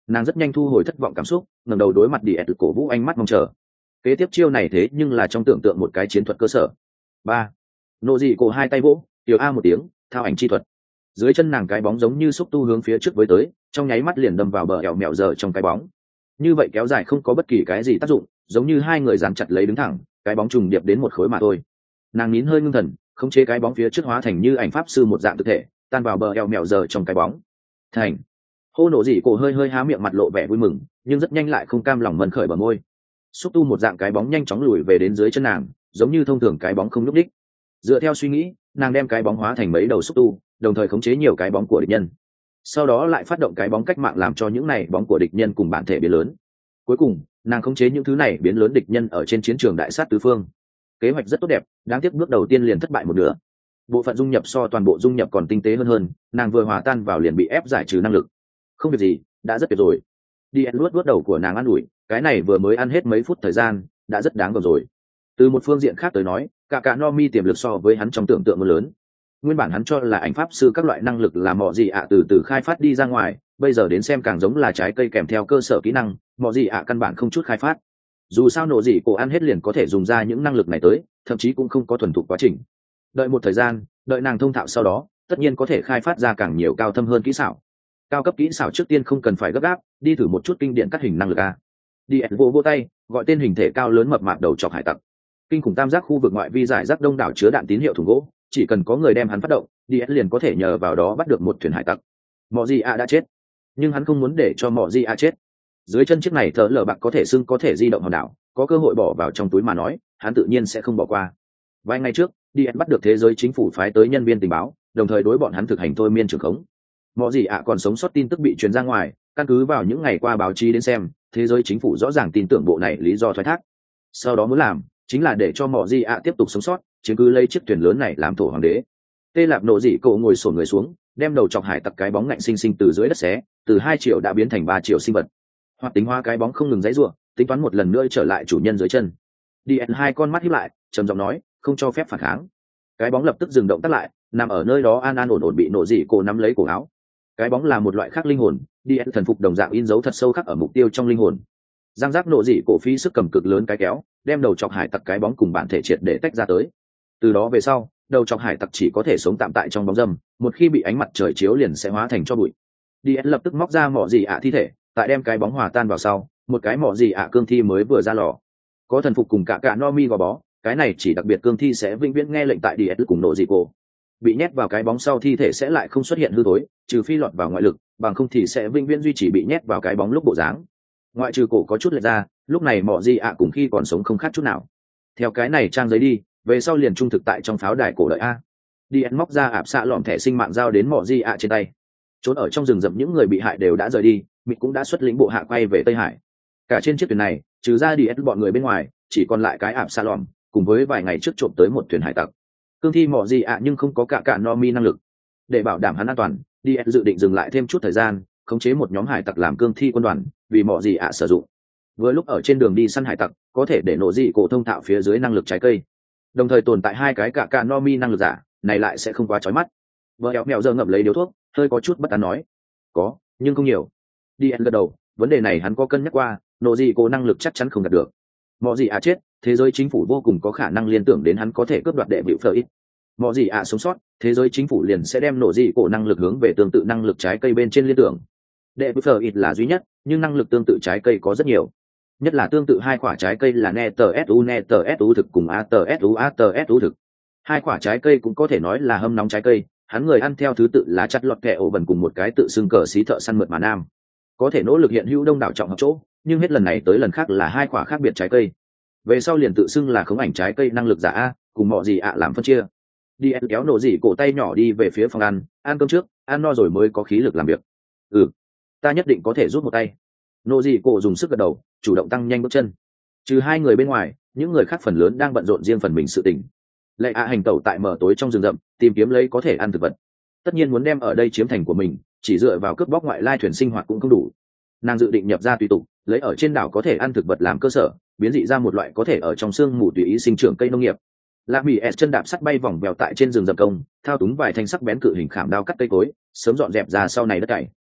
nàng rất nhanh thu hồi thất vọng cảm xúc, ngẩng đầu đối mặt đi ẹt cổ vũ ánh mắt mong chờ. Kế tiếp chiêu này thế nhưng là trong tưởng tượng một cái chiến thuật cơ sở. Ba, nộ dị cổ hai tay vỗ, tiểu a một tiếng, thao ảnh chi thuật. Dưới chân nàng cái bóng giống như xúc tu hướng phía trước với tới, trong nháy mắt liền đâm vào bờ ẻo mẹo giờ trong cái bóng. Như vậy kéo dài không có bất kỳ cái gì tác dụng, giống như hai người dán chặt lấy đứng thẳng, cái bóng trùng điệp đến một khối mà thôi. Nàng nín hơi ngưng thần, khống chế cái bóng phía trước hóa thành như ảnh pháp sư một dạng thực thể, tan vào bờ eo mèo giờ trong cái bóng. Thành. Hô nổ dị cổ hơi hơi há miệng mặt lộ vẻ vui mừng, nhưng rất nhanh lại không cam lòng mân khởi bờ môi. Xúc tu một dạng cái bóng nhanh chóng lùi về đến dưới chân nàng, giống như thông thường cái bóng không nhúc đích. Dựa theo suy nghĩ, nàng đem cái bóng hóa thành mấy đầu xúc tu, đồng thời khống chế nhiều cái bóng của địch nhân. Sau đó lại phát động cái bóng cách mạng làm cho những này bóng của địch nhân cùng bản thể biến lớn. Cuối cùng, nàng khống chế những thứ này biến lớn địch nhân ở trên chiến trường đại sát tứ phương. Kế hoạch rất tốt đẹp, đáng tiếc bước đầu tiên liền thất bại một nửa. Bộ phận dung nhập so toàn bộ dung nhập còn tinh tế hơn hơn, nàng vừa hòa tan vào liền bị ép giải trừ năng lực. Không việc gì, đã rất tuyệt rồi. Đi ăn luốt luốt đầu của nàng an ủi, cái này vừa mới ăn hết mấy phút thời gian, đã rất đáng gờm rồi. Từ một phương diện khác tới nói, cả cả Nomi tiềm lực so với hắn trong tưởng tượng lớn. Nguyên bản hắn cho là ảnh pháp sư các loại năng lực là mọ gì ạ từ từ khai phát đi ra ngoài, bây giờ đến xem càng giống là trái cây kèm theo cơ sở kỹ năng, mọ gì ạ căn bản không chút khai phát. Dù sao nổ gì cổ ăn hết liền có thể dùng ra những năng lực này tới, thậm chí cũng không có thuần thục quá trình. Đợi một thời gian, đợi nàng thông thạo sau đó, tất nhiên có thể khai phát ra càng nhiều cao thâm hơn kỹ xảo. Cao cấp kỹ xảo trước tiên không cần phải gấp gáp, đi thử một chút kinh điển cắt hình năng lực a. Đi vô vô tay, gọi tên hình thể cao lớn mập mạp đầu chọc hải tặc. Kinh khủng tam giác khu vực ngoại vi giải rác đông đảo chứa đạn tín hiệu thùng gỗ, chỉ cần có người đem hắn phát động, đi liền có thể nhờ vào đó bắt được một thuyền hải tặc. Mọ gì a đã chết, nhưng hắn không muốn để cho mọ gì a chết. Dưới chân chiếc này thợ lở bạc có thể xưng có thể di động hòn đảo, có cơ hội bỏ vào trong túi mà nói, hắn tự nhiên sẽ không bỏ qua. Vài ngày trước, đi bắt được thế giới chính phủ phái tới nhân viên tình báo, đồng thời đối bọn hắn thực hành thôi miên trường khống. Mọ gì ạ còn sống sót tin tức bị truyền ra ngoài, căn cứ vào những ngày qua báo chí đến xem, thế giới chính phủ rõ ràng tin tưởng bộ này lý do thoái thác. Sau đó muốn làm chính là để cho mọ gì ạ tiếp tục sống sót, chiếm cứ lấy chiếc thuyền lớn này làm thổ hoàng đế. Tê Lạp nộ dị cậu ngồi xổm người xuống, đem đầu chọc hải tặc cái bóng ngạnh sinh sinh từ dưới đất xé, từ hai triệu đã biến thành ba triệu sinh vật. Hoạt tính hóa cái bóng không ngừng giãy giụa, tính toán một lần nữa trở lại chủ nhân dưới chân. đi en hai con mắt híp lại, trầm giọng nói, không cho phép phản kháng. Cái bóng lập tức dừng động tác lại, nằm ở nơi đó an an ổn ổn bị nộ dị cổ nắm lấy cổ áo. Cái bóng là một loại khác linh hồn, đi en thần phục đồng dạng in dấu thật sâu khắc ở mục tiêu trong linh hồn. Giang giác nộ dị cổ phí sức cầm cực lớn cái kéo, đem đầu chọc hải tặc cái bóng cùng bản thể triệt để tách ra tới. Từ đó về sau, đầu chọc hải tặc chỉ có thể sống tạm tại trong bóng râm, một khi bị ánh mặt trời chiếu liền sẽ hóa thành tro bụi. đi en lập tức móc ra mỏ gì ạ thi thể, tại đem cái bóng hòa tan vào sau, một cái mỏ gì ạ cương thi mới vừa ra lò. Có thần phục cùng cả cả Nomi gò bó, cái này chỉ đặc biệt cương thi sẽ vĩnh viễn nghe lệnh tại đi en cùng nộ dị cổ. Bị nhét vào cái bóng sau thi thể sẽ lại không xuất hiện hư thối, trừ phi lọt vào ngoại lực, bằng không thì sẽ vĩnh viễn duy trì bị nhét vào cái bóng lúc bộ dáng. Ngoại trừ cổ có chút lệch ra, lúc này mỏ gì ạ cùng khi còn sống không khác chút nào. Theo cái này trang giấy đi, về sau liền trung thực tại trong pháo đài cổ đợi a. đi en móc ra ạp xạ lỏm thẻ sinh mạng giao đến mỏ gì ạ trên tay. Trốn ở trong rừng rậm những người bị hại đều đã rời đi, mịt cũng đã xuất lĩnh bộ hạ quay về Tây Hải. Cả trên chiếc thuyền này, trừ ra đi bọn người bên ngoài, chỉ còn lại cái ạp xạ lỏm, cùng với vài ngày trước trộm tới một thuyền hải tặc. Cương thi mỏ gì ạ nhưng không có cả cả Nomi năng lực. Để bảo đảm hắn an toàn, đi dự định dừng lại thêm chút thời gian, khống chế một nhóm hải tặc làm cương thi quân đoàn, vì mỏ gì ạ sử dụng. Vừa lúc ở trên đường đi săn hải tặc, có thể để nổ dị cổ thông thạo phía dưới năng lực trái cây. Đồng thời tồn tại hai cái cả cả Nomi năng lực giả, này lại sẽ không quá chói mắt. Vợ éo mèo giờ ngậm lấy điếu thuốc, hơi có chút bất an nói, có, nhưng không nhiều. đi gật đầu, vấn đề này hắn có cân nhắc qua, nổ dị cổ năng lực chắc chắn không đạt được. Mọ gì ạ chết, thế giới chính phủ vô cùng có khả năng liên tưởng đến hắn có thể cướp đoạt đệ vị phở ít. Mọ gì ạ sống sót, thế giới chính phủ liền sẽ đem nổ dị cổ năng lực hướng về tương tự năng lực trái cây bên trên liên tưởng. Đệ vị phở ít là duy nhất, nhưng năng lực tương tự trái cây có rất nhiều. Nhất là tương tự hai quả trái cây là Netsu Netsu thực cùng Atsu Atsu thực. Hai quả trái cây cũng có thể nói là hâm nóng trái cây, hắn người ăn theo thứ tự là chặt lọt kẹ ổ bẩn cùng một cái tự xưng cờ xí thợ săn mượt mà nam. Có thể nỗ lực hiện hữu đông đảo trọng hợp chỗ, nhưng hết lần này tới lần khác là hai quả khác biệt trái cây. Về sau liền tự xưng là khống ảnh trái cây năng lực giả a, cùng mọi gì ạ làm phân chia. đi kéo nổ dị cổ tay nhỏ đi về phía phòng ăn, ăn cơm trước, ăn no rồi mới có khí lực làm việc. Ừ, ta nhất định có thể giúp một tay. Nổ dị cổ dùng sức gật đầu, chủ động tăng nhanh bước chân. Trừ hai người bên ngoài, những người khác phần lớn đang bận rộn riêng phần mình sự tình. Lệ ạ hành tẩu tại mở tối trong rừng rậm, tìm kiếm lấy có thể ăn thực vật. Tất nhiên muốn đem ở đây chiếm thành của mình, chỉ dựa vào cướp bóc ngoại lai thuyền sinh hoạt cũng không đủ. Nàng dự định nhập ra tùy tục, lấy ở trên đảo có thể ăn thực vật làm cơ sở, biến dị ra một loại có thể ở trong sương mù tùy ý sinh trưởng cây nông nghiệp. Lạc Mỹ S chân đạp sắt bay vòng vèo tại trên rừng rậm công, thao túng vài thanh sắc bén cự hình khảm đao cắt cây cối, sớm dọn dẹp ra sau này đất cày.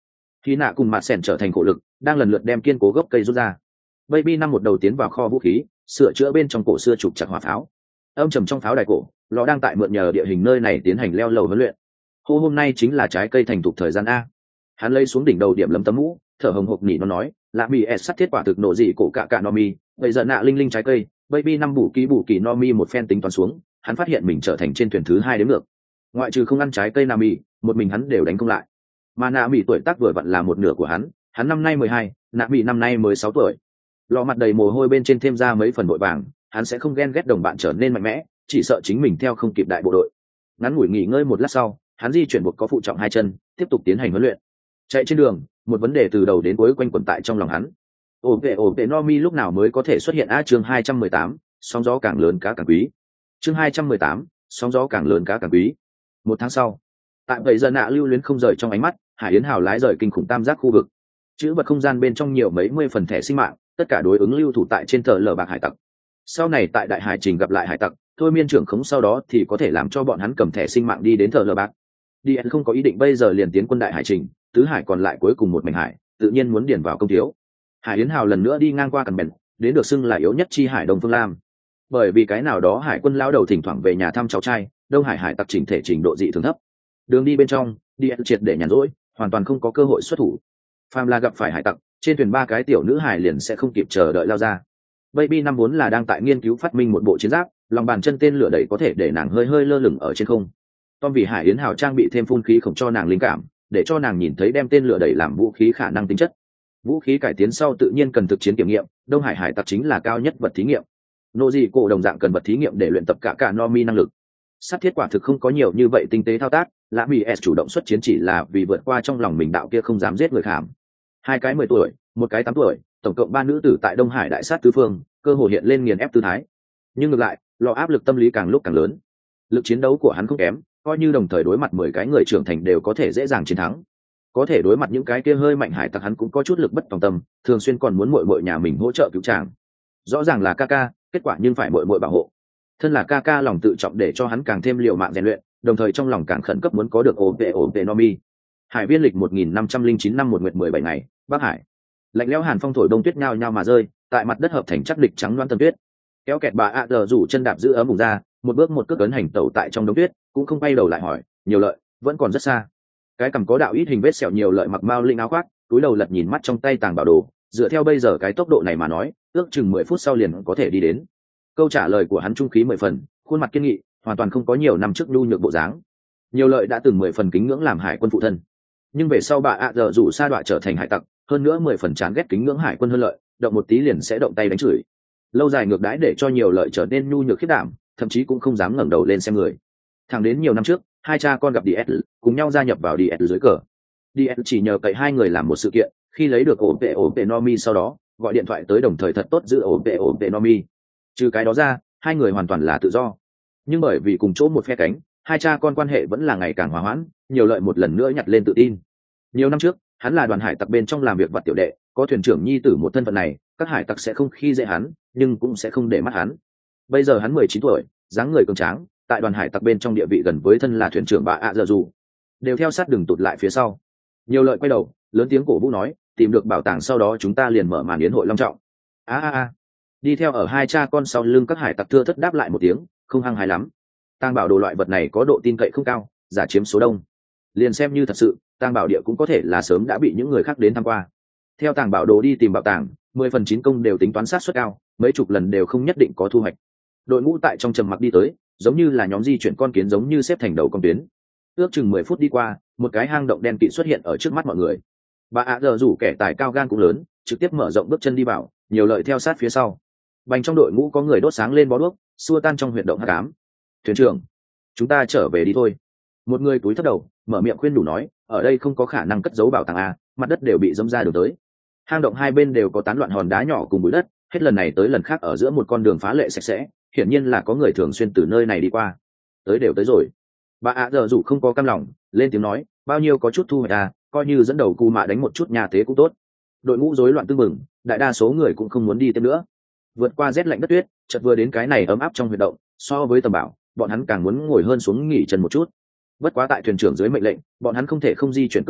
Khi nạ cùng mặt sẻn trở thành cổ lực, đang lần lượt đem kiên cố gốc cây rút ra. Baby năm một đầu tiến vào kho vũ khí, sửa chữa bên trong cổ xưa trục chặt hỏa pháo. Âm trầm trong pháo đài cổ, lò đang tại mượn nhờ địa hình nơi này tiến hành leo lầu huấn luyện. Hôm hôm nay chính là trái cây thành thục thời gian a. Hắn lấy xuống đỉnh đầu điểm lấm tấm mũ, thở hồng hộc nỉ nó nói, lạ bị s sắt thiết quả thực nổ dị cổ cả cả nomi, bây giờ nạ linh linh trái cây, Baby năm bù ký bù kỳ nomi một phen tính toán xuống, hắn phát hiện mình trở thành trên thuyền thứ hai đến ngược. Ngoại trừ không ăn trái cây nami, một mình hắn đều đánh không lại. Mà nạ mỹ tuổi tác vừa vặn là một nửa của hắn, hắn năm nay mười hai, nạ mỹ năm nay mới sáu tuổi. Lò mặt đầy mồ hôi bên trên thêm ra mấy phần vội vàng, hắn sẽ không ghen ghét đồng bạn trở nên mạnh mẽ, chỉ sợ chính mình theo không kịp đại bộ đội. Ngắn ngủi nghỉ ngơi một lát sau, hắn di chuyển buộc có phụ trọng hai chân, tiếp tục tiến hành huấn luyện. Chạy trên đường, một vấn đề từ đầu đến cuối quanh quẩn tại trong lòng hắn. Ổ vệ ổ vệ Nomi lúc nào mới có thể xuất hiện a? Chương hai trăm mười tám, sóng gió càng lớn cá càng quý. Chương hai trăm mười tám, sóng gió càng lớn cá càng quý. Một tháng sau, tại vậy giờ nạ lưu luyến không rời trong ánh mắt, Hải Yến Hào lái rời kinh khủng tam giác khu vực. Chữ vật không gian bên trong nhiều mấy mươi phần thẻ sinh mạng, tất cả đối ứng lưu thủ tại trên tờ lờ bạc hải tặc. Sau này tại đại hải trình gặp lại hải tặc, thôi miên trưởng khống sau đó thì có thể làm cho bọn hắn cầm thẻ sinh mạng đi đến tờ lờ bạc. Đi không có ý định bây giờ liền tiến quân đại hải trình, tứ hải còn lại cuối cùng một mảnh hải, tự nhiên muốn điền vào công thiếu. Hải Yến Hào lần nữa đi ngang qua Cần Bèn, đến được xưng là yếu nhất chi hải Đông Phương Lam. Bởi vì cái nào đó hải quân lao đầu thỉnh thoảng về nhà thăm cháu trai, Đông Hải hải tặc chỉnh thể trình độ dị thường thấp. Đường đi bên trong, đi triệt để nhàn rỗi, hoàn toàn không có cơ hội xuất thủ. Phàm là gặp phải hải tặc, trên thuyền ba cái tiểu nữ hải liền sẽ không kịp chờ đợi lao ra. Baby năm vốn là đang tại nghiên cứu phát minh một bộ chiến giáp, lòng bàn chân tên lửa đẩy có thể để nàng hơi hơi lơ lửng ở trên không. Tom vì Hải Yến Hào trang bị thêm phun khí khổng cho nàng linh cảm, để cho nàng nhìn thấy đem tên lửa đẩy làm vũ khí khả năng tính chất. Vũ khí cải tiến sau tự nhiên cần thực chiến kiểm nghiệm, Đông Hải hải tặc chính là cao nhất vật thí nghiệm. Nô dị cổ đồng dạng cần vật thí nghiệm để luyện tập cả cả Nomi năng lực. Sắt thiết quả thực không có nhiều như vậy tinh tế thao tác, Lã Mỹ S chủ động xuất chiến chỉ là vì vượt qua trong lòng mình đạo kia không dám giết người khảm. Hai cái mười tuổi, một cái tám tuổi, tổng cộng ba nữ tử tại Đông Hải đại sát tứ phương, cơ hội hiện lên nghiền ép tư thái. Nhưng ngược lại, lò áp lực tâm lý càng lúc càng lớn. Lực chiến đấu của hắn không kém, coi như đồng thời đối mặt mười cái người trưởng thành đều có thể dễ dàng chiến thắng. Có thể đối mặt những cái kia hơi mạnh hải tặc hắn cũng có chút lực bất tòng tâm, thường xuyên còn muốn muội muội nhà mình hỗ trợ cứu chàng. Rõ ràng là ca ca, kết quả nhưng phải muội muội bảo hộ. Thân là ca ca lòng tự trọng để cho hắn càng thêm liều mạng rèn luyện, đồng thời trong lòng càng khẩn cấp muốn có được ổn vệ ổn vệ Nomi. Hải viên lịch một nghìn năm trăm lẻ chín năm một nguyệt mười bảy ngày, Bắc Hải. Lạnh lẽo hàn phong thổi đông tuyết nhao nhao mà rơi, tại mặt đất hợp thành chắc địch trắng loáng tầng tuyết. Kéo kẹt bà ạ giờ rủ chân đạp giữ ấm vùng ra, một bước một cước ấn hành tẩu tại trong đống tuyết, cũng không quay đầu lại hỏi, nhiều lợi, vẫn còn rất xa. Cái cằm có đạo ít hình vết sẹo nhiều lợi mặc mao linh áo khoác, túi đầu lật nhìn mắt trong tay tàng bảo đồ, dựa theo bây giờ cái tốc độ này mà nói, ước chừng mười phút sau liền có thể đi đến. Câu trả lời của hắn trung khí mười phần, khuôn mặt kiên nghị, hoàn toàn không có nhiều năm trước nhu nhược bộ dáng. Nhiều lợi đã từng mười phần kính ngưỡng làm hải quân phụ thân, nhưng về sau bà ạ giờ rủ sa đọa trở thành hải tặc, hơn nữa mười phần chán ghét kính ngưỡng hải quân hơn lợi, động một tí liền sẽ động tay đánh chửi. Lâu dài ngược đãi để cho nhiều lợi trở nên nhu nhược khiết đảm, thậm chí cũng không dám ngẩng đầu lên xem người. Thẳng đến nhiều năm trước, hai cha con gặp đi ét cùng nhau gia nhập vào đi ét dưới cờ. đi ét chỉ nhờ cậy hai người làm một sự kiện, khi lấy được ổn vệ ổn vệ Nomi sau đó gọi điện thoại tới đồng thời thật tốt giữ ổn vệ ổn vệ Nomi. Trừ cái đó ra, hai người hoàn toàn là tự do. Nhưng bởi vì cùng chỗ một phe cánh, hai cha con quan hệ vẫn là ngày càng hòa hoãn, nhiều lợi một lần nữa nhặt lên tự tin. Nhiều năm trước, hắn là đoàn hải tặc bên trong làm việc vật tiểu đệ, có thuyền trưởng nhi tử một thân phận này, các hải tặc sẽ không khi dễ hắn, nhưng cũng sẽ không để mắt hắn. Bây giờ hắn mười chín tuổi, dáng người cường tráng, tại đoàn hải tặc bên trong địa vị gần với thân là thuyền trưởng bà ạ giờ dù, đều theo sát đường tụt lại phía sau. Nhiều lợi quay đầu, lớn tiếng cổ vũ nói, tìm được bảo tàng sau đó chúng ta liền mở màn yến hội long trọng. A a a. Đi theo ở hai cha con sau lưng các hải tặc thưa thất đáp lại một tiếng, không hăng hái lắm. Tàng bảo đồ loại vật này có độ tin cậy không cao, giả chiếm số đông. Liền xem như thật sự, tàng bảo địa cũng có thể là sớm đã bị những người khác đến tham qua. Theo tàng bảo đồ đi tìm bảo tàng, mười phần chín công đều tính toán sát suất cao, mấy chục lần đều không nhất định có thu hoạch. Đội ngũ tại trong trầm mặc đi tới, giống như là nhóm di chuyển con kiến giống như xếp thành đầu con tuyến. Ước chừng mười phút đi qua, một cái hang động đen kịt xuất hiện ở trước mắt mọi người. Bà ạ giờ rủ kẻ tài cao gan cũng lớn, trực tiếp mở rộng bước chân đi vào, nhiều lợi theo sát phía sau. Bành trong đội ngũ có người đốt sáng lên bó đuốc, xua tan trong huyệt động hắc ám. Thuyền trưởng, chúng ta trở về đi thôi. Một người túi thấp đầu, mở miệng khuyên đủ nói, ở đây không có khả năng cất giấu bảo tàng a, mặt đất đều bị dẫm ra đường tới. Hang động hai bên đều có tán loạn hòn đá nhỏ cùng bụi đất, hết lần này tới lần khác ở giữa một con đường phá lệ sạch sẽ, hiển nhiên là có người thường xuyên từ nơi này đi qua. Tới đều tới rồi. Bà ạ giờ dù không có cam lòng, lên tiếng nói, bao nhiêu có chút thu hoạch à, coi như dẫn đầu cù mạ đánh một chút nhà thế cũng tốt. Đội ngũ rối loạn tương mừng, đại đa số người cũng không muốn đi tiếp nữa. Vượt qua rét lạnh đất tuyết, chợt vừa đến cái này ấm áp trong huyệt động, so với tầm bảo, bọn hắn càng muốn ngồi hơn xuống nghỉ chân một chút. Bất quá tại thuyền trưởng dưới mệnh lệnh, bọn hắn không thể không di chuyển cước bộ,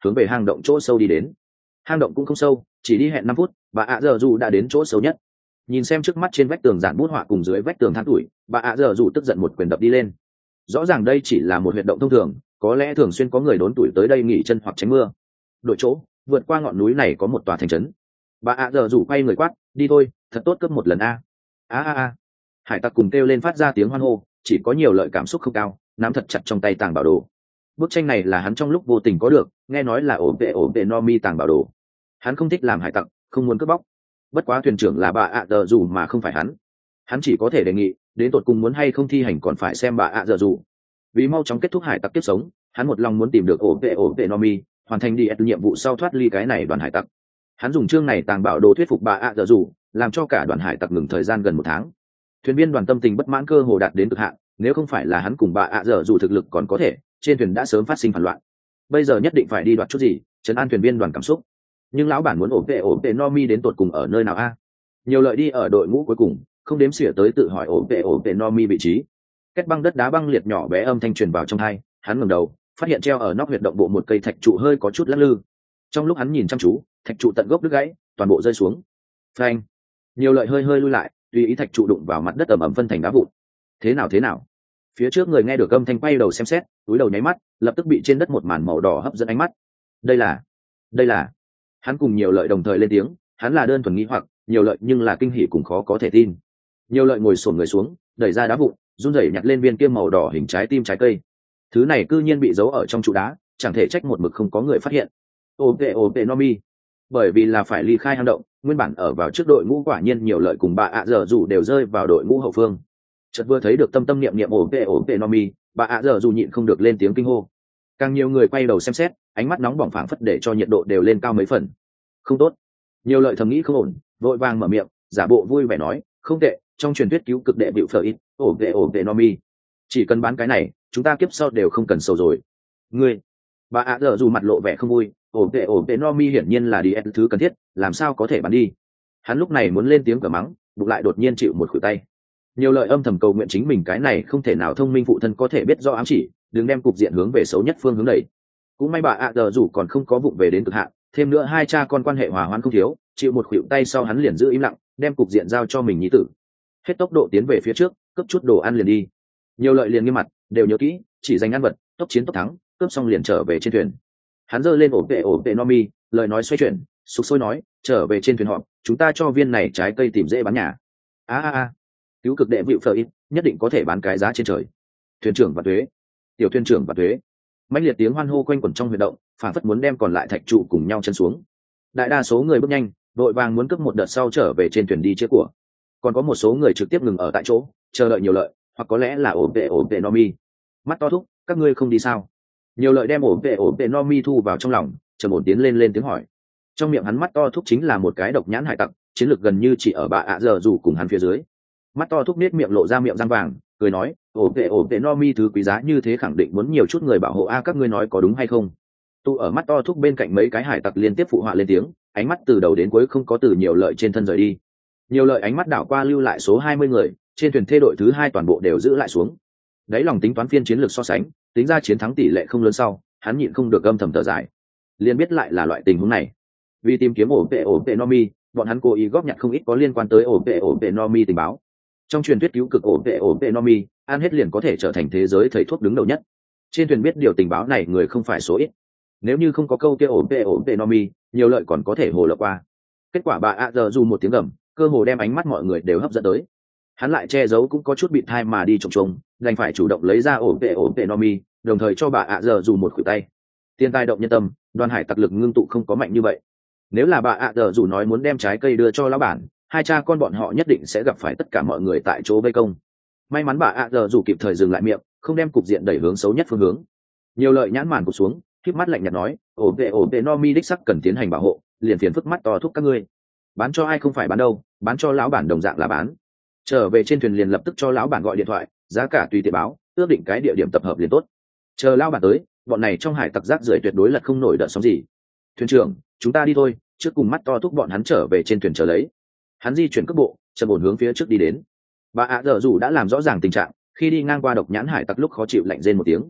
hướng về hang động chỗ sâu đi đến. Hang động cũng không sâu, chỉ đi hẹn năm phút bà ạ giờ dù đã đến chỗ sâu nhất. Nhìn xem trước mắt trên vách tường dạn bút họa cùng dưới vách tường than tuổi, bà ạ giờ dù tức giận một quyền đập đi lên. Rõ ràng đây chỉ là một huyệt động thông thường, có lẽ thường xuyên có người đốn tuổi tới đây nghỉ chân hoặc tránh mưa. Đội chỗ vượt qua ngọn núi này có một tòa thành trấn. Bà ạ giờ dù quay người quát, đi thôi, thật tốt cướp một lần a. A a a. Hải tặc cùng kêu lên phát ra tiếng hoan hô, chỉ có nhiều lợi cảm xúc không cao, nắm thật chặt trong tay tàng bảo đồ. Bức tranh này là hắn trong lúc vô tình có được, nghe nói là ổn vệ ổn vệ no mi tàng bảo đồ. Hắn không thích làm hải tặc, không muốn cướp bóc. Bất quá thuyền trưởng là bà ạ giờ dù mà không phải hắn. Hắn chỉ có thể đề nghị, đến tột cùng muốn hay không thi hành còn phải xem bà ạ giờ dù. Vì mau chóng kết thúc hải tặc kiếp sống, hắn một lòng muốn tìm được ổn vệ ổn vệ no mi, hoàn thành đi nhiệm vụ sau thoát ly cái này đoàn hải tặc. Hắn dùng chương này tàng bảo đồ thuyết phục bà ạ giờ dù, làm cho cả đoàn hải tặc ngừng thời gian gần một tháng. Thuyền viên đoàn tâm tình bất mãn cơ hồ đạt đến cực hạn, nếu không phải là hắn cùng bà ạ giờ dù thực lực còn có thể, trên thuyền đã sớm phát sinh phản loạn. Bây giờ nhất định phải đi đoạt chút gì, trấn an thuyền viên đoàn cảm xúc. Nhưng lão bản muốn ổn vệ ổn vệ no mi đến tột cùng ở nơi nào a? Nhiều lợi đi ở đội ngũ cuối cùng, không đếm xỉa tới tự hỏi ổn vệ ổn vệ no mi vị trí. Kết băng đất đá băng liệt nhỏ bé âm thanh truyền vào trong tai, hắn ngẩng đầu, phát hiện treo ở nóc huyệt động bộ một cây thạch trụ hơi có chút lắc lư. Trong lúc hắn nhìn chăm chú, thạch trụ tận gốc đứt gãy, toàn bộ rơi xuống. Phanh! Nhiều lợi hơi hơi lui lại, tùy ý thạch trụ đụng vào mặt đất ẩm ẩm phân thành đá vụn. Thế nào thế nào? Phía trước người nghe được âm thanh quay đầu xem xét, túi đầu nháy mắt, lập tức bị trên đất một màn màu đỏ hấp dẫn ánh mắt. Đây là, đây là. Hắn cùng nhiều lợi đồng thời lên tiếng, hắn là đơn thuần nghi hoặc, nhiều lợi nhưng là kinh hỉ cùng khó có thể tin. Nhiều lợi ngồi xổm người xuống, đẩy ra đá vụn, run rẩy nhặt lên viên kia màu đỏ hình trái tim trái cây. Thứ này cư nhiên bị giấu ở trong trụ đá, chẳng thể trách một mực không có người phát hiện. Ô vệ ô vệ Nomi, bởi vì là phải ly khai hang động, nguyên bản ở vào trước đội ngũ quả nhiên nhiều lợi cùng bà ạ giờ dù đều rơi vào đội ngũ hậu phương. Chợt vừa thấy được tâm tâm niệm niệm ổ vệ ổ vệ Nomi, bà ạ giờ dù nhịn không được lên tiếng kinh hô. Càng nhiều người quay đầu xem xét, ánh mắt nóng bỏng phảng phất để cho nhiệt độ đều lên cao mấy phần. Không tốt. Nhiều lợi thầm nghĩ không ổn, vội vàng mở miệng, giả bộ vui vẻ nói, không tệ, trong truyền thuyết cứu cực đệ bịu phở ít, ổ vệ ổ vệ Nomi. Chỉ cần bán cái này, chúng ta kiếp sau đều không cần sầu rồi. Ngươi, bà ạ giờ dù mặt lộ vẻ không vui, ổ vệ ổ vệ Nomi hiển nhiên là đi thứ cần thiết, làm sao có thể bán đi. Hắn lúc này muốn lên tiếng cờ mắng, bụng lại đột nhiên chịu một khuỷu tay. Nhiều lợi âm thầm cầu nguyện chính mình cái này không thể nào thông minh phụ thân có thể biết do ám chỉ, đừng đem cục diện hướng về xấu nhất phương hướng đẩy. Cũng may bà ạ giờ dù còn không có vụng về đến cực hạn, thêm nữa hai cha con quan hệ hòa hoãn không thiếu, chịu một khuỷu tay sau hắn liền giữ im lặng, đem cục diện giao cho mình nhi tử. Hết tốc độ tiến về phía trước, cướp chút đồ ăn liền đi. Nhiều lợi liền nghiêm mặt, đều nhớ kỹ, chỉ giành ăn vật, tốc chiến tốc thắng, cướp xong liền trở về trên thuyền. Hắn giơ lên ổ vệ ổ vệ Nomi, lời nói xoay chuyển, sục sôi nói, trở về trên thuyền họ, chúng ta cho viên này trái cây tìm dễ bán nhà. A a a, cứu cực đệ vịu phở ít, nhất định có thể bán cái giá trên trời. Thuyền trưởng và thuế, tiểu thuyền trưởng và thuế. Mãnh liệt tiếng hoan hô quanh quẩn trong huy động, phản phất muốn đem còn lại thạch trụ cùng nhau chân xuống. Đại đa số người bước nhanh, vội vàng muốn cướp một đợt sau trở về trên thuyền đi chia của. Còn có một số người trực tiếp ngừng ở tại chỗ, chờ đợi nhiều lợi, hoặc có lẽ là ổn vệ ổn vệ Nomi. Mắt to thúc, các ngươi không đi sao? Nhiều lợi đem ổn vệ ổn vệ Nomi thu vào trong lòng, trầm ổn tiến lên lên tiếng hỏi. Trong miệng hắn mắt to thúc chính là một cái độc nhãn hải tặc, chiến lược gần như chỉ ở bà ạ giờ dù cùng hắn phía dưới. Mắt to thúc nết miệng lộ ra miệng răng vàng, cười nói, ổn vệ ổn vệ Nomi thứ quý giá như thế khẳng định muốn nhiều chút người bảo hộ a, các ngươi nói có đúng hay không? Tu ở mắt to thúc bên cạnh mấy cái hải tặc liên tiếp phụ họa lên tiếng, ánh mắt từ đầu đến cuối không có từ nhiều lợi trên thân rời đi. Nhiều lợi ánh mắt đảo qua lưu lại số hai mươi người, trên thuyền thê đội thứ hai toàn bộ đều giữ lại xuống. Đấy lòng tính toán phiên chiến lược so sánh, tính ra chiến thắng tỷ lệ không lớn sau, hắn nhịn không được âm thầm thở dài. Liên biết lại là loại tình huống này. Vì tìm kiếm ổ vệ ổ vệ Nomi, bọn hắn cố ý góp nhặt không ít có liên quan tới ổ vệ ổ vệ Nomi tình báo. Trong truyền thuyết cứu cực ổ vệ ổ vệ Nomi, ăn hết liền có thể trở thành thế giới thầy thuốc đứng đầu nhất. Trên thuyền biết điều tình báo này người không phải số ít. Nếu như không có câu kia ổ vệ ổ vệ Nomi, nhiều lợi còn có thể hồ lộng qua. Kết quả bà ạ giờ dù một tiếng gầm, cơ hồ đem ánh mắt mọi người đều hấp dẫn tới. Hắn lại che giấu cũng có chút bị thai mà đi trồng trồng, đành phải chủ động lấy ra ổ vệ ổ vệ Nomi, đồng thời cho bà ạ giờ dù một khuỷu tay. Tiên tai động nhân tâm, đoàn hải tặc lực ngưng tụ không có mạnh như vậy. Nếu là bà ạ giờ dù nói muốn đem trái cây đưa cho lão bản, hai cha con bọn họ nhất định sẽ gặp phải tất cả mọi người tại chỗ vây công. May mắn bà ạ giờ dù kịp thời dừng lại miệng, không đem cục diện đẩy hướng xấu nhất phương hướng. Nhiều lợi nhãn màn cụp xuống, khép mắt lạnh nhạt nói, ổ vệ ổ vệ Nomi đích sắc cần tiến hành bảo hộ, liền phiền phức mắt to thúc các ngươi. Bán cho ai không phải bán đâu, bán cho lão bản đồng dạng là bán. Trở về trên thuyền liền lập tức cho lão bản gọi điện thoại, giá cả tùy tiện báo, ước định cái địa điểm tập hợp liền tốt. Chờ lão bản tới, bọn này trong hải tặc rác rưởi tuyệt đối là không nổi đợt sóng gì. Thuyền trưởng, chúng ta đi thôi, trước cùng mắt to thúc bọn hắn trở về trên thuyền chờ lấy. Hắn di chuyển cước bộ, chậm ổn hướng phía trước đi đến. Bà ạ giờ dù đã làm rõ ràng tình trạng, khi đi ngang qua độc nhãn hải tặc lúc khó chịu lạnh rên một tiếng.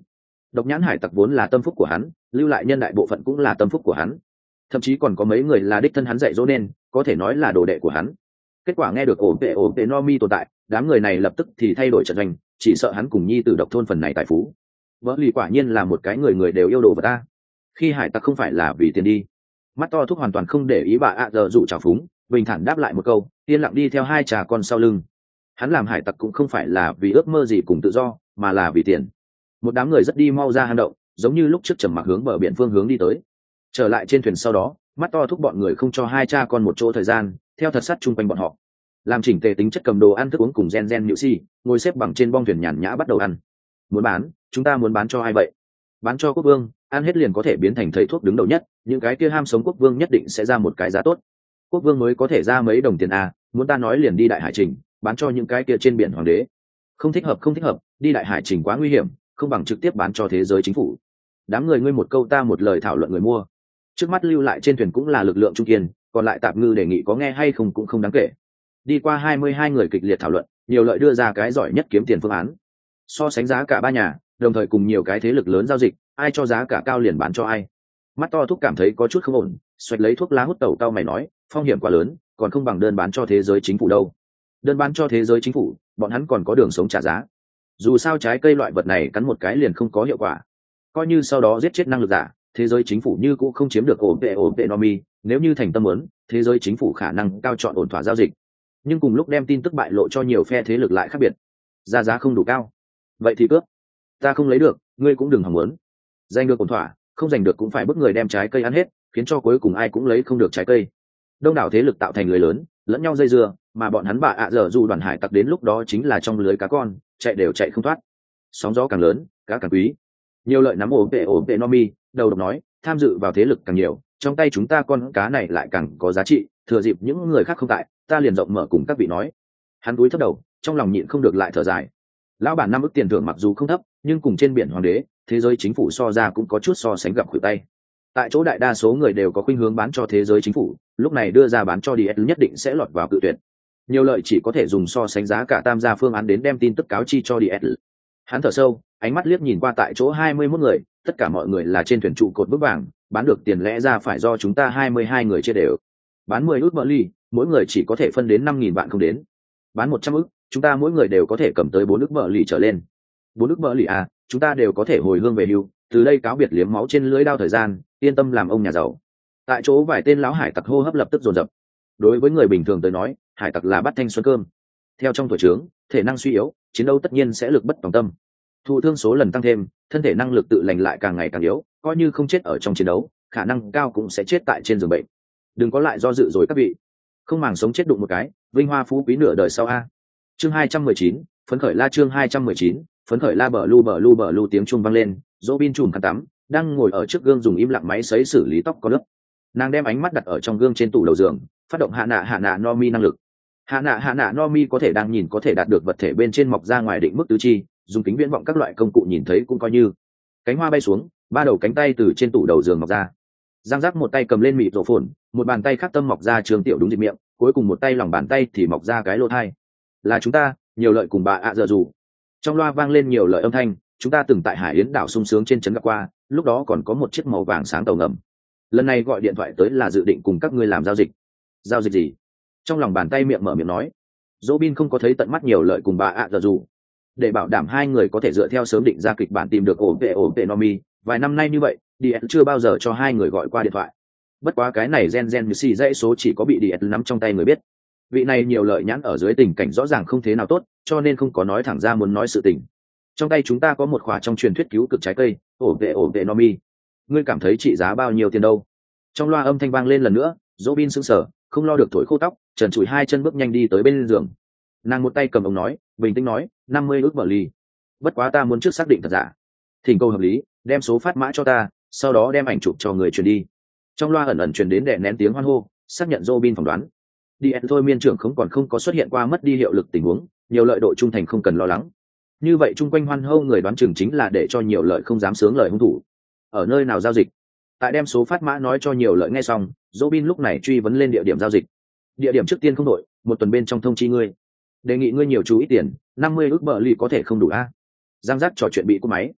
Độc nhãn hải tặc vốn là tâm phúc của hắn, lưu lại nhân đại bộ phận cũng là tâm phúc của hắn, thậm chí còn có mấy người là đích thân hắn dạy dỗ nên có thể nói là đồ đệ của hắn. Kết quả nghe được ổ vệ ổ vệ no mi tồn tại, đám người này lập tức thì thay đổi trận doanh, chỉ sợ hắn cùng nhi tử độc thôn phần này tài phú. Vỡ lì quả nhiên là một cái người người đều yêu đồ vật ta. Khi hải tặc không phải là vì tiền đi. Mắt to thúc hoàn toàn không để ý bà ạ giờ dụ trào phúng, bình thản đáp lại một câu, yên lặng đi theo hai trà con sau lưng. Hắn làm hải tặc cũng không phải là vì ước mơ gì cùng tự do, mà là vì tiền. Một đám người rất đi mau ra hang động, giống như lúc trước trầm mặc hướng bờ biển phương hướng đi tới. Trở lại trên thuyền sau đó, mắt to thúc bọn người không cho hai cha con một chỗ thời gian, theo thật sát chung quanh bọn họ, làm chỉnh tề tính chất cầm đồ ăn thức uống cùng gen gen nhự si, ngồi xếp bằng trên bong thuyền nhàn nhã bắt đầu ăn. Muốn bán, chúng ta muốn bán cho ai vậy? Bán cho quốc vương, ăn hết liền có thể biến thành thầy thuốc đứng đầu nhất, những cái kia ham sống quốc vương nhất định sẽ ra một cái giá tốt. Quốc vương mới có thể ra mấy đồng tiền a, muốn ta nói liền đi đại hải trình, bán cho những cái kia trên biển hoàng đế. Không thích hợp không thích hợp, đi đại hải trình quá nguy hiểm, không bằng trực tiếp bán cho thế giới chính phủ. Đám người ngươi một câu ta một lời thảo luận người mua. Trước mắt lưu lại trên thuyền cũng là lực lượng trung kiên, còn lại tạp ngư đề nghị có nghe hay không cũng không đáng kể. Đi qua hai mươi hai người kịch liệt thảo luận, nhiều lợi đưa ra cái giỏi nhất kiếm tiền phương án. So sánh giá cả ba nhà, đồng thời cùng nhiều cái thế lực lớn giao dịch, ai cho giá cả cao liền bán cho ai. Mắt to thúc cảm thấy có chút không ổn, xoạch lấy thuốc lá hút tẩu tao mày nói, phong hiểm quá lớn, còn không bằng đơn bán cho thế giới chính phủ đâu. Đơn bán cho thế giới chính phủ, bọn hắn còn có đường sống trả giá. Dù sao trái cây loại vật này cắn một cái liền không có hiệu quả, coi như sau đó giết chết năng lực giả, thế giới chính phủ như cũng không chiếm được ổn tệ ổn tệ nomi. Nếu như thành tâm muốn, thế giới chính phủ khả năng cao chọn ổn thỏa giao dịch, nhưng cùng lúc đem tin tức bại lộ cho nhiều phe thế lực lại khác biệt, giá giá không đủ cao, vậy thì cướp. Ta không lấy được, ngươi cũng đừng hòng muốn. Giành được ổn thỏa, không giành được cũng phải bức người đem trái cây ăn hết, khiến cho cuối cùng ai cũng lấy không được trái cây. Đông đảo thế lực tạo thành lưới lớn, lẫn nhau dây dưa, mà bọn hắn bà ạ giờ dù đoàn hải tặc đến lúc đó chính là trong lưới cá con, chạy đều chạy không thoát. Sóng gió càng lớn, cá càng quý. Nhiều lợi nắm ổn tệ ổn tệ nomi, đầu độc nói, tham dự vào thế lực càng nhiều, trong tay chúng ta con cá này lại càng có giá trị, thừa dịp những người khác không tại, ta liền rộng mở cùng các vị nói. Hắn cúi thấp đầu, trong lòng nhịn không được lại thở dài. Lão bản năm ức tiền thưởng mặc dù không thấp, nhưng cùng trên biển hoàng đế, thế giới chính phủ so ra cũng có chút so sánh gặp khuỷu tay. Tại chỗ đại đa số người đều có khuynh hướng bán cho thế giới chính phủ, lúc này đưa ra bán cho đi ét nhất định sẽ lọt vào cự tuyệt. Nhiều lợi chỉ có thể dùng so sánh giá cả tam gia phương án đến đem tin tức cáo chi cho đi ét. Hắn thở sâu, ánh mắt liếc nhìn qua tại chỗ hai mươi mốt người, tất cả mọi người là trên thuyền trụ cột bức vàng, bán được tiền lẽ ra phải do chúng ta hai mươi hai người chia đều. Bán mười ức bờ ly, mỗi người chỉ có thể phân đến năm nghìn vạn không đến. Bán một trăm ức, chúng ta mỗi người đều có thể cầm tới bốn ức bờ ly trở lên. Bốn ức bờ ly à, chúng ta đều có thể hồi hương về hưu, từ đây cáo biệt liếm máu trên lưới đao thời gian, yên tâm làm ông nhà giàu. Tại chỗ vài tên lão hải tặc hô hấp lập tức dồn dập. Đối với người bình thường tới nói, hải tặc là bát thanh xuân cơm. Theo trong tuổi trướng, thể năng suy yếu, chiến đấu tất nhiên sẽ lực bất tòng tâm. Thụ thương số lần tăng thêm, thân thể năng lực tự lành lại càng ngày càng yếu, coi như không chết ở trong chiến đấu, khả năng cao cũng sẽ chết tại trên giường bệnh. Đừng có lại do dự rồi các vị, không màng sống chết đụng một cái, vinh hoa phú quý nửa đời sau a. Chương hai trăm mười chín, phấn khởi la chương hai trăm mười chín, phấn khởi la bờ lu bờ lu bờ lu tiếng chuông vang lên, Robin chùm khăn tắm, đang ngồi ở trước gương dùng im lặng máy sấy xử lý tóc có nước. Nàng đem ánh mắt đặt ở trong gương trên tủ đầu giường, phát động hạ nạ hạ nạ no mi năng lực. Hạ nạ hạ nạ no mi có thể đang nhìn có thể đạt được vật thể bên trên mọc ra ngoài định mức tứ chi, dùng kính viễn vọng các loại công cụ nhìn thấy cũng coi như. Cánh hoa bay xuống, ba đầu cánh tay từ trên tủ đầu giường mọc ra. Giang giác một tay cầm lên mịt rổ phồn, một bàn tay khác tâm mọc ra trường tiểu đúng dịp miệng, cuối cùng một tay lòng bàn tay thì mọc ra cái lỗ thai. Là chúng ta, nhiều lợi cùng bà ạ giờ dù. Trong loa vang lên nhiều lợi âm thanh, chúng ta từng tại Hải Yến đảo sung sướng trên trấn gặp qua, lúc đó còn có một chiếc màu vàng sáng tàu ngầm. Lần này gọi điện thoại tới là dự định cùng các ngươi làm giao dịch. Giao dịch gì? Trong lòng bàn tay miệng mở miệng nói. Robin không có thấy tận mắt nhiều lợi cùng bà ạ giờ dù. Để bảo đảm hai người có thể dựa theo sớm định ra kịch bản tìm được ổn vệ ổn vệ Nomi, vài năm nay như vậy, đi ét chưa bao giờ cho hai người gọi qua điện thoại. Bất quá cái này gen gen như xì dãy số chỉ có bị đi ét nắm trong tay người biết. Vị này nhiều lợi nhãn ở dưới tình cảnh rõ ràng không thế nào tốt, cho nên không có nói thẳng ra muốn nói sự tình. Trong tay chúng ta có một khỏa trong truyền thuyết cứu cực trái cây, ổn vệ ổn vệ Nomi. Ngươi cảm thấy trị giá bao nhiêu tiền đâu? Trong loa âm thanh vang lên lần nữa, Robin sững sờ, không lo được thổi khô tóc, trần trụi hai chân bước nhanh đi tới bên giường. Nàng một tay cầm ống nói, bình tĩnh nói, năm mươi ức bờ ly. Bất quá ta muốn trước xác định thật giả. Thỉnh cầu hợp lý, đem số phát mã cho ta, sau đó đem ảnh chụp cho người truyền đi. Trong loa ẩn ẩn truyền đến đè nén tiếng hoan hô, xác nhận Robin phỏng đoán. đi ét thôi miên trưởng không còn không có xuất hiện qua mất đi hiệu lực tình huống, nhiều lợi độ trung thành không cần lo lắng. Như vậy chung quanh hoan hô người đoán chừng chính là để cho nhiều lợi không dám sướng lời hung thủ. Ở nơi nào giao dịch? Tại đem số phát mã nói cho nhiều lợi nghe xong, Robin lúc này truy vấn lên địa điểm giao dịch. Địa điểm trước tiên không đổi, một tuần bên trong thông chi ngươi. Đề nghị ngươi nhiều chú ý tiền, năm mươi ức bờ ly có thể không đủ a. Giang giác trò chuyện bị cúp máy.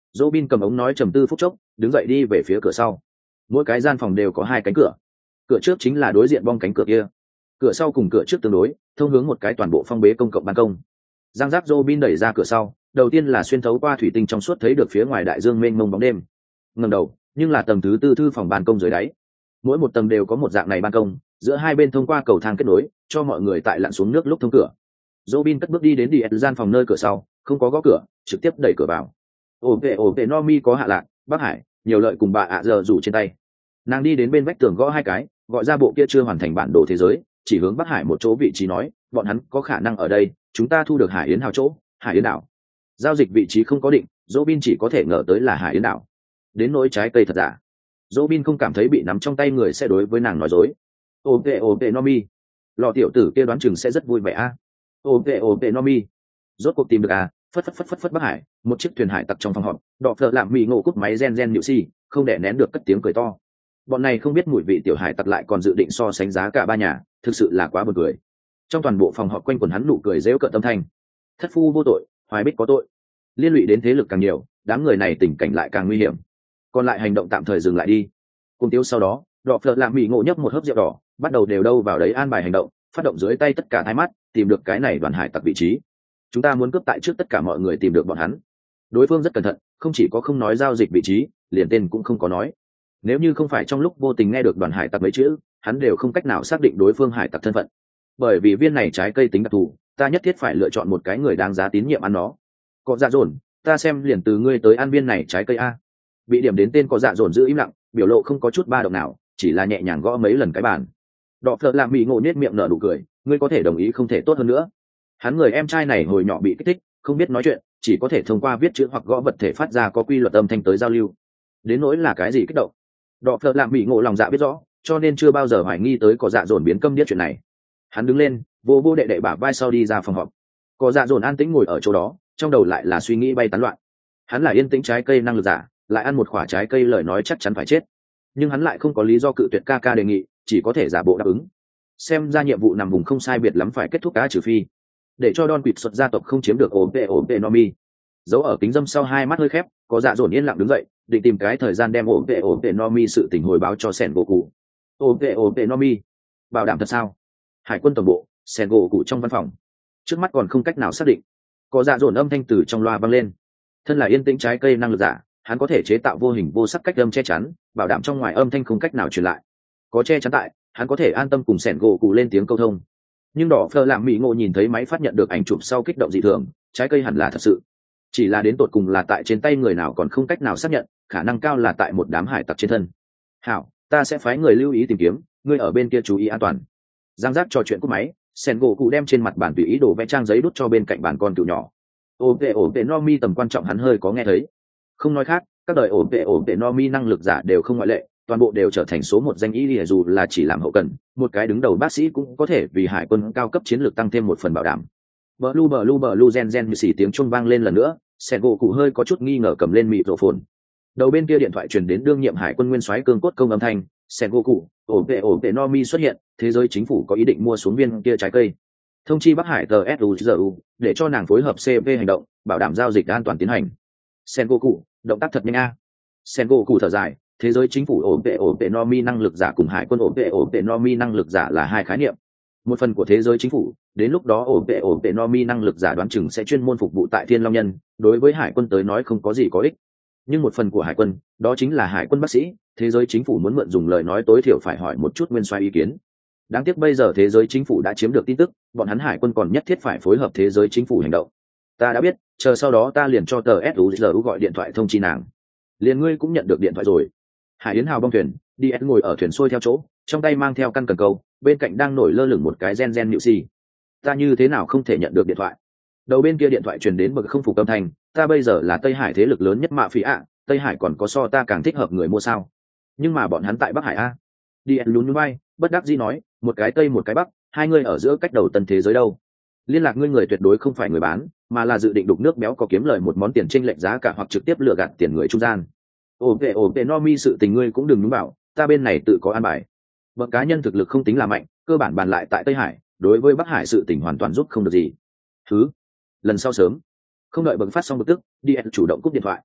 Robin cầm ống nói trầm tư phút chốc, đứng dậy đi về phía cửa sau. Mỗi cái gian phòng đều có hai cánh cửa. Cửa trước chính là đối diện bong cánh cửa kia. Cửa sau cùng cửa trước tương đối, thông hướng một cái toàn bộ phong bế công cộng ban công. Giang giác Robin đẩy ra cửa sau, đầu tiên là xuyên thấu qua thủy tinh trong suốt thấy được phía ngoài đại dương mênh mông bóng đêm. Ngẩng đầu, nhưng là tầng thứ tư thư phòng ban công dưới đáy. Mỗi một tầng đều có một dạng này ban công, giữa hai bên thông qua cầu thang kết nối, cho mọi người tại lặn xuống nước lúc thông cửa. Robin cất bước đi đến địa gian phòng nơi cửa sau, không có gõ cửa, trực tiếp đẩy cửa vào. Ổ vệ ổ vệ Nomi có hạ lạc, Bắc Hải, nhiều lợi cùng bà ạ giờ rủ trên tay. Nàng đi đến bên vách tường gõ hai cái, gọi ra bộ kia chưa hoàn thành bản đồ thế giới, chỉ hướng Bắc Hải một chỗ vị trí nói, bọn hắn có khả năng ở đây, chúng ta thu được Hải Yến hào chỗ, Hải Yến đảo. Giao dịch vị trí không có định, Robin chỉ có thể ngờ tới là Hải Yến đảo. Đến nỗi trái cây thật giả, Robin không cảm thấy bị nắm trong tay người sẽ đối với nàng nói dối. Ổ vệ ổ vệ Nomi, lọ tiểu tử kia đoán chừng sẽ rất vui vẻ a. Ổ vệ ổ vệ Nomi, rốt cuộc tìm được à? Phất phất phất phất phất Bắc Hải, một chiếc thuyền hải tặc trong phòng họp, đọ phợ làm mì ngộ cút máy gen gen nhự xì, không để nén được cất tiếng cười to. Bọn này không biết mùi vị tiểu hải tặc lại còn dự định so sánh giá cả ba nhà, thực sự là quá buồn cười. Trong toàn bộ phòng họp quanh quần hắn nụ cười giễu cợt tâm thanh. Thất phu vô tội, hoài bích có tội. Liên lụy đến thế lực càng nhiều, đám người này tình cảnh lại càng nguy hiểm. Còn lại hành động tạm thời dừng lại đi. Cùng tiêu sau đó, đọ phợ làm mì ngộ nhấp một hớp rượu đỏ, bắt đầu đều đâu vào đấy an bài hành động, phát động dưới tay tất cả thái mắt, tìm được cái này đoàn hải tặc vị trí. Chúng ta muốn cướp tại trước tất cả mọi người tìm được bọn hắn. Đối phương rất cẩn thận, không chỉ có không nói giao dịch vị trí, liền tên cũng không có nói. Nếu như không phải trong lúc vô tình nghe được đoàn hải tặc mấy chữ, hắn đều không cách nào xác định đối phương hải tặc thân phận. Bởi vì viên này trái cây tính đặc thù, ta nhất thiết phải lựa chọn một cái người đáng giá tín nhiệm ăn nó. Có dạ dồn, ta xem liền từ ngươi tới ăn viên này trái cây a. Bị điểm đến tên có dạ dồn giữ im lặng, biểu lộ không có chút ba động nào, chỉ là nhẹ nhàng gõ mấy lần cái bàn. Đọ phợ làm bị ngộ nết miệng nở nụ cười, ngươi có thể đồng ý không thể tốt hơn nữa. Hắn người em trai này hồi nhỏ bị kích thích, không biết nói chuyện, chỉ có thể thông qua viết chữ hoặc gõ vật thể phát ra có quy luật âm thanh tới giao lưu. Đến nỗi là cái gì kích động, đọ phợ làm bị ngộ lòng dạ biết rõ, cho nên chưa bao giờ hoài nghi tới có dạ dồn biến câm điếc chuyện này. Hắn đứng lên, vô vô đệ đệ bả vai sau đi ra phòng họp. Có dạ dồn an tĩnh ngồi ở chỗ đó, trong đầu lại là suy nghĩ bay tán loạn. Hắn là yên tĩnh trái cây năng lực giả, lại ăn một quả trái cây lời nói chắc chắn phải chết, nhưng hắn lại không có lý do cự tuyệt ca ca đề nghị, chỉ có thể giả bộ đáp ứng. Xem ra nhiệm vụ nằm vùng không sai biệt lắm phải kết thúc cá trừ phi để cho Don quỵt xuất gia tộc không chiếm được ổn tệ ổn tệ Nomi. Giấu ở kính dâm sau hai mắt hơi khép, có dạ dồn yên lặng đứng dậy, định tìm cái thời gian đem ổn tệ ổn tệ Nomi sự tình hồi báo cho Sen gỗ cụ. Ổn tệ ổn tệ Nomi, bảo đảm thật sao? Hải quân tổng bộ, Sen gỗ cụ trong văn phòng. Trước mắt còn không cách nào xác định. Có dạ dồn âm thanh từ trong loa vang lên. Thân là yên tĩnh trái cây năng lực giả, hắn có thể chế tạo vô hình vô sắc cách âm che chắn, bảo đảm trong ngoài âm thanh không cách nào truyền lại. Có che chắn tại, hắn có thể an tâm cùng Sen gỗ cụ lên tiếng câu thông. Nhưng đỏ phơ làm mỹ ngộ nhìn thấy máy phát nhận được ảnh chụp sau kích động dị thường, trái cây hẳn là thật sự, chỉ là đến tột cùng là tại trên tay người nào còn không cách nào xác nhận, khả năng cao là tại một đám hải tặc trên thân. Hảo, ta sẽ phái người lưu ý tìm kiếm, ngươi ở bên kia chú ý an toàn. Giang giác trò chuyện của máy, Sen gỗ cụ đem trên mặt bàn tùy ý đồ vẽ trang giấy đút cho bên cạnh bàn con cừu nhỏ. Ổn tệ ổn tệ Nomi tầm quan trọng hắn hơi có nghe thấy. Không nói khác, các đời ổn tệ ổn tệ Nomi năng lực giả đều không ngoại lệ, toàn bộ đều trở thành số một danh y, dù là chỉ làm hậu cần, một cái đứng đầu bác sĩ cũng có thể vì hải quân cao cấp chiến lược tăng thêm một phần bảo đảm. Blue blue blue gen gen như xì tiếng chuông vang lên lần nữa, Sen gỗ cụ hơi có chút nghi ngờ cầm lên microphone. Đầu bên kia điện thoại truyền đến đương nhiệm hải quân nguyên soái cương cốt công âm thanh, Sen gỗ cụ, ổn tệ ổn tệ Nomi xuất hiện, thế giới chính phủ có ý định mua xuống viên kia trái cây. Thông chi Bắc Hải tê ét u giê u để cho nàng phối hợp xê vê hành động, bảo đảm giao dịch an toàn tiến hành. Sen gỗ cụ, động tác thật nhanh a. Sen gỗ cụ thở dài, thế giới chính phủ ổn tệ ổn tệ Nomi năng lực giả cùng hải quân ổn tệ ổn tệ Nomi năng lực giả là hai khái niệm. Một phần của thế giới chính phủ, đến lúc đó ổn tệ ổn tệ Nomi năng lực giả đoán chừng sẽ chuyên môn phục vụ tại Thiên Long Nhân, đối với hải quân tới nói không có gì có ích. Nhưng một phần của hải quân, đó chính là hải quân bác sĩ, thế giới chính phủ muốn mượn dùng lời nói tối thiểu phải hỏi một chút nguyên soái ý kiến. Đáng tiếc bây giờ thế giới chính phủ đã chiếm được tin tức, bọn hắn hải quân còn nhất thiết phải phối hợp thế giới chính phủ hành động. Ta đã biết, chờ sau đó ta liền cho tờ ét u giê u gọi điện thoại thông chi nàng. Liền ngươi cũng nhận được điện thoại rồi. Hải Yến hào bong thuyền, đi ét ngồi ở thuyền xuôi theo chỗ, trong tay mang theo căn cần câu, bên cạnh đang nổi lơ lửng một cái gen gen nhự xì. Ta như thế nào không thể nhận được điện thoại? Đầu bên kia điện thoại truyền đến bậc không phục âm thanh, ta bây giờ là Tây Hải thế lực lớn nhất mạ phỉ ạ, Tây Hải còn có so ta càng thích hợp người mua sao? Nhưng mà bọn hắn tại Bắc Hải a. Đi ét lún nhún vai, bất đắc dĩ nói, một cái Tây một cái Bắc, hai người ở giữa cách đầu tân thế giới đâu? Liên lạc ngươi người tuyệt đối không phải người bán, mà là dự định đục nước béo có kiếm lời một món tiền chênh lệch giá cả hoặc trực tiếp lừa gạt tiền người trung gian. Ổn tệ ổn tệ Nomi sự tình ngươi cũng đừng nhúng bảo, ta bên này tự có an bài. Bậc cá nhân thực lực không tính là mạnh, cơ bản bàn lại tại Tây Hải, đối với Bắc Hải sự tình hoàn toàn giúp không được gì. Thứ, lần sau sớm. Không đợi bậc phát xong bực tức, đi chủ động cúp điện thoại.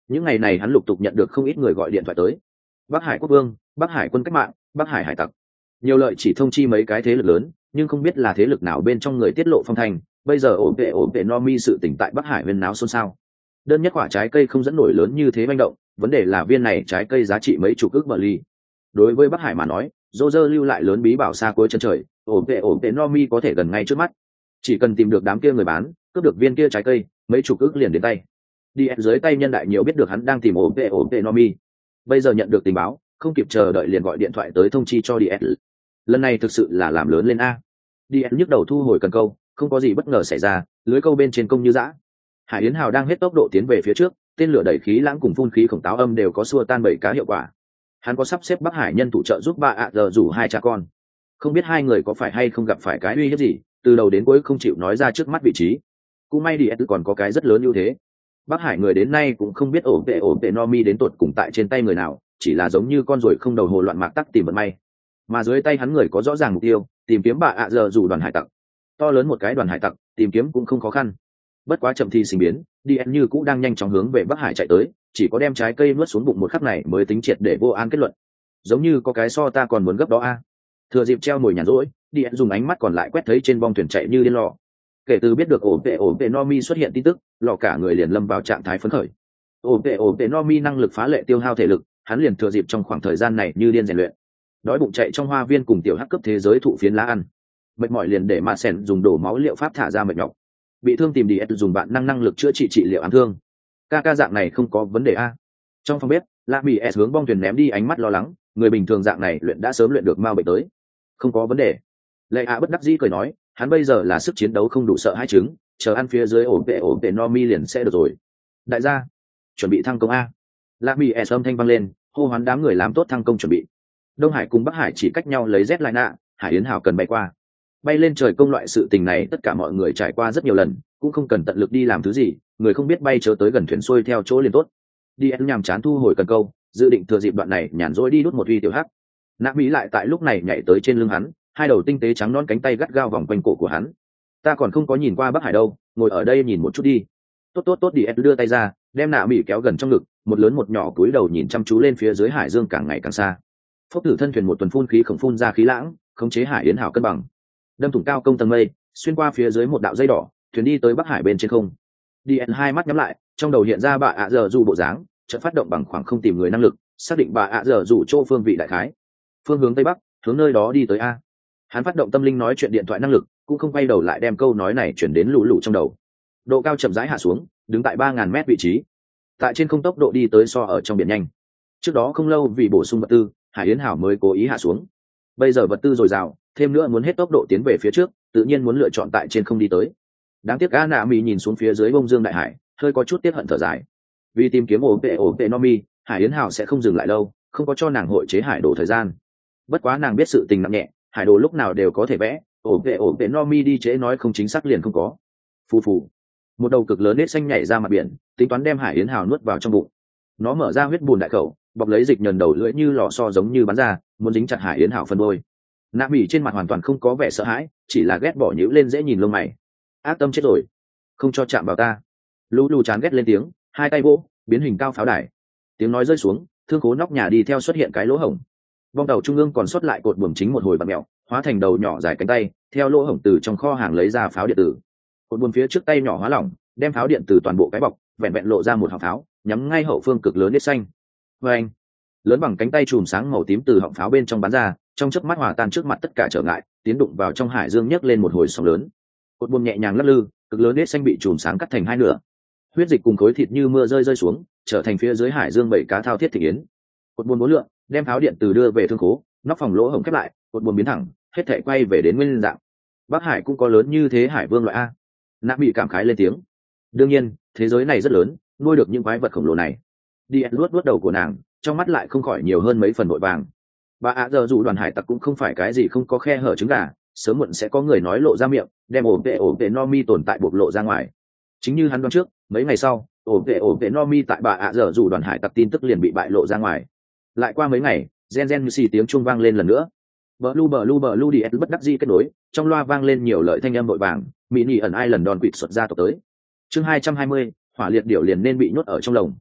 những ngày này hắn lục tục nhận được không ít người gọi điện thoại tới. Bắc Hải quốc vương, Bắc Hải quân cách mạng, Bắc Hải hải tặc, nhiều lợi chỉ thông chi mấy cái thế lực lớn, nhưng không biết là thế lực nào bên trong người tiết lộ phong thành. Bây giờ ổn vệ ổn vệ no mi sự tỉnh tại Bắc Hải huyên náo xôn xao. Đơn nhất quả trái cây không dẫn nổi lớn như thế manh động, vấn đề là viên này trái cây giá trị mấy chục ức bờ ly. Đối với Bắc Hải mà nói, Roger lưu lại lớn bí bảo xa cuối chân trời, ổn vệ ổn vệ no mi có thể gần ngay trước mắt. Chỉ cần tìm được đám kia người bán, cướp được viên kia trái cây, mấy chục ức liền đến tay. Đi dưới tay nhân đại nhiều biết được hắn đang tìm ổn vệ ổn vệ no mi. Bây giờ nhận được tình báo, không kịp chờ đợi liền gọi điện thoại tới thông chi cho đi ét. Lần này thực sự là làm lớn lên a. đi ét nhức đầu thu hồi cần câu, không có gì bất ngờ xảy ra, lưới câu bên trên công như dã. Hải Yến Hào đang hết tốc độ tiến về phía trước, tên lửa đẩy khí lãng cùng phun khí khổng táo âm đều có xua tan bảy cá hiệu quả. Hắn có sắp xếp Bắc Hải nhân thủ trợ giúp ba ạ giờ rủ hai cha con. Không biết hai người có phải hay không gặp phải cái uy hiếp gì, từ đầu đến cuối không chịu nói ra trước mắt vị trí. Cũng may đi ét còn có cái rất lớn ưu thế. Bắc Hải người đến nay cũng không biết ổn tệ ổn tệ no mi đến tột cùng tại trên tay người nào, chỉ là giống như con ruồi không đầu hồ loạn mạc tắc tìm vận may. Mà dưới tay hắn người có rõ ràng mục tiêu, tìm kiếm bà ạ giờ rủ đoàn hải tặc. To lớn một cái đoàn hải tặc, tìm kiếm cũng không khó khăn. Bất quá chậm thì sinh biến, đi ét như cũ đang nhanh chóng hướng về Bắc Hải chạy tới, chỉ có đem trái cây nuốt xuống bụng một khắc này mới tính triệt để vô an kết luận. Giống như có cái so ta còn muốn gấp đó a. Thừa dịp treo mồi nhàn rỗi, đi ét dùng ánh mắt còn lại quét thấy trên bong thuyền chạy như điên lò. Kể từ biết được ổn vệ ổn vệ Nomi xuất hiện tin tức, lò cả người liền lâm vào trạng thái phấn khởi. Ổn vệ ổn vệ Nomi năng lực phá lệ tiêu hao thể lực, hắn liền thừa dịp trong khoảng thời gian này như điên rèn luyện. Đói bụng chạy trong hoa viên cùng tiểu hắc cấp thế giới thụ phiến lá ăn. Mệt mỏi liền để mà sèn dùng đổ máu liệu pháp thả ra mệt nhọc. Bị thương tìm đi ét dùng bạn năng năng lực chữa trị trị liệu ám thương. Ca ca dạng này không có vấn đề a. Trong phòng bếp, Lạc Mỹ S hướng bong thuyền ném đi ánh mắt lo lắng, người bình thường dạng này luyện đã sớm luyện được mau bệnh tới. Không có vấn đề. Lệ Hạ bất đắc dĩ cười nói, hắn bây giờ là sức chiến đấu không đủ sợ hai trứng, chờ ăn phía dưới ổn vệ ổn vệ no mi liền sẽ được rồi. Đại gia, chuẩn bị thăng công a. Lạc Mỹ S âm thanh vang lên, hô hoán đám người làm tốt thăng công chuẩn bị. Đông Hải cùng Bắc Hải chỉ cách nhau lấy Z lại nạ, Hải Yến Hào cần bay qua. Bay lên trời công loại sự tình này tất cả mọi người trải qua rất nhiều lần, cũng không cần tận lực đi làm thứ gì, người không biết bay chớ tới gần thuyền xuôi theo chỗ liền tốt. Đi ét nhàm chán thu hồi cần câu, dự định thừa dịp đoạn này nhàn rỗi đi đút một uy tiểu hắc. Nã Mỹ lại tại lúc này nhảy tới trên lưng hắn, hai đầu tinh tế trắng non cánh tay gắt gao vòng quanh cổ của hắn. Ta còn không có nhìn qua Bắc Hải đâu, ngồi ở đây nhìn một chút đi. Tốt tốt tốt, đi ét đưa tay ra, đem Nã Mỹ kéo gần trong ngực, một lớn một nhỏ cúi đầu nhìn chăm chú lên phía dưới hải dương càng ngày càng xa. Phốc thử thân thuyền một tuần phun khí khổng phun ra khí lãng, khống chế Hải Yến Hào cân bằng. Đâm thủng cao công tầng mây, xuyên qua phía dưới một đạo dây đỏ, thuyền đi tới Bắc Hải bên trên không. đi ét hai mắt nhắm lại, trong đầu hiện ra bà ạ giờ dù bộ dáng, chợt phát động bằng khoảng không tìm người năng lực, xác định bà ạ giờ dù chỗ phương vị đại khái. Phương hướng tây bắc, hướng nơi đó đi tới a. Hắn phát động tâm linh nói chuyện điện thoại năng lực, cũng không quay đầu lại đem câu nói này chuyển đến lũ lũ trong đầu. Độ cao chậm rãi hạ xuống, đứng tại ba ngàn mét vị trí. Tại trên không tốc độ đi tới so ở trong biển nhanh. Trước đó không lâu vì bổ sung vật tư, Hải Yến Hảo mới cố ý hạ xuống. Bây giờ vật tư dồi dào, thêm nữa muốn hết tốc độ tiến về phía trước, tự nhiên muốn lựa chọn tại trên không đi tới. Đáng tiếc A Nạ Mỹ nhìn xuống phía dưới bông dương đại hải, hơi có chút tiếc hận thở dài. Vì tìm kiếm ổ vệ ổ vệ Nomi, Hải Yến Hảo sẽ không dừng lại lâu, không có cho nàng hội chế hải đồ thời gian. Bất quá nàng biết sự tình nặng nhẹ, hải đồ lúc nào đều có thể vẽ, ổ vệ ổ vệ Nomi đi chế nói không chính xác liền không có. Phù phù, một đầu cực lớn nết xanh nhảy ra mặt biển, tính toán đem Hải Yến Hảo nuốt vào trong bụng. Nó mở ra huyết bùn đại khẩu, bọc lấy dịch nhờn đầu lưỡi như lò xo giống như bắn ra, muốn dính chặt Hải Yến Hảo phân đôi. Nạ Mỹ trên mặt hoàn toàn không có vẻ sợ hãi, chỉ là ghét bỏ nhíu lên dễ nhìn lông mày. Ác tâm chết rồi, không cho chạm vào ta. Lũ lù chán ghét lên tiếng, hai tay vỗ, biến hình cao pháo đài. Tiếng nói rơi xuống, thương khố nóc nhà đi theo xuất hiện cái lỗ hổng. Vong tàu trung ương còn xuất lại cột buồm chính một hồi bặm mèo, hóa thành đầu nhỏ dài cánh tay, theo lỗ hổng từ trong kho hàng lấy ra pháo điện tử. Cột buồm phía trước tay nhỏ hóa lỏng, đem pháo điện từ toàn bộ cái bọc, vẹn vẹn lộ ra một họng pháo, nhắm ngay hậu phương cực lớn nết xanh. Và anh, lớn bằng cánh tay chùm sáng màu tím từ họng pháo bên trong bắn ra, trong chớp mắt hòa tan trước mặt tất cả trở ngại, tiến đụng vào trong hải dương nhấc lên một hồi sóng lớn. Cột buồm nhẹ nhàng lắc lư, cực lớn nết xanh bị chùm sáng cắt thành hai nửa. Huyết dịch cùng khối thịt như mưa rơi rơi xuống, trở thành phía dưới hải dương bảy cá thao thiết thị yến. Cột buồm bốn lượng, đem pháo điện từ đưa về thương khố, nóc phòng lỗ hổng khép lại, cột buồm biến thẳng, hết thảy quay về đến nguyên dạng. Bắc Hải cũng có lớn như thế hải vương loại a. Nã bị cảm khái lên tiếng. Đương nhiên, thế giới này rất lớn, nuôi được những quái vật khổng lồ này. Đi luốt luốt đầu của nàng, trong mắt lại không khỏi nhiều hơn mấy phần vội vàng. Bà ạ giờ dù đoàn hải tặc cũng không phải cái gì không có khe hở trứng gà, sớm muộn sẽ có người nói lộ ra miệng, đem ổ vệ ổ vệ Nomi tồn tại bộc lộ ra ngoài. Chính như hắn đoán trước, mấy ngày sau, ổ vệ ổ vệ Nomi tại bà ạ giờ dù đoàn hải tặc tin tức liền bị bại lộ ra ngoài. Lại qua mấy ngày, gen gen như xì tiếng chuông vang lên lần nữa. Blue Blue Blue đi bất đắc dĩ kết nối, trong loa vang lên nhiều lời thanh âm vội vàng, mỹ nhị ẩn ai lần đòn quỵt xuất ra tộc tới. Chương hai trăm hai mươi, hỏa liệt điểu liền nên bị nhốt ở trong lồng.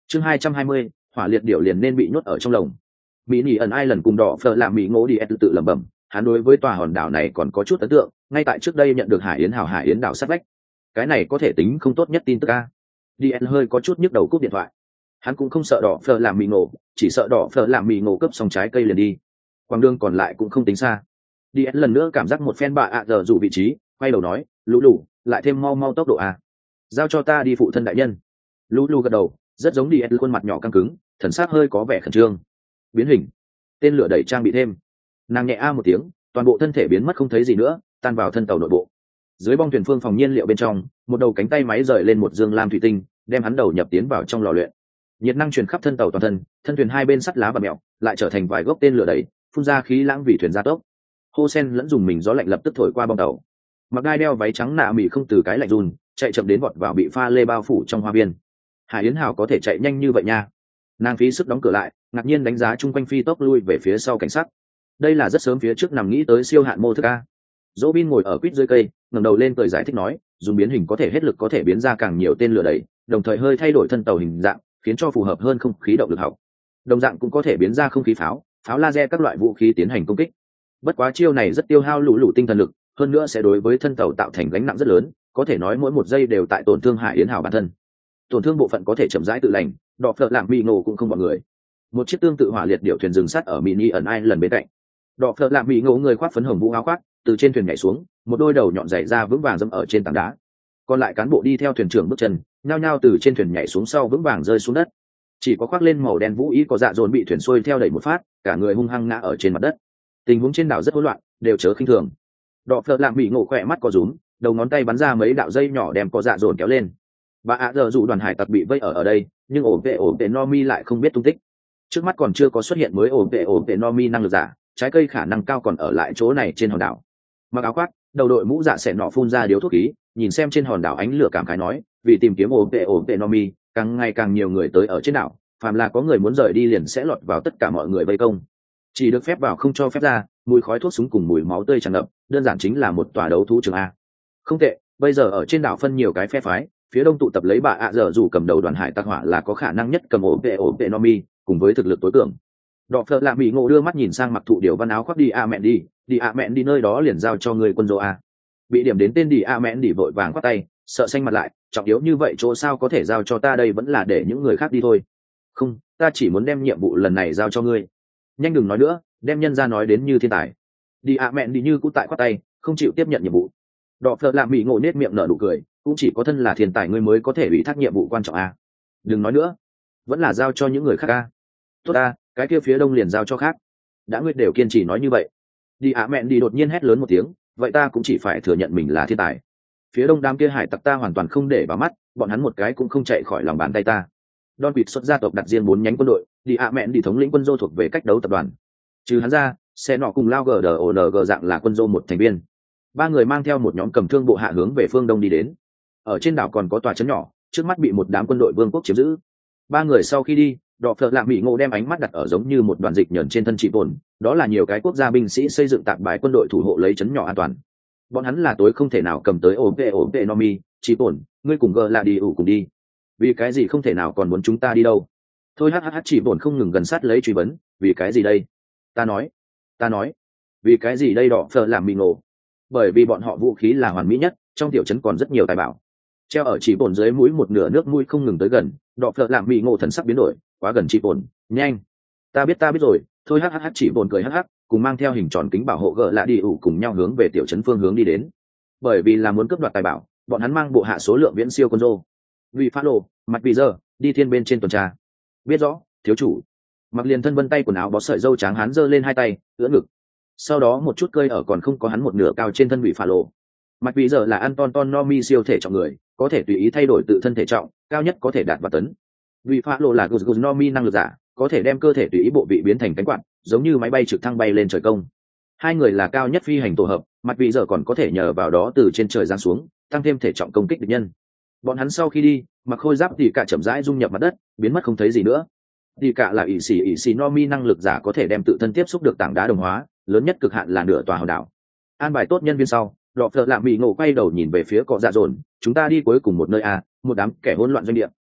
chương hai trăm hai mươi, hỏa liệt điểu liền nên bị nhốt ở trong lồng. Mỹ Nhĩ ẩn ai lần cùng đỏ phở làm Mỹ Ngộ đi tự lẩm bẩm, hắn đối với tòa hòn đảo này còn có chút ấn tượng, ngay tại trước đây nhận được Hải Yến Hào Hải Yến đảo sát vách. Cái này có thể tính không tốt nhất tin tức a. đi ét hơi có chút nhức đầu cúp điện thoại. Hắn cũng không sợ đỏ phở làm Mỹ Ngộ, chỉ sợ đỏ phở làm Mỹ Ngộ cấp xong trái cây liền đi. Quang đường còn lại cũng không tính xa. đi ét lần nữa cảm giác một phen bạ ạ giờ dụ vị trí, quay đầu nói, lũ lũ, lại thêm mau mau tốc độ a. Giao cho ta đi phụ thân đại nhân. Lũ lũ gật đầu, rất giống đi ét khuôn mặt nhỏ căng cứng, thần sắc hơi có vẻ khẩn trương. Biến hình, tên lửa đẩy trang bị thêm. Nàng nhẹ a một tiếng, toàn bộ thân thể biến mất không thấy gì nữa, tan vào thân tàu nội bộ. Dưới bong thuyền phương phòng nhiên liệu bên trong, một đầu cánh tay máy rời lên một dương lam thủy tinh, đem hắn đầu nhập tiến vào trong lò luyện. Nhiệt năng truyền khắp thân tàu toàn thân, thân thuyền hai bên sắt lá và mèo, lại trở thành vài gốc tên lửa đẩy, phun ra khí lãng vì thuyền gia tốc. Hô sen lẫn dùng mình gió lạnh lập tức thổi qua bong tàu. Mặc đai đeo váy trắng nạ mỉ không từ cái lạnh run, chạy chậm đến vọt vào bị pha lê bao phủ trong hoa viên. Hải Yến Hào có thể chạy nhanh như vậy nha. Nàng phí sức đóng cửa lại, ngạc nhiên đánh giá chung quanh phi tốc lui về phía sau cảnh sát. Đây là rất sớm phía trước nằm nghĩ tới siêu hạn mô thức a. Dỗ Bin ngồi ở quýt dưới cây, ngẩng đầu lên cười giải thích nói, dùng biến hình có thể hết lực có thể biến ra càng nhiều tên lửa đẩy, đồng thời hơi thay đổi thân tàu hình dạng, khiến cho phù hợp hơn không khí động lực học. Đồng dạng cũng có thể biến ra không khí pháo, pháo laser các loại vũ khí tiến hành công kích. Bất quá chiêu này rất tiêu hao lũ lũ tinh thần lực, hơn nữa sẽ đối với thân tàu tạo thành gánh nặng rất lớn, có thể nói mỗi một giây đều tại tổn thương Hải Yến Hào bản thân. Tổn thương bộ phận có thể chậm rãi tự lành, đọ phợ làm Mỹ Ngộ cũng không bọn người. Một chiếc tương tự hỏa liệt điệu thuyền dừng sát ở Mỹ Nhĩ ẩn ai lần bên cạnh. Đọ phợ làm Mỹ Ngộ người khoác phấn hồng vũ áo khoác, từ trên thuyền nhảy xuống, một đôi đầu nhọn dày ra vững vàng dẫm ở trên tảng đá. Còn lại cán bộ đi theo thuyền trưởng bước chân, nhao nhao từ trên thuyền nhảy xuống sau vững vàng rơi xuống đất. Chỉ có khoác lên màu đen vũ y có dạ dồn bị thuyền xuôi theo đẩy một phát, cả người hung hăng ngã ở trên mặt đất. Tình huống trên đảo rất hỗn loạn, đều chớ khinh thường. Đọ phợ làm Mỹ Ngộ khỏe mắt có rúm, đầu ngón tay bắn ra mấy đạo dây nhỏ đem có dạ dồn kéo lên. Bà ạ giờ dụ đoàn hải tặc bị vây ở ở đây, nhưng ổ vệ ổ vệ Nomi lại không biết tung tích. Trước mắt còn chưa có xuất hiện mới ổ vệ ổ vệ Nomi năng lực giả, trái cây khả năng cao còn ở lại chỗ này trên hòn đảo. Mặc áo khoác, đầu đội mũ dạ xẻn nọ phun ra điếu thuốc khí, nhìn xem trên hòn đảo ánh lửa cảm khái nói, vì tìm kiếm ổ vệ ổ vệ Nomi, càng ngày càng nhiều người tới ở trên đảo, phàm là có người muốn rời đi liền sẽ lọt vào tất cả mọi người vây công. Chỉ được phép vào không cho phép ra, mùi khói thuốc súng cùng mùi máu tươi tràn ngập, đơn giản chính là một tòa đấu thú trường a. Không tệ, bây giờ ở trên đảo phân nhiều cái phe phái, phía đông tụ tập lấy bà ạ giờ dù cầm đầu đoàn hải tặc hỏa là có khả năng nhất cầm ổ vệ ổ vệ Nomi, cùng với thực lực tối cường. Đọ phợ lạ Mỹ Ngộ đưa mắt nhìn sang mặc thụ điều văn áo khoác đi a mẹn đi, đi a mẹn đi nơi đó liền giao cho người quân dô a. Bị điểm đến tên đi a mẹn đi vội vàng khoát tay, sợ xanh mặt lại, trọng yếu như vậy chỗ sao có thể giao cho ta đây, vẫn là để những người khác đi thôi. Không, ta chỉ muốn đem nhiệm vụ lần này giao cho ngươi. Nhanh đừng nói nữa, đem nhân ra nói đến như thiên tài. Đi a mẹn đi như cũ tại khoát tay, không chịu tiếp nhận nhiệm vụ. Đọ phợ lạ Mỹ Ngộ nết miệng nở nụ cười, cũng chỉ có thân là thiên tài ngươi mới có thể ủy thác nhiệm vụ quan trọng a. Đừng nói nữa, vẫn là giao cho những người khác a. Tốt a, cái kia phía đông liền giao cho khác. Đã ngươi đều kiên trì nói như vậy. Đi ạ mẹn đi đột nhiên hét lớn một tiếng, vậy ta cũng chỉ phải thừa nhận mình là thiên tài. Phía đông đám kia hải tặc ta hoàn toàn không để vào mắt, bọn hắn một cái cũng không chạy khỏi lòng bàn tay ta. Don Quỵt xuất gia tộc đặt riêng bốn nhánh quân đội, đi ạ mẹn đi thống lĩnh quân dô thuộc về cách đấu tập đoàn. Trừ hắn ra, xe nọ cùng lao gờ đờ ổ nờ gờ dạng là quân dô một thành viên. Ba người mang theo một nhóm cầm thương bộ hạ hướng về phương đông đi đến. Ở trên đảo còn có tòa trấn nhỏ, trước mắt bị một đám quân đội vương quốc chiếm giữ. Ba người sau khi đi, Đọ phợ lạ Mỹ Ngộ đem ánh mắt đặt ở giống như một đoàn dịch nhờn trên thân chị bổn, đó là nhiều cái quốc gia binh sĩ xây dựng tạm bài quân đội thủ hộ lấy trấn nhỏ an toàn. Bọn hắn là tối không thể nào cầm tới ổ vệ ổ vệ Nomi, chị bổn, ngươi cùng gờ là đi ủ cùng đi. Vì cái gì không thể nào còn muốn chúng ta đi đâu? Thôi hắc hắc chị bổn không ngừng gần sát lấy truy vấn, vì cái gì đây? Ta nói, ta nói, vì cái gì đây Đọ phợ lạ Mỹ Ngộ? Bởi vì bọn họ vũ khí là hoàn mỹ nhất, trong tiểu trấn còn rất nhiều tài bảo. Treo ở chỉ bổn dưới mũi một nửa nước mũi không ngừng tới gần, Đọ phợ lạ Mỹ Ngộ thần sắc biến đổi, quá gần chỉ bổn, nhanh. Ta biết ta biết rồi, thôi hắc hắc hắc chỉ bổn cười hắc hắc, cùng mang theo hình tròn kính bảo hộ gỡ lạ đi ủ cùng nhau hướng về tiểu trấn phương hướng đi đến. Bởi vì là muốn cướp đoạt tài bảo, bọn hắn mang bộ hạ số lượng viễn siêu con rô. Vì phá lộ, mặt vì giờ, đi thiên bên trên tuần tra. Biết rõ, thiếu chủ. Mặc liền thân vân tay quần áo bó sợi dâu trắng hắn giơ lên hai tay, ưỡn ngực. Sau đó một chút cơi ở còn không có hắn một nửa cao trên thân vị phá lộ. Mặt vì giờ là ăn ton ton no mi siêu thể trọng người, có thể tùy ý thay đổi tự thân thể trọng, cao nhất có thể đạt vào tấn. Vì phá lộ là gus gus no mi năng lực giả, có thể đem cơ thể tùy ý bộ vị biến thành cánh quạt, giống như máy bay trực thăng bay lên trời công. Hai người là cao nhất phi hành tổ hợp, mặt vị giờ còn có thể nhờ vào đó từ trên trời giáng xuống, tăng thêm thể trọng công kích địch nhân. Bọn hắn sau khi đi, mặc khôi giáp thì cả chậm rãi dung nhập mặt đất, biến mất không thấy gì nữa. Thì cả là ỷ xì ỷ xì no mi năng lực giả có thể đem tự thân tiếp xúc được tảng đá đồng hóa, lớn nhất cực hạn là nửa tòa hòn đảo. An bài tốt nhân viên sau, Đọ phợ lạ Mỹ Ngộ quay đầu nhìn về phía cọ dạ dồn, chúng ta đi cuối cùng một nơi à, một đám kẻ hỗn loạn doanh địa.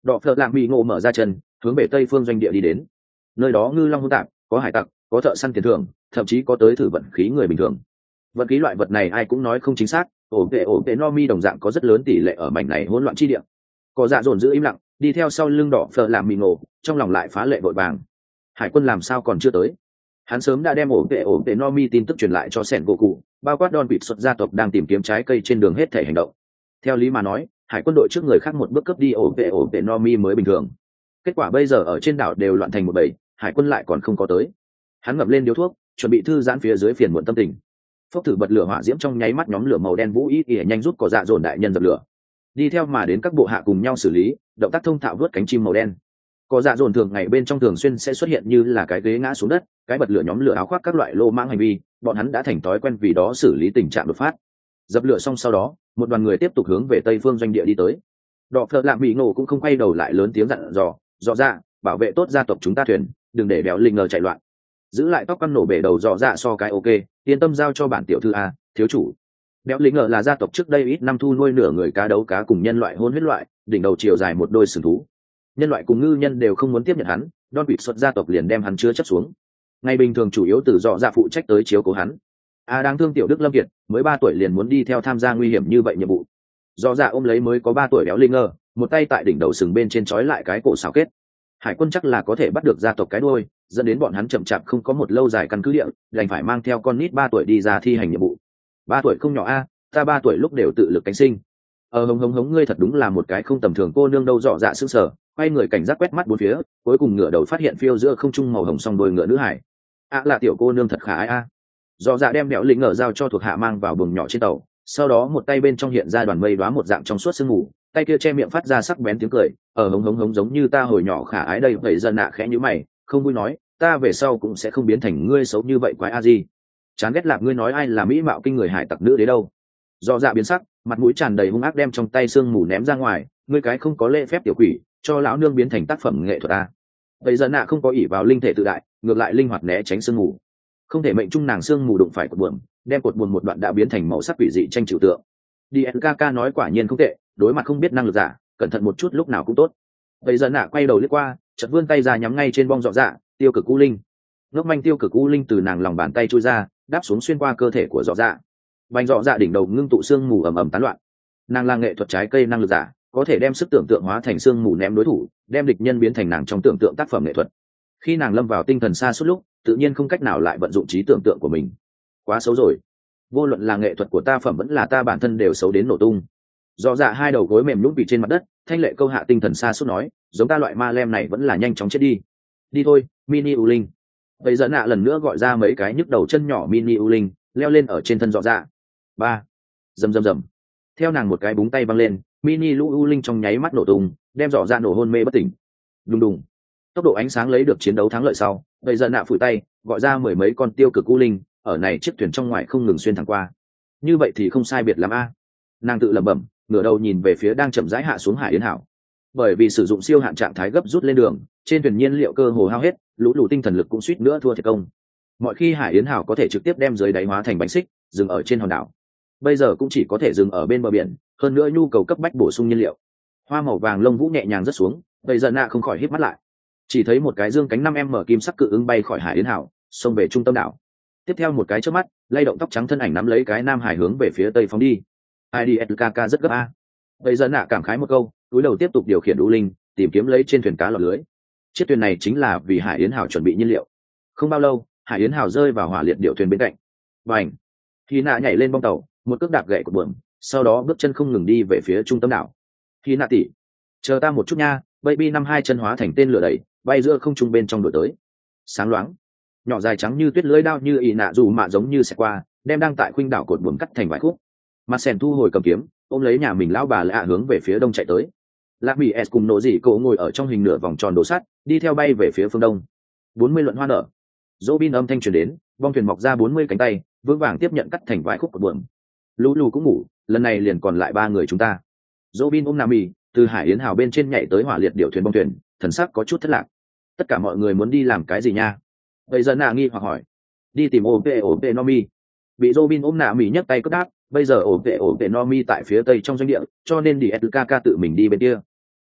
Đọ phợ lạm bị ngộ mở ra chân hướng về tây phương doanh địa đi đến. Nơi đó ngư long hỗn tạp, có hải tặc, có thợ săn tiền thưởng, thậm chí có tới thử vận khí người bình thường. Vận khí loại vật này ai cũng nói không chính xác, ổ vệ ổ vệ no mi đồng dạng có rất lớn tỷ lệ ở mảnh này hỗn loạn chi địa. Có dạ dồn giữ im lặng, đi theo sau lưng đỏ phở làm mì ngộ, trong lòng lại phá lệ vội vàng. Hải quân làm sao còn chưa tới? Hắn sớm đã đem ổ vệ ổ vệ no mi tin tức truyền lại cho sẻn gỗ cụ, bao quát Don Vịt xuất gia tộc đang tìm kiếm trái cây trên đường hết thể hành động. Theo lý mà nói, hải quân đội trước người khác một bước cướp đi ổ vệ ổ vệ no mi mới bình thường. Kết quả bây giờ ở trên đảo đều loạn thành một bầy, hải quân lại còn không có tới. Hắn ngậm lên điếu thuốc, chuẩn bị thư giãn phía dưới phiền muộn tâm tình. Phốc thử bật lửa hỏa diễm trong nháy mắt, nhóm lửa màu đen vũ ý ỉa nhanh rút cỏ dạ dồn đại nhân dập lửa. Đi theo mà đến các bộ hạ cùng nhau xử lý, động tác thông thạo vớt cánh chim màu đen. Cỏ dạ dồn thường ngày bên trong thường xuyên sẽ xuất hiện như là cái ghế ngã xuống đất, cái bật lửa nhóm lửa áo khoác các loại lô mãng hành vi, bọn hắn đã thành thói quen vì đó xử lý tình trạng đột phát. Dập lửa xong sau đó, một đoàn người tiếp tục hướng về tây phương doanh địa đi tới. Đọ phợ lạm bị nổ cũng không quay đầu lại, lớn tiếng dặn dò, dò ra, bảo vệ tốt gia tộc chúng ta thuyền, đừng để béo linh ngờ chạy loạn. Giữ lại tóc căm nổ bể đầu dò dạ so cái ok, yên tâm giao cho bản tiểu thư a, thiếu chủ. Béo linh ngờ là gia tộc trước đây ít năm thu nuôi nửa người cá đấu cá cùng nhân loại hôn huyết loại, đỉnh đầu chiều dài một đôi sừng thú. Nhân loại cùng ngư nhân đều không muốn tiếp nhận hắn, Don Vịt xuất gia tộc liền đem hắn chứa chấp xuống. Ngày bình thường chủ yếu từ dò dạ phụ trách tới chiếu cố hắn. A à, đáng thương tiểu Đức Lâm Kiệt, mới ba tuổi liền muốn đi theo tham gia nguy hiểm như vậy nhiệm vụ. Dò dạ ôm lấy mới có ba tuổi béo linh ngờ, một tay tại đỉnh đầu sừng bên trên trói lại cái cổ xào kết. Hải quân chắc là có thể bắt được gia tộc cái đuôi, dẫn đến bọn hắn chậm chạp không có một lâu dài căn cứ địa, đành phải mang theo con nít ba tuổi đi ra thi hành nhiệm vụ. Ba tuổi không nhỏ a, ta ba tuổi lúc đều tự lực cánh sinh. Ờ hống hống hống, ngươi thật đúng là một cái không tầm thường cô nương đâu. Dọ dạ sững sờ, quay người cảnh giác quét mắt bốn phía, cuối cùng ngửa đầu phát hiện phiêu giữa không trung màu hồng song đôi ngựa nữ hải. À là tiểu cô nương thật khả ái a. Dọ dạ đem béo linh ngờ giao cho thuộc hạ mang vào buồng nhỏ trên tàu, sau đó một tay bên trong hiện ra đoàn mây đoá một dạng trong suốt sương mù, tay kia che miệng phát ra sắc bén tiếng cười, ở hống hống hống giống như ta hồi nhỏ khả ái đây. Vậy dân nạ khẽ nhíu mày, không vui nói, ta về sau cũng sẽ không biến thành ngươi xấu như vậy quái a gì. Chán ghét lạc, ngươi nói ai là mỹ mạo kinh người hải tặc nữ đấy đâu. Do dạ biến sắc, mặt mũi tràn đầy hung ác đem trong tay sương mù ném ra ngoài, ngươi cái không có lễ phép tiểu quỷ, cho lão nương biến thành tác phẩm nghệ thuật a. Vậy dân nạ không có ỷ vào linh thể tự đại, ngược lại linh hoạt né tránh sương mù. Không thể mệnh trung nàng sương mù đụng phải cột buồm, đem cột buồm một đoạn đã biến thành màu sắc quỷ dị tranh trừu tượng. đi en ca ca nói quả nhiên không tệ, đối mặt không biết năng lực giả, cẩn thận một chút lúc nào cũng tốt. Vậy giờ nạ quay đầu liếc qua, chợt vươn tay ra nhắm ngay trên bong dọ dạ, tiêu cực u linh. Ngốc manh tiêu cực u linh từ nàng lòng bàn tay trôi ra, đáp xuống xuyên qua cơ thể của dọ dạ. Bành dọ dạ đỉnh đầu ngưng tụ xương mù ầm ầm tán loạn. Nàng là nghệ thuật trái cây năng lực giả, có thể đem sức tưởng tượng hóa thành xương mù ném đối thủ, đem địch nhân biến thành nàng trong tưởng tượng tác phẩm nghệ thuật. Khi nàng lâm vào tinh thần xa suốt lúc, tự nhiên không cách nào lại vận dụng trí tưởng tượng của mình. Quá xấu rồi. Vô luận là nghệ thuật của ta phẩm vẫn là ta bản thân đều xấu đến nổ tung. Dọ dạ hai đầu gối mềm nhũn bị trên mặt đất, thanh lệ câu hạ tinh thần xa suốt nói, giống ta loại ma lem này vẫn là nhanh chóng chết đi. Đi thôi, mini u linh. Vậy dẫn nạ lần nữa gọi ra mấy cái nhức đầu chân nhỏ mini u linh, leo lên ở trên thân dọ dạ. Ba. Rầm rầm rầm. Theo nàng một cái búng tay văng lên, mini lũ u linh trong nháy mắt nổ tung, đem dọ dạ nổ hôn mê bất tỉnh. Đùng đùng. Tốc độ ánh sáng lấy được chiến đấu thắng lợi sau, vậy dẫn nạ phủi tay, gọi ra mười mấy con tiêu cực u linh, ở này chiếc thuyền trong ngoài không ngừng xuyên thẳng qua. Như vậy thì không sai biệt lắm a. Nàng tự lẩm bẩm, ngửa đầu nhìn về phía đang chậm rãi hạ xuống Hải Yến Hảo. Bởi vì sử dụng siêu hạn trạng thái gấp rút lên đường, trên thuyền nhiên liệu cơ hồ hao hết, lũ lụt tinh thần lực cũng suýt nữa thua thiệt công. Mọi khi Hải Yến Hảo có thể trực tiếp đem dưới đáy hóa thành bánh xích, dừng ở trên hòn đảo. Bây giờ cũng chỉ có thể dừng ở bên bờ biển, hơn nữa nhu cầu cấp bách bổ sung nhiên liệu. Hoa màu vàng lông vũ nhẹ nhàng rớt xuống, bây giờ nạ không khỏi híp mắt lại. Chỉ thấy một cái dương cánh năm em mở kim sắc cự ứng bay khỏi Hải Yến Hảo, xông về trung tâm đảo. Tiếp theo một cái chớp mắt, lay động tóc trắng thân ảnh nắm lấy cái nam hải hướng về phía tây phóng đi. i đê ét ca ca rất gấp a. Bây giờ nạ cảm khái một câu, túi đầu tiếp tục điều khiển đu linh, tìm kiếm lấy trên thuyền cá lọt lưới. Chiếc thuyền này chính là vì Hải Yến Hảo chuẩn bị nhiên liệu. Không bao lâu, Hải Yến Hảo rơi vào hỏa liệt điệu thuyền bên cạnh. Bành! Khi nạ nhảy lên bong tàu, một cước đạp gậy cột buồm, sau đó bước chân không ngừng đi về phía trung tâm đảo. Khi nạ tỷ, chờ ta một chút nha. Baby năm hai chân hóa thành tên lửa đẩy, bay giữa không trung bên trong đổi tới. Sáng loáng, nhỏ dài trắng như tuyết, lưỡi đao như ị nạ dù mạ giống như xẹt qua, đem đang tại khuynh đảo cột buồm cắt thành vài khúc. Mặt sèn thu hồi cầm kiếm, ôm lấy nhà mình lão bà lạ hướng về phía đông chạy tới. Lạc Mỹ S cùng nổ dị cậu ngồi ở trong hình nửa vòng tròn đồ sắt, đi theo bay về phía phương đông. bốn mươi luận hoa nở. Robin âm thanh truyền đến, bong thuyền mọc ra bốn mươi cánh tay, vững vàng tiếp nhận cắt thành vài khúc cột buồm. Lũ lù cũng ngủ, lần này liền còn lại ba người chúng ta. Robin ôm Nami, từ Hải Yến Hào bên trên nhảy tới hỏa liệt điệu thuyền bong thuyền, thần sắc có chút thất lạc. Tất cả mọi người muốn đi làm cái gì nha? Bây giờ nạ nghi hoặc hỏi. Đi tìm ổ vệ ổ vệ Nomi. Bị Robin ôm nạ mỉ nhấc tay cất đáp, bây giờ ổ vệ ổ vệ Nomi tại phía tây trong doanh địa, cho nên đi ét ca ca tự mình đi bên kia.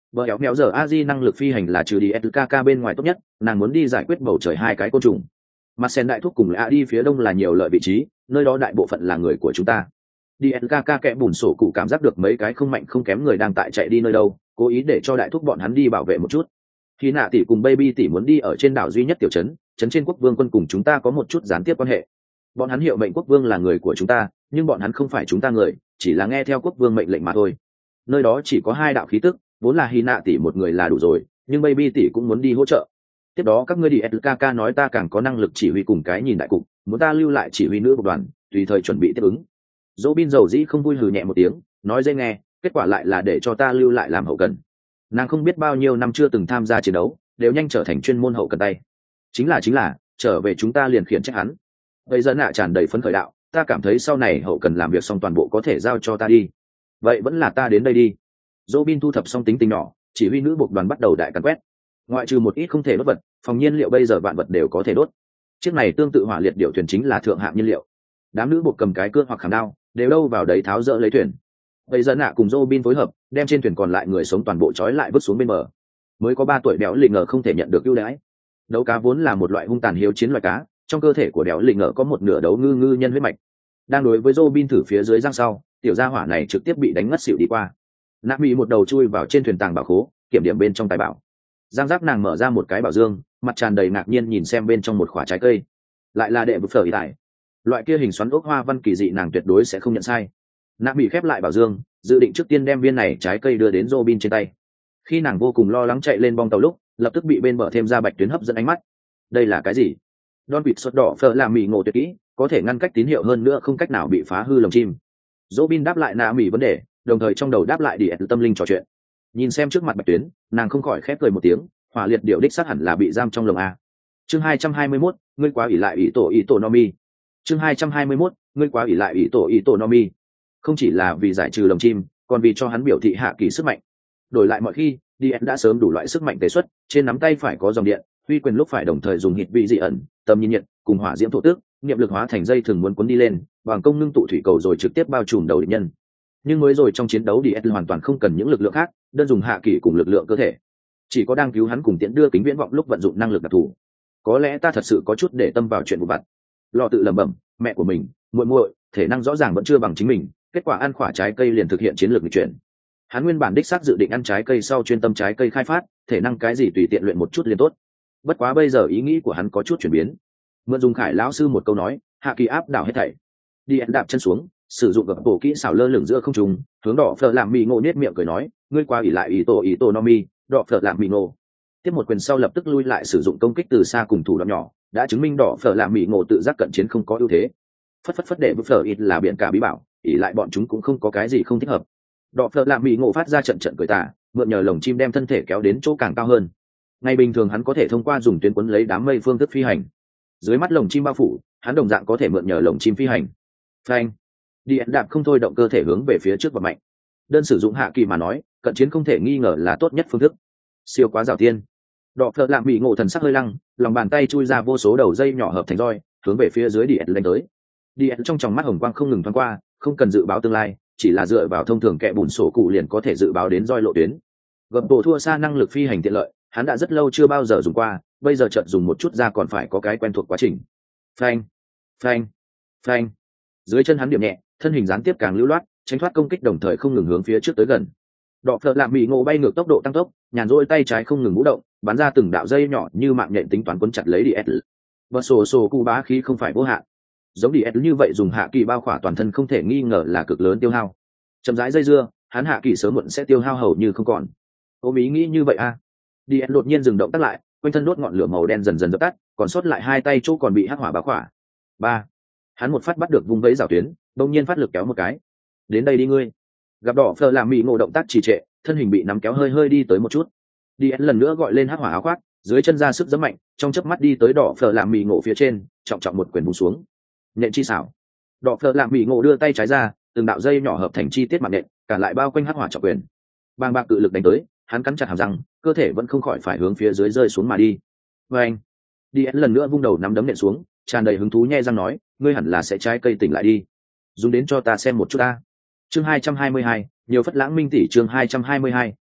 Bờ éo méo giờ Aji năng lực phi hành là trừ đi Kk bên ngoài tốt nhất, nàng muốn đi giải quyết bầu trời hai cái côn trùng. Mặt sen đại thúc cùng lại đi phía đông là nhiều lợi vị trí, nơi đó đại bộ phận là người của chúng ta. Đi Kk kẽ bùn sổ cụ cảm giác được mấy cái không mạnh không kém người đang tại chạy đi nơi đâu, cố ý để cho đại thúc bọn hắn đi bảo vệ một chút. Khi nạ tỷ cùng Baby tỷ muốn đi ở trên đảo duy nhất tiểu trấn, trấn trên quốc vương quân cùng chúng ta có một chút gián tiếp quan hệ. Bọn hắn hiệu mệnh quốc vương là người của chúng ta, nhưng bọn hắn không phải chúng ta người, chỉ là nghe theo quốc vương mệnh lệnh mà thôi. Nơi đó chỉ có hai đạo khí tức, vốn là Hy nạ tỷ một người là đủ rồi, nhưng Baby tỷ cũng muốn đi hỗ trợ. Tiếp đó các ngươi đi Kk nói ta càng có năng lực chỉ huy cùng cái nhìn đại cục, muốn ta lưu lại chỉ huy nữ bộ đoàn, tùy thời chuẩn bị tiếp ứng. Robin dầu dĩ không vui hừ nhẹ một tiếng, nói dễ nghe, kết quả lại là để cho ta lưu lại làm hậu cần. Nàng không biết bao nhiêu năm chưa từng tham gia chiến đấu, đều nhanh trở thành chuyên môn hậu cần tay. Chính là chính là, trở về chúng ta liền khiển trách hắn. Bây giờ nạ tràn đầy phấn khởi đạo, ta cảm thấy sau này hậu cần làm việc xong toàn bộ có thể giao cho ta đi. Vậy vẫn là ta đến đây đi. Robin thu thập xong tính tình nhỏ, chỉ huy nữ buộc đoàn bắt đầu đại càn quét. Ngoại trừ một ít không thể đốt vật, phòng nhiên liệu bây giờ vạn vật đều có thể đốt. Chiếc này tương tự hỏa liệt điệu thuyền chính là thượng hạng nhiên liệu. Đám nữ buộc cầm cái cưa hoặc khảm đao, đều đâu vào đấy tháo dỡ lấy thuyền. Bây giờ nạ cùng Robin phối hợp, đem trên thuyền còn lại người sống toàn bộ trói lại vứt xuống bên bờ. Mới có ba tuổi béo lì ngờ không thể nhận được ưu đãi. Đấu cá vốn là một loại hung tàn hiếu chiến loài cá, trong cơ thể của béo lì ngờ có một nửa đấu ngư ngư nhân huyết mạch. Đang đối với Robin thử phía dưới răng sau, tiểu gia hỏa này trực tiếp bị đánh ngất xỉu đi qua. Nạ bị một đầu chui vào trên thuyền tàng bảo khố, kiểm điểm bên trong tài bảo. Giang giác nàng mở ra một cái bảo dương, mặt tràn đầy ngạc nhiên nhìn xem bên trong một quả trái cây. Lại là đệ vực phở ý tại. Loại kia hình xoắn ốc hoa văn kỳ dị nàng tuyệt đối sẽ không nhận sai. Nạ bị khép lại bảo dương, dự định trước tiên đem viên này trái cây đưa đến Robin trên tay. Khi nàng vô cùng lo lắng chạy lên bong tàu lúc, lập tức bị bên bờ thêm ra bạch tuyến hấp dẫn ánh mắt. Đây là cái gì? Don vịt sốt đỏ phở làm mì ngộ tuyệt kỹ, có thể ngăn cách tín hiệu hơn nữa không cách nào bị phá hư lồng chim. Robin đáp lại Nạ mì vấn đề, đồng thời trong đầu đáp lại địa tâm linh trò chuyện. Nhìn xem trước mặt bạch tuyến, nàng không khỏi khép cười một tiếng, hỏa liệt điệu đích sát hẳn là bị giam trong lồng a. Chương hai trăm hai mươi mốt, ngươi quá ỷ lại ỷ tổ ỷ tổ Nomi. Chương hai trăm hai mươi mốt, ngươi quá ỷ lại ỷ tổ ỷ tổ Nomi. Không chỉ là vì giải trừ lồng chim, còn vì cho hắn biểu thị hạ kỳ sức mạnh. Đổi lại mọi khi, đi đã sớm đủ loại sức mạnh tế xuất, trên nắm tay phải có dòng điện, huy quyền lúc phải đồng thời dùng hít vị dị ẩn, tầm nhìn nhiệt, cùng hỏa diễm thổ tước, niệm lực hóa thành dây thường muốn cuốn đi lên, bằng công ngưng tụ thủy cầu rồi trực tiếp bao trùm đầu địch nhân. Nhưng mới rồi trong chiến đấu đi hoàn toàn không cần những lực lượng khác, đơn dùng hạ kỳ cùng lực lượng cơ thể. Chỉ có đang cứu hắn cùng tiễn đưa kính viễn vọng lúc vận dụng năng lực đặc thù. Có lẽ ta thật sự có chút để tâm vào chuyện vụ vặt. Lọ tự lẩm bẩm, mẹ của mình, muội muội, thể năng rõ ràng vẫn chưa bằng chính mình, kết quả ăn quả trái cây liền thực hiện chiến lược nghịch chuyển. Hắn nguyên bản đích xác dự định ăn trái cây sau chuyên tâm trái cây khai phát, thể năng cái gì tùy tiện luyện một chút liền tốt. Bất quá bây giờ ý nghĩ của hắn có chút chuyển biến. Mượn dùng Khải lão sư một câu nói, hạ kỳ áp đảo hết thảy. Đi đạp chân xuống, sử dụng gập bổ kỹ xảo lơ lửng giữa không trung, hướng đỏ phở làm mì ngộ nết miệng cười nói, ngươi qua ỉ lại ý tổ ý tổ Nomi, đỏ phở làm mì ngộ. Tiếp một quyền sau lập tức lui lại sử dụng công kích từ xa cùng thủ đoạn nhỏ, đã chứng minh đỏ phở làm mì ngộ tự giác cận chiến không có ưu thế. Phất phất phất đệ với phở ít là biển cả bí bảo, ỉ lại bọn chúng cũng không có cái gì không thích hợp. Đỏ phở làm mì ngộ phát ra trận trận cười tà, mượn nhờ lồng chim đem thân thể kéo đến chỗ càng cao hơn. Ngày bình thường hắn có thể thông qua dùng tuyến cuốn lấy đám mây phương thức phi hành. Dưới mắt lồng chim bao phủ, hắn đồng dạng có thể mượn nhờ lồng chim phi hành. Phanh. Đi đạp không thôi động cơ thể hướng về phía trước và mạnh. Đơn sử dụng hạ kỳ mà nói, cận chiến không thể nghi ngờ là tốt nhất phương thức. Siêu quá rào tiên. Đỏ phở làm bị ngộ thần sắc hơi lăng, lòng bàn tay chui ra vô số đầu dây nhỏ hợp thành roi, hướng về phía dưới đi đánh tới. Đi trong tròng mắt hồng quang không ngừng thoáng qua, không cần dự báo tương lai, chỉ là dựa vào thông thường kẽ bùn sổ cụ liền có thể dự báo đến roi lộ tuyến. Gập bộ thua xa năng lực phi hành tiện lợi, hắn đã rất lâu chưa bao giờ dùng qua, bây giờ chợt dùng một chút ra còn phải có cái quen thuộc quá trình. Phanh, phanh, phanh. Dưới chân hắn điểm nhẹ, thân hình gián tiếp càng lưu loát, tránh thoát công kích đồng thời không ngừng hướng phía trước tới gần. Đỏ phở làm bị ngộ bay ngược tốc độ tăng tốc, nhàn rỗi tay trái không ngừng vũ động, bắn ra từng đạo dây nhỏ như mạng nhện tính toán quấn chặt lấy đi S. Và sổ sổ cụ bá khí không phải vô hạn. Giống đi S như vậy dùng hạ kỳ bao khỏa toàn thân không thể nghi ngờ là cực lớn tiêu hao. Chậm rãi dây dưa, hắn hạ kỳ sớm muộn sẽ tiêu hao hầu như không còn. Ôm ý nghĩ như vậy a. À. Đi S đột nhiên dừng động tác lại, quanh thân đốt ngọn lửa màu đen dần dần dập tắt, còn sót lại hai tay chỗ còn bị hắc hỏa bá khỏa. Ba. Hắn một phát bắt được vung vẫy rào tuyến, đột nhiên phát lực kéo một cái. Đến đây đi ngươi. Gặp đỏ phở làm mì ngộ động tác trì trệ, thân hình bị nắm kéo hơi hơi đi tới một chút. Đi S lần nữa gọi lên hắc hỏa áo khoác, dưới chân ra sức giẫm mạnh, trong chớp mắt đi tới đỏ phở làm mì ngộ phía trên, trọng trọng một quyền vùng xuống. Nhện chi xảo. Đỏ phở làm mì ngộ đưa tay trái ra, từng đạo dây nhỏ hợp thành chi tiết mạng nhện, cả lại bao quanh hắc hỏa trọng quyền. Bàng bạc cự lực đánh tới, hắn cắn chặt hàm răng, cơ thể vẫn không khỏi phải hướng phía dưới rơi xuống mà đi. Và anh. Đi S lần nữa vung đầu nắm đấm nện xuống, tràn đầy hứng thú nhe răng nói, ngươi hẳn là sẽ trái cây tỉnh lại đi. Dùng đến cho ta xem một chút ta. Chương hai trăm hai mươi hai, nhiều phất lãng minh tỷ chương hai trăm hai mươi hai,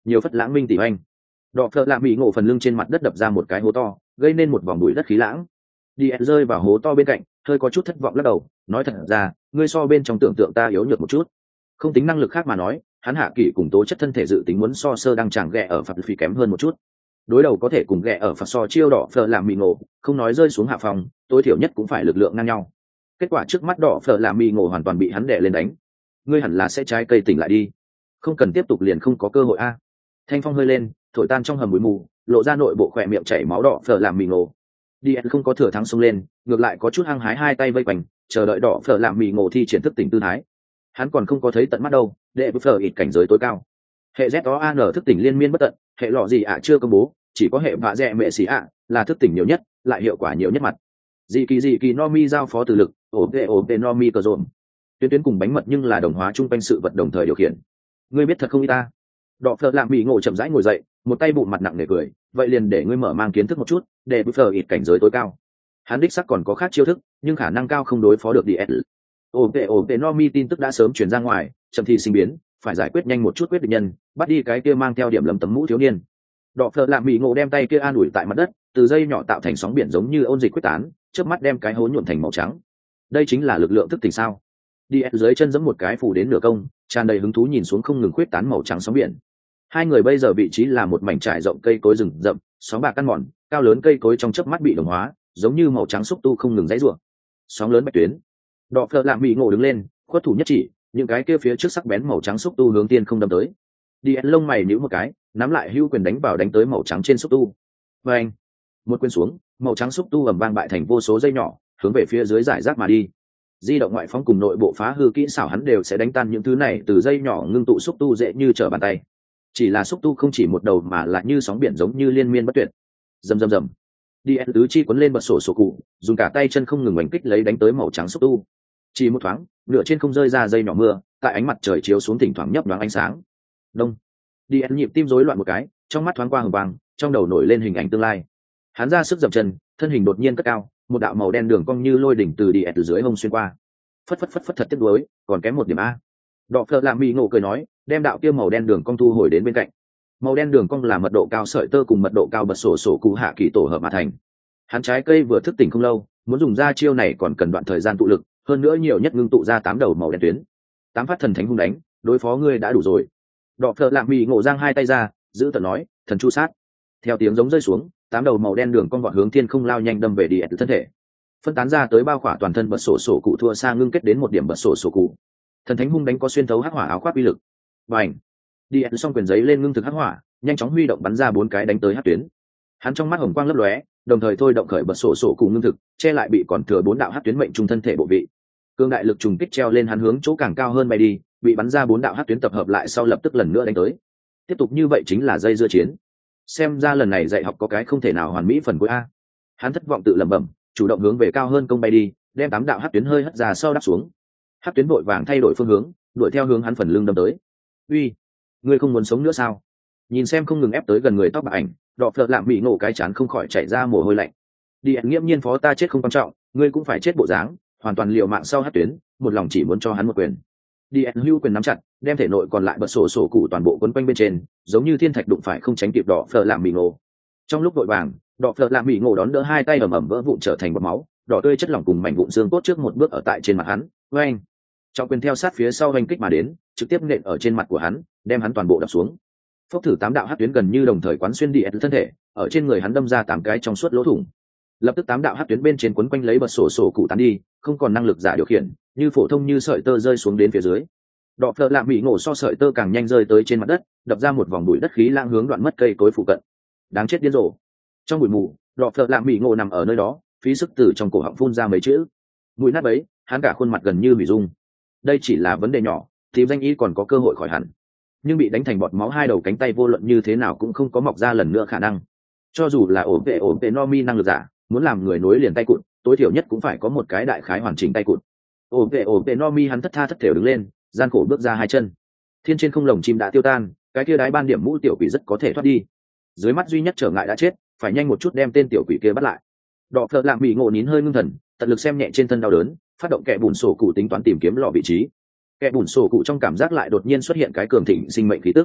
nhiều phất lãng minh tỷ oanh. Đọ phợ lạ mỹ ngộ phần lưng trên mặt đất đập ra một cái hố to, gây nên một vòng bụi đất khí lãng. đi ét rơi vào hố to bên cạnh, hơi có chút thất vọng lắc đầu, nói thật ra ngươi so bên trong tưởng tượng ta yếu nhược một chút. Không tính năng lực khác mà nói, hắn hạ kỷ cùng tố chất thân thể dự tính muốn so sơ đang chẳng ghẹ ở phạt phi kém hơn một chút. Đối đầu có thể cùng ghẹ ở phạt so chiêu đỏ phở làm mì ngộ, không nói rơi xuống hạ phòng, tối thiểu nhất cũng phải lực lượng ngang nhau. Kết quả trước mắt đỏ phở làm mì ngộ hoàn toàn bị hắn đè lên đánh. Ngươi hẳn là sẽ trái cây tỉnh lại đi, không cần tiếp tục liền không có cơ hội a. Thanh phong hơi lên, thổi tan trong hầm bụi mù, lộ ra nội bộ khỏe miệng chảy máu đỏ phở làm mì ngộ. đi ét không có thừa thắng xông lên, ngược lại có chút hăng hái hai tay vây quanh, chờ đợi đỏ phở làm mì ngộ thi triển thức tỉnh tư thái. Hắn còn không có thấy tận mắt đâu, đệ bức phở ít cảnh giới tối cao. Hệ Z O A N thức tỉnh liên miên bất tận, hệ lọ gì ạ chưa công bố, chỉ có hệ vạ rẻ mẹ xì ạ là thức tỉnh nhiều nhất, lại hiệu quả nhiều nhất mặt. Dị kỳ dị kỳ Nomi giao phó từ lực, ổn tệ ổn tệ Nomi cờ rộn. Tuyến tuyến cùng bánh mật nhưng là đồng hóa chung quanh sự vật đồng thời điều khiển. Ngươi biết thật không y ta? Đọ phở làm bị ngộ chậm rãi ngồi dậy, một tay bụng mặt nặng nề cười, vậy liền để ngươi mở mang kiến thức một chút, để bức phở ít cảnh giới tối cao. Hắn đích sắc còn có khác chiêu thức, nhưng khả năng cao không đối phó được đi ét. ổn tệ ổn tệ Nomi tin tức đã sớm truyền ra ngoài, chậm thì sinh biến, phải giải quyết nhanh một chút quyết định nhân, bắt đi cái kia mang theo điểm lấm tấm mũ thiếu niên. Đọ phở làm bị ngộ đem tay kia an ủi tại mặt đất, từ dây nhỏ tạo thành sóng biển giống như ôn dịch quyết tán, chớp mắt đem cái hố nhuộm thành màu trắng. Đây chính là lực lượng thức tỉnh sao? đi ét dưới chân giẫm một cái phủ đến nửa công, tràn đầy hứng thú nhìn xuống không ngừng quyết tán màu trắng sóng biển. Hai người bây giờ vị trí là một mảnh trải rộng cây cối rừng rậm, sóng bạc căn mòn, cao lớn cây cối trong chớp mắt bị đồng hóa, giống như màu trắng xúc tu không ngừng dãy rủa. Sóng lớn bạch tuyến. Đọ phở làm bị ngộ đứng lên, khuất thủ nhất chỉ, những cái kia phía trước sắc bén màu trắng xúc tu hướng tiên không đâm tới. đi ét lông mày nhíu một cái, nắm lại hưu quyền đánh vào đánh tới màu trắng trên xúc tu. Và anh, một quyền xuống, màu trắng xúc tu ầm vang bại thành vô số dây nhỏ, hướng về phía dưới giải rác mà đi. Di động ngoại phóng cùng nội bộ phá hư kỹ xảo hắn đều sẽ đánh tan những thứ này từ dây nhỏ ngưng tụ xúc tu dễ như trở bàn tay. Chỉ là xúc tu không chỉ một đầu mà là như sóng biển giống như liên miên bất tuyệt. Rầm rầm rầm. đi ét tứ chi quấn lên bật sổ sổ cụ, dùng cả tay chân không ngừng oanh kích lấy đánh tới màu trắng xúc tu. Chỉ một thoáng, nửa trên không rơi ra dây nhỏ mưa, tại ánh mặt trời chiếu xuống thỉnh thoảng nhấp nhoáng ánh sáng. Đông. đi ét nhịp tim rối loạn một cái, trong mắt thoáng qua hừng vàng, trong đầu nổi lên hình ảnh tương lai. Hắn ra sức dậm chân, thân hình đột nhiên cất cao, một đạo màu đen đường cong như lôi đỉnh từ đi ét từ dưới hông xuyên qua. Phất phất phất phất thật tiếc nuối, còn kém một điểm a. Đọ phở làm mì ngộ cười nói, đem đạo kia màu đen đường cong thu hồi đến bên cạnh. Màu đen đường cong là mật độ cao sợi tơ cùng mật độ cao bật sổ sổ cụ hạ kỳ tổ hợp mà thành. Hắn trái cây vừa thức tỉnh không lâu, muốn dùng ra chiêu này còn cần đoạn thời gian tụ lực, hơn nữa nhiều nhất ngưng tụ ra tám đầu màu đen tuyến. Tám phát thần thánh hung đánh, đối phó ngươi đã đủ rồi. Đọ phở làm mì ngộ giang hai tay ra, giữ tợn nói, thần chu sát. Theo tiếng giống rơi xuống, tám đầu màu đen đường cong vọt hướng thiên không lao nhanh đâm về đi ét thân thể. Phân tán ra tới bao khỏa toàn thân bật sổ sổ cụ thua xa ngưng kết đến một điểm bật sổ sổ cụ. Thần thánh hung đánh có xuyên thấu hắc hỏa áo khoác uy lực. Bành. đi ét xong quyền giấy lên ngưng thực hắc hỏa, nhanh chóng huy động bắn ra bốn cái đánh tới hắc tuyến. Hắn trong mắt hồng quang lấp lóe, đồng thời thôi động khởi bật sổ sổ cụ ngưng thực, che lại bị còn thừa bốn đạo hắc tuyến mệnh trung thân thể bộ vị. Cương đại lực trùng kích treo lên hắn hướng chỗ càng cao hơn bay đi, bị bắn ra bốn đạo hắc tuyến tập hợp lại sau lập tức lần nữa đánh tới. Tiếp tục như vậy chính là dây dưa chiến. Xem ra lần này dạy học có cái không thể nào hoàn mỹ phần cuối a. Hắn thất vọng tự lẩm bẩm, chủ động hướng về cao hơn công bay đi, đem tám đạo hắc tuyến hơi hất ra sau đáp xuống. Hắc tuyến vội vàng thay đổi phương hướng, đuổi theo hướng hắn phần lưng đâm tới. Uy, ngươi không muốn sống nữa sao? Nhìn xem không ngừng ép tới gần người tóc bạc ảnh, Đọ phở làm bị nổ cái chán không khỏi chảy ra mồ hôi lạnh. Đi ẩn nghiễm nhiên phó ta chết không quan trọng, ngươi cũng phải chết bộ dáng, hoàn toàn liều mạng sau hất tuyến, một lòng chỉ muốn cho hắn một quyền. Đi ẩn hưu quyền nắm chặt, đem thể nội còn lại bật sổ sổ cụ toàn bộ quấn quanh bên trên, giống như thiên thạch đụng phải không tránh kịp Đọ phở làm bị nổ. Trong lúc vội vàng, Đọ phở làm bị nổ đón đỡ hai tay ầm ầm vỡ vụn trở thành bọt máu, đỏ tươi chất lỏng cùng mảnh vụn xương cốt trước một bước ở tại trên mặt hắn. Oeng! Trọng quyền theo sát phía sau oanh kích mà đến, trực tiếp nện ở trên mặt của hắn, đem hắn toàn bộ đập xuống. Phốc thử tám đạo hắc tuyến gần như đồng thời quán xuyên đi ép thân thể, ở trên người hắn đâm ra tám cái trong suốt lỗ thủng. Lập tức tám đạo hắc tuyến bên trên quấn quanh lấy bật sổ sổ cụ tán đi, không còn năng lực giả điều khiển, như phổ thông như sợi tơ rơi xuống đến phía dưới. Đọ phở làm bị nổ so sợi tơ càng nhanh rơi tới trên mặt đất, đập ra một vòng bụi đất khí lang hướng đoạn mất cây cối phụ cận. Đáng chết điên rồ. Trong bụi mù, Đọ phở làm bị nổ nằm ở nơi đó, phí sức từ trong cổ họng phun ra mấy chữ. Mũi nát bấy, hắn cả khuôn mặt gần như bị rung. Đây chỉ là vấn đề nhỏ, thì danh y còn có cơ hội khỏi hẳn. Nhưng bị đánh thành bọt máu hai đầu cánh tay vô luận như thế nào cũng không có mọc ra lần nữa khả năng. Cho dù là ổn vệ ổn vệ Nomi năng lực giả, muốn làm người nối liền tay cụt, tối thiểu nhất cũng phải có một cái đại khái hoàn chỉnh tay cụt. Ổn vệ ổn vệ Nomi hắn thất tha thất thểu đứng lên, gian khổ bước ra hai chân. Thiên trên không lồng chim đã tiêu tan, cái kia đái ban điểm mũ tiểu quỷ rất có thể thoát đi. Dưới mắt duy nhất trở ngại đã chết, phải nhanh một chút đem tên tiểu quỷ kia bắt lại. Đọ phở làm bị ngộ nín hơi ngưng thần, tận lực xem nhẹ trên thân đau đớn, phát động kẻ bùn sổ cụ tính toán tìm kiếm lọ vị trí. Kẻ bùn sổ cụ trong cảm giác lại đột nhiên xuất hiện cái cường thịnh sinh mệnh khí tức.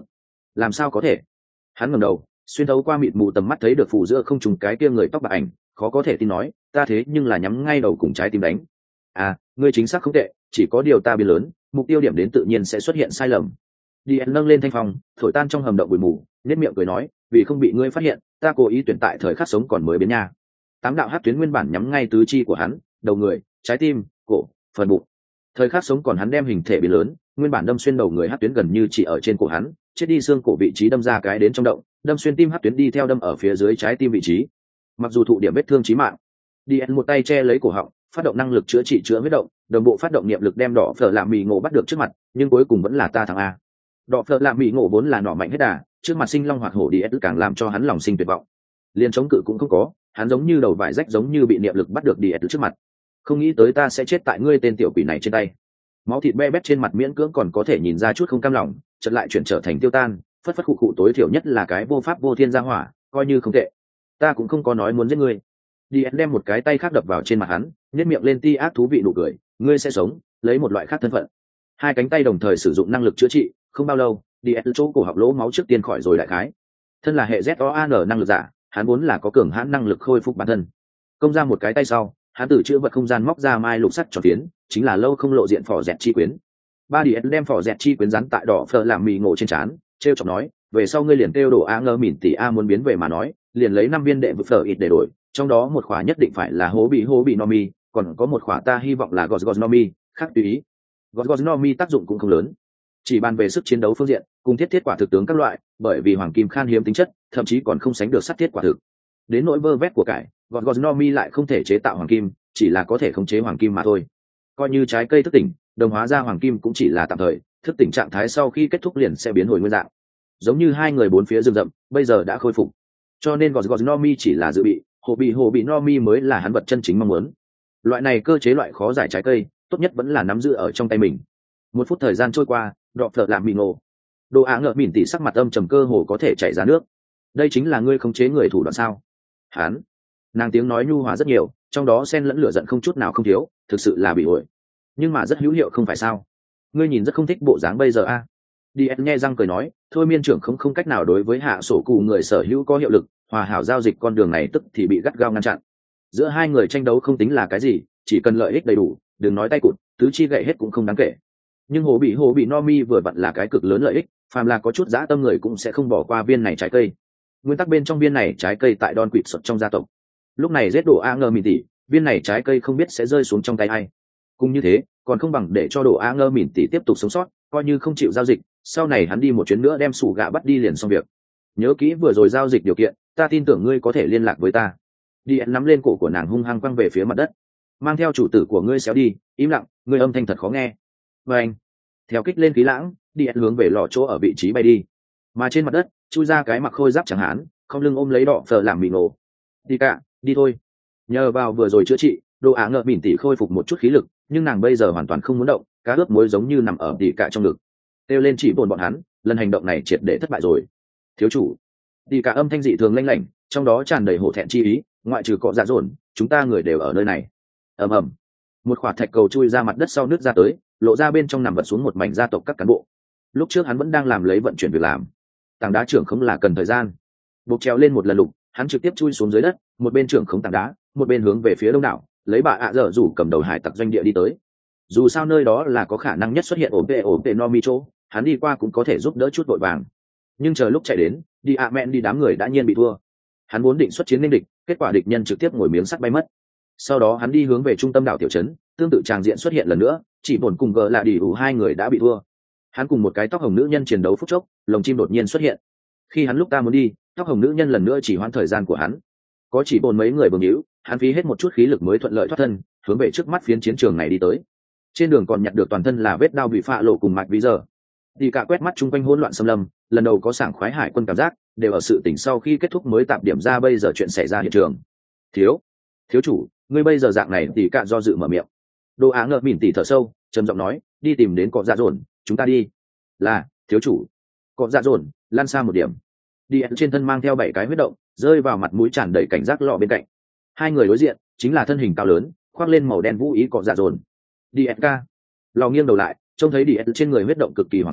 làm sao có thể? Hắn ngẩng đầu, xuyên thấu qua mịt mù tầm mắt thấy được phủ giữa không trùng cái kia người tóc bạc ảnh, khó có thể tin nói, ta thế nhưng là nhắm ngay đầu cùng trái tim đánh. À, ngươi chính xác không tệ, chỉ có điều ta biến lớn, mục tiêu điểm đến tự nhiên sẽ xuất hiện sai lầm. Đi nâng lên thanh phong, thổi tan trong hầm động bụi mù, nét miệng cười nói, vì không bị ngươi phát hiện, ta cố ý tuyển tại thời khắc sống còn mới biến nha. Tám đạo hắc tuyến nguyên bản nhắm ngay tứ chi của hắn, đầu người, trái tim, cổ, phần bụng. Thời khắc sống còn hắn đem hình thể biến lớn, nguyên bản đâm xuyên đầu người hắc tuyến gần như chỉ ở trên cổ hắn, chết đi xương cổ vị trí đâm ra cái đến trong động, đâm xuyên tim hắc tuyến đi theo đâm ở phía dưới trái tim vị trí. Mặc dù thụ điểm vết thương chí mạng, đi một tay che lấy cổ họng, phát động năng lực chữa trị chữa huyết động, đồng bộ phát động niệm lực đem đỏ phở làm mì ngộ bắt được trước mặt, nhưng cuối cùng vẫn là ta thắng a. Đỏ phở làm mì ngộ vốn là nọ mạnh hết đà, trước mặt sinh long hoạt hổ đi càng làm cho hắn lòng sinh tuyệt vọng. Liên chống cự cũng không có, hắn giống như đầu vải rách giống như bị niệm lực bắt được đi trước mặt. Không nghĩ tới ta sẽ chết tại ngươi tên tiểu quỷ này trên tay. Máu thịt be bét trên mặt miễn cưỡng còn có thể nhìn ra chút không cam lòng, chợt lại chuyển trở thành tiêu tan, phất phất khụ khụ tối thiểu nhất là cái vô pháp vô thiên gia hỏa, coi như không tệ. Ta cũng không có nói muốn giết ngươi. Đi đem một cái tay khác đập vào trên mặt hắn, nhếch miệng lên ti ác thú vị nụ cười, ngươi sẽ sống, lấy một loại khác thân phận. Hai cánh tay đồng thời sử dụng năng lực chữa trị, không bao lâu, đi chỗ cổ học lỗ máu trước tiên khỏi rồi đại khái. Thân là hệ Z O A N năng lực giả, hắn vốn là có cường hãn năng lực khôi phục bản thân. Công ra một cái tay sau, hắn từ chữ vật không gian móc ra mai lục sắt cho tiến, chính là lâu không lộ diện phò dẹt chi quyến. Ba đi đem phò dẹt chi quyến rắn tại đỏ phở làm mì ngộ trên trán, trêu chọc nói, về sau ngươi liền kêu đổ a ngơ mỉn tỷ a muốn biến về mà nói, liền lấy năm viên đệ vực phở ít để đổi, trong đó một khỏa nhất định phải là hố bị hố bị nomi, còn có một khỏa ta hy vọng là gos gos nomi, khác tùy ý. Gos gos nomi tác dụng cũng không lớn, chỉ bàn về sức chiến đấu phương diện, cùng thiết thiết quả thực tướng các loại, bởi vì hoàng kim khan hiếm tính chất, thậm chí còn không sánh được sắt thiết quả thực. Đến nỗi vơ vét của cải, gos gos nomi lại không thể chế tạo hoàng kim, chỉ là có thể khống chế hoàng kim mà thôi. Coi như trái cây thức tỉnh, đồng hóa ra hoàng kim cũng chỉ là tạm thời, thức tỉnh trạng thái sau khi kết thúc liền sẽ biến hồi nguyên dạng. Giống như hai người bốn phía rừng rậm, bây giờ đã khôi phục. Cho nên gos gos nomi chỉ là dự bị, hồ bị hồ bị nomi mới là hắn vật chân chính mong muốn. Loại này cơ chế loại khó giải trái cây, tốt nhất vẫn là nắm giữ ở trong tay mình. Một phút thời gian trôi qua, đọ phở làm mì ngộ. Đồ Á ngợ mỉn tỉ sắc mặt âm trầm cơ hồ có thể chảy ra nước. Đây chính là ngươi khống chế người thủ đoạn sao? Hán. Nàng tiếng nói nhu hòa rất nhiều, trong đó xen lẫn lửa giận không chút nào không thiếu, thực sự là bị ổi. Nhưng mà rất hữu hiệu không phải sao? Ngươi nhìn rất không thích bộ dáng bây giờ a. À? Đi nghe răng cười nói, thôi miên trưởng không không cách nào đối với hạ sổ cụ người sở hữu có hiệu lực, hòa hảo giao dịch con đường này tức thì bị gắt gao ngăn chặn. Giữa hai người tranh đấu không tính là cái gì, chỉ cần lợi ích đầy đủ, đừng nói tay cụt, tứ chi gậy hết cũng không đáng kể. Nhưng hồ bị hồ bị Nomi vừa vặn là cái cực lớn lợi ích, phàm là có chút dã tâm người cũng sẽ không bỏ qua viên này trái cây. Nguyên tắc bên trong viên này trái cây tại Don Quỵt xuất trong gia tộc. Lúc này giết đổ A ngơ mỉn tỉ, viên này trái cây không biết sẽ rơi xuống trong tay ai. Cũng như thế, còn không bằng để cho đổ A ngơ mỉn tỉ tiếp tục sống sót, coi như không chịu giao dịch, sau này hắn đi một chuyến nữa đem sủ gạ bắt đi liền xong việc. Nhớ kỹ vừa rồi giao dịch điều kiện, ta tin tưởng ngươi có thể liên lạc với ta. Đi nắm lên cổ của nàng hung hăng quăng về phía mặt đất, mang theo chủ tử của ngươi xéo đi, im lặng, ngươi âm thanh thật khó nghe. Và anh theo kích lên khí lãng, đi hướng về lò chỗ ở vị trí bay đi, mà trên mặt đất chui ra cái mặc khôi giáp chẳng hán, không lưng ôm lấy đỏ phở làm mì ngộ. Đi cả, đi thôi. Nhờ vào vừa rồi chữa trị, đồ Á ngợ mỉn tỉ khôi phục một chút khí lực, nhưng nàng bây giờ hoàn toàn không muốn động, cá ướp muối giống như nằm ở tỉ cả trong ngực. Kêu lên chỉ bồn bọn hắn, lần hành động này triệt để thất bại rồi. Thiếu chủ. Tỉ cả âm thanh dị thường lanh lảnh, trong đó tràn đầy hổ thẹn chi ý, ngoại trừ cọ dạ dồn, chúng ta người đều ở nơi này. Ầm ầm. Một quả thạch cầu chui ra mặt đất sau nước ra tới, lộ ra bên trong nằm vật xuống một mảnh gia tộc các cán bộ. Lúc trước hắn vẫn đang làm lấy vận chuyển việc làm, tảng đá trưởng không là cần thời gian. Buộc treo lên một lần lục, hắn trực tiếp chui xuống dưới đất, một bên trưởng không tảng đá, một bên hướng về phía đông đảo, lấy bà ạ dở rủ cầm đầu hải tặc doanh địa đi tới. Dù sao nơi đó là có khả năng nhất xuất hiện ổn vệ ổn vệ Nomicho, hắn đi qua cũng có thể giúp đỡ chút vội vàng. Nhưng chờ lúc chạy đến, đi ạ mẹn đi đám người đã nhiên bị thua. Hắn vốn định xuất chiến nên địch, kết quả địch nhân trực tiếp ngồi miếng sắt bay mất. Sau đó hắn đi hướng về trung tâm đảo tiểu trấn, tương tự tràng diện xuất hiện lần nữa, chỉ bổn cùng gờ là đi đủ hai người đã bị thua. Hắn cùng một cái tóc hồng nữ nhân chiến đấu phút chốc, lồng chim đột nhiên xuất hiện. Khi hắn lúc ta muốn đi, tóc hồng nữ nhân lần nữa chỉ hoãn thời gian của hắn. Có chỉ bổn mấy người bừng hữu, hắn phí hết một chút khí lực mới thuận lợi thoát thân, hướng về trước mắt phiến chiến trường này đi tới. Trên đường còn nhặt được toàn thân là vết đao bị phạ lộ cùng mạch ví giờ. Đi cả quét mắt chung quanh hỗn loạn xâm lâm, lần đầu có sảng khoái hải quân cảm giác, đều ở sự tỉnh sau khi kết thúc mới tạm điểm ra bây giờ chuyện xảy ra hiện trường. Thiếu, thiếu chủ, ngươi bây giờ dạng này thì cả do dự mở miệng. Đồ Á ngợ mỉn tỉ thở sâu, trầm giọng nói, đi tìm đến cọ dạ dồn, chúng ta đi. Là, thiếu chủ. Cọ dạ dồn, lan xa một điểm. Đi trên thân mang theo bảy cái huyết động, rơi vào mặt mũi tràn đầy cảnh giác lọ bên cạnh. Hai người đối diện, chính là thân hình cao lớn, khoác lên màu đen vũ ý cọ dạ dồn. Đi ca. Lò nghiêng đầu lại, trông thấy đi trên người huyết động cực kỳ hoảng sợ,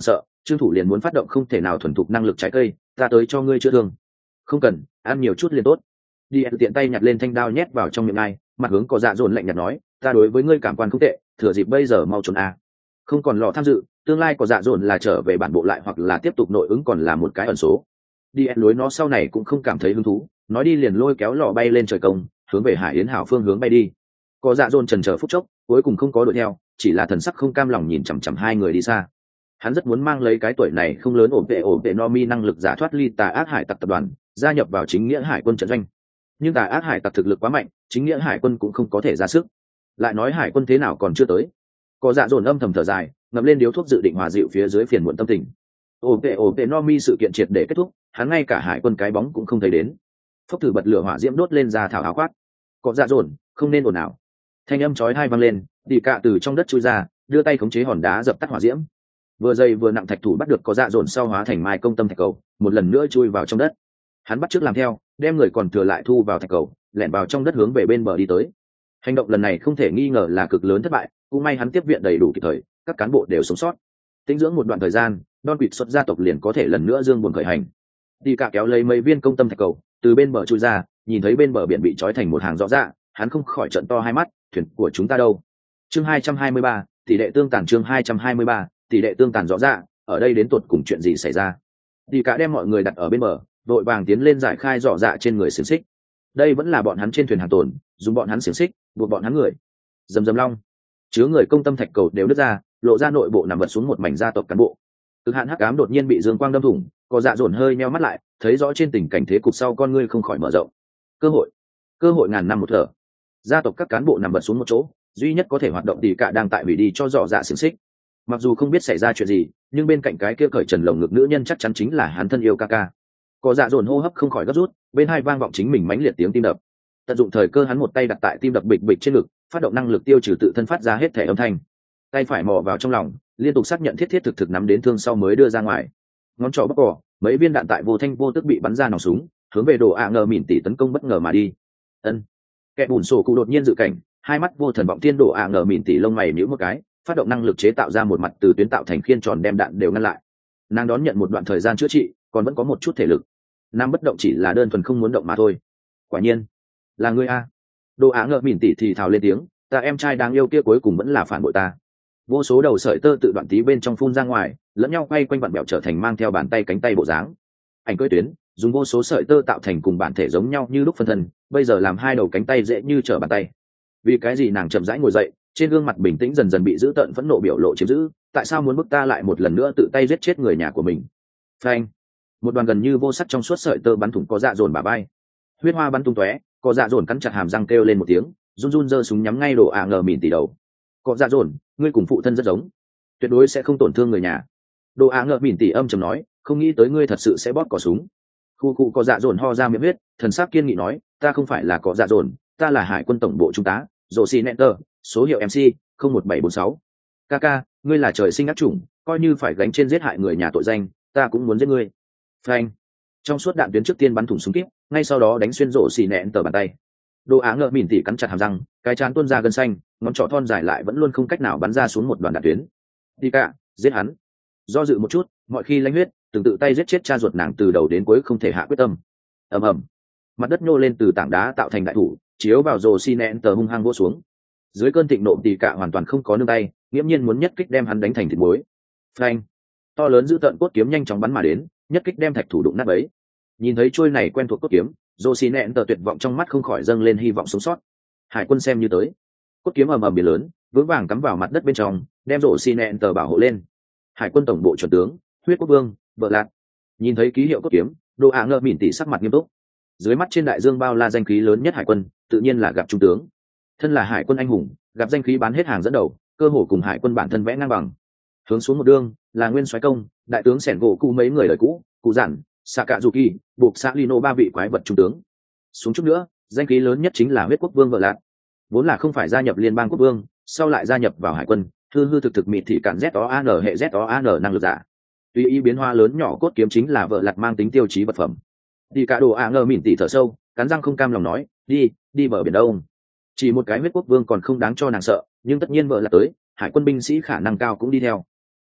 trương thủ liền muốn phát động không thể nào thuần thục năng lực trái cây, ta tới cho ngươi chữa thương. Không cần, ăn nhiều chút liền tốt. Đi tiện tay nhặt lên thanh đao nhét vào trong miệng ai, mặt hướng có dạ dồn lạnh nhạt nói, ta đối với ngươi cảm quan không tệ, thừa dịp bây giờ mau trốn à. Không còn lọ tham dự, tương lai có dạ dồn là trở về bản bộ lại hoặc là tiếp tục nội ứng còn là một cái ẩn số. Đi lối nó sau này cũng không cảm thấy hứng thú, nói đi liền lôi kéo lọ bay lên trời công, hướng về Hải Yến Hảo phương hướng bay đi. Có dạ dồn chần chờ phút chốc, cuối cùng không có đuổi theo, chỉ là thần sắc không cam lòng nhìn chằm chằm hai người đi xa. Hắn rất muốn mang lấy cái tuổi này không lớn ổn vệ ổn vệ no mi năng lực giả thoát ly tà ác hải tặc tập đoàn, gia nhập vào chính nghĩa hải quân trận doanh. Nhưng tà ác hải tặc thực lực quá mạnh, chính nghĩa hải quân cũng không có thể ra sức. Lại nói hải quân thế nào còn chưa tới. Có dạ dồn âm thầm thở dài, ngậm lên điếu thuốc dự định hòa dịu phía dưới phiền muộn tâm tình. Ổn vệ ổn vệ no mi sự kiện triệt để kết thúc, hắn ngay cả hải quân cái bóng cũng không thấy đến. Phốc thử bật lửa hỏa diễm đốt lên ra thảo áo khoác. Có dạ dồn, không nên ồn ào. Thanh âm chói tai vang lên, đi cạ từ trong đất chui ra, đưa tay khống chế hòn đá dập tắt hỏa diễm. Vừa dày vừa nặng thạch thủ bắt được có dạ dồn sau hóa thành mai công tâm thạch cầu, một lần nữa chui vào trong đất. Hắn bắt trước làm theo, đem người còn thừa lại thu vào thạch cầu, lẻn vào trong đất hướng về bên bờ đi tới. Hành động lần này không thể nghi ngờ là cực lớn thất bại, cũng may hắn tiếp viện đầy đủ kịp thời, các cán bộ đều sống sót. Tĩnh dưỡng một đoạn thời gian, Don Quỵt xuất gia tộc liền có thể lần nữa dương buồn khởi hành. Đi cả kéo lấy mấy viên công tâm thạch cầu, từ bên bờ chui ra, nhìn thấy bên bờ biển bị trói thành một hàng rõ ràng, hắn không khỏi trợn to hai mắt, thuyền của chúng ta đâu? Chương hai trăm hai mươi ba, tỷ lệ tương tàn chương hai trăm hai mươi ba, tỷ lệ tương tàn rõ ràng, ở đây đến tột cùng chuyện gì xảy ra? Đi cả đem mọi người đặt ở bên bờ, đội vàng tiến lên giải khai rõ dạ trên người xiềng xích. Đây vẫn là bọn hắn trên thuyền hàng tồn, dùng bọn hắn xiềng xích buộc bọn hắn người. Dầm dầm long, chứa người công tâm thạch cầu đều đứt ra, lộ ra nội bộ nằm vật xuống một mảnh gia tộc cán bộ. Cực hạn hắc ám đột nhiên bị dương quang đâm thủng, có dạ dồn hơi nheo mắt lại, thấy rõ trên tình cảnh thế cục sau con ngươi không khỏi mở rộng. Cơ hội, cơ hội ngàn năm một thở. Gia tộc các cán bộ nằm vật xuống một chỗ, duy nhất có thể hoạt động tỷ cả đang tại hủy đi cho rõ dạ xiềng xích. Mặc dù không biết xảy ra chuyện gì, nhưng bên cạnh cái kia cởi trần lồng ngực nữ nhân chắc chắn chính là hắn thân yêu ca ca. Có dạ dồn hô hấp không khỏi gấp rút, bên hai vang vọng chính mình mãnh liệt tiếng tim đập. Tận dụng thời cơ hắn một tay đặt tại tim đập bịch bịch trên ngực, phát động năng lực tiêu trừ tự thân phát ra hết thể âm thanh. Tay phải mò vào trong lòng, liên tục xác nhận thiết thiết thực thực nắm đến thương sau mới đưa ra ngoài. Ngón trỏ bóc cỏ, mấy viên đạn tại vô thanh vô tức bị bắn ra nòng súng, hướng về đồ ạ ngờ mỉn tỉ tấn công bất ngờ mà đi. Ân, kẻ bùn sổ cụ đột nhiên dự cảnh, hai mắt vô thần vọng tiên đồ ạ ngờ mỉn tỉ lông mày nhíu một cái, phát động năng lực chế tạo ra một mặt từ tuyến tạo thành khiên tròn đem đạn đều ngăn lại. Nàng đón nhận một đoạn thời gian chữa trị, còn vẫn có một chút thể lực. Nam bất động chỉ là đơn thuần không muốn động mà thôi. Quả nhiên là ngươi a. Đồ á ngợ mỉn tỉ thì thào lên tiếng, ta em trai đáng yêu kia cuối cùng vẫn là phản bội ta. Vô số đầu sợi tơ tự đoạn tí bên trong phun ra ngoài, lẫn nhau quay quanh vặn bẹo trở thành mang theo bàn tay cánh tay bộ dáng. Ảnh cưỡi tuyến dùng vô số sợi tơ tạo thành cùng bản thể giống nhau như lúc phân thân, bây giờ làm hai đầu cánh tay dễ như trở bàn tay. Vì cái gì nàng chậm rãi ngồi dậy, trên gương mặt bình tĩnh dần dần bị giữ tợn phẫn nộ biểu lộ chiếm giữ, tại sao muốn bức ta lại một lần nữa tự tay giết chết người nhà của mình? Phanh! Một đoàn gần như vô sắc trong suốt sợi tơ bắn thủng có dạ dồn bả vai, huyết hoa bắn tung tóe, có dạ dồn cắn chặt hàm răng kêu lên một tiếng, run run giơ súng nhắm ngay đồ ạ ngờ mỉn tỉ đầu. Có dạ dồn, ngươi cùng phụ thân rất giống, tuyệt đối sẽ không tổn thương người nhà. Đồ ạ ngờ mỉn tỉ âm trầm nói, không nghĩ tới ngươi thật sự sẽ bóp cò súng. Khu khu có dạ dồn ho ra miệng huyết, thần sắc kiên nghị nói, ta không phải là có dạ dồn, ta là hải quân tổng bộ trung tá rồ xì nenter, số hiệu em xê không một bảy bốn sáu. Kaka, ngươi là trời sinh ác chủng, coi như phải gánh trên giết hại người nhà tội danh, ta cũng muốn giết ngươi. Phanh! Trong suốt đạn tuyến trước tiên bắn thủng súng kíp, ngay sau đó đánh xuyên rổ xì nẹn tờ bàn tay. Đồ á ngợ mỉn tỉ cắn chặt hàm răng, cái trán tuôn ra gân xanh, ngón trỏ thon dài lại vẫn luôn không cách nào bắn ra xuống một đoàn đạn tuyến. Đi cả, giết hắn. Do dự một chút, mọi khi lãnh huyết, từng tự tay giết chết cha ruột nàng từ đầu đến cuối không thể hạ quyết tâm. Ầm ầm, mặt đất nhô lên từ tảng đá tạo thành đại thủ, chiếu vào rổ xì nẹn tờ hung hăng vỗ xuống. Dưới cơn thịnh nộ tỉ cả hoàn toàn không có nương tay, nghiễm nhiên muốn nhất kích đem hắn đánh thành thịt muối. Phanh! To lớn giữ tận cốt kiếm nhanh chóng bắn mà đến, nhất kích đem thạch thủ đụng nát bấy. Nhìn thấy trôi này quen thuộc cốt kiếm, rồ xì nẹn tờ tuyệt vọng trong mắt không khỏi dâng lên hy vọng sống sót. Hải quân xem như tới. Cốt kiếm ầm ầm biển lớn, vững vàng cắm vào mặt đất bên trong, đem rồ xì nẹn tờ bảo hộ lên. Hải quân tổng bộ chuẩn tướng huyết quốc vương vợ lạc nhìn thấy ký hiệu cốt kiếm, đồ ạ ngợ mỉn tỉ sắc mặt nghiêm túc. Dưới mắt trên đại dương bao la danh khí lớn nhất hải quân, tự nhiên là gặp trung tướng. Thân là hải quân anh hùng, gặp danh khí bán hết hàng dẫn đầu, cơ hồ cùng hải quân bản thân vẽ ngang bằng. Hướng xuống một đường là nguyên soái công đại tướng sẻn gỗ cụ mấy người đời cũ, cụ giản Sakazuki, buộc xã Lino ba vị quái vật trung tướng. Xuống chút nữa, danh khí lớn nhất chính là huyết quốc vương vợ lạc. Vốn là không phải gia nhập liên bang quốc vương, sau lại gia nhập vào hải quân, hư hư thực thực mịt thị cản Z O A N hệ Z O A N năng lực giả. Tùy ý biến hóa lớn nhỏ cốt kiếm chính là vợ lạc mang tính tiêu chí vật phẩm. Đi cả đồ A ngờ mỉn tỉ thở sâu, cắn răng không cam lòng nói, đi, đi bờ biển đông. Chỉ một cái huyết quốc vương còn không đáng cho nàng sợ, nhưng tất nhiên vợ lạc tới, hải quân binh sĩ khả năng cao cũng đi theo.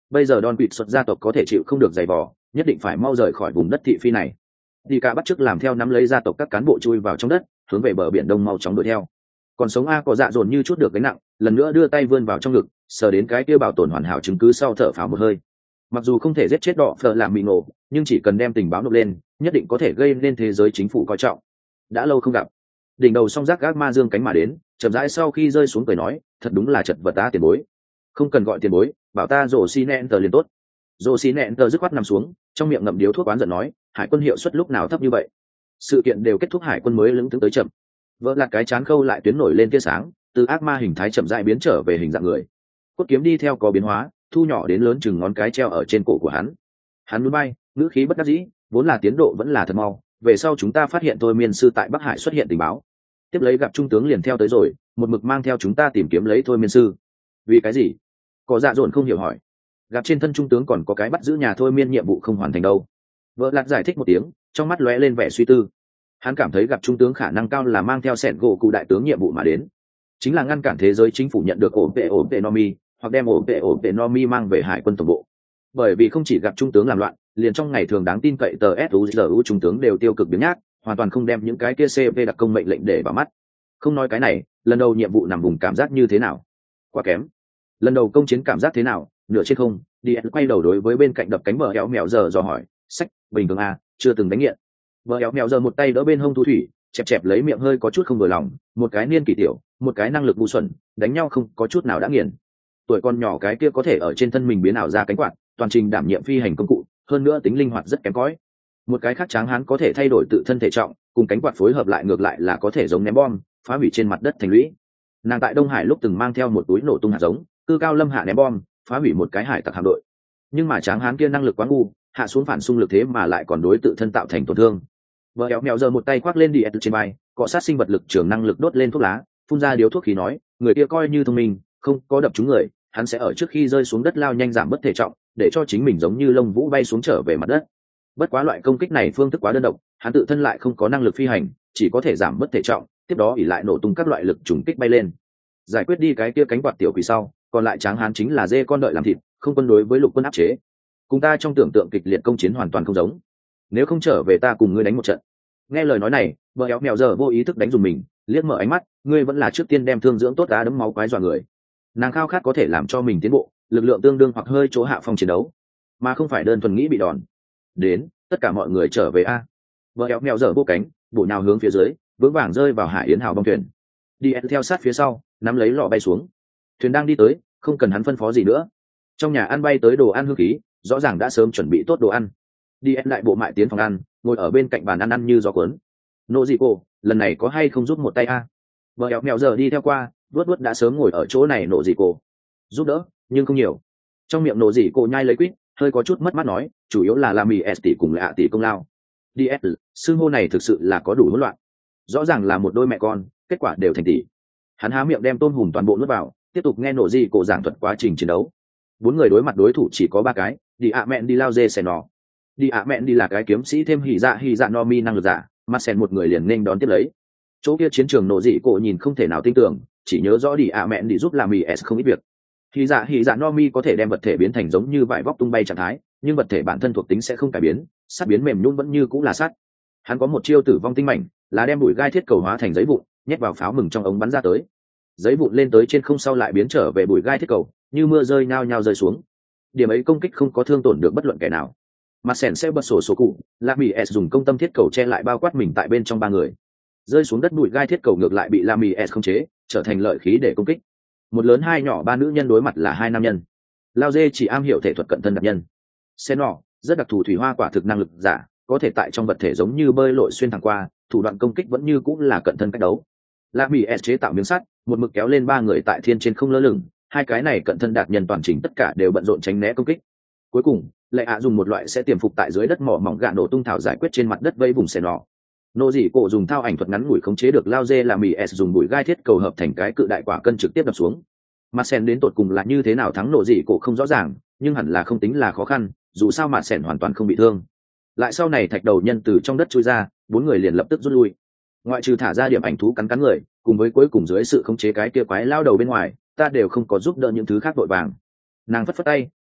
bây giờ Don Quỵt xuất gia tộc có thể chịu không được giày vò, nhất định phải mau rời khỏi vùng đất thị phi này. Đi cả bắt chước làm theo nắm lấy gia tộc các cán bộ chui vào trong đất, hướng về bờ biển đông mau chóng đuổi theo. Còn sống A có dạ dồn như chút được gánh nặng, lần nữa đưa tay vươn vào trong ngực, sờ đến cái kia bảo tồn hoàn hảo chứng cứ sau thở phào một hơi. Mặc dù không thể giết chết đỏ phở làm mì ngộ, nhưng chỉ cần đem tình báo nộp lên, nhất định có thể gây nên thế giới chính phủ coi trọng. Đã lâu không gặp. Đỉnh đầu song giác gác ma dương cánh mà đến, chậm rãi sau khi rơi xuống cười nói, thật đúng là chật vật ta tiền bối. Không cần gọi tiền bối, bảo ta rồ xi nẹn tờ liền tốt. Rồ xi nẹn tờ dứt khoát nằm xuống, trong miệng ngậm điếu thuốc oán giận nói, hải quân hiệu suất lúc nào thấp như vậy? Sự kiện đều kết thúc, hải quân mới lững thững tới chậm. Vỡ lạc cái chán khâu lại tuyến nổi lên tia sáng, từ ác ma hình thái chậm rãi biến trở về hình dạng người. Cốt kiếm đi theo có biến hóa, thu nhỏ đến lớn chừng ngón cái treo ở trên cổ của hắn. Hắn núi bay, ngữ khí bất đắc dĩ, vốn là tiến độ vẫn là thật mau, về sau chúng ta phát hiện thôi miên sư tại Bắc Hải xuất hiện tình báo, tiếp lấy gặp trung tướng liền theo tới rồi, một mực mang theo chúng ta tìm kiếm lấy thôi miên sư. Vì cái gì? Có dạ dồn không hiểu hỏi. Gặp trên thân trung tướng còn có cái bắt giữ nhà thôi miên nhiệm vụ không hoàn thành đâu. Vợ lạc giải thích một tiếng, trong mắt lóe lên vẻ suy tư. Hắn cảm thấy gặp trung tướng khả năng cao là mang theo sẹn gỗ cụ đại tướng nhiệm vụ mà đến, chính là ngăn cản thế giới chính phủ nhận được ổn vệ ổn vệ nomi, hoặc đem ổn vệ ổn vệ nomi mang về hải quân tổng bộ. Bởi vì không chỉ gặp trung tướng làm loạn, liền trong ngày thường đáng tin cậy tờ suzu trung tướng đều tiêu cực biến nhác, hoàn toàn không đem những cái kia cp đặc công mệnh lệnh để vào mắt. Không nói cái này, lần đầu nhiệm vụ nằm vùng cảm giác như thế nào? Quá kém. Lần đầu công chiến cảm giác thế nào? Nửa trên không. Đi quay đầu đối với bên cạnh đập cánh bờ éo mèo giờ dò hỏi, sách bình thường à, chưa từng đánh nghiện. Bờ éo mèo giờ một tay đỡ bên hông thu thủy, chẹp chẹp lấy miệng hơi có chút không vừa lòng, một cái niên kỷ tiểu, một cái năng lực ngu xuẩn, đánh nhau không có chút nào đã nghiền. Tuổi con nhỏ cái kia có thể ở trên thân mình biến ảo ra cánh quạt, toàn trình đảm nhiệm phi hành công cụ, hơn nữa tính linh hoạt rất kém cỏi. Một cái khác tráng hán có thể thay đổi tự thân thể trọng, cùng cánh quạt phối hợp lại ngược lại là có thể giống ném bom, phá hủy trên mặt đất thành lũy. Nàng tại Đông Hải lúc từng mang theo một túi nổ tung hạt giống, cư cao lâm hạ ném bom, phá hủy một cái hải tặc hạm đội. Nhưng mà tráng hán kia năng lực quá ngu, hạ xuống phản xung lực thế mà lại còn đối tự thân tạo thành tổn thương. Vợ éo mèo giờ một tay khoác lên đi trên vai, cọ sát sinh vật lực trường năng lực đốt lên thuốc lá, phun ra điếu thuốc khí nói, người kia coi như thông minh, không có đập trúng người, hắn sẽ ở trước khi rơi xuống đất lao nhanh giảm bớt thể trọng, để cho chính mình giống như lông vũ bay xuống trở về mặt đất. Bất quá loại công kích này phương thức quá đơn độc, hắn tự thân lại không có năng lực phi hành, chỉ có thể giảm bớt thể trọng, tiếp đó ỉ lại nổ tung các loại lực trùng kích bay lên. Giải quyết đi cái kia cánh quạt tiểu quỷ sau, còn lại tráng hán chính là dê con đợi làm thịt, không quân đối với lục quân áp chế. Cùng ta trong tưởng tượng kịch liệt công chiến hoàn toàn không giống. Nếu không trở về ta cùng ngươi đánh một trận. Nghe lời nói này, vợ éo mèo giờ vô ý thức đánh dùng mình, liếc mở ánh mắt, ngươi vẫn là trước tiên đem thương dưỡng tốt đá đấm máu quái dọa người. Nàng khao khát có thể làm cho mình tiến bộ, lực lượng tương đương hoặc hơi chỗ hạ phong chiến đấu, mà không phải đơn thuần nghĩ bị đòn. Đến, tất cả mọi người trở về a. Vợ éo mèo giờ vô cánh, bổ nhào hướng phía dưới, vững vàng rơi vào hải yến hào bong thuyền. Đi theo sát phía sau, nắm lấy lọ bay xuống. Thuyền đang đi tới, không cần hắn phân phó gì nữa. Trong nhà ăn bay tới đồ ăn hương khí, rõ ràng đã sớm chuẩn bị tốt đồ ăn. Đi lại bộ mại tiến phòng ăn, ngồi ở bên cạnh bàn ăn ăn như gió cuốn. Nô dị cô, lần này có hay không giúp một tay a? Vợ éo mèo giờ đi theo qua, vuốt vuốt đã sớm ngồi ở chỗ này nộ dị cô. Giúp đỡ, nhưng không nhiều. Trong miệng nộ dị cô nhai lấy quýt, hơi có chút mất mát nói, chủ yếu là làm mì s tỷ cùng lạ tỷ công lao. đi ét, xưng hô này thực sự là có đủ hỗn loạn. Rõ ràng là một đôi mẹ con, kết quả đều thành tỷ. Hắn há miệng đem tôm hùm toàn bộ nuốt vào, tiếp tục nghe nộ dị cô giảng thuật quá trình chiến đấu. Bốn người đối mặt đối thủ chỉ có ba cái, đi ạ mẹn đi lao dê xẻ nọ. Đi ạ mẹn đi là cái kiếm sĩ thêm hỉ dạ hỉ dạ no mi năng lực giả, mặt sen một người liền nên đón tiếp lấy. Chỗ kia chiến trường nộ dị cô nhìn không thể nào tin tưởng, chỉ nhớ rõ đi ạ mẹn đi giúp làm mì s không ít việc. Hỉ dạ hỉ dạ no mi có thể đem vật thể biến thành giống như vải vóc tung bay trạng thái, nhưng vật thể bản thân thuộc tính sẽ không cải biến, sắt biến mềm nhũn vẫn như cũng là sắt. Hắn có một chiêu tử vong tinh mảnh, là đem bụi gai thiết cầu hóa thành giấy vụn, nhét vào pháo mừng trong ống bắn ra tới. Giấy vụn lên tới trên không sau lại biến trở về bụi gai thiết cầu, như mưa rơi nhao nhao rơi xuống. Điểm ấy công kích không có thương tổn được bất luận kẻ nào. Mà sẻn sẽ bật sổ sổ cụ, La Mì S dùng công tâm thiết cầu che lại bao quát mình tại bên trong ba người. Rơi xuống đất bụi gai thiết cầu ngược lại bị La Mì S khống chế, trở thành lợi khí để công kích. Một lớn hai nhỏ ba nữ nhân đối mặt là hai nam nhân. Lao dê chỉ am hiểu thể thuật cận thân đặc nhân. Sen nọ, rất đặc thù thủy hoa quả thực năng lực giả, có thể tại trong vật thể giống như bơi lội xuyên thẳng qua, thủ đoạn công kích vẫn như cũng là cận thân cách đấu. La Mì S chế tạo miếng sắt, một mực kéo lên ba người tại thiên trên không lơ lửng, hai cái này cận thân đạt nhân toàn trình tất cả đều bận rộn tránh né công kích. Cuối cùng, Lệ ạ dùng một loại sẽ tiềm phục tại dưới đất mỏ mỏng gạ nổ tung thảo giải quyết trên mặt đất vây vùng xẻ nọ. Nô dị cổ dùng thao ảnh thuật ngắn ngủi khống chế được lao dê làm mì s dùng bụi gai thiết cầu hợp thành cái cự đại quả cân trực tiếp đập xuống. Mặt sen đến tột cùng là như thế nào thắng nô dị cổ không rõ ràng, nhưng hẳn là không tính là khó khăn, dù sao mặt sen hoàn toàn không bị thương. Lại sau này thạch đầu nhân từ trong đất chui ra, bốn người liền lập tức rút lui. Ngoại trừ thả ra điểm ảnh thú cắn cắn người, cùng với cuối cùng dưới sự khống chế cái kia quái lao đầu bên ngoài, ta đều không có giúp đỡ những thứ khác vội vàng. Nàng phất phất tay,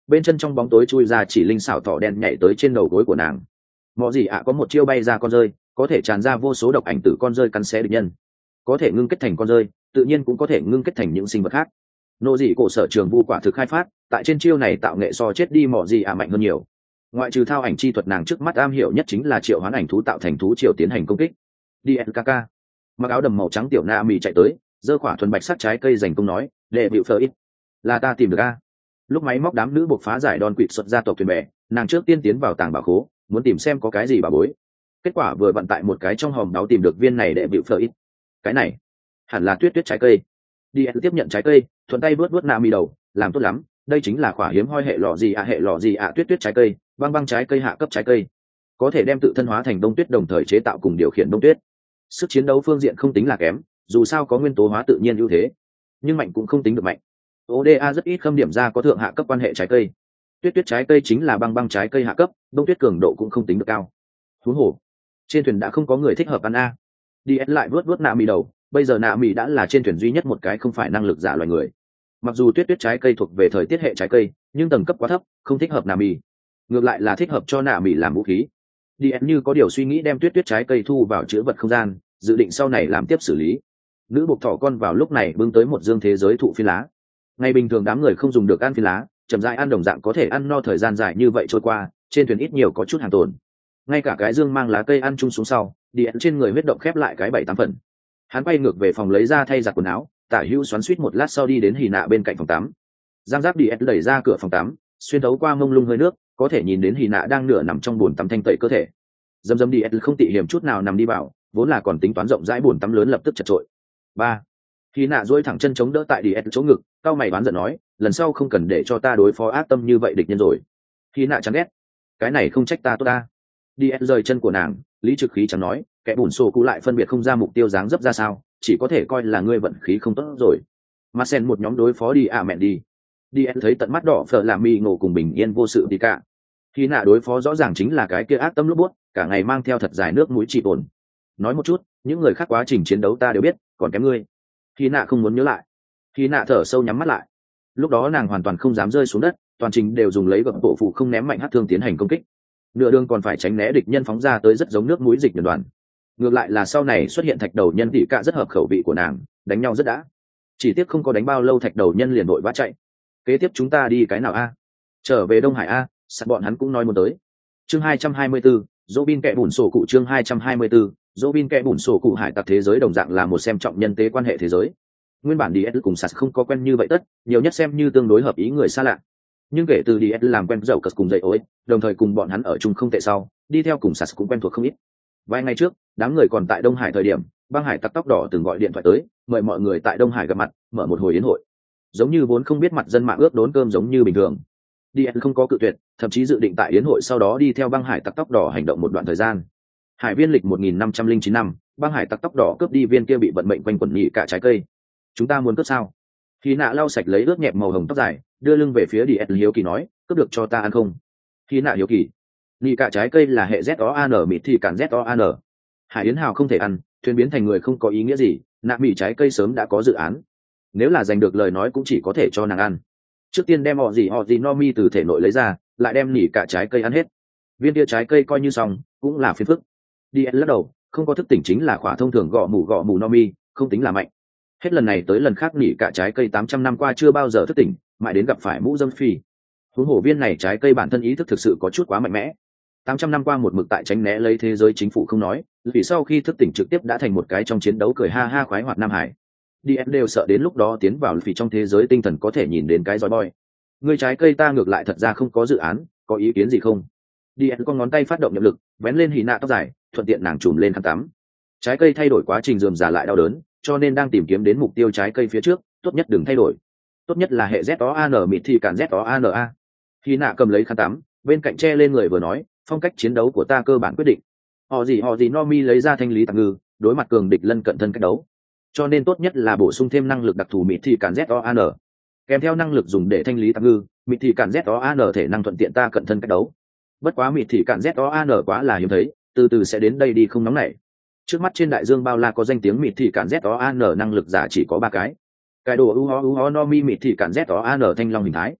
bên chân trong bóng tối chui ra chỉ linh xảo thỏ đen nhảy tới trên đầu gối của nàng. Mọ gì ạ có một chiêu bay ra con rơi, có thể tràn ra vô số độc ảnh tử con rơi cắn xé địch nhân, có thể ngưng kết thành con rơi, tự nhiên cũng có thể ngưng kết thành những sinh vật khác. Nô dị cổ sở trường vu quả thực khai phát, tại trên chiêu này tạo nghệ so chết đi mọ gì ạ mạnh hơn nhiều. Ngoại trừ thao ảnh chi thuật, nàng trước mắt am hiểu nhất chính là triệu hoán ảnh thú tạo thành thú triều tiến hành công kích. đê en ca ca. Mặc áo đầm màu trắng tiểu na mì chạy tới, giơ quả thuần bạch sắc trái cây dành công nói, đệ bịu phở ít, là ta tìm được a. Lúc máy móc đám nữ buộc phá giải đòn quỵt xuất ra tộc thuyền bè, nàng trước tiên tiến vào tàng bảo khố, muốn tìm xem có cái gì bà bối. Kết quả vừa vận tại một cái trong hòm đáo tìm được viên này đệ bịu phở ít. Cái này hẳn là tuyết tuyết trái cây. đi tiếp nhận trái cây, thuận tay vớt vớt na mì đầu, làm tốt lắm, đây chính là quả hiếm hoi hệ lọ gì ạ hệ lọ gì ạ tuyết tuyết trái cây, băng băng trái cây hạ cấp trái cây, có thể đem tự thân hóa thành đông tuyết đồng thời chế tạo cùng điều khiển đông tuyết. Sức chiến đấu phương diện không tính là kém, dù sao có nguyên tố hóa tự nhiên ưu thế, nhưng mạnh cũng không tính được mạnh. oda rất ít khâm điểm ra có thượng hạ cấp quan hệ trái cây. Tuyết tuyết trái cây chính là băng băng trái cây hạ cấp, đông tuyết cường độ cũng không tính được cao. Huống hồ trên thuyền đã không có người thích hợp ăn a. đi lại vuốt vuốt nạ mì đầu, bây giờ nạ mì đã là trên thuyền duy nhất một cái không phải năng lực giả loài người. Mặc dù tuyết tuyết trái cây thuộc về thời tiết hệ trái cây, nhưng tầng cấp quá thấp, không thích hợp nạ mì, ngược lại là thích hợp cho nạ mì làm vũ khí. đi như có điều suy nghĩ đem tuyết tuyết trái cây thu vào chữ vật không gian, dự định sau này làm tiếp xử lý. Nữ buộc thỏ con vào lúc này bưng tới một dương thế giới thụ phi lá. Ngày bình thường đám người không dùng được ăn phi lá, chậm rãi ăn đồng dạng có thể ăn no thời gian dài như vậy trôi qua, trên thuyền ít nhiều có chút hàng tồn. Ngay cả cái dương mang lá cây ăn chung xuống sau, đi trên người huyết động khép lại cái bảy tám phần. Hắn quay ngược về phòng lấy ra thay giặt quần áo, tả hữu xoắn suýt một lát sau đi đến hì nạ bên cạnh phòng tắm. Giang giáp đi đẩy ra cửa phòng tắm, xuyên thấu qua mông lung hơi nước, có thể nhìn đến hì nạ đang nửa nằm trong bồn tắm thanh tẩy cơ thể. Dầm dầm đi không tị hiểm chút nào nằm đi vào, vốn là còn tính toán rộng rãi bồn tắm lớn lập tức chật trội. Ba. Hì nạ duỗi thẳng chân chống đỡ tại đi chỗ ngực, cao mày đoán giận nói, lần sau không cần để cho ta đối phó ác tâm như vậy địch nhân rồi. Hì nạ chán ghét, cái này không trách ta tốt ta. đi rời chân của nàng, lý trực khí chẳng nói, kẻ bùn xô cũ lại phân biệt không ra mục tiêu dáng dấp ra sao, chỉ có thể coi là ngươi vận khí không tốt rồi. Mà sen một nhóm đối phó đi à mẹ đi. đi thấy tận mắt đỏ phở làm mi ngộ cùng bình yên vô sự đi cả. Khi nạ đối phó rõ ràng chính là cái kia ác tâm lúc buốt, cả ngày mang theo thật dài nước mũi trị ổn. Nói một chút, những người khác quá trình chiến đấu ta đều biết, còn kém ngươi. Khi nạ không muốn nhớ lại. Khi nạ thở sâu nhắm mắt lại. Lúc đó nàng hoàn toàn không dám rơi xuống đất, toàn trình đều dùng lấy gập bộ phụ không ném mạnh hát thương tiến hành công kích. Nửa đường còn phải tránh né địch nhân phóng ra tới rất giống nước mũi dịch nhân đoàn. Ngược lại là sau này xuất hiện thạch đầu nhân tỷ cạ rất hợp khẩu vị của nàng, đánh nhau rất đã. Chỉ tiếc không có đánh bao lâu thạch đầu nhân liền vội vã chạy. Kế tiếp chúng ta đi cái nào a? Trở về Đông Hải a, sẵn bọn hắn cũng nói muốn tới. Chương hai trăm hai mươi bốn, Robin kẻ bùn sổ cụ chương hai trăm hai mươi bốn, Robin kẻ bùn sổ cụ hải tặc thế giới đồng dạng là một xem trọng nhân tế quan hệ thế giới. Nguyên bản đi cùng sạt không có quen như vậy tất, nhiều nhất xem như tương đối hợp ý người xa lạ. Nhưng kể từ đi làm quen dầu cất cùng dậy ối, đồng thời cùng bọn hắn ở chung không tệ sau, đi theo cùng sạt cũng quen thuộc không ít. Vài ngày trước, đám người còn tại Đông Hải thời điểm, băng hải tặc tóc đỏ từng gọi điện thoại tới, mời mọi người tại Đông Hải gặp mặt, mở một hồi yến hội. Giống như vốn không biết mặt dân mạng ước đốn cơm giống như bình thường. đi không có cự tuyệt, thậm chí dự định tại yến hội sau đó đi theo băng hải tặc tóc đỏ hành động một đoạn thời gian. Hải viên lịch một nghìn năm trăm lẻ chín năm, băng hải tặc tóc đỏ cướp đi viên kia bị vận mệnh quanh quẩn nhị cả trái cây. Chúng ta muốn cướp sao? Khi nạ lau sạch lấy ướt nhẹp màu hồng tóc dài, đưa lưng về phía đi hiếu kỳ nói, cướp được cho ta ăn không? Khi nạ hiếu kỳ, nhị cả trái cây là hệ Z O A N mịt thì cản Z O A N. Hải yến hào không thể ăn, thuyền biến thành người không có ý nghĩa gì, nạ mị trái cây sớm đã có dự án. Nếu là giành được lời nói cũng chỉ có thể cho nàng ăn. Trước tiên đem họ gì họ gì no mi từ thể nội lấy ra, lại đem nỉ cả trái cây ăn hết. Viên kia trái cây coi như xong, cũng là phiền phức. đi lắc đầu, không có thức tỉnh chính là khỏa thông thường gõ mù gõ mù no mi, không tính là mạnh. Hết lần này tới lần khác nỉ cả trái cây tám trăm năm qua chưa bao giờ thức tỉnh, mãi đến gặp phải mũ dâm phi. Huống hồ viên này trái cây bản thân ý thức thực sự có chút quá mạnh mẽ. tám trăm năm qua một mực tại tránh né lấy thế giới chính phủ không nói, vì sau khi thức tỉnh trực tiếp đã thành một cái trong chiến đấu cười ha ha khoái hoạt Nam Hải. đi em đều sợ đến lúc đó tiến vào vì trong thế giới tinh thần có thể nhìn đến cái roi boy. Người trái cây ta ngược lại thật ra không có dự án, có ý kiến gì không? đi em con ngón tay phát động nhập lực, vén lên hì nạ tóc dài, thuận tiện nàng trùm lên khăn tắm. Trái cây thay đổi quá trình rườm rà lại đau đớn, cho nên đang tìm kiếm đến mục tiêu trái cây phía trước, tốt nhất đừng thay đổi. Tốt nhất là hệ Z O A N mịt thì cản Z O A N A. Hì nạ cầm lấy khăn tắm, bên cạnh che lên người vừa nói, phong cách chiến đấu của ta cơ bản quyết định. Họ gì họ gì no mi lấy ra thanh lý tạm ngư, đối mặt cường địch lân cận thân cách đấu. Cho nên tốt nhất là bổ sung thêm năng lực đặc thù mịt thì cản Z O A N. Kèm theo năng lực dùng để thanh lý tạm ngư, mịt thì cản Z O A N thể năng thuận tiện ta cận thân cách đấu. Bất quá mịt thì cản Z O A N quá là hiếm thấy, từ từ sẽ đến đây đi không nóng nảy. Trước mắt trên đại dương bao la có danh tiếng mịt thì cản Z O A N năng lực giả chỉ có ba cái. Cái đồ u ho u ho no mi mịt thì cản Z O A N thanh long hình thái.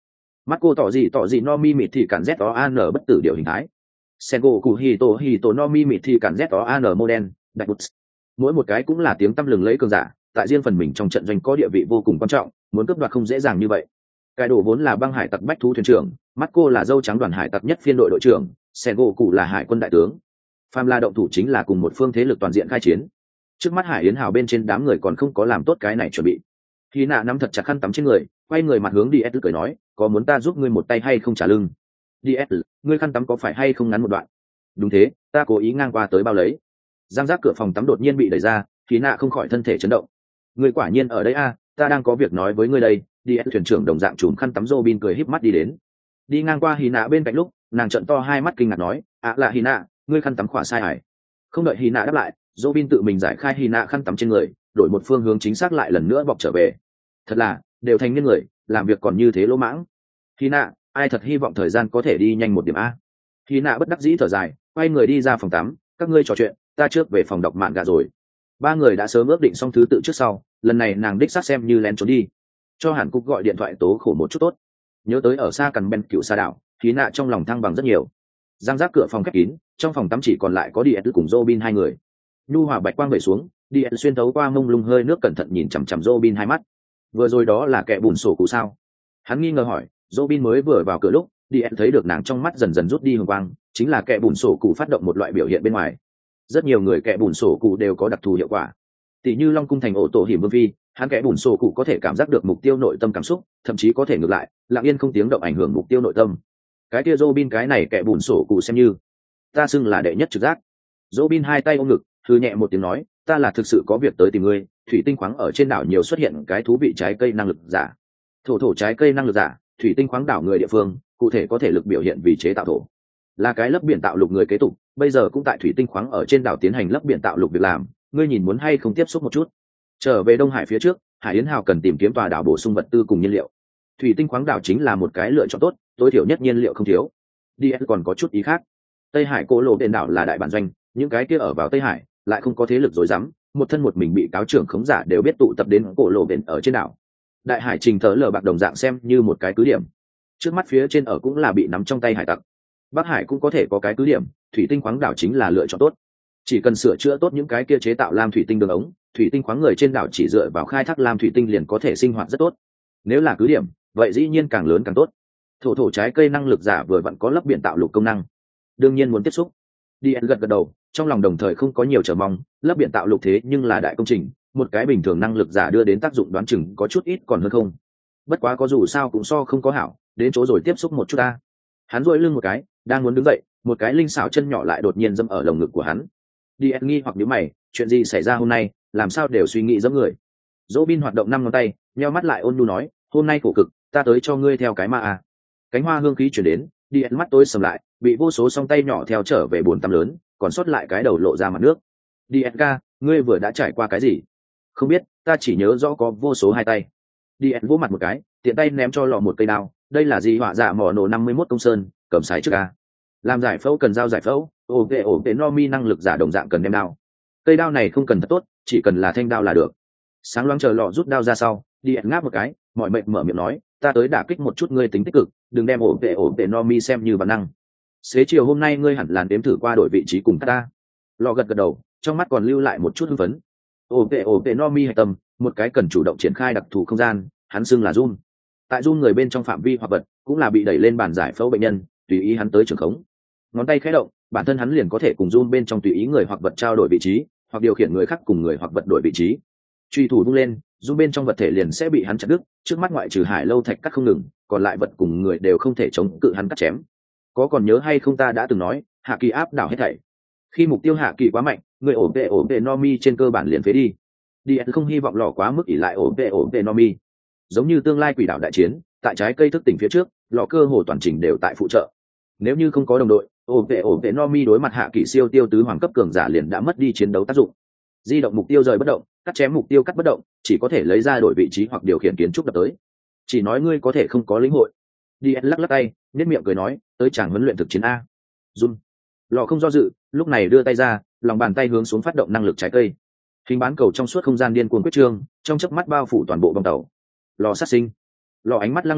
mắt cô tỏ gì tỏ gì no mi mịt thì cản z đó an bất tử điều hình thái sengo cụ hito hito no mi mịt thì cản z đó an modern đại bút. Mỗi một cái cũng là tiếng tăm lừng lẫy cường giả, tại riêng phần mình trong trận doanh có địa vị vô cùng quan trọng, muốn cướp đoạt không dễ dàng như vậy. Cái đồ vốn là băng hải tặc bách thú thuyền trưởng, mắt cô là dâu trắng đoàn hải tặc nhất phiên đội đội trưởng, sengo cụ là hải quân đại tướng. Phàm là động thủ chính là cùng một phương thế lực toàn diện khai chiến. Trước mắt Hải Yến Hào bên trên đám người còn không có làm tốt cái này chuẩn bị. Khi nạ nắm thật chặt khăn tắm trên người, quay người mặt hướng đi ét cười nói, có muốn ta giúp ngươi một tay hay không trả lưng? đi ét, ngươi khăn tắm có phải hay không ngắn một đoạn? Đúng thế, ta cố ý ngang qua tới bao lấy. Giang giác cửa phòng tắm đột nhiên bị đẩy ra, Khi nạ không khỏi thân thể chấn động. Ngươi quả nhiên ở đây a, à, ta đang có việc nói với ngươi đây. đi ét thuyền trưởng đồng dạng trùm khăn tắm Robin cười híp mắt đi đến. Đi ngang qua Hy nạ bên cạnh lúc, nàng trợn to hai mắt kinh ngạc nói, "À là Hy nạ, ngươi khăn tắm khỏa sai ải." Không đợi Hy nạ đáp lại, Robin tự mình giải khai Hy nạ khăn tắm trên người, đổi một phương hướng chính xác lại lần nữa bọc trở về. Thật là, đều thành niên người, làm việc còn như thế lỗ mãng. Hy nạ, ai thật hy vọng thời gian có thể đi nhanh một điểm a. Hy nạ bất đắc dĩ thở dài, quay người đi ra phòng tắm, các ngươi trò chuyện, ta trước về phòng đọc mạn gà rồi. Ba người đã sớm ước định xong thứ tự trước sau, lần này nàng đích xác xem như lén trốn đi. Cho Hàn Cúc gọi điện thoại tố khổ một chút tốt. Nhớ tới ở xa cằn bên cựu xa đảo, Hy nạ trong lòng thăng bằng rất nhiều. Giang giác cửa phòng khép kín, trong phòng tắm chỉ còn lại có Điệt cùng Robin hai người. Nhu hòa bạch quang vẩy xuống, Điệt xuyên thấu qua mông lung hơi nước cẩn thận nhìn chằm chằm Robin hai mắt. Vừa rồi đó là kẻ bùn sổ cụ sao? Hắn nghi ngờ hỏi. Robin mới vừa vào cửa lúc, Điệt thấy được nàng trong mắt dần dần rút đi hồng quang, chính là kẻ bùn sổ cụ phát động một loại biểu hiện bên ngoài. Rất nhiều người kẻ bùn sổ cụ đều có đặc thù hiệu quả. Tỷ như Long cung thành ổ tổ hiểm vương phi, hắn kẻ bùn sổ cụ có thể cảm giác được mục tiêu nội tâm cảm xúc, thậm chí có thể ngược lại, lặng yên không tiếng động ảnh hưởng mục tiêu nội tâm. Cái kia Robin cái này kẻ bùn sổ cụ xem như ta xưng là đệ nhất trực giác. Robin hai tay ôm ngực, thư nhẹ một tiếng nói, ta là thực sự có việc tới tìm ngươi. Thủy tinh khoáng ở trên đảo nhiều xuất hiện cái thú vị trái cây năng lực giả. Thổ thổ trái cây năng lực giả, thủy tinh khoáng đảo người địa phương, cụ thể có thể lực biểu hiện vì chế tạo thổ, là cái lấp biển tạo lục người kế tục, bây giờ cũng tại thủy tinh khoáng ở trên đảo tiến hành lấp biển tạo lục việc làm, ngươi nhìn muốn hay không tiếp xúc một chút. Trở về Đông Hải phía trước, Hải Yến Hào cần tìm kiếm tòa đảo bổ sung vật tư cùng nhiên liệu. Thủy tinh khoáng đảo chính là một cái lựa chọn tốt, tối thiểu nhất nhiên liệu không thiếu. đi ét còn có chút ý khác. Tây Hải cô lộ tên đảo là đại bản doanh, những cái kia ở vào Tây Hải lại không có thế lực rối rắm, một thân một mình bị cáo trưởng khống giả đều biết tụ tập đến cổ lộ bên ở trên đảo. Đại hải trình thở lờ bạc đồng dạng xem như một cái cứ điểm. Trước mắt phía trên ở cũng là bị nắm trong tay hải tặc. Bắc Hải cũng có thể có cái cứ điểm, thủy tinh khoáng đảo chính là lựa chọn tốt. Chỉ cần sửa chữa tốt những cái kia chế tạo lam thủy tinh đường ống, thủy tinh khoáng người trên đảo chỉ dựa vào khai thác lam thủy tinh liền có thể sinh hoạt rất tốt. Nếu là cứ điểm, vậy dĩ nhiên càng lớn càng tốt. Thổ thổ trái cây năng lực giả vừa vặn có lấp biển tạo lục công năng, đương nhiên muốn tiếp xúc. đi gật gật đầu, trong lòng đồng thời không có nhiều chờ mong, lấp biển tạo lục thế nhưng là đại công trình, một cái bình thường năng lực giả đưa đến tác dụng đoán chừng có chút ít còn hơn không. Bất quá có dù sao cũng so không có hảo, đến chỗ rồi tiếp xúc một chút ta. Hắn duỗi lưng một cái, đang muốn đứng dậy, một cái linh xảo chân nhỏ lại đột nhiên dẫm ở lồng ngực của hắn. đi nghi hoặc nhíu mày, chuyện gì xảy ra hôm nay, làm sao đều suy nghĩ giống người. Robin hoạt động năm ngón tay, nheo mắt lại ôn nhu nói, hôm nay khổ cực, ta tới cho ngươi theo cái ma à. Cánh hoa hương khí chuyển đến, đi mắt tối sầm lại, bị vô số song tay nhỏ theo trở về buồn tắm lớn, còn sót lại cái đầu lộ ra mặt nước. đi ca, ngươi vừa đã trải qua cái gì? Không biết, ta chỉ nhớ rõ có vô số hai tay. đi vỗ mặt một cái, tiện tay ném cho lọ một cây đao, đây là gì họa dạ mỏ nổ năm mươi mốt công sơn, cầm sái trước ca. Làm giải phẫu cần dao giải phẫu, ổ vệ ổ vệ no mi năng lực giả đồng dạng cần đem đao. Cây đao này không cần thật tốt, chỉ cần là thanh đao là được. Sáng loáng chờ lọ rút đao ra sau, đi ngáp một cái, mọi mệnh mở miệng nói, ta tới đả kích một chút ngươi tính tích cực, đừng đem ổ vệ ổ vệ no mi xem như bản năng. Xế chiều hôm nay ngươi hẳn là đếm thử qua đổi vị trí cùng ta. Lọ gật gật đầu, trong mắt còn lưu lại một chút hưng phấn. Ổ vệ ổ vệ no mi hạch tâm, một cái cần chủ động triển khai đặc thù không gian, hắn xưng là Jun. Tại Jun người bên trong phạm vi hoặc vật, cũng là bị đẩy lên bàn giải phẫu bệnh nhân, tùy ý hắn tới trường khống. Ngón tay khẽ động, bản thân hắn liền có thể cùng Jun bên trong tùy ý người hoặc vật trao đổi vị trí, hoặc điều khiển người khác cùng người hoặc vật đổi vị trí. Truy thủ vung lên, Jun bên trong vật thể liền sẽ bị hắn chặt đứt, trước mắt ngoại trừ Hải Lâu Thạch cắt không ngừng, còn lại vật cùng người đều không thể chống cự hắn cắt chém. Có còn nhớ hay không ta đã từng nói, hạ kỳ áp đảo hết thảy. Khi mục tiêu hạ kỳ quá mạnh, người ổn vệ ổn vệ Nomi trên cơ bản liền phế đi. đi không hy vọng lò quá mức ỷ lại ổn vệ ổn vệ Nomi. Giống như tương lai quỷ đảo đại chiến, tại trái cây thức tỉnh phía trước, lò cơ hồ toàn trình đều tại phụ trợ. Nếu như không có đồng đội, ổn vệ ổn vệ Nomi đối mặt hạ kỳ siêu tiêu tứ hoàng cấp cường giả liền đã mất đi chiến đấu tác dụng. Di động mục tiêu rời bất động, cắt chém mục tiêu cắt bất động, chỉ có thể lấy ra đổi vị trí hoặc điều khiển kiến trúc đập tới. Chỉ nói ngươi có thể không có lĩnh hội. đi lắc lắc tay, nét miệng cười nói, tới chàng huấn luyện thực chiến a. Jun. Lò không do dự, lúc này đưa tay ra, lòng bàn tay hướng xuống phát động năng lực trái cây. Hình bán cầu trong suốt không gian điên cuồng quyết trương, trong chớp mắt bao phủ toàn bộ bong tàu. Lò sát sinh. Lò ánh mắt lăng lệ,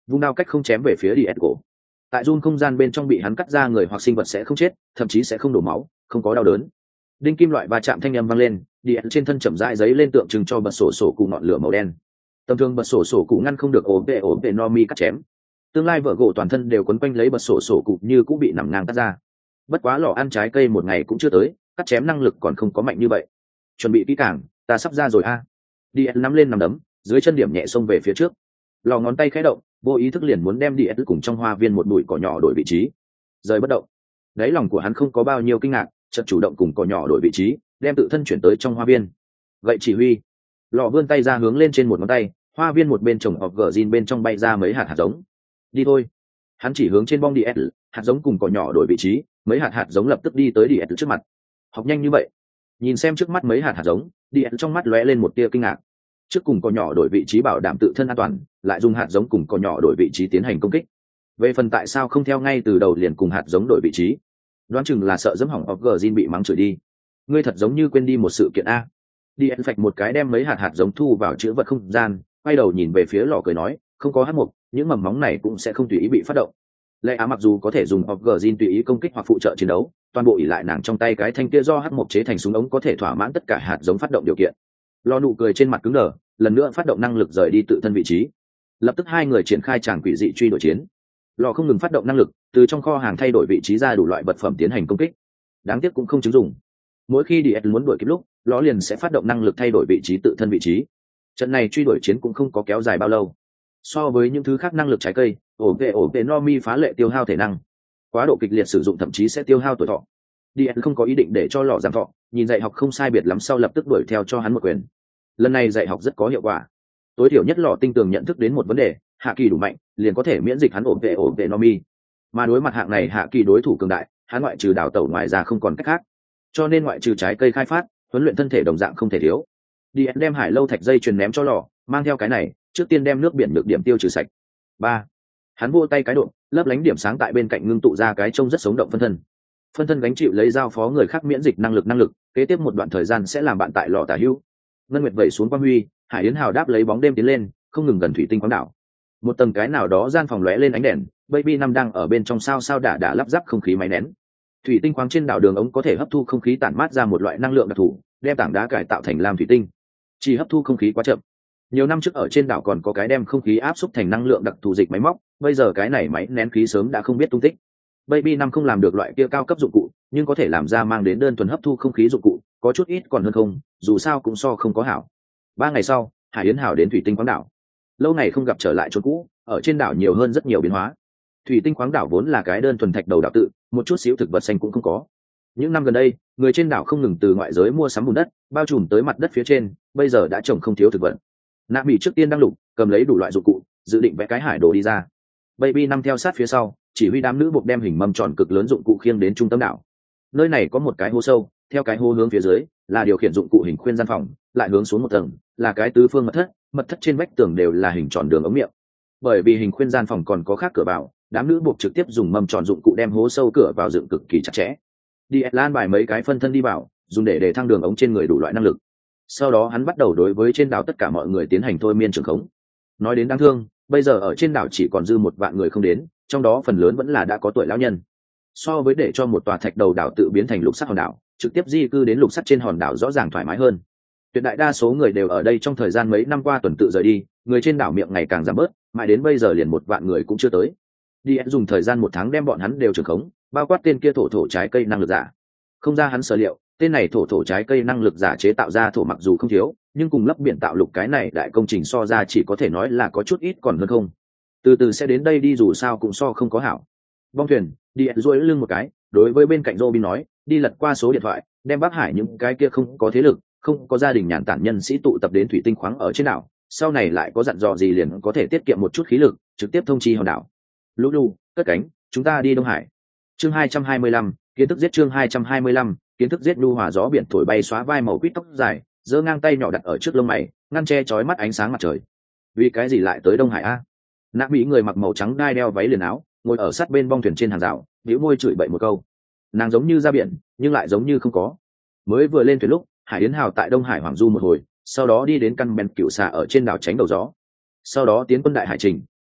vung đao cách không chém về phía Diet cổ. Tại run không gian bên trong bị hắn cắt ra người hoặc sinh vật sẽ không chết, thậm chí sẽ không đổ máu, không có đau đớn. Đinh kim loại va chạm thanh âm vang lên, Diet trên thân chậm rãi giấy lên tượng trưng cho bật sổ sổ cụ ngọn lửa màu đen. Tầm thường bật sổ sổ cụ ngăn không được ổ vệ ổ vệ Nomi cắt chém. Tương lai vợ gỗ toàn thân đều quấn quanh lấy bật sổ sổ cụ như cũng bị nằm ngang cắt ra. Bất quá lò ăn trái cây một ngày cũng chưa tới, cắt chém năng lực còn không có mạnh như vậy. Chuẩn bị kỹ càng, ta sắp ra rồi a. À. Diet nắm lên nằm đấm, dưới chân điểm nhẹ xông về phía trước. Lò ngón tay khẽ động, vô ý thức liền muốn đem Diet cùng trong hoa viên một bụi cỏ nhỏ đổi vị trí. Rời bất động. Đáy lòng của hắn không có bao nhiêu kinh ngạc, chợt chủ động cùng cỏ nhỏ đổi vị trí, đem tự thân chuyển tới trong hoa viên. Vậy chỉ huy. Lò vươn tay ra hướng lên trên một ngón tay, hoa viên một bên trồng hộp gờ zin bên trong bay ra mấy hạt hạt giống. Đi thôi. Hắn chỉ hướng trên bong Diet, hạt giống cùng cỏ nhỏ đổi vị trí, mấy hạt hạt giống lập tức đi tới Diet trước mặt. Học nhanh như vậy. Nhìn xem trước mắt mấy hạt hạt giống, Diet trong mắt lóe lên một tia kinh ngạc. Trước cùng cỏ nhỏ đổi vị trí bảo đảm tự thân an toàn, lại dùng hạt giống cùng cỏ nhỏ đổi vị trí tiến hành công kích. Về phần tại sao không theo ngay từ đầu liền cùng hạt giống đổi vị trí, đoán chừng là sợ dẫm hỏng hoặc gờ zin bị mắng chửi đi. Ngươi thật giống như quên đi một sự kiện a. Đi phạch một cái đem mấy hạt hạt giống thu vào chữ vật không gian, quay đầu nhìn về phía lò cười nói, không có hắc mục, những mầm móng này cũng sẽ không tùy ý bị phát động. Lệ Á mặc dù có thể dùng hoặc gờ zin tùy ý công kích hoặc phụ trợ chiến đấu, toàn bộ ỷ lại nàng trong tay cái thanh kia do hắc mục chế thành súng ống có thể thỏa mãn tất cả hạt giống phát động điều kiện. Lò nụ cười trên mặt cứng đờ, lần nữa phát động năng lực rời đi tự thân vị trí. Lập tức hai người triển khai tràng quỷ dị truy đuổi chiến. Lò không ngừng phát động năng lực, từ trong kho hàng thay đổi vị trí ra đủ loại vật phẩm tiến hành công kích. Đáng tiếc cũng không chứng dụng. Mỗi khi Diet muốn đuổi kịp lúc, lò liền sẽ phát động năng lực thay đổi vị trí tự thân vị trí. Trận này truy đuổi chiến cũng không có kéo dài bao lâu. So với những thứ khác năng lực trái cây, ổ vệ ổ vệ Nomi phá lệ tiêu hao thể năng. Quá độ kịch liệt sử dụng thậm chí sẽ tiêu hao tuổi thọ. Diet không có ý định để cho lò giảm thọ, nhìn dạy học không sai biệt lắm sau lập tức đuổi theo cho hắn một quyền. Lần này dạy học rất có hiệu quả, tối thiểu nhất lò tinh tường nhận thức đến một vấn đề, hạ kỳ đủ mạnh liền có thể miễn dịch hắn ổn vệ ổn vệ Nomi. Mà đối mặt hạng này hạ kỳ đối thủ cường đại, hắn ngoại trừ đào tẩu ngoài ra không còn cách khác, cho nên ngoại trừ trái cây khai phát, huấn luyện thân thể đồng dạng không thể thiếu. Đi đem hải lâu thạch dây truyền ném cho lò, mang theo cái này, trước tiên đem nước biển được điểm tiêu trừ sạch. Ba, hắn vô tay cái độ, lấp lánh điểm sáng tại bên cạnh ngưng tụ ra cái trông rất sống động phân thân. Phân thân gánh chịu lấy giao phó người khác miễn dịch năng lực năng lực, kế tiếp một đoạn thời gian sẽ làm bạn tại lò tả hữu. Ngân nguyệt vẩy xuống quang huy, hải yến hào đáp lấy bóng đêm tiến lên, không ngừng gần thủy tinh quán đảo. Một tầng cái nào đó gian phòng lóe lên ánh đèn, baby năm đang ở bên trong sao sao đả đả lắp ráp không khí máy nén. Thủy tinh khoáng trên đảo đường ống có thể hấp thu không khí tản mát ra một loại năng lượng đặc thù, đem tảng đá cải tạo thành lam thủy tinh. Chỉ hấp thu không khí quá chậm. Nhiều năm trước ở trên đảo còn có cái đem không khí áp xúc thành năng lượng đặc thù dịch máy móc, bây giờ cái này máy nén khí sớm đã không biết tung tích. Baby năm không làm được loại kia cao cấp dụng cụ, nhưng có thể làm ra mang đến đơn thuần hấp thu không khí dụng cụ, có chút ít còn hơn không, dù sao cũng so không có hảo. Ba ngày sau, Hải Yến Hảo đến thủy tinh khoáng đảo. Lâu ngày không gặp trở lại chỗ cũ, ở trên đảo nhiều hơn rất nhiều biến hóa. Thủy tinh khoáng đảo vốn là cái đơn thuần thạch đầu đảo tự, một chút xíu thực vật xanh cũng không có. Những năm gần đây, người trên đảo không ngừng từ ngoại giới mua sắm bùn đất, bao trùm tới mặt đất phía trên, bây giờ đã trồng không thiếu thực vật. Nạ Mỹ trước tiên đang lục, cầm lấy đủ loại dụng cụ, dự định vẽ cái hải đồ đi ra. Baby năm theo sát phía sau, chỉ huy đám nữ buộc đem hình mâm tròn cực lớn dụng cụ khiêng đến trung tâm đảo. Nơi này có một cái hố sâu, theo cái hố hướng phía dưới là điều khiển dụng cụ hình khuyên gian phòng, lại hướng xuống một tầng là cái tứ phương mật thất, mật thất trên vách tường đều là hình tròn đường ống miệng. Bởi vì hình khuyên gian phòng còn có khác cửa vào, đám nữ buộc trực tiếp dùng mâm tròn dụng cụ đem hố sâu cửa vào dựng cực kỳ chặt chẽ. Đi lan bài mấy cái phân thân đi vào, dùng để để thăng đường ống trên người đủ loại năng lực. Sau đó hắn bắt đầu đối với trên đảo tất cả mọi người tiến hành thôi miên trường khống. Nói đến đáng thương, bây giờ ở trên đảo chỉ còn dư một vạn người không đến, trong đó phần lớn vẫn là đã có tuổi lão nhân. So với để cho một tòa thạch đầu đảo tự biến thành lục sắt hòn đảo, trực tiếp di cư đến lục sắt trên hòn đảo rõ ràng thoải mái hơn. Tuyệt đại đa số người đều ở đây trong thời gian mấy năm qua tuần tự rời đi, người trên đảo miệng ngày càng giảm bớt, mãi đến bây giờ liền một vạn người cũng chưa tới. Đi dùng thời gian một tháng đem bọn hắn đều trưởng khống, bao quát tên kia thổ thổ trái cây năng lực giả. Không ra hắn sở liệu, tên này thổ thổ trái cây năng lực giả chế tạo ra thổ mặc dù không thiếu, nhưng cùng lấp biển tạo lục cái này đại công trình so ra chỉ có thể nói là có chút ít còn hơn không. Từ từ sẽ đến đây đi, dù sao cũng so không có hảo. Bong thuyền, đi duỗi lưng một cái, đối với bên cạnh Robin nói, đi lật qua số điện thoại, đem Bắc Hải những cái kia không có thế lực, không có gia đình nhàn tản nhân sĩ tụ tập đến thủy tinh khoáng ở trên đảo, sau này lại có dặn dò gì liền có thể tiết kiệm một chút khí lực, trực tiếp thông chi hòn đảo. Lulu, cất cánh, chúng ta đi Đông Hải. Chương hai trăm hai mươi lăm, kiến thức giết chương hai trăm hai mươi lăm, kiến thức giết lưu hòa gió biển thổi bay xóa vai màu quýt tóc dài, giơ ngang tay nhỏ đặt ở trước lông mày, ngăn che chói mắt ánh sáng mặt trời. Vì cái gì lại tới Đông Hải a? Nạ Mỹ người mặc màu trắng đai đeo váy liền áo, ngồi ở sát bên bong thuyền trên hàng rào, bĩu môi chửi bậy một câu. Nàng giống như ra biển, nhưng lại giống như không có. Mới vừa lên thuyền lúc, Hải Yến Hào tại Đông Hải Hoàng Du một hồi, sau đó đi đến căn men cựu xà ở trên đảo tránh đầu gió. Sau đó tiến quân đại hải trình,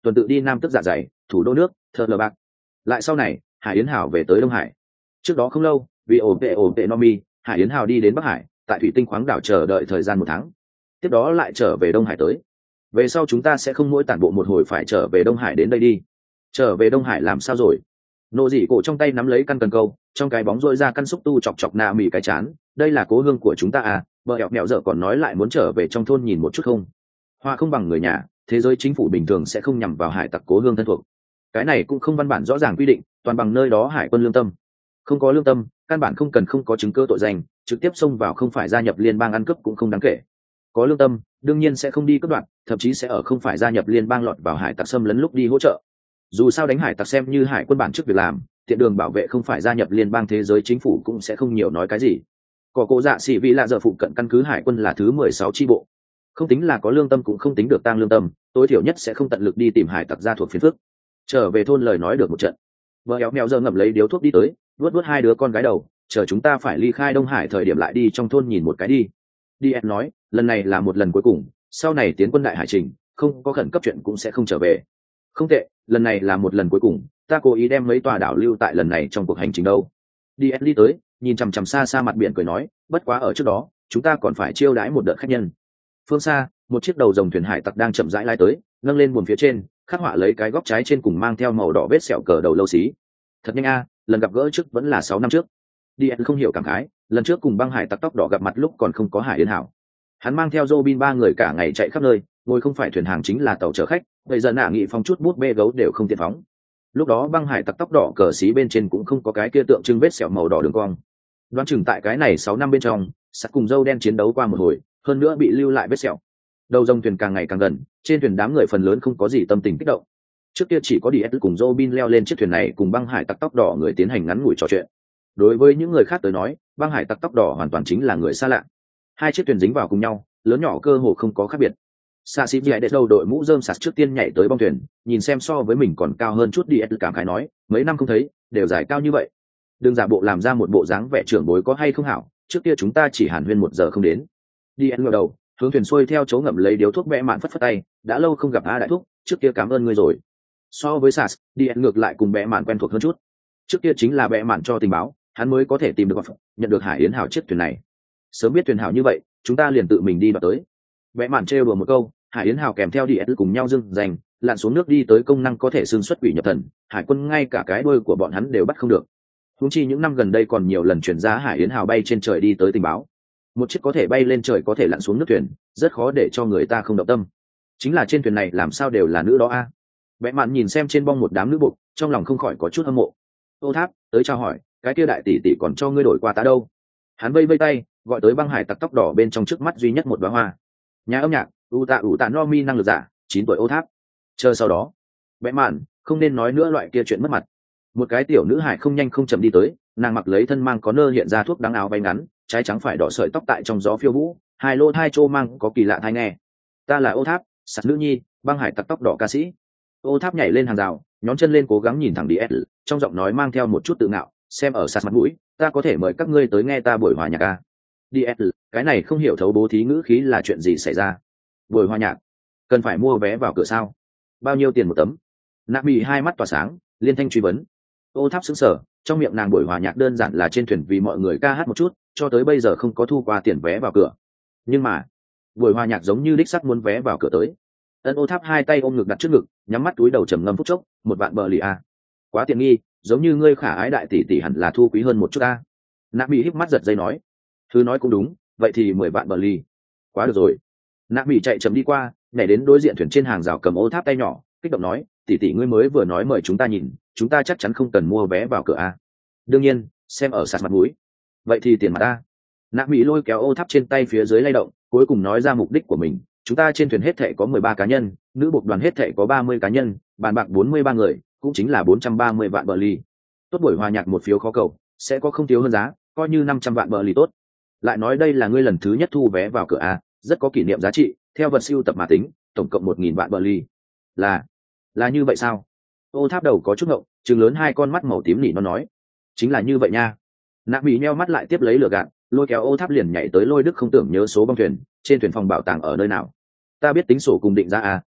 tuần tự đi nam tức dạ dày thủ đô nước thợ lờ bạc. Lại sau này Hải Yến Hào về tới Đông Hải. Trước đó không lâu vì ổn tệ ổn tệ Nomi, Hải Yến Hào đi đến Bắc Hải, tại thủy tinh khoáng đảo chờ đợi thời gian một tháng, tiếp đó lại trở về Đông Hải tới. Về sau chúng ta sẽ không mỗi tản bộ một hồi phải trở về Đông Hải đến đây đi. Trở về Đông Hải làm sao rồi? Nô dị cổ trong tay nắm lấy căn cần câu, trong cái bóng rôi ra căn xúc tu chọc chọc nạ mì cái chán. Đây là cố hương của chúng ta à? Vợ hẹo mẹo dở còn nói lại muốn trở về trong thôn nhìn một chút không? Hoa không bằng người nhà, thế giới chính phủ bình thường sẽ không nhằm vào hải tặc cố hương thân thuộc. Cái này cũng không văn bản rõ ràng quy định, toàn bằng nơi đó hải quân lương tâm. Không có lương tâm, căn bản không cần không có chứng cứ tội danh, trực tiếp xông vào không phải gia nhập liên bang ăn cướp cũng không đáng kể. Có lương tâm, đương nhiên sẽ không đi cướp đoạt, thậm chí sẽ ở không phải gia nhập liên bang lọt vào hải tặc xâm lấn lúc đi hỗ trợ. Dù sao đánh hải tặc xem như hải quân bản chức việc làm, tiện đường bảo vệ không phải gia nhập liên bang thế giới chính phủ cũng sẽ không nhiều nói cái gì. Có cô dạ sĩ vị lạ giờ phụ cận căn cứ hải quân là thứ mười sáu chi bộ. Không tính là có lương tâm cũng không tính được tăng lương tâm, tối thiểu nhất sẽ không tận lực đi tìm hải tặc gia thuộc phiền phức. Trở về thôn lời nói được một trận. Vợ éo mèo giờ ngậm lấy điếu thuốc đi tới, vuốt vuốt hai đứa con gái đầu, chờ chúng ta phải ly khai Đông Hải thời điểm lại đi trong thôn nhìn một cái đi. Đi em nói, lần này là một lần cuối cùng, sau này tiến quân đại hải trình, không có khẩn cấp chuyện cũng sẽ không trở về. Không tệ, lần này là một lần cuối cùng, ta cố ý đem mấy tòa đảo lưu tại lần này trong cuộc hành trình đâu. Đi em đi tới, nhìn chằm chằm xa xa mặt biển cười nói, bất quá ở trước đó, chúng ta còn phải chiêu đãi một đợt khách nhân. Phương xa, một chiếc đầu rồng thuyền hải tặc đang chậm rãi lai tới, nâng lên buồm phía trên, khắc họa lấy cái góc trái trên cùng mang theo màu đỏ vết sẹo cờ đầu lâu xí. Thật nhanh a, lần gặp gỡ trước vẫn là sáu năm trước. Đi em không hiểu cảm khái, lần trước cùng băng hải tặc tóc đỏ gặp mặt lúc còn không có Hải Yến Hảo. Hắn mang theo Robin ba người cả ngày chạy khắp nơi, ngồi không phải thuyền hàng chính là tàu chở khách, bây giờ nạ nghị phong chút bút bê gấu đều không tiện phóng. Lúc đó băng hải tặc tóc đỏ cờ xí bên trên cũng không có cái kia tượng trưng vết sẹo màu đỏ đường cong. Đoán chừng tại cái này sáu năm bên trong, sắt cùng dâu đen chiến đấu qua một hồi, hơn nữa bị lưu lại vết sẹo. Đầu dòng thuyền càng ngày càng gần, trên thuyền đám người phần lớn không có gì tâm tình kích động. Trước kia chỉ có đi cùng Robin leo lên chiếc thuyền này cùng băng hải tặc tóc đỏ người tiến hành ngắn ngủi trò chuyện. Đối với những người khác tới nói, băng hải tặc tóc đỏ hoàn toàn chính là người xa lạ. Hai chiếc thuyền dính vào cùng nhau, lớn nhỏ cơ hồ không có khác biệt. Xạ sĩ nhảy đến đầu đội mũ rơm sạt trước tiên nhảy tới bong thuyền, nhìn xem so với mình còn cao hơn chút đi cảm khái nói, mấy năm không thấy, đều dài cao như vậy. Đừng giả bộ làm ra một bộ dáng vẻ trưởng bối có hay không hảo, trước kia chúng ta chỉ hàn huyên một giờ không đến. Đi ngẩng đầu, hướng thuyền xuôi theo chỗ ngậm lấy điếu thuốc vẽ mạn phất phất tay, đã lâu không gặp a đại thúc, trước kia cảm ơn ngươi rồi. So với sạt, đi ngược lại cùng vẽ mạn quen thuộc hơn chút. Trước kia chính là vẽ mạn cho tình báo, hắn mới có thể tìm được nhận được Hải Yến Hảo chiếc thuyền này. Sớm biết thuyền hảo như vậy, chúng ta liền tự mình đi đoạt tới. Vẽ mạn trêu đùa một câu, Hải Yến Hào kèm theo đi cùng nhau dưng dành lặn xuống nước đi tới công năng có thể xương xuất quỷ nhập thần, hải quân ngay cả cái đuôi của bọn hắn đều bắt không được. Húng chi những năm gần đây còn nhiều lần chuyển giá Hải Yến Hào bay trên trời đi tới tình báo. Một chiếc có thể bay lên trời có thể lặn xuống nước thuyền, rất khó để cho người ta không động tâm. Chính là trên thuyền này làm sao đều là nữ đó a? À? Vẽ mạn nhìn xem trên bong một đám nữ bục, trong lòng không khỏi có chút hâm mộ. Ô Tháp tới chào hỏi, cái kia đại tỷ tỷ còn cho ngươi đổi qua tá đâu? Hắn vây vây tay, gọi tới băng hải tặc tóc đỏ bên trong trước mắt duy nhất một đóa hoa. Nhà âm nhạc u tạ ủ tạ no mi năng lực giả chín tuổi Ô Tháp. Chờ sau đó vẽ mạn không nên nói nữa loại kia chuyện mất mặt. Một cái tiểu nữ hải không nhanh không chậm đi tới, nàng mặc lấy thân mang có nơ hiện ra thuốc đắng áo váy ngắn, trái trắng phải đỏ sợi tóc tại trong gió phiêu vũ, hai lô hai trô mang có kỳ lạ thai nghe. Ta là Ô Tháp, sạt nữ nhi, băng hải tặc tóc đỏ ca sĩ. Ô Tháp nhảy lên hàng rào, nhón chân lên cố gắng nhìn thẳng đi S, trong giọng nói mang theo một chút tự ngạo, xem ở sạt mặt mũi, ta có thể mời các ngươi tới nghe ta buổi hòa nhạc a. đi S, cái này không hiểu thấu bố thí ngữ khí là chuyện gì xảy ra? Buổi hòa nhạc cần phải mua vé vào cửa sao? Bao nhiêu tiền một tấm? Nạ Mị hai mắt tỏa sáng, liên thanh truy vấn. Ô Tháp sững sờ, trong miệng nàng buổi hòa nhạc đơn giản là trên thuyền vì mọi người ca hát một chút, cho tới bây giờ không có thu qua tiền vé vào cửa. Nhưng mà buổi hòa nhạc giống như đích sắc muốn vé vào cửa tới. Ân Ô Tháp hai tay ôm ngực đặt trước ngực, nhắm mắt túi đầu trầm ngâm phút chốc, một vạn bờ lì a. Quá tiện nghi, giống như ngươi khả ái đại tỷ tỷ hẳn là thu quý hơn một chút a. Nạ Mị híp mắt giật dây nói. Thứ nói cũng đúng, vậy thì mười vạn bờ lì. Quá được rồi. Nạ Mị chạy chậm đi qua, nhảy đến đối diện thuyền trên hàng rào cầm Ô Tháp tay nhỏ, kích động nói, tỷ tỷ ngươi mới vừa nói mời chúng ta nhìn, chúng ta chắc chắn không cần mua vé vào cửa a. Đương nhiên, xem ở sạt mặt mũi. Vậy thì tiền mặt ta. Nạ Mị lôi kéo Ô Tháp trên tay phía dưới lay động, cuối cùng nói ra mục đích của mình. Chúng ta trên thuyền hết thảy có mười ba cá nhân, nữ buộc đoàn hết thảy có ba mươi cá nhân, bàn bạc bốn mươi ba người, cũng chính là bốn trăm ba mươi vạn bờ ly. Tốt buổi hòa nhạc một phiếu khó cầu, sẽ có không thiếu hơn giá, coi như năm trăm vạn bờ ly tốt. Lại nói đây là ngươi lần thứ nhất thu vé vào cửa a, rất có kỷ niệm giá trị, theo vật siêu tập mà tính, tổng cộng một nghìn vạn bờ ly. Là, là như vậy sao? Ô Tháp đầu có chút ngộng, trừng lớn hai con mắt màu tím nỉ nó nói, chính là như vậy nha. Nạ Mị nheo mắt lại tiếp lấy lửa gạt, lôi kéo Ô Tháp liền nhảy tới lôi đức không tưởng nhớ số bong thuyền, trên thuyền phòng bảo tàng ở nơi nào. Ta biết tính sổ cùng định giá à,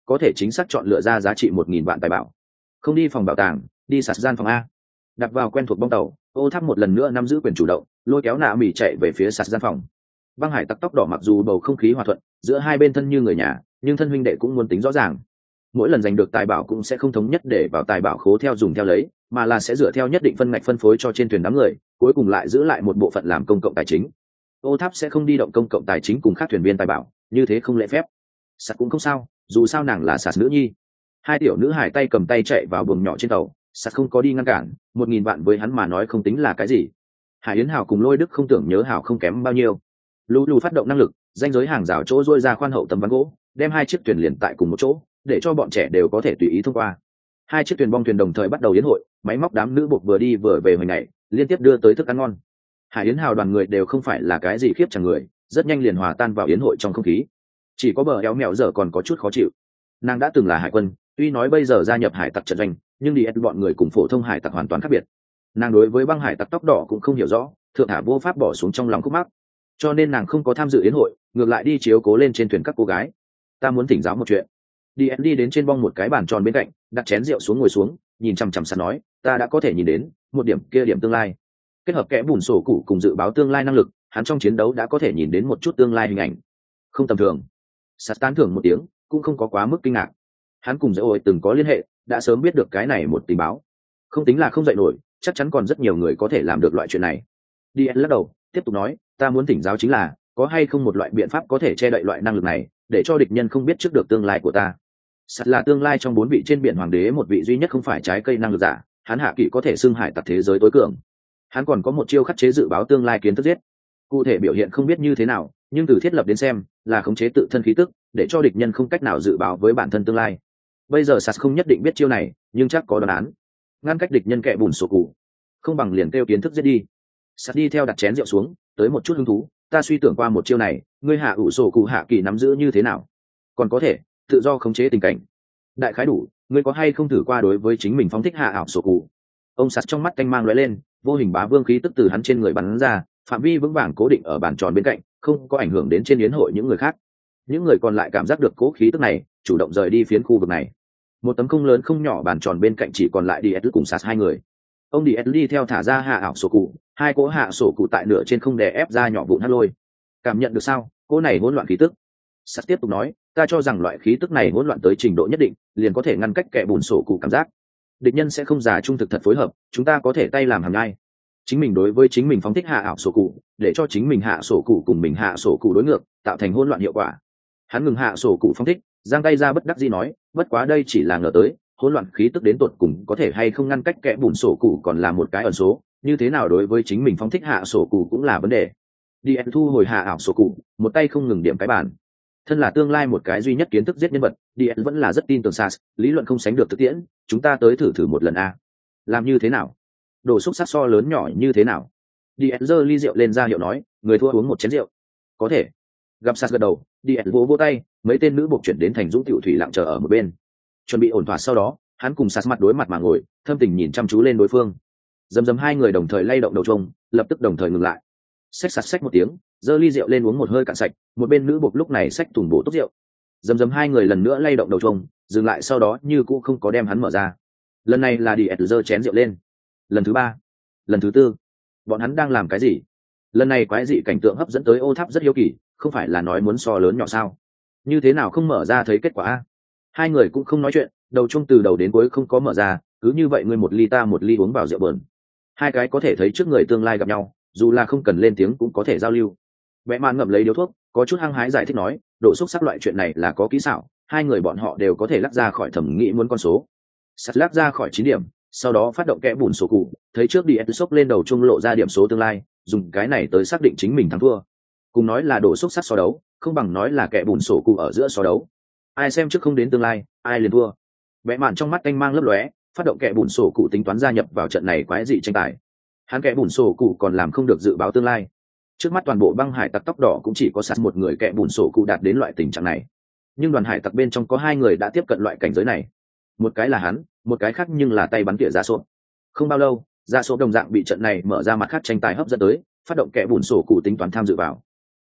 có thể chính xác chọn lựa ra giá trị một nghìn vạn tài bảo. Không đi phòng bảo tàng, đi sạt gian phòng a. Đặt vào quen thuộc bong tàu, ô tháp một lần nữa nắm giữ quyền chủ động, lôi kéo nạ mỉ chạy về phía sạt gian phòng. Băng hải tặc tóc đỏ mặc dù bầu không khí hòa thuận giữa hai bên thân như người nhà, nhưng thân huynh đệ cũng muốn tính rõ ràng. Mỗi lần giành được tài bảo cũng sẽ không thống nhất để vào tài bảo khố theo dùng theo lấy, mà là sẽ dựa theo nhất định phân ngạch phân phối cho trên thuyền đám người, cuối cùng lại giữ lại một bộ phận làm công cộng tài chính. Ô tháp sẽ không đi động công cộng tài chính cùng các thuyền viên tài bảo, như thế không lễ phép. Sạt cũng không sao, dù sao nàng là sạt nữ nhi. Hai tiểu nữ hải tay cầm tay chạy vào buồng nhỏ trên tàu, sạt không có đi ngăn cản, một nghìn vạn với hắn mà nói không tính là cái gì. Hải Yến Hào cùng Lôi Đức không tưởng nhớ Hào không kém bao nhiêu. Lù lù phát động năng lực, danh giới hàng rào chỗ rôi ra khoan hậu tấm ván gỗ, đem hai chiếc thuyền liền tại cùng một chỗ, để cho bọn trẻ đều có thể tùy ý thông qua. Hai chiếc thuyền bong thuyền đồng thời bắt đầu yến hội, máy móc đám nữ buộc vừa đi vừa về hồi ngày, liên tiếp đưa tới thức ăn ngon. Hải Yến Hào đoàn người đều không phải là cái gì khiếp chẳng người, rất nhanh liền hòa tan vào yến hội trong không khí. Chỉ có bờ éo mèo giờ còn có chút khó chịu. Nàng đã từng là hải quân, tuy nói bây giờ gia nhập hải tặc trận doanh, nhưng đi ép bọn người cùng phổ thông hải tặc hoàn toàn khác biệt. Nàng đối với băng hải tặc tóc đỏ cũng không hiểu rõ, thượng hạ vô pháp bỏ xuống trong lòng khúc mắc, cho nên nàng không có tham dự yến hội, ngược lại đi chiếu cố lên trên thuyền các cô gái. Ta muốn thỉnh giáo một chuyện. Đi đi đến trên bong một cái bàn tròn bên cạnh, đặt chén rượu xuống ngồi xuống, nhìn chằm chằm sạt nói, ta đã có thể nhìn đến một điểm kia điểm tương lai. Kết hợp kẽ bùn sổ cụ cùng dự báo tương lai năng lực, hắn trong chiến đấu đã có thể nhìn đến một chút tương lai hình ảnh, không tầm thường. Sạt tán thưởng một tiếng, cũng không có quá mức kinh ngạc. Hắn cùng dễ ôi từng có liên hệ, đã sớm biết được cái này một tình báo. Không tính là không dậy nổi, chắc chắn còn rất nhiều người có thể làm được loại chuyện này. Đi lắc đầu, tiếp tục nói, ta muốn thỉnh giáo chính là, có hay không một loại biện pháp có thể che đậy loại năng lực này, để cho địch nhân không biết trước được tương lai của ta. Sắt là tương lai trong bốn vị trên biển hoàng đế một vị duy nhất không phải trái cây năng lực giả, hắn hạ kỵ có thể xưng hải tặc thế giới tối cường. Hắn còn có một chiêu khắc chế dự báo tương lai kiến thức giết. Cụ thể biểu hiện không biết như thế nào, nhưng từ thiết lập đến xem, là khống chế tự thân khí tức, để cho địch nhân không cách nào dự báo với bản thân tương lai. Bây giờ Sắt không nhất định biết chiêu này, nhưng chắc có đoán án. Ngăn cách địch nhân kẻ bùn sổ cụ, không bằng liền kêu kiến thức giết đi. Sắt đi theo đặt chén rượu xuống, tới một chút hứng thú, ta suy tưởng qua một chiêu này, ngươi hạ ủ sổ cụ hạ kỳ nắm giữ như thế nào? Còn có thể tự do khống chế tình cảnh. Đại khái đủ, ngươi có hay không thử qua đối với chính mình phóng thích hạ ảo sổ cụ? Ông Sắt trong mắt canh mang lóe lên, vô hình bá vương khí tức từ hắn trên người bắn ra, phạm vi vững vàng cố định ở bàn tròn bên cạnh, không có ảnh hưởng đến trên yến hội những người khác. Những người còn lại cảm giác được cố khí tức này, chủ động rời đi phiến khu vực này. Một tấm không lớn không nhỏ bàn tròn bên cạnh chỉ còn lại đi ed cùng Sắt hai người. Ông đi ed đi theo thả ra hạ ảo sổ cụ, hai cỗ hạ sổ cụ tại nửa trên không đè ép ra nhỏ vụn hắt lôi. Cảm nhận được sao? Cỗ này hỗn loạn khí tức. Sắt tiếp tục nói, ta cho rằng loại khí tức này hỗn loạn tới trình độ nhất định, liền có thể ngăn cách kẻ bùn sổ cụ cảm giác. Địch nhân sẽ không giả trung thực thật phối hợp, chúng ta có thể tay làm hàng ngay. Chính mình đối với chính mình phóng thích hạ ảo sổ cụ, để cho chính mình hạ sổ cụ cùng mình hạ sổ cụ đối ngược, tạo thành hỗn loạn hiệu quả. Hắn ngừng hạ sổ cụ phóng thích, giang tay ra bất đắc dĩ nói, bất quá đây chỉ là ngờ tới, hỗn loạn khí tức đến tột cùng có thể hay không ngăn cách kẻ bùn sổ cụ còn là một cái ẩn số, như thế nào đối với chính mình phóng thích hạ sổ cụ cũng là vấn đề. Đi em thu hồi hạ ảo sổ cụ, một tay không ngừng điểm cái bàn. Thân là tương lai một cái duy nhất kiến thức giết nhân vật, đi em vẫn là rất tin tưởng Sas, lý luận không sánh được thực tiễn, chúng ta tới thử thử một lần a. Làm như thế nào? Đồ xúc sắc so lớn nhỏ như thế nào? Đi em giơ ly rượu lên ra hiệu nói, người thua uống một chén rượu. Có thể. Gặp Sas gật đầu, đi em vỗ vỗ tay, mấy tên nữ buộc chuyển đến thành dũng tiểu thủy lặng chờ ở một bên. Chuẩn bị ổn thỏa sau đó, hắn cùng Sas mặt đối mặt mà ngồi, thâm tình nhìn chăm chú lên đối phương. Dầm dầm hai người đồng thời lay động đầu trông, lập tức đồng thời ngừng lại. Xách sạt xách một tiếng, giơ ly rượu lên uống một hơi cạn sạch, một bên nữ buộc lúc này xách thùng bổ tốc rượu. Dầm dầm hai người lần nữa lay động đầu trông, dừng lại sau đó như cũ không có đem hắn mở ra. Lần này là đi ẹt giơ chén rượu lên. Lần thứ ba, lần thứ tư, bọn hắn đang làm cái gì? Lần này quái dị cảnh tượng hấp dẫn tới ô tháp rất hiếu kỳ, không phải là nói muốn so lớn nhỏ sao? Như thế nào không mở ra thấy kết quả a? Hai người cũng không nói chuyện, đầu chung từ đầu đến cuối không có mở ra, cứ như vậy ngươi một ly ta một ly uống vào rượu bờn. Hai cái có thể thấy trước người tương lai gặp nhau, dù là không cần lên tiếng cũng có thể giao lưu. Vẽ mạn ngậm lấy điếu thuốc, có chút hăng hái giải thích nói, độ xúc sắc loại chuyện này là có kỹ xảo, hai người bọn họ đều có thể lắc ra khỏi thẩm nghĩ muốn con số. Sắt lắc ra khỏi chín điểm, sau đó phát động kẽ bùn số cụ, thấy trước đi ép sốc lên đầu trung lộ ra điểm số tương lai, dùng cái này tới xác định chính mình thắng thua. Cùng nói là độ xúc sắc so đấu, không bằng nói là kẽ bùn sổ cụ ở giữa so đấu. Ai xem trước không đến tương lai, ai liền thua. Vẽ mạn trong mắt canh mang lấp lóe, phát động kẽ bùn sổ cụ tính toán gia nhập vào trận này quái dị tranh tài. Hắn kẽ bùn sổ cụ còn làm không được dự báo tương lai. Trước mắt toàn bộ băng hải tặc tóc đỏ cũng chỉ có Sắt một người kẽ bùn sổ cụ đạt đến loại tình trạng này. Nhưng đoàn hải tặc bên trong có hai người đã tiếp cận loại cảnh giới này. Một cái là hắn, một cái khác nhưng là tay bắn tỉa ra sộp. Không bao lâu, ra sộp đồng dạng bị trận này mở ra mặt khác tranh tài hấp dẫn tới, phát động kẽ bùn sổ cụ tính toán tham dự vào.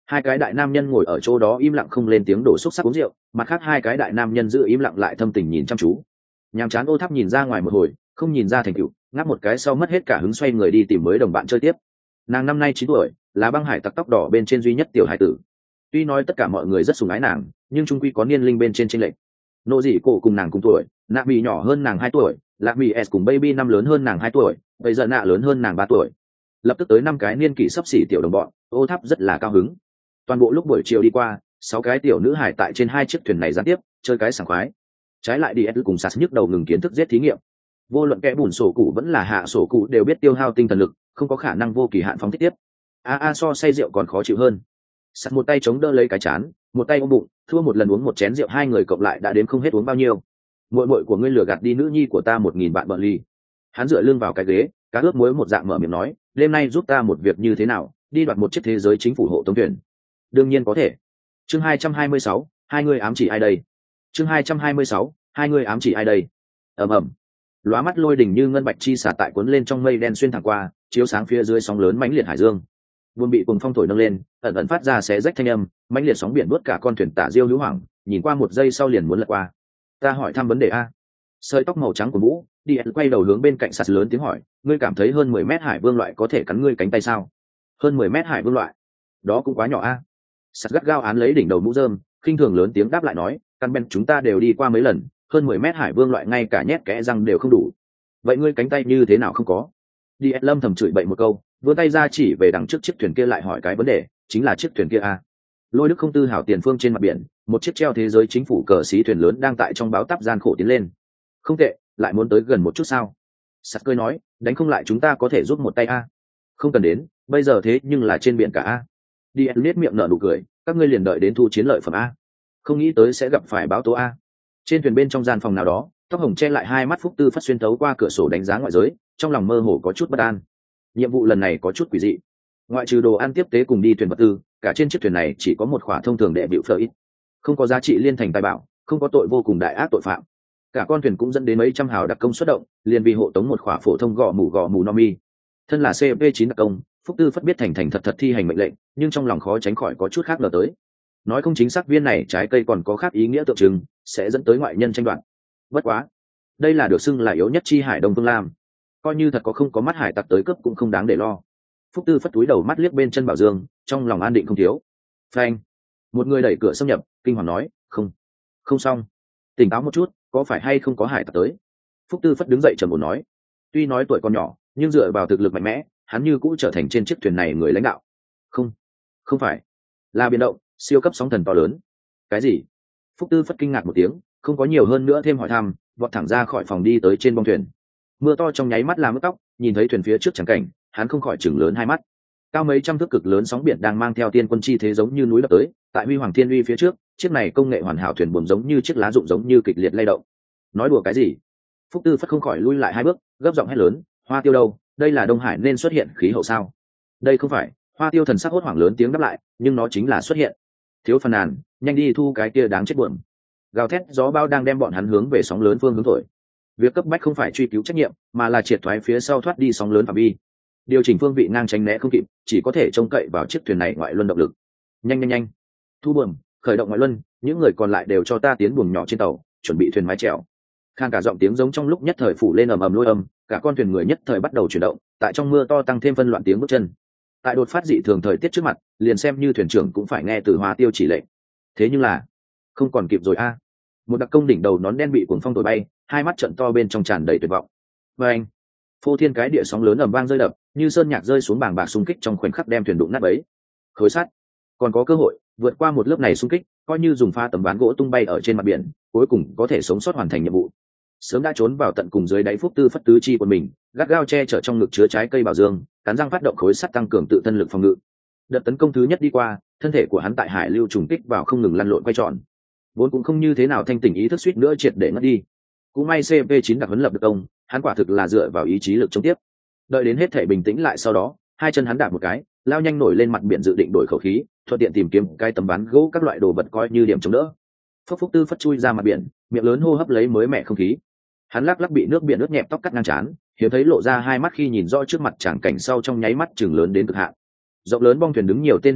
Hai cái đại nam nhân ngồi ở chỗ đó im lặng không lên tiếng đổ xúc sắc uống rượu, mặt khác hai cái đại nam nhân giữ im lặng lại thâm tình nhìn chăm chú. Nhàm chán Ô Tháp nhìn ra ngoài một hồi, không nhìn ra thành tựu, ngáp một cái sau mất hết cả hứng xoay người đi tìm mới đồng bạn chơi tiếp. Nàng năm nay chín tuổi, là băng hải tặc tóc đỏ bên trên duy nhất tiểu hải tử. Tuy nói tất cả mọi người rất sùng ái nàng, nhưng trung quy có niên linh bên trên chênh lệch. Nô dị cổ cùng nàng cùng tuổi, Nạ Mị nhỏ hơn nàng hai tuổi, Lạc Mị S cùng Baby năm lớn hơn nàng hai tuổi, bây giờ Nạ lớn hơn nàng ba tuổi. Lập tức tới năm cái niên kỷ sắp xỉ tiểu đồng bọn, Ô Tháp rất là cao hứng. Toàn bộ lúc buổi chiều đi qua, sáu cái tiểu nữ hải tại trên hai chiếc thuyền này gián tiếp chơi cái sảng khoái. Trái lại đi cùng sạt nhức đầu ngừng kiến thức giết thí nghiệm. Vô luận kẻ bùn sổ cụ vẫn là hạ sổ cụ đều biết tiêu hao tinh thần lực, không có khả năng vô kỳ hạn phóng thích tiếp. a a so say rượu còn khó chịu hơn. Sạt một tay chống đỡ lấy cái chán, một tay ôm bụng, thua một lần uống một chén rượu, hai người cộng lại đã đếm không hết uống bao nhiêu. Muội muội của ngươi lừa gạt đi nữ nhi của ta một nghìn vạn bợ ly. Hắn dựa lưng vào cái ghế, cá ướp muối một dạng mở miệng nói, đêm nay giúp ta một việc như thế nào, đi đoạt một chiếc thế giới chính phủ hộ tống thuyền. Đương nhiên có thể. Chương hai trăm hai mươi sáu, hai người ám chỉ ai đây? Chương hai trăm hai mươi sáu, hai người ám chỉ ai đây? Ầm ầm. Lóa mắt lôi đỉnh như ngân bạch chi xả tại cuốn lên trong mây đen xuyên thẳng qua, chiếu sáng phía dưới sóng lớn mãnh liệt hải dương. Buồn bị cuồng phong thổi nâng lên, ẩn ẩn phát ra xé rách thanh âm, mãnh liệt sóng biển nuốt cả con thuyền tả diêu hữu hoảng, nhìn qua một giây sau liền muốn lật qua. Ta hỏi thăm vấn đề a. Sợi tóc màu trắng của Vũ, đi quay đầu hướng bên cạnh sạt lớn tiếng hỏi, ngươi cảm thấy hơn mười mét hải vương loại có thể cắn ngươi cánh tay sao? Hơn mười mét hải vương loại? Đó cũng quá nhỏ a. Sạt gắt gao án lấy đỉnh đầu mũ rơm, khinh thường lớn tiếng đáp lại nói, căn bên chúng ta đều đi qua mấy lần, hơn mười mét hải vương loại ngay cả nhét kẽ răng đều không đủ. Vậy ngươi cánh tay như thế nào không có? Đi Lâm thầm chửi bậy một câu, vươn tay ra chỉ về đằng trước chiếc thuyền kia lại hỏi cái vấn đề, chính là chiếc thuyền kia a. Lôi Đức không tư hảo tiền phương trên mặt biển, một chiếc treo thế giới chính phủ cờ xí thuyền lớn đang tại trong báo táp gian khổ tiến lên. Không tệ, lại muốn tới gần một chút sao? Sắt cười nói, đánh không lại chúng ta có thể giúp một tay a. Không cần đến, bây giờ thế nhưng là trên biển cả a. Đi nết miệng nở nụ cười, các ngươi liền đợi đến thu chiến lợi phẩm a. Không nghĩ tới sẽ gặp phải báo tố a. Trên thuyền bên trong gian phòng nào đó, tóc hồng che lại hai mắt Phúc Tư phát xuyên thấu qua cửa sổ đánh giá ngoại giới, trong lòng mơ hồ có chút bất an. Nhiệm vụ lần này có chút quỷ dị. Ngoại trừ đồ ăn tiếp tế cùng đi thuyền vật tư, cả trên chiếc thuyền này chỉ có một khỏa thông thường đệ bịu phở ít, không có giá trị liên thành tài bảo, không có tội vô cùng đại ác tội phạm. Cả con thuyền cũng dẫn đến mấy trăm hào đặc công xuất động, liền vì hộ tống một khỏa phổ thông gò mù gò mù nomi. Thân là C P chín đặc công, Phúc Tư phất biết thành thành thật thật thi hành mệnh lệnh, nhưng trong lòng khó tránh khỏi có chút khác lờ tới. Nói không chính xác viên này trái cây còn có khác ý nghĩa tượng trưng, sẽ dẫn tới ngoại nhân tranh đoạt. Bất quá, đây là được xưng là yếu nhất chi hải Đông Vương Lam, coi như thật có không có mắt hải tặc tới cướp cũng không đáng để lo. Phúc Tư phất túi đầu mắt liếc bên chân bảo dương, trong lòng an định không thiếu. Phanh, một người đẩy cửa xâm nhập, kinh hoàng nói, không, không xong, tỉnh táo một chút, có phải hay không có hải tặc tới? Phúc Tư phất đứng dậy trầm ổn nói, tuy nói tuổi còn nhỏ, nhưng dựa vào thực lực mạnh mẽ, hắn như cũ trở thành trên chiếc thuyền này người lãnh đạo. Không, không phải, là biến động, siêu cấp sóng thần to lớn. Cái gì? Phúc Tư phất kinh ngạc một tiếng, không có nhiều hơn nữa thêm hỏi thăm, vọt thẳng ra khỏi phòng đi tới trên bông thuyền. Mưa to trong nháy mắt làm ướt tóc, nhìn thấy thuyền phía trước chẳng cảnh, hắn không khỏi chừng lớn hai mắt. Cao mấy trăm thước cực lớn sóng biển đang mang theo tiên quân chi thế giống như núi lập tới, tại huy hoàng thiên uy phía trước, chiếc này công nghệ hoàn hảo thuyền buồm giống như chiếc lá rụng giống như kịch liệt lay động. Nói đùa cái gì? Phúc Tư phất không khỏi lui lại hai bước, gấp giọng hét lớn, Hoa Tiêu đâu? Đây là Đông Hải nên xuất hiện khí hậu sao? Đây không phải. Hoa Tiêu thần sắc hốt hoảng lớn tiếng đáp lại, nhưng nó chính là xuất hiện. Thiếu phàn nàn, nhanh đi thu cái kia đáng chết buồn. Gào thét gió bao đang đem bọn hắn hướng về sóng lớn phương hướng thổi. Việc cấp bách không phải truy cứu trách nhiệm, mà là triệt thoái phía sau thoát đi sóng lớn phạm vi. Điều chỉnh phương vị ngang tránh né không kịp, chỉ có thể trông cậy vào chiếc thuyền này ngoại luân động lực. Nhanh nhanh nhanh, thu buồm, khởi động ngoại luân, những người còn lại đều cho ta tiến buồng nhỏ trên tàu, chuẩn bị thuyền mái chèo. Khang cả giọng tiếng giống trong lúc nhất thời phủ lên ầm ầm lôi âm, cả con thuyền người nhất thời bắt đầu chuyển động, tại trong mưa to tăng thêm phân loạn tiếng bước chân. Tại đột phát dị thường thời tiết trước mặt, liền xem như thuyền trưởng cũng phải nghe từ Hoa Tiêu chỉ lệnh. Thế nhưng là, không còn kịp rồi a. Một đặc công đỉnh đầu nón đen bị cuồng phong thổi bay, hai mắt trợn to bên trong tràn đầy tuyệt vọng. Và anh, phô thiên cái địa sóng lớn ầm vang rơi đập, như sơn nhạc rơi xuống bàng bạc xung kích trong khoảnh khắc đem thuyền đụng nát bấy. Khối sắt, còn có cơ hội vượt qua một lớp này xung kích, coi như dùng pha tấm ván gỗ tung bay ở trên mặt biển, cuối cùng có thể sống sót hoàn thành nhiệm vụ. Sớm đã trốn vào tận cùng dưới đáy Phúc Tư phất tứ chi của mình, gắt gao che chở trong ngực chứa trái cây bảo dương, cắn răng phát động khối sắt tăng cường tự thân lực phòng ngự. Đợt tấn công thứ nhất đi qua, thân thể của hắn tại hải lưu trùng kích vào không ngừng lăn lộn quay tròn, vốn cũng không như thế nào thanh tỉnh ý thức suýt nữa triệt để ngất đi. Cũng may C P chín đặc huấn lập được công, hắn quả thực là dựa vào ý chí lực chống tiếp. Đợi đến hết thể bình tĩnh lại sau đó, hai chân hắn đạp một cái, lao nhanh nổi lên mặt biển dự định đổi khẩu khí, thuận tiện tìm kiếm cái tấm ván gỗ các loại đồ vật coi như điểm chống đỡ. Phúc Phúc Tư phất chui ra mặt biển, miệng lớn hô hấp lấy mới mẻ không khí. Hắn lắc lắc bị nước biển ướt nhẹp tóc cắt ngang trán, hiếm thấy lộ ra hai mắt khi nhìn rõ trước mặt tràng cảnh sau trong nháy mắt chừng lớn đến cực hạn. Rộng lớn bong thuyền đứng nhiều tên hải tặc,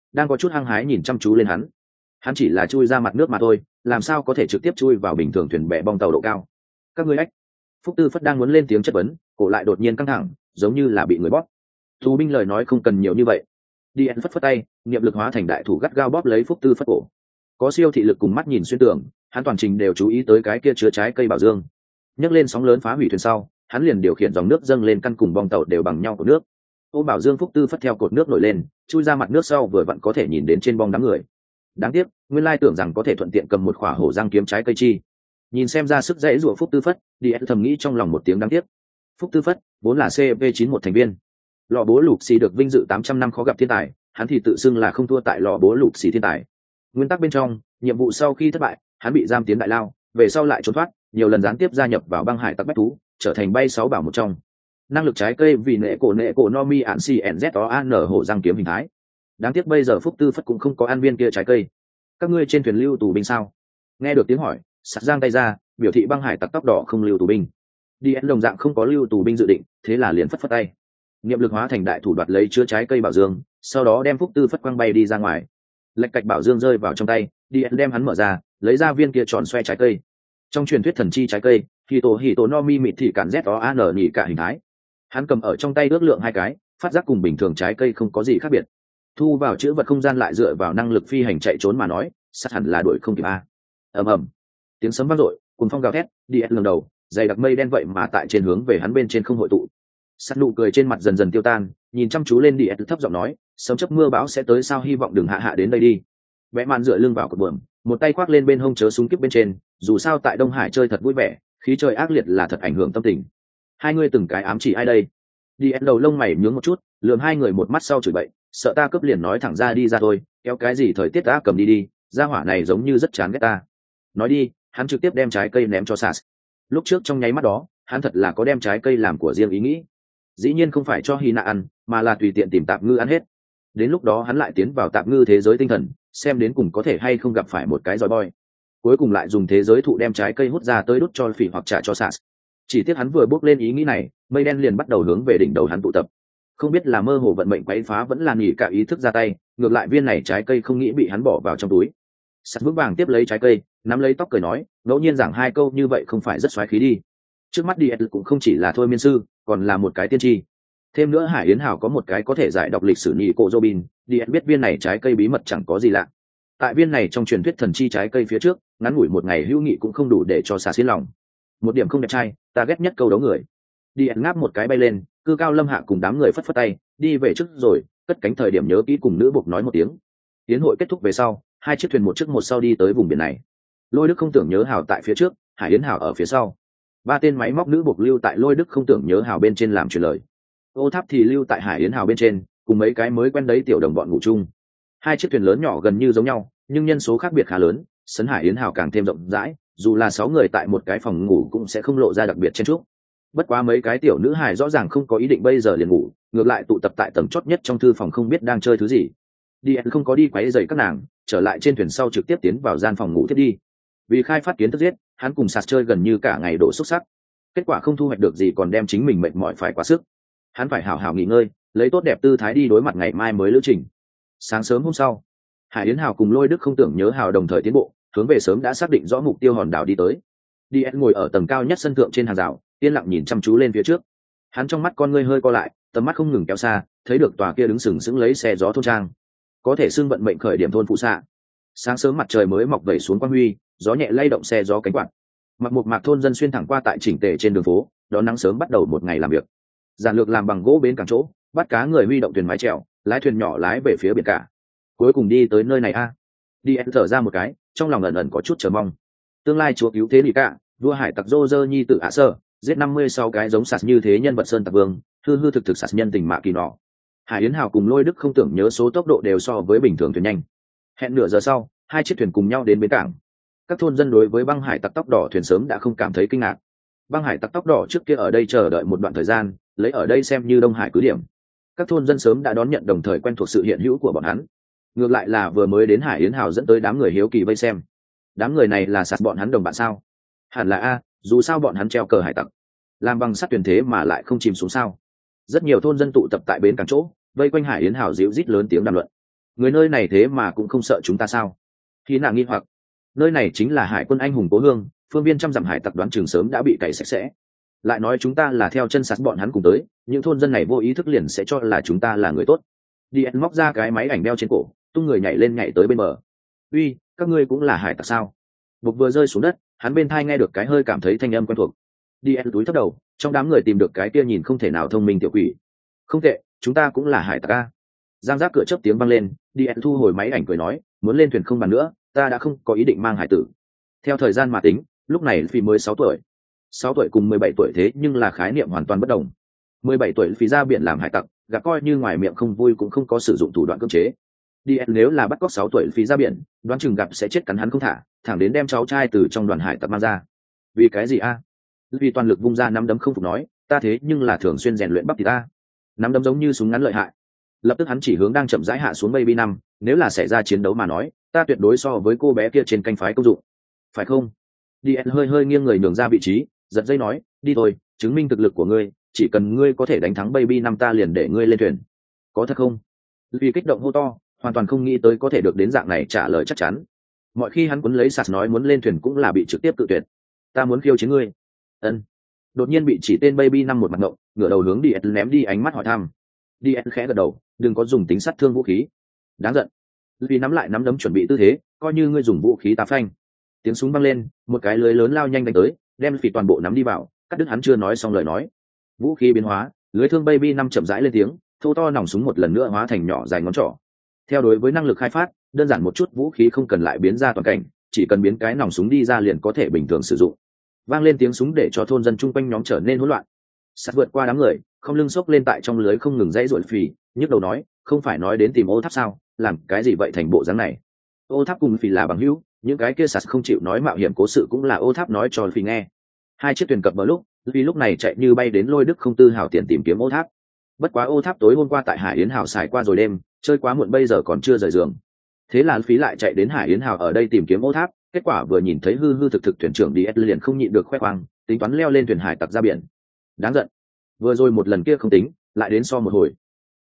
đang có chút hăng hái nhìn chăm chú lên hắn. Hắn chỉ là chui ra mặt nước mà thôi, làm sao có thể trực tiếp chui vào bình thường thuyền bè bong tàu độ cao. Các ngươi ách. Phúc Tư Phất đang muốn lên tiếng chất vấn, cổ lại đột nhiên căng thẳng, giống như là bị người bóp. Tù binh lời nói không cần nhiều như vậy. Đi ẩn phất phất tay, niệm lực hóa thành đại thủ gắt gao bóp lấy Phúc Tư Phất cổ. Có siêu thị lực cùng mắt nhìn xuyên tường, hắn toàn trình đều chú ý tới cái kia chứa trái cây bảo dương. Nhấc lên sóng lớn phá hủy thuyền sau, hắn liền điều khiển dòng nước dâng lên căn cùng bong tàu đều bằng nhau của nước. Ô bảo dương Phúc Tư Phất theo cột nước nổi lên, chui ra mặt nước sau vừa vặn có thể nhìn đến trên bong đám người. Đáng tiếc, nguyên lai tưởng rằng có thể thuận tiện cầm một khỏa hổ răng kiếm trái cây chi. Nhìn xem ra sức dễ rủa Phúc Tư Phất, đi thầm nghĩ trong lòng một tiếng đáng tiếc. Phúc Tư Phất vốn là C P chín một thành viên, lò bố lục xì được vinh dự tám trăm năm khó gặp thiên tài, hắn thì tự xưng là không thua tại lò bố lục xì thiên tài. Nguyên tắc bên trong, nhiệm vụ sau khi thất bại, hắn bị giam tiến đại lao, về sau lại trốn thoát, nhiều lần gián tiếp gia nhập vào băng hải tặc bách thú, trở thành bay sáu bảo một trong. Năng lực trái cây vì nệ cổ nệ cổ nomi ạn cnz o an hổ răng kiếm hình thái. Đáng tiếc bây giờ Phúc Tư Phất cũng không có ăn viên kia trái cây. Các ngươi trên thuyền lưu tù binh sao? Nghe được tiếng hỏi, sạt giang tay ra, biểu thị băng hải tặc tóc đỏ không lưu tù binh. Đi ấn đồng dạng không có lưu tù binh dự định, thế là liền phất phất tay. Niệm lực hóa thành đại thủ đoạt lấy chứa trái cây bảo dương, sau đó đem Phúc Tư Phất quăng bay đi ra ngoài. Lệch cạch bảo dương rơi vào trong tay, đi ấn đem hắn mở ra, lấy ra viên kia tròn xoe trái cây. Trong truyền thuyết thần chi trái cây, thì tổ hỉ tổ no mi mịt thị cản z o an nhị cả hình thái. Hắn cầm ở trong tay ước lượng hai cái, phát giác cùng bình thường trái cây không có gì khác biệt. Thu vào chữ vật không gian lại dựa vào năng lực phi hành chạy trốn mà nói, sát hẳn là đuổi không kịp a. Ầm ầm, tiếng sấm vang dội, cuồng phong gào thét, đi ấn lần đầu, dày đặc mây đen vậy mà tại trên hướng về hắn bên trên không hội tụ. Sát nụ cười trên mặt dần dần tiêu tan, nhìn chăm chú lên đi ấn thấp giọng nói, sớm chấp mưa bão sẽ tới sao, hy vọng đừng hạ hạ đến đây đi. Vẽ màn dựa lưng vào cột buồm, một tay khoác lên bên hông chớ súng kíp bên trên, dù sao tại Đông Hải chơi thật vui vẻ, khí trời ác liệt là thật ảnh hưởng tâm tình. Hai người từng cái ám chỉ ai đây? Đi ấn đầu lông mày nhướng một chút, lườm hai người một mắt sau chửi bậy, sợ ta cướp liền nói thẳng ra đi ra thôi, kéo cái gì thời tiết ta cầm đi đi, gia hỏa này giống như rất chán ghét ta. Nói đi, hắn trực tiếp đem trái cây ném cho Sas. Lúc trước trong nháy mắt đó, hắn thật là có đem trái cây làm của riêng ý nghĩ. Dĩ nhiên không phải cho Hina ăn, mà là tùy tiện tìm tạp ngư ăn hết. Đến lúc đó hắn lại tiến vào tạp ngư thế giới tinh thần, xem đến cùng có thể hay không gặp phải một cái giỏi boy. Cuối cùng lại dùng thế giới thụ đem trái cây hút ra tới đút cho Phỉ hoặc trả cho Sas. Chỉ tiếc hắn vừa bước lên ý nghĩ này, mây đen liền bắt đầu hướng về đỉnh đầu hắn tụ tập. Không biết là mơ hồ vận mệnh quấy phá vẫn là nghỉ cả ý thức ra tay, ngược lại viên này trái cây không nghĩ bị hắn bỏ vào trong túi. Sắt vững vàng tiếp lấy trái cây, nắm lấy tóc cười nói, ngẫu nhiên giảng hai câu như vậy không phải rất xoáy khí đi. Trước mắt đi cũng không chỉ là thôi miên sư, còn là một cái tiên tri. Thêm nữa Hải Yến Hảo có một cái có thể giải đọc lịch sử nhị cổ Robin, đi biết viên này trái cây bí mật chẳng có gì lạ. Tại viên này trong truyền thuyết thần chi trái cây phía trước, ngắn ngủi một ngày hữu nghị cũng không đủ để cho xả xiên lòng. Một điểm không đẹp trai, ta ghét nhất câu đấu người. Đi ngáp một cái bay lên, cư cao lâm hạ cùng đám người phất phất tay, đi về trước rồi, cất cánh thời điểm nhớ kỹ cùng nữ buộc nói một tiếng. Tiến hội kết thúc về sau, hai chiếc thuyền một trước một sau đi tới vùng biển này. Lôi Đức không tưởng nhớ Hảo tại phía trước, Hải Yến Hảo ở phía sau. Ba tên máy móc nữ buộc lưu tại Lôi Đức không tưởng nhớ Hảo bên trên làm truyền lời. Ô Tháp thì lưu tại Hải Yến Hảo bên trên, cùng mấy cái mới quen đấy tiểu đồng bọn ngủ chung. Hai chiếc thuyền lớn nhỏ gần như giống nhau, nhưng nhân số khác biệt khá lớn, sấn Hải Yến Hảo càng thêm rộng rãi, dù là sáu người tại một cái phòng ngủ cũng sẽ không lộ ra đặc biệt chen chúc. Bất quá mấy cái tiểu nữ hài rõ ràng không có ý định bây giờ liền ngủ, ngược lại tụ tập tại tầng chót nhất trong thư phòng không biết đang chơi thứ gì. Đi không có đi quấy rầy các nàng, trở lại trên thuyền sau trực tiếp tiến vào gian phòng ngủ thiết đi. Vì khai phát kiến thức giết, hắn cùng sạt chơi gần như cả ngày đổ xúc sắc. Kết quả không thu hoạch được gì còn đem chính mình mệt mỏi phải quá sức. Hắn phải hảo hảo nghỉ ngơi, lấy tốt đẹp tư thái đi đối mặt ngày mai mới lữ trình. Sáng sớm hôm sau, Hải Yến Hào cùng Lôi Đức không tưởng nhớ Hào đồng thời tiến bộ, hướng về sớm đã xác định rõ mục tiêu hòn đảo đi tới. Đi ngồi ở tầng cao nhất sân thượng trên hàng rào, yên lặng nhìn chăm chú lên phía trước. Hắn trong mắt con ngươi hơi co lại, tầm mắt không ngừng kéo xa, thấy được tòa kia đứng sừng sững lấy xe gió thôn trang, có thể xưng vận mệnh khởi điểm thôn phụ xạ. Sáng sớm mặt trời mới mọc vẩy xuống quang huy, gió nhẹ lay động xe gió cánh quạt. Mặc một mạc thôn dân xuyên thẳng qua tại chỉnh tề trên đường phố, đón nắng sớm bắt đầu một ngày làm việc. Giản lược làm bằng gỗ bến cảng chỗ, bắt cá người huy động thuyền mái chèo, lái thuyền nhỏ lái về phía biển cả. Cuối cùng đi tới nơi này a. Đi thở ra một cái, trong lòng ẩn ẩn có chút chờ mong. Tương lai chúa cứu thế lì cả, vua hải tặc Rô Rơ nhi tự ạ sơ, giết năm mươi sáu cái giống sạt như thế nhân vật sơn tặc vương, hư hư thực thực sạt nhân tình mạ kỳ nọ. Hải Yến Hào cùng Lôi Đức không tưởng nhớ số tốc độ đều so với bình thường thuyền nhanh. Hẹn nửa giờ sau, hai chiếc thuyền cùng nhau đến bến cảng. Các thôn dân đối với băng hải tặc tóc đỏ thuyền sớm đã không cảm thấy kinh ngạc. Băng hải tặc tóc đỏ trước kia ở đây chờ đợi một đoạn thời gian, lấy ở đây xem như Đông Hải cứ điểm. Các thôn dân sớm đã đón nhận đồng thời quen thuộc sự hiện hữu của bọn hắn. Ngược lại là vừa mới đến Hải Yến Hào dẫn tới đám người hiếu kỳ vây xem. Đám người này là sạt bọn hắn đồng bạn sao? Hẳn là a, dù sao bọn hắn treo cờ hải tặc, làm bằng sắt thuyền thế mà lại không chìm xuống sao? Rất nhiều thôn dân tụ tập tại bến cảng chỗ, vây quanh Hải Yến Hào dịu rít lớn tiếng đàm luận. người nơi này thế mà cũng không sợ chúng ta sao? Khi nàng nghi hoặc, nơi này chính là hải quân anh hùng cố hương, phương viên trăm dặm hải tặc đoán chừng sớm đã bị cày sạch sẽ. Lại nói chúng ta là theo chân sạt bọn hắn cùng tới, những thôn dân này vô ý thức liền sẽ cho là chúng ta là người tốt. Đi móc ra cái máy ảnh đeo trên cổ, tung người nhảy lên nhảy tới bên bờ. Uy, các ngươi cũng là hải tặc sao? Bục vừa rơi xuống đất, hắn bên thai nghe được cái hơi cảm thấy thanh âm quen thuộc. Đi túi thấp đầu, trong đám người tìm được cái kia nhìn không thể nào thông minh tiểu quỷ. Không tệ, chúng ta cũng là hải tặc a. Giang giác cửa chớp tiếng vang lên, đi thu hồi máy ảnh cười nói, muốn lên thuyền không bàn nữa, ta đã không có ý định mang hải tử. Theo thời gian mà tính, lúc này Phi mới sáu tuổi. Sáu tuổi cùng mười bảy tuổi thế nhưng là khái niệm hoàn toàn bất đồng. Mười bảy tuổi Phi ra biển làm hải tặc, gặp coi như ngoài miệng không vui cũng không có sử dụng thủ đoạn cưỡng chế. Đi nếu là bắt cóc sáu tuổi Phi ra biển, đoán chừng gặp sẽ chết cắn hắn không thả, thẳng đến đem cháu trai từ trong đoàn hải tặc mang ra. Vì cái gì a? Vì toàn lực vung ra nắm đấm không phục nói, ta thế nhưng là thường xuyên rèn luyện bắp thì ta. Nắm đấm giống như súng ngắn lợi hại. Lập tức hắn chỉ hướng đang chậm rãi hạ xuống baby năm, nếu là xảy ra chiến đấu mà nói, ta tuyệt đối so với cô bé kia trên canh phái công dụng, phải không? Đi hơi hơi nghiêng người nhường ra vị trí, giật dây nói, đi thôi, chứng minh thực lực của ngươi, chỉ cần ngươi có thể đánh thắng baby năm ta liền để ngươi lên thuyền. Có thật không? Vì kích động hô to, hoàn toàn không nghĩ tới có thể được đến dạng này trả lời chắc chắn. Mọi khi hắn quấn lấy sạt nói muốn lên thuyền cũng là bị trực tiếp cự tuyệt. Ta muốn khiêu chiến ngươi. Ân. Đột nhiên bị chỉ tên baby năm một mặt ngộng, ngửa đầu hướng đi ném đi ánh mắt hỏi thăm. Đi khẽ gật đầu, đừng có dùng tính sát thương vũ khí. Đáng giận. Vì nắm lại nắm đấm chuẩn bị tư thế, coi như ngươi dùng vũ khí tá phanh. Tiếng súng vang lên, một cái lưới lớn lao nhanh đánh tới, đem Phỉ toàn bộ nắm đi vào, cắt đứt hắn chưa nói xong lời nói. Vũ khí biến hóa, lưới thương baby năm chậm rãi lên tiếng, thô to nòng súng một lần nữa hóa thành nhỏ dài ngón trỏ. Theo đối với năng lực khai phát, đơn giản một chút vũ khí không cần lại biến ra toàn cảnh, chỉ cần biến cái nòng súng đi ra liền có thể bình thường sử dụng. Vang lên tiếng súng để cho thôn dân chung quanh nhóm trở nên hỗn loạn. Sát vượt qua đám người, không lưng xốc lên tại trong lưới không ngừng dãy ruột Phỉ, nhức đầu nói, không phải nói đến tìm ô tháp sao, làm cái gì vậy thành bộ dáng này? Ô tháp cùng Phỉ là bằng hữu, những cái kia sạt không chịu nói mạo hiểm cố sự cũng là ô tháp nói cho Phỉ nghe. Hai chiếc thuyền cập bờ lúc, vì lúc này chạy như bay đến lôi đức không tư hào tiền tìm kiếm ô tháp. Bất quá ô tháp tối hôm qua tại hải yến hào xài qua rồi đêm, chơi quá muộn bây giờ còn chưa rời giường. Thế là Phí lại chạy đến hải yến hào ở đây tìm kiếm ô tháp, kết quả vừa nhìn thấy hư hư thực thực thuyền trưởng đi liền không nhịn được khoe khoang, tính toán leo lên thuyền hải tặc ra biển. Đáng giận. Vừa rồi một lần kia không tính, lại đến so một hồi,